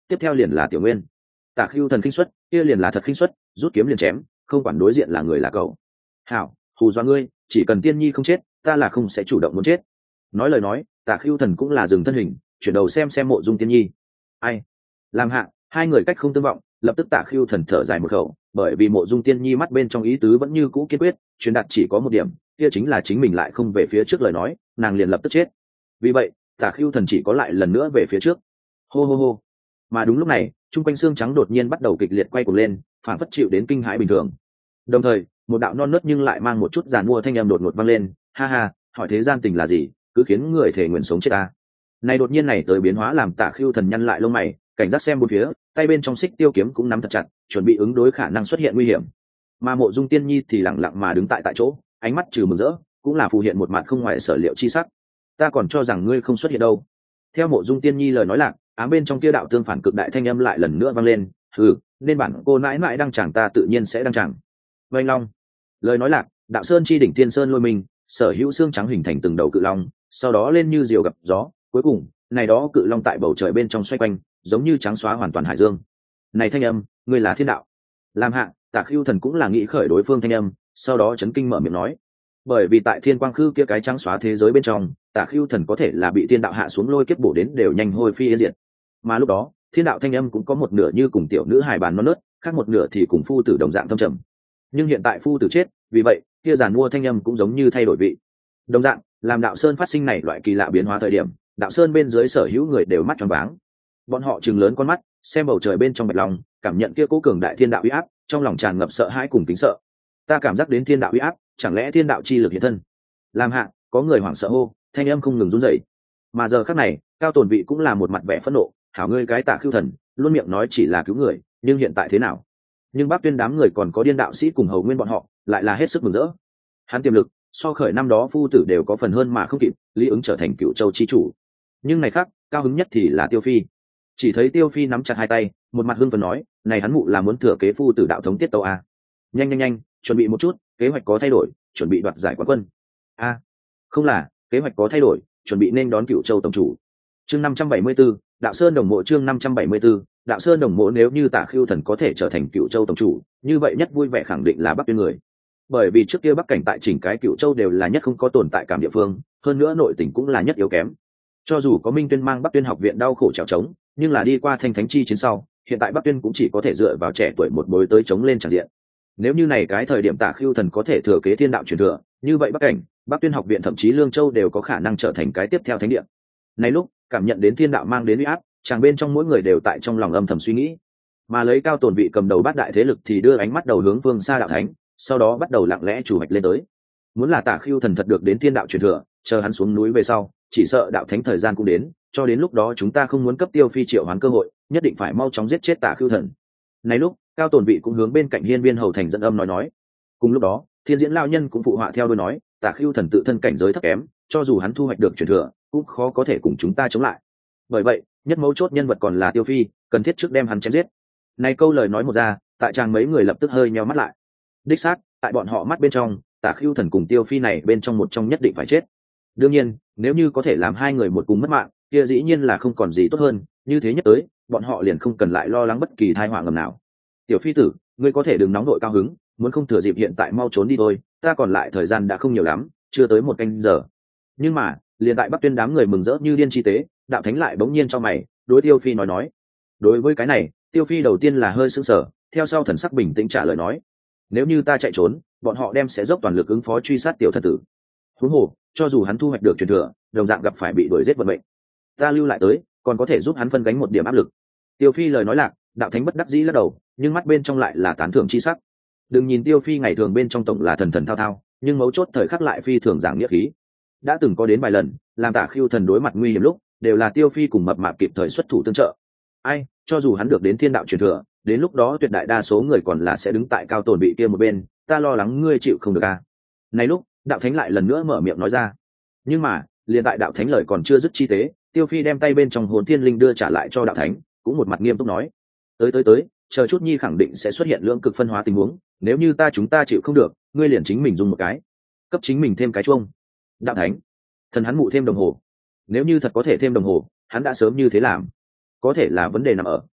tiếp theo liền là tiểu nguyên. Tả khưu thần khinh xuất, kia liền là thật khinh xuất, rút kiếm liền chém, không quản đối diện là người là cậu. Hảo, hù dọa ngươi, chỉ cần tiên nhi không chết, ta là không sẽ chủ động muốn chết. Nói lời nói, Tả khưu thần cũng là dừng thân hình, chuyển đầu xem mộ dung tiên nhi. Ai? Làm hạ, hai người cách không tương vọng, lập tức Tả khưu thần thở dài một khẩu, bởi vì mộ dung tiên nhi mắt bên trong ý tứ vẫn như cũ kiên quyết, truyền đạt chỉ có một điểm, kia chính là chính mình lại không về phía trước lời nói, nàng liền lập tức chết. Vì vậy, Tả khưu thần chỉ có lại lần nữa về phía trước. Hô hô hô. Mà đúng lúc này, trung quanh xương trắng đột nhiên bắt đầu kịch liệt quay cuồng lên, phản phất chịu đến kinh hãi bình thường. Đồng thời, một đạo non nớt nhưng lại mang một chút giàn mua thanh âm đột ngột vang lên, ha ha, hỏi thế gian tình là gì, cứ khiến người thể nguyện sống chết ta. Này đột nhiên này tới biến hóa làm Tả khưu thần nhăn lại lông mày, cảnh giác xem bốn phía, tay bên trong xích tiêu kiếm cũng nắm thật chặt, chuẩn bị ứng đối khả năng xuất hiện nguy hiểm. Mà mộ dung tiên nhi thì lặng lặng mà đứng tại chỗ, ánh mắt trừ mừng rỡ, cũng là phù hiện một mặt không ngoài sở liệu chi sắc. Ta còn cho rằng ngươi không xuất hiện đâu. Theo mộ dung tiên nhi lời nói lạc, ám bên trong kia đạo tương phản cực đại thanh âm lại lần nữa vang lên, nên bản cô mãi mãi đang chẳng ta tự nhiên sẽ đang chẳng. Vành long. Lời nói lạc, đạo sơn chi đỉnh tiên sơn lôi mình, sở hữu xương trắng hình thành từng đầu cự long, sau đó lên như diều gặp gió, cuối cùng, này đó cự long tại bầu trời bên trong xoay quanh, giống như trắng xóa hoàn toàn hải dương. Này thanh âm, ngươi là thiên đạo. Làm hạ, Tả khưu thần cũng là nghĩ khởi đối phương thanh âm, sau đó chấn kinh mở miệng nói. Bởi vì tại thiên quang khư kia cái trắng xóa thế giới bên trong, Tả khưu thần có thể là bị thiên đạo hạ xuống lôi kiếp bổ đến đều nhanh hôi phi yên diệt. Mà lúc đó, thiên đạo thanh âm cũng có một nửa như cùng tiểu nữ hài bàn non nớt, khác một nửa thì cùng phu tử đồng dạng thâm trầm. Nhưng hiện tại phu tử chết, vì vậy, kia giàn mua thanh âm cũng giống như thay đổi vị. Đồng dạng, làm đạo sơn phát sinh này loại kỳ lạ biến hóa thời điểm, đạo sơn bên dưới sở hữu người đều mắt tròn váng. Bọn họ trừng lớn con mắt, xem bầu trời bên trong bạch long, cảm nhận kia cố cường đại thiên đạo uy áp, trong lòng tràn ngập sợ hãi cùng kính sợ. Ta cảm giác đến thiên đạo uy áp, chẳng lẽ thiên đạo chi lực hiện thân? Làm hạ, có người hoảng sợ hô, thanh âm không ngừng run rẩy. Mà giờ khắc này, Cao Tồn Vị cũng là một mặt vẻ phẫn nộ, hảo ngươi cái Tả khưu thần, luôn miệng nói chỉ là cứu người, nhưng hiện tại thế nào? Nhưng Bắc Tuyên đám người còn có điên đạo sĩ cùng hầu nguyên bọn họ, lại là hết sức mừng rỡ. Hắn tiềm lực, so khởi năm đó phu tử đều có phần hơn mà không kịp, lý ứng trở thành Cựu Châu chi chủ. Nhưng này khác, cao hứng nhất thì là Tiêu Phi. Chỉ thấy Tiêu Phi nắm chặt hai tay, một mặt hưng phấn nói, này hắn mụ là muốn thừa kế phu tử đạo thống tiết tấu à? Nhanh nhanh nhanh, chuẩn bị một chút, kế hoạch có thay đổi, chuẩn bị đoạt giải quán quân. A, không là, kế hoạch có thay đổi, chuẩn bị nên đón Cựu Châu tổng chủ. Chương 574, Đạo Sơn Đồng Mộ. Chương 574, Đạo Sơn Đồng Mộ. Nếu như Tả khưu thần có thể trở thành Cựu Châu tổng chủ, như vậy nhất vui vẻ khẳng định là Bắc Tuyên người. Bởi vì trước kia Bắc cảnh tại chỉnh cái Cựu Châu đều là nhất không có tồn tại cảm địa phương, hơn nữa nội tình cũng là nhất yếu kém. Cho dù có Minh Tuyên mang Bắc Tuyên học viện đau khổ trèo trống, nhưng là đi qua Thanh Thánh chi chiến sau, hiện tại Bắc Tuyên cũng chỉ có thể dựa vào trẻ tuổi một bối tới chống lên tràn diện. Nếu như này cái thời điểm Tả khưu thần có thể thừa kế thiên đạo truyền thừa, như vậy Bắc cảnh, Bắc Tuyên học viện thậm chí Lương Châu đều có khả năng trở thành cái tiếp theo thánh địa. Này lúc, cảm nhận đến thiên đạo mang đến uy áp, chàng bên trong mỗi người đều tại trong lòng âm thầm suy nghĩ. Mà lấy Cao Tồn Vị cầm đầu bát đại thế lực thì đưa ánh mắt đầu hướng phương xa đạo thánh, sau đó bắt đầu lặng lẽ chủ hoạch lên tới. Muốn là Tả khưu thần thật được đến thiên đạo truyền thừa, chờ hắn xuống núi về sau, chỉ sợ đạo thánh thời gian cũng đến, cho đến lúc đó chúng ta không muốn cấp Tiêu Phi triệu hoán cơ hội, nhất định phải mau chóng giết chết Tả khưu thần. Này lúc, Cao Tồn Vị cũng hướng bên cạnh Hiên Viên Hầu Thành dẫn âm nói. Cùng lúc đó, Thiên Diễn lão nhân cũng phụ họa theo đôi nói, Tả khưu thần tự thân cảnh giới thấp kém, cho dù hắn thu hoạch được truyền thừa, cũng khó có thể cùng chúng ta chống lại. Bởi vậy, nhất mấu chốt nhân vật còn là Tiêu Phi, cần thiết trước đem hắn chém giết. Này câu lời nói một ra, tại chàng mấy người lập tức hơi nheo mắt lại. Đích xác, tại bọn họ mắt bên trong, Tả khưu thần cùng Tiêu Phi này bên trong một trong nhất định phải chết. Đương nhiên, nếu như có thể làm hai người một cùng mất mạng, kia dĩ nhiên là không còn gì tốt hơn, như thế nhất tới, bọn họ liền không cần lại lo lắng bất kỳ tai họa ngầm nào. Tiểu Phi tử, ngươi có thể đừng nóng đội cao hứng, muốn không thừa dịp hiện tại mau trốn đi thôi, ta còn lại thời gian đã không nhiều lắm, chưa tới một canh giờ. Nhưng mà, liền tại Bắc Tuyên đám người mừng rỡ như điên chi tế, đạo thánh lại bỗng nhiên cho mày, đối Tiêu Phi nói. Đối với cái này, Tiêu Phi đầu tiên là hơi sững sờ, theo sau thần sắc bình tĩnh trả lời nói: nếu như ta chạy trốn, bọn họ đem sẽ dốc toàn lực ứng phó truy sát tiểu thần tử. Huống hồ, cho dù hắn thu hoạch được truyền thừa, đồng dạng gặp phải bị đuổi giết vận mệnh. Ta lưu lại tới, còn có thể giúp hắn phân gánh một điểm áp lực. Tiêu Phi lời nói lạc, đạo thánh bất đắc dĩ lắc đầu, nhưng mắt bên trong lại là tán thưởng chi sắc. Đừng nhìn Tiêu Phi ngày thường bên trong tổng là thần thần thao thao, nhưng mấu chốt thời khắc lại phi thường giảng nghĩa khí. Đã từng có đến vài lần, làm Tả khưu thần đối mặt nguy hiểm lúc, đều là Tiêu Phi cùng mập mạp kịp thời xuất thủ tương trợ. Ai, cho dù hắn được đến thiên đạo truyền thừa, đến lúc đó tuyệt đại đa số người còn là sẽ đứng tại Cao Tồn Vị kia một bên, ta lo lắng ngươi chịu không được à. Này lúc, đạo thánh lại lần nữa mở miệng nói ra. Nhưng mà, liền tại đạo thánh lời còn chưa dứt chi tế, Tiêu Phi đem tay bên trong hồn thiên linh đưa trả lại cho đạo thánh, cũng một mặt nghiêm túc nói: tới, chờ chút nhi khẳng định sẽ xuất hiện lưỡng cực phân hóa tình huống, nếu như chúng ta chịu không được, ngươi liền chính mình dùng một cái, cấp chính mình thêm cái chuông. Đạo thánh, thần hắn mụ thêm đồng hồ. Nếu như thật có thể thêm đồng hồ, hắn đã sớm như thế làm. Có thể là vấn đề nằm ở,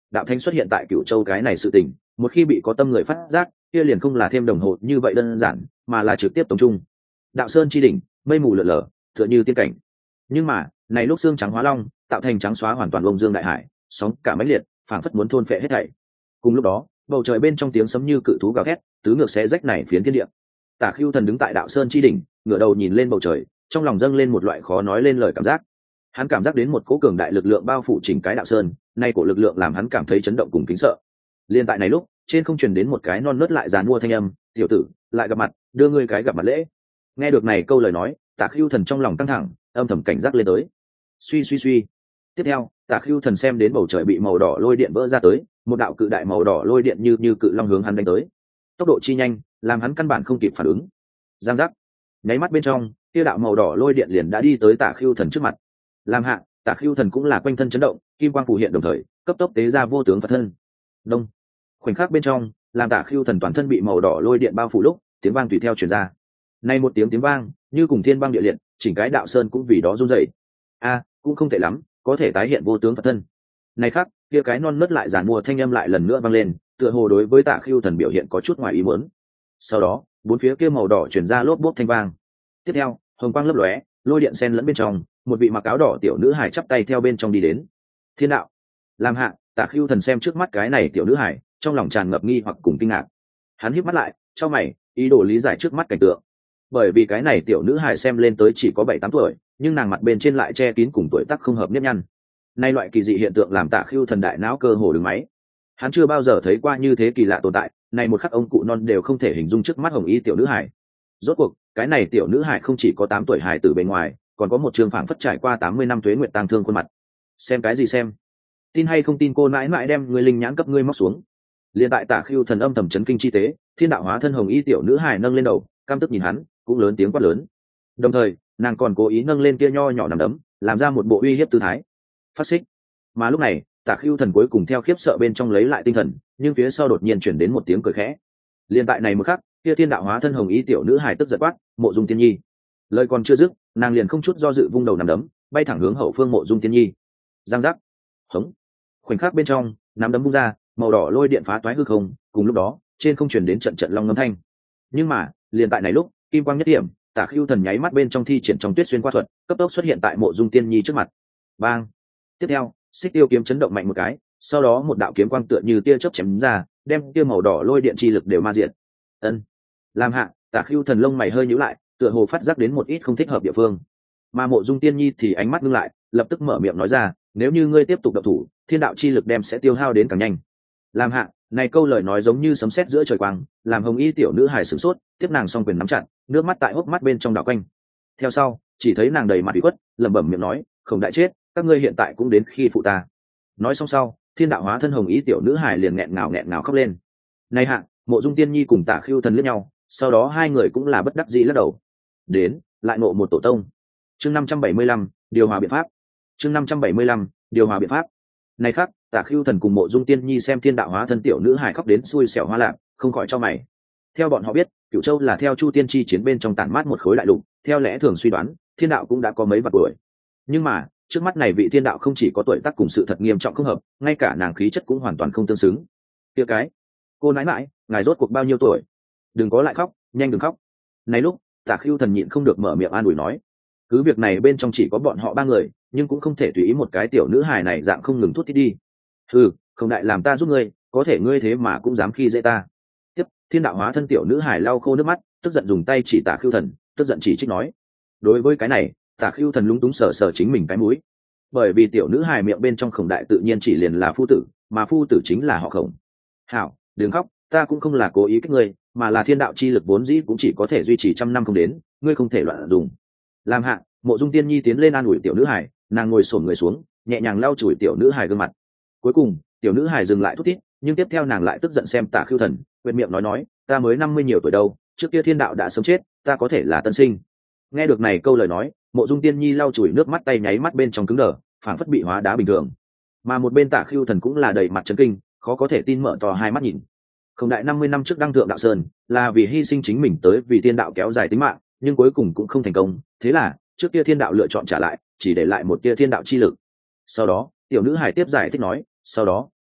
đạo thánh xuất hiện tại Cửu Châu cái này sự tình, một khi bị có tâm người phát giác, kia liền không là thêm đồng hồ như vậy đơn giản, mà là trực tiếp tống trung. Đạo sơn chi đỉnh, mây mù lượn lờ, tựa như tiên cảnh. Nhưng mà này lúc xương trắng hóa long, tạo thành trắng xóa hoàn toàn bông dương đại hải, sóng cả mãnh liệt, phảng phất muốn thôn phệ hết thảy. Cùng lúc đó, bầu trời bên trong tiếng sấm như cự thú gào thét, tứ ngược xé rách này phiến thiên địa. Tả Khưu Thần đứng tại đạo sơn chi đỉnh, ngửa đầu nhìn lên bầu trời, trong lòng dâng lên một loại khó nói lên lời cảm giác. Hắn cảm giác đến một cỗ cường đại lực lượng bao phủ chỉnh cái đạo sơn, nay cổ lực lượng làm hắn cảm thấy chấn động cùng kính sợ. Liên tại này lúc, trên không truyền đến một cái non nớt lại giàn mua thanh âm, "Tiểu tử, lại gặp mặt, đưa ngươi cái gặp mặt lễ." Nghe được này câu lời nói, Tả Khưu Thần trong lòng căng thẳng, âm thầm cảnh giác lên tới. Suy suy suy. Tiếp theo, Tả Khưu Thần xem đến bầu trời bị màu đỏ lôi điện vỡ ra tới, một đạo cự đại màu đỏ lôi điện như cự long hướng hắn đánh tới. Tốc độ chi nhanh, làm hắn căn bản không kịp phản ứng. Giang giác. Nháy mắt bên trong, kia đạo màu đỏ lôi điện liền đã đi tới Tả Khưu Thần trước mặt. Làm hạ, Tả Khưu Thần cũng là quanh thân chấn động, kim quang phù hiện đồng thời, cấp tốc tế ra vô tướng Phật thân. Đông. Khoảnh khắc bên trong, làm Tả Khưu Thần toàn thân bị màu đỏ lôi điện bao phủ lúc, tiếng vang tùy theo truyền ra. Nay một tiếng vang, như cùng thiên băng địa liệt, chỉnh cái đạo sơn cũng vì đó run rẩy. A, cũng không tệ lắm, có thể tái hiện vô tướng Phật thân. Này khác, kia cái non nớt lại giàn mua thanh âm lại lần nữa vang lên, tựa hồ đối với Tả Khưu Thần biểu hiện có chút ngoài ý muốn. Sau đó, bốn phía kia màu đỏ truyền ra lốp bốp thanh vang. Tiếp theo, hồng quang lấp lóe, lôi điện xen lẫn bên trong, một vị mặc áo đỏ tiểu nữ hài chắp tay theo bên trong đi đến. Thiên đạo. Làm hạ, Tả Khưu Thần xem trước mắt cái này tiểu nữ hài, trong lòng tràn ngập nghi hoặc cùng kinh ngạc. Hắn híp mắt lại, chau mày, ý đồ lý giải trước mắt cảnh tượng. Bởi vì cái này tiểu nữ hài xem lên tới chỉ có 7-8 tuổi, nhưng nàng mặt bên trên lại che kín cùng tuổi tác không hợp nếp nhăn. Nay loại kỳ dị hiện tượng làm Tả Khưu Thần đại não cơ hồ đứng máy. Hắn chưa bao giờ thấy qua như thế kỳ lạ tồn tại, này một khắc ông cụ non đều không thể hình dung trước mắt hồng y tiểu nữ hài. Rốt cuộc, cái này tiểu nữ hài không chỉ có 8 tuổi hài từ bên ngoài, còn có một trường phảng phất trải qua 80 năm tuế nguyệt tang thương khuôn mặt. Xem cái gì xem? Tin hay không tin cô mãi mãi đem người linh nhãn cấp ngươi móc xuống. Liên tại Tả Khưu Thần âm thầm chấn kinh chi tế, thiên đạo hóa thân hồng y tiểu nữ hài nâng lên đầu, căm tức nhìn hắn, cũng lớn tiếng quát lớn. Đồng thời, nàng còn cố ý nâng lên kia nho nhỏ nằm đấm, làm ra một bộ uy hiếp tư thái. Phát xích. Mà lúc này, Tả Khưu Thần cuối cùng theo khiếp sợ bên trong lấy lại tinh thần, nhưng phía sau đột nhiên chuyển đến một tiếng cười khẽ. Liên tại này một khắc, kia thiên đạo hóa thân hồng y tiểu nữ hài tức giận quát, "Mộ Dung Tiên Nhi!" Lời còn chưa dứt, nàng liền không chút do dự vung đầu nằm đấm, bay thẳng hướng hậu phương Mộ Dung Tiên Nhi. Giang giác. Hống. Khoảnh khắc bên trong, nắm đấm bung ra, màu đỏ lôi điện phá toái hư không, cùng lúc đó, trên không truyền đến trận trận long ngâm thanh. Nhưng mà, liền tại này lúc, kim quang nhất điểm, Tả Khưu Thần nháy mắt bên trong thi triển trong tuyết xuyên qua thuật, cấp tốc xuất hiện tại Mộ Dung Tiên Nhi trước mặt. Bang. Tiếp theo, xích tiêu kiếm chấn động mạnh một cái, sau đó một đạo kiếm quang tựa như tia chớp chém ra, đem tia màu đỏ lôi điện chi lực đều ma diệt. Ân. Làm hạ, Tả Khưu Thần lông mày hơi nhíu lại, tựa hồ phát giác đến một ít không thích hợp địa phương. Mà Mộ Dung Tiên Nhi thì ánh mắt ngưng lại, lập tức mở miệng nói ra, "Nếu như ngươi tiếp tục động thủ, thiên đạo chi lực đem sẽ tiêu hao đến càng nhanh." Làm hạ, này câu lời nói giống như sấm sét giữa trời quang, làm hồng y tiểu nữ hài sửng sốt, tiếp nàng song quyền nắm chặt, nước mắt tại hốc mắt bên trong đảo quanh. Theo sau, chỉ thấy nàng đầy mặt ủy khuất, lẩm bẩm miệng nói, "Không đại chết, các ngươi hiện tại cũng đến khi phụ ta." Nói xong sau, thiên đạo hóa thân hồng y tiểu nữ hài liền nghẹn ngào khóc lên. Này hạ, Mộ Dung Tiên Nhi cùng Tả Khưu Thần liếc nhau, sau đó hai người cũng là bất đắc dĩ lắc đầu. Đến, lại ngộ một tổ tông. Chương 575, điều hòa biện pháp. Chương 575, điều hòa biện pháp. Này khác, Tả Khưu Thần cùng Mộ Dung Tiên Nhi xem thiên đạo hóa thân tiểu nữ hài khóc đến xui xẻo hoa lạc, không khỏi cho mày. Theo bọn họ biết, Cửu Châu là theo Chu Tiên chi chiến bên trong tản mát một khối đại lục, theo lẽ thường suy đoán, thiên đạo cũng đã có mấy vạn tuổi. Nhưng mà, trước mắt này vị thiên đạo không chỉ có tuổi tác cùng sự thật nghiêm trọng không hợp, ngay cả nàng khí chất cũng hoàn toàn không tương xứng. Kia cái, cô nãi nãi, ngài rốt cuộc bao nhiêu tuổi? Đừng có lại khóc, nhanh đừng khóc. Này lúc, Tả Khưu Thần nhịn không được mở miệng an ủi nói, cứ việc này bên trong chỉ có bọn họ ba người, nhưng cũng không thể tùy ý một cái tiểu nữ hài này dạng không ngừng thút thít đi. "Ừ, không đại làm ta giúp ngươi, có thể ngươi thế mà cũng dám khi dễ ta." Tiếp, thiên đạo hóa thân tiểu nữ hài lau khô nước mắt, tức giận dùng tay chỉ Tả Khưu Thần, tức giận chỉ trích nói. Đối với cái này, Tả Khưu Thần lúng túng sờ sờ chính mình cái mũi, bởi vì tiểu nữ hài miệng bên trong Khổng đại tự nhiên chỉ liền là phu tử, mà phu tử chính là họ Khổng. "Hảo, đừng khóc, ta cũng không là cố ý kích ngươi, mà là thiên đạo chi lực vốn dĩ cũng chỉ có thể duy trì 100 năm không đến, ngươi không thể loạn dùng." Làm hạ, Mộ Dung Tiên Nhi tiến lên an ủi tiểu nữ hài, nàng ngồi xổm người xuống, nhẹ nhàng lau chùi tiểu nữ hài gương mặt. Cuối cùng, tiểu nữ hài dừng lại thút thít, nhưng tiếp theo nàng lại tức giận xem Tả Khưu Thần, quyệt miệng nói, "Ta mới 50 nhiều tuổi đâu, trước kia thiên đạo đã sớm chết, ta có thể là tân sinh." Nghe được này câu lời nói, Mộ Dung Tiên Nhi lau chùi nước mắt tay nháy mắt bên trong cứng đờ, phảng phất bị hóa đá bình thường. Mà một bên Tả Khưu Thần cũng là đầy mặt chấn kinh, khó có thể tin mở to hai mắt nhìn. Không đại 50 năm trước đăng thượng đạo sơn, là vì hy sinh chính mình tới vì thiên đạo kéo dài tính mạng, nhưng cuối cùng cũng không thành công, thế là trước kia thiên đạo lựa chọn trả lại, chỉ để lại một tia thiên đạo chi lực. Sau đó, tiểu nữ hài tiếp giải thích nói, sau đó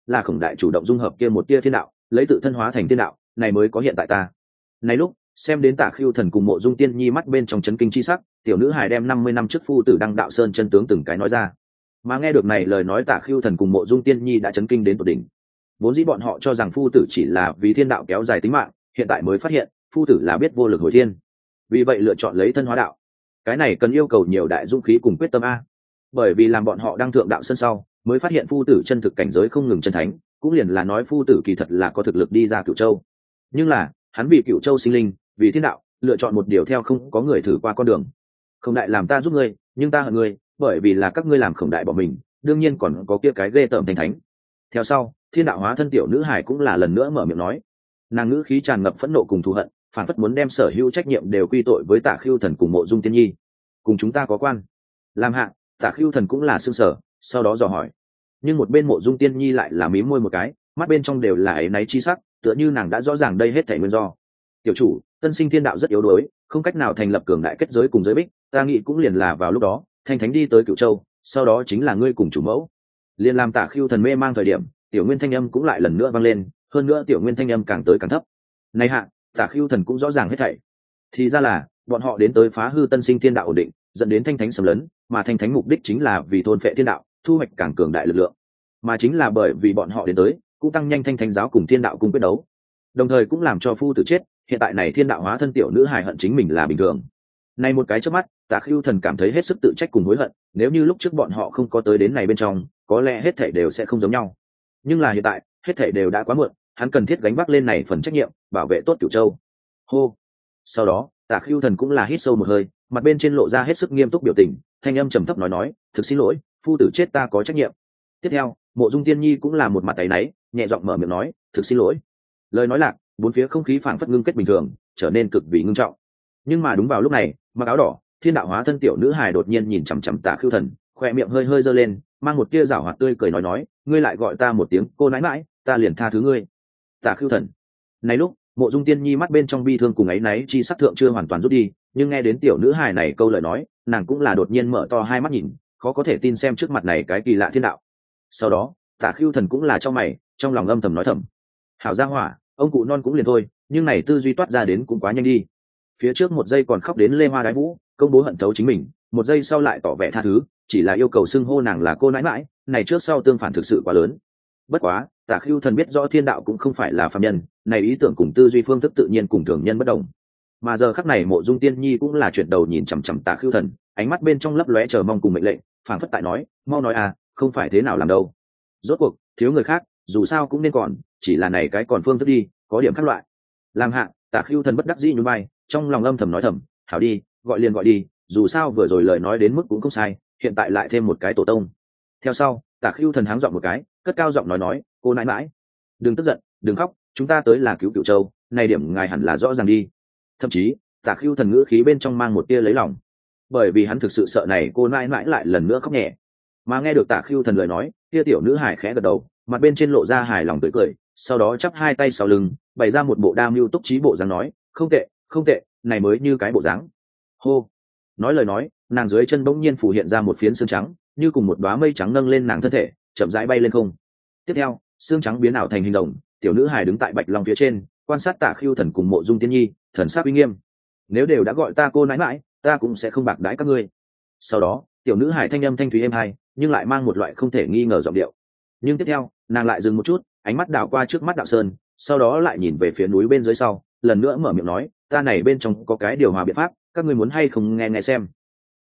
là khổng đại chủ động dung hợp kia một tia thiên đạo, lấy tự thân hóa thành thiên đạo, này mới có hiện tại ta. Này lúc xem đến Tả Khưu Thần cùng Mộ Dung Tiên Nhi mắt bên trong chấn kinh chi sắc, tiểu nữ hài đem 50 năm trước phu tử Đăng Đạo Sơn chân tướng từng cái nói ra. Mà nghe được này lời nói, Tả Khưu Thần cùng Mộ Dung Tiên Nhi đã chấn kinh đến tột đỉnh. Vốn dĩ bọn họ cho rằng phu tử chỉ là vì thiên đạo kéo dài tính mạng, hiện tại mới phát hiện phu tử là biết vô lực hồi thiên, vì vậy lựa chọn lấy thân hóa đạo. Cái này cần yêu cầu nhiều đại dũng khí cùng quyết tâm a. Bởi vì làm bọn họ đăng thượng đạo sơn sau, mới phát hiện phu tử chân thực cảnh giới không ngừng chân thánh, cũng liền là nói phu tử kỳ thật là có thực lực đi ra Cửu Châu. Nhưng là hắn vì Cửu Châu sinh linh, vì thiên đạo, lựa chọn một điều theo không có người thử qua con đường. Không đại làm ta giúp ngươi, nhưng ta hận ngươi, bởi vì là các ngươi làm Khổng đại bỏ mình, đương nhiên còn có kia cái ghê tởm thành thánh. Theo sau, thiên đạo hóa thân tiểu nữ hải cũng là lần nữa mở miệng nói, nàng ngữ khí tràn ngập phẫn nộ cùng thù hận, phản phất muốn đem sở hữu trách nhiệm đều quy tội với Tả Khưu Thần cùng Mộ Dung Tiên Nhi. Cùng chúng ta có quan. Làm hạ, Tả Khưu Thần cũng là sương sở, sau đó dò hỏi. Nhưng một bên Mộ Dung Tiên Nhi lại là mím môi một cái, mắt bên trong đều là áy náy chi sắc, tựa như nàng đã rõ ràng đây hết thảy nguyên do. Tiểu chủ, tân sinh thiên đạo rất yếu đuối, không cách nào thành lập cường đại kết giới cùng giới bích, ta nghĩ cũng liền là vào lúc đó, thanh thánh đi tới Cửu Châu, sau đó chính là ngươi cùng chủ mẫu. Liên làm Tả Khưu Thần mê mang thời điểm, tiểu nguyên thanh âm cũng lại lần nữa vang lên, hơn nữa tiểu nguyên thanh âm càng tới càng thấp. Này hạ, Tả Khưu Thần cũng rõ ràng hết thảy. Thì ra là bọn họ đến tới phá hư tân sinh thiên đạo ổn định, dẫn đến thanh thánh xâm lấn, mà thanh thánh mục đích chính là vì thôn phệ thiên đạo, thu hoạch càng cường đại lực lượng. Mà chính là bởi vì bọn họ đến tới, cũng tăng nhanh thanh thánh giáo cùng thiên đạo cùng quyết đấu, đồng thời cũng làm cho phu tử chết. Hiện tại này thiên đạo hóa thân tiểu nữ hài hận chính mình là bình thường. Này một cái chớp mắt, Tả Khưu Thần cảm thấy hết sức tự trách cùng hối hận, nếu như lúc trước bọn họ không có tới đến này bên trong, có lẽ hết thảy đều sẽ không giống nhau. Nhưng là hiện tại, hết thảy đều đã quá muộn, hắn cần thiết gánh vác lên này phần trách nhiệm, bảo vệ tốt Cửu Châu. Hô. Sau đó, Tả Khưu Thần cũng là hít sâu một hơi, mặt bên trên lộ ra hết sức nghiêm túc biểu tình, thanh âm trầm thấp nói, thực xin lỗi, phu tử chết ta có trách nhiệm. Tiếp theo, Mộ Dung Tiên Nhi cũng là một mặt áy náy, nhẹ giọng mở miệng nói, thực xin lỗi. Lời nói lạc, bốn phía không khí phảng phất ngưng kết bình thường, trở nên cực kỳ ngưng trọng. Nhưng mà đúng vào lúc này, mặc áo đỏ, thiên đạo hóa thân tiểu nữ hài đột nhiên nhìn chằm chằm Tả Khưu Thần, khoe miệng hơi hơi giơ lên, mang một tia giảo hoạt tươi cười nói, ngươi lại gọi ta một tiếng cô nãi nãi, ta liền tha thứ ngươi. Tả Khưu Thần. Này lúc, Mộ Dung Tiên Nhi mắt bên trong bi thương cùng áy náy chi sắc thượng chưa hoàn toàn rút đi, nhưng nghe đến tiểu nữ hài này câu lời nói, nàng cũng là đột nhiên mở to hai mắt nhìn, khó có thể tin xem trước mặt này cái kỳ lạ thiên đạo. Sau đó, Tả Khưu Thần cũng là trong mày, trong lòng âm thầm nói thầm, hảo gia hỏa, ông cụ non cũng liền thôi, nhưng này tư duy toát ra đến cũng quá nhanh đi. Phía trước một giây còn khóc đến lê hoa đái vũ, công bố hận thấu chính mình, một giây sau lại tỏ vẻ tha thứ, chỉ là yêu cầu xưng hô nàng là cô nãi nãi, này trước sau tương phản thực sự quá lớn. Bất quá, Tả Khưu Thần biết rõ thiên đạo cũng không phải là phàm nhân, này ý tưởng cùng tư duy phương thức tự nhiên cùng thường nhân bất đồng. Mà giờ khắc này Mộ Dung Tiên Nhi cũng là chuyển đầu nhìn chằm chằm Tả Khưu Thần, ánh mắt bên trong lấp lóe chờ mong cùng mệnh lệnh, phảng phất tại nói, mau nói à, không phải thế nào làm đâu. Rốt cuộc, thiếu người khác, dù sao cũng nên còn, chỉ là này cái còn phương thức đi, có điểm khác loại. Làm hạ, Tả Khưu Thần bất đắc dĩ nhún vai, trong lòng âm thầm nói thầm, hảo đi, gọi liền gọi đi, dù sao vừa rồi lời nói đến mức cũng không sai, hiện tại lại thêm một cái tổ tông. Theo sau, Tả Khưu Thần háng giọng một cái, cất cao giọng nói, cô nãi nãi, đừng tức giận, đừng khóc, chúng ta tới là cứu Cửu Châu, này điểm ngài hẳn là rõ ràng đi. Thậm chí, Tả Khưu Thần ngữ khí bên trong mang một tia lấy lòng, bởi vì hắn thực sự sợ này cô nãi nãi lại lần nữa khóc nhẹ. Mà nghe được Tả Khưu Thần lời nói, tia tiểu nữ hài khẽ gật đầu, mặt bên trên lộ ra hài lòng tươi cười, sau đó chắp hai tay sau lưng, bày ra một bộ đa mưu túc trí bộ dáng nói, không tệ, không tệ, này mới như cái bộ dáng. Hô. Nói lời nói, nàng dưới chân bỗng nhiên phủ hiện ra một phiến xương trắng, như cùng một đóa mây trắng nâng lên nàng thân thể, chậm rãi bay lên không. Tiếp theo, xương trắng biến ảo thành hình rồng, tiểu nữ hài đứng tại bạch long phía trên, quan sát Tả Khưu Thần cùng Mộ Dung Tiên Nhi, thần sắc uy nghiêm. Nếu đều đã gọi ta cô nãi nãi, ta cũng sẽ không bạc đãi các ngươi. Sau đó, tiểu nữ hài thanh âm thanh thúy êm hai, nhưng lại mang một loại không thể nghi ngờ giọng điệu. Nhưng tiếp theo, nàng lại dừng một chút, ánh mắt đảo qua trước mắt đạo sơn, sau đó lại nhìn về phía núi bên dưới sau, lần nữa mở miệng nói, ta này bên trong có cái điều hòa biện pháp, các ngươi muốn hay không nghe nghe xem.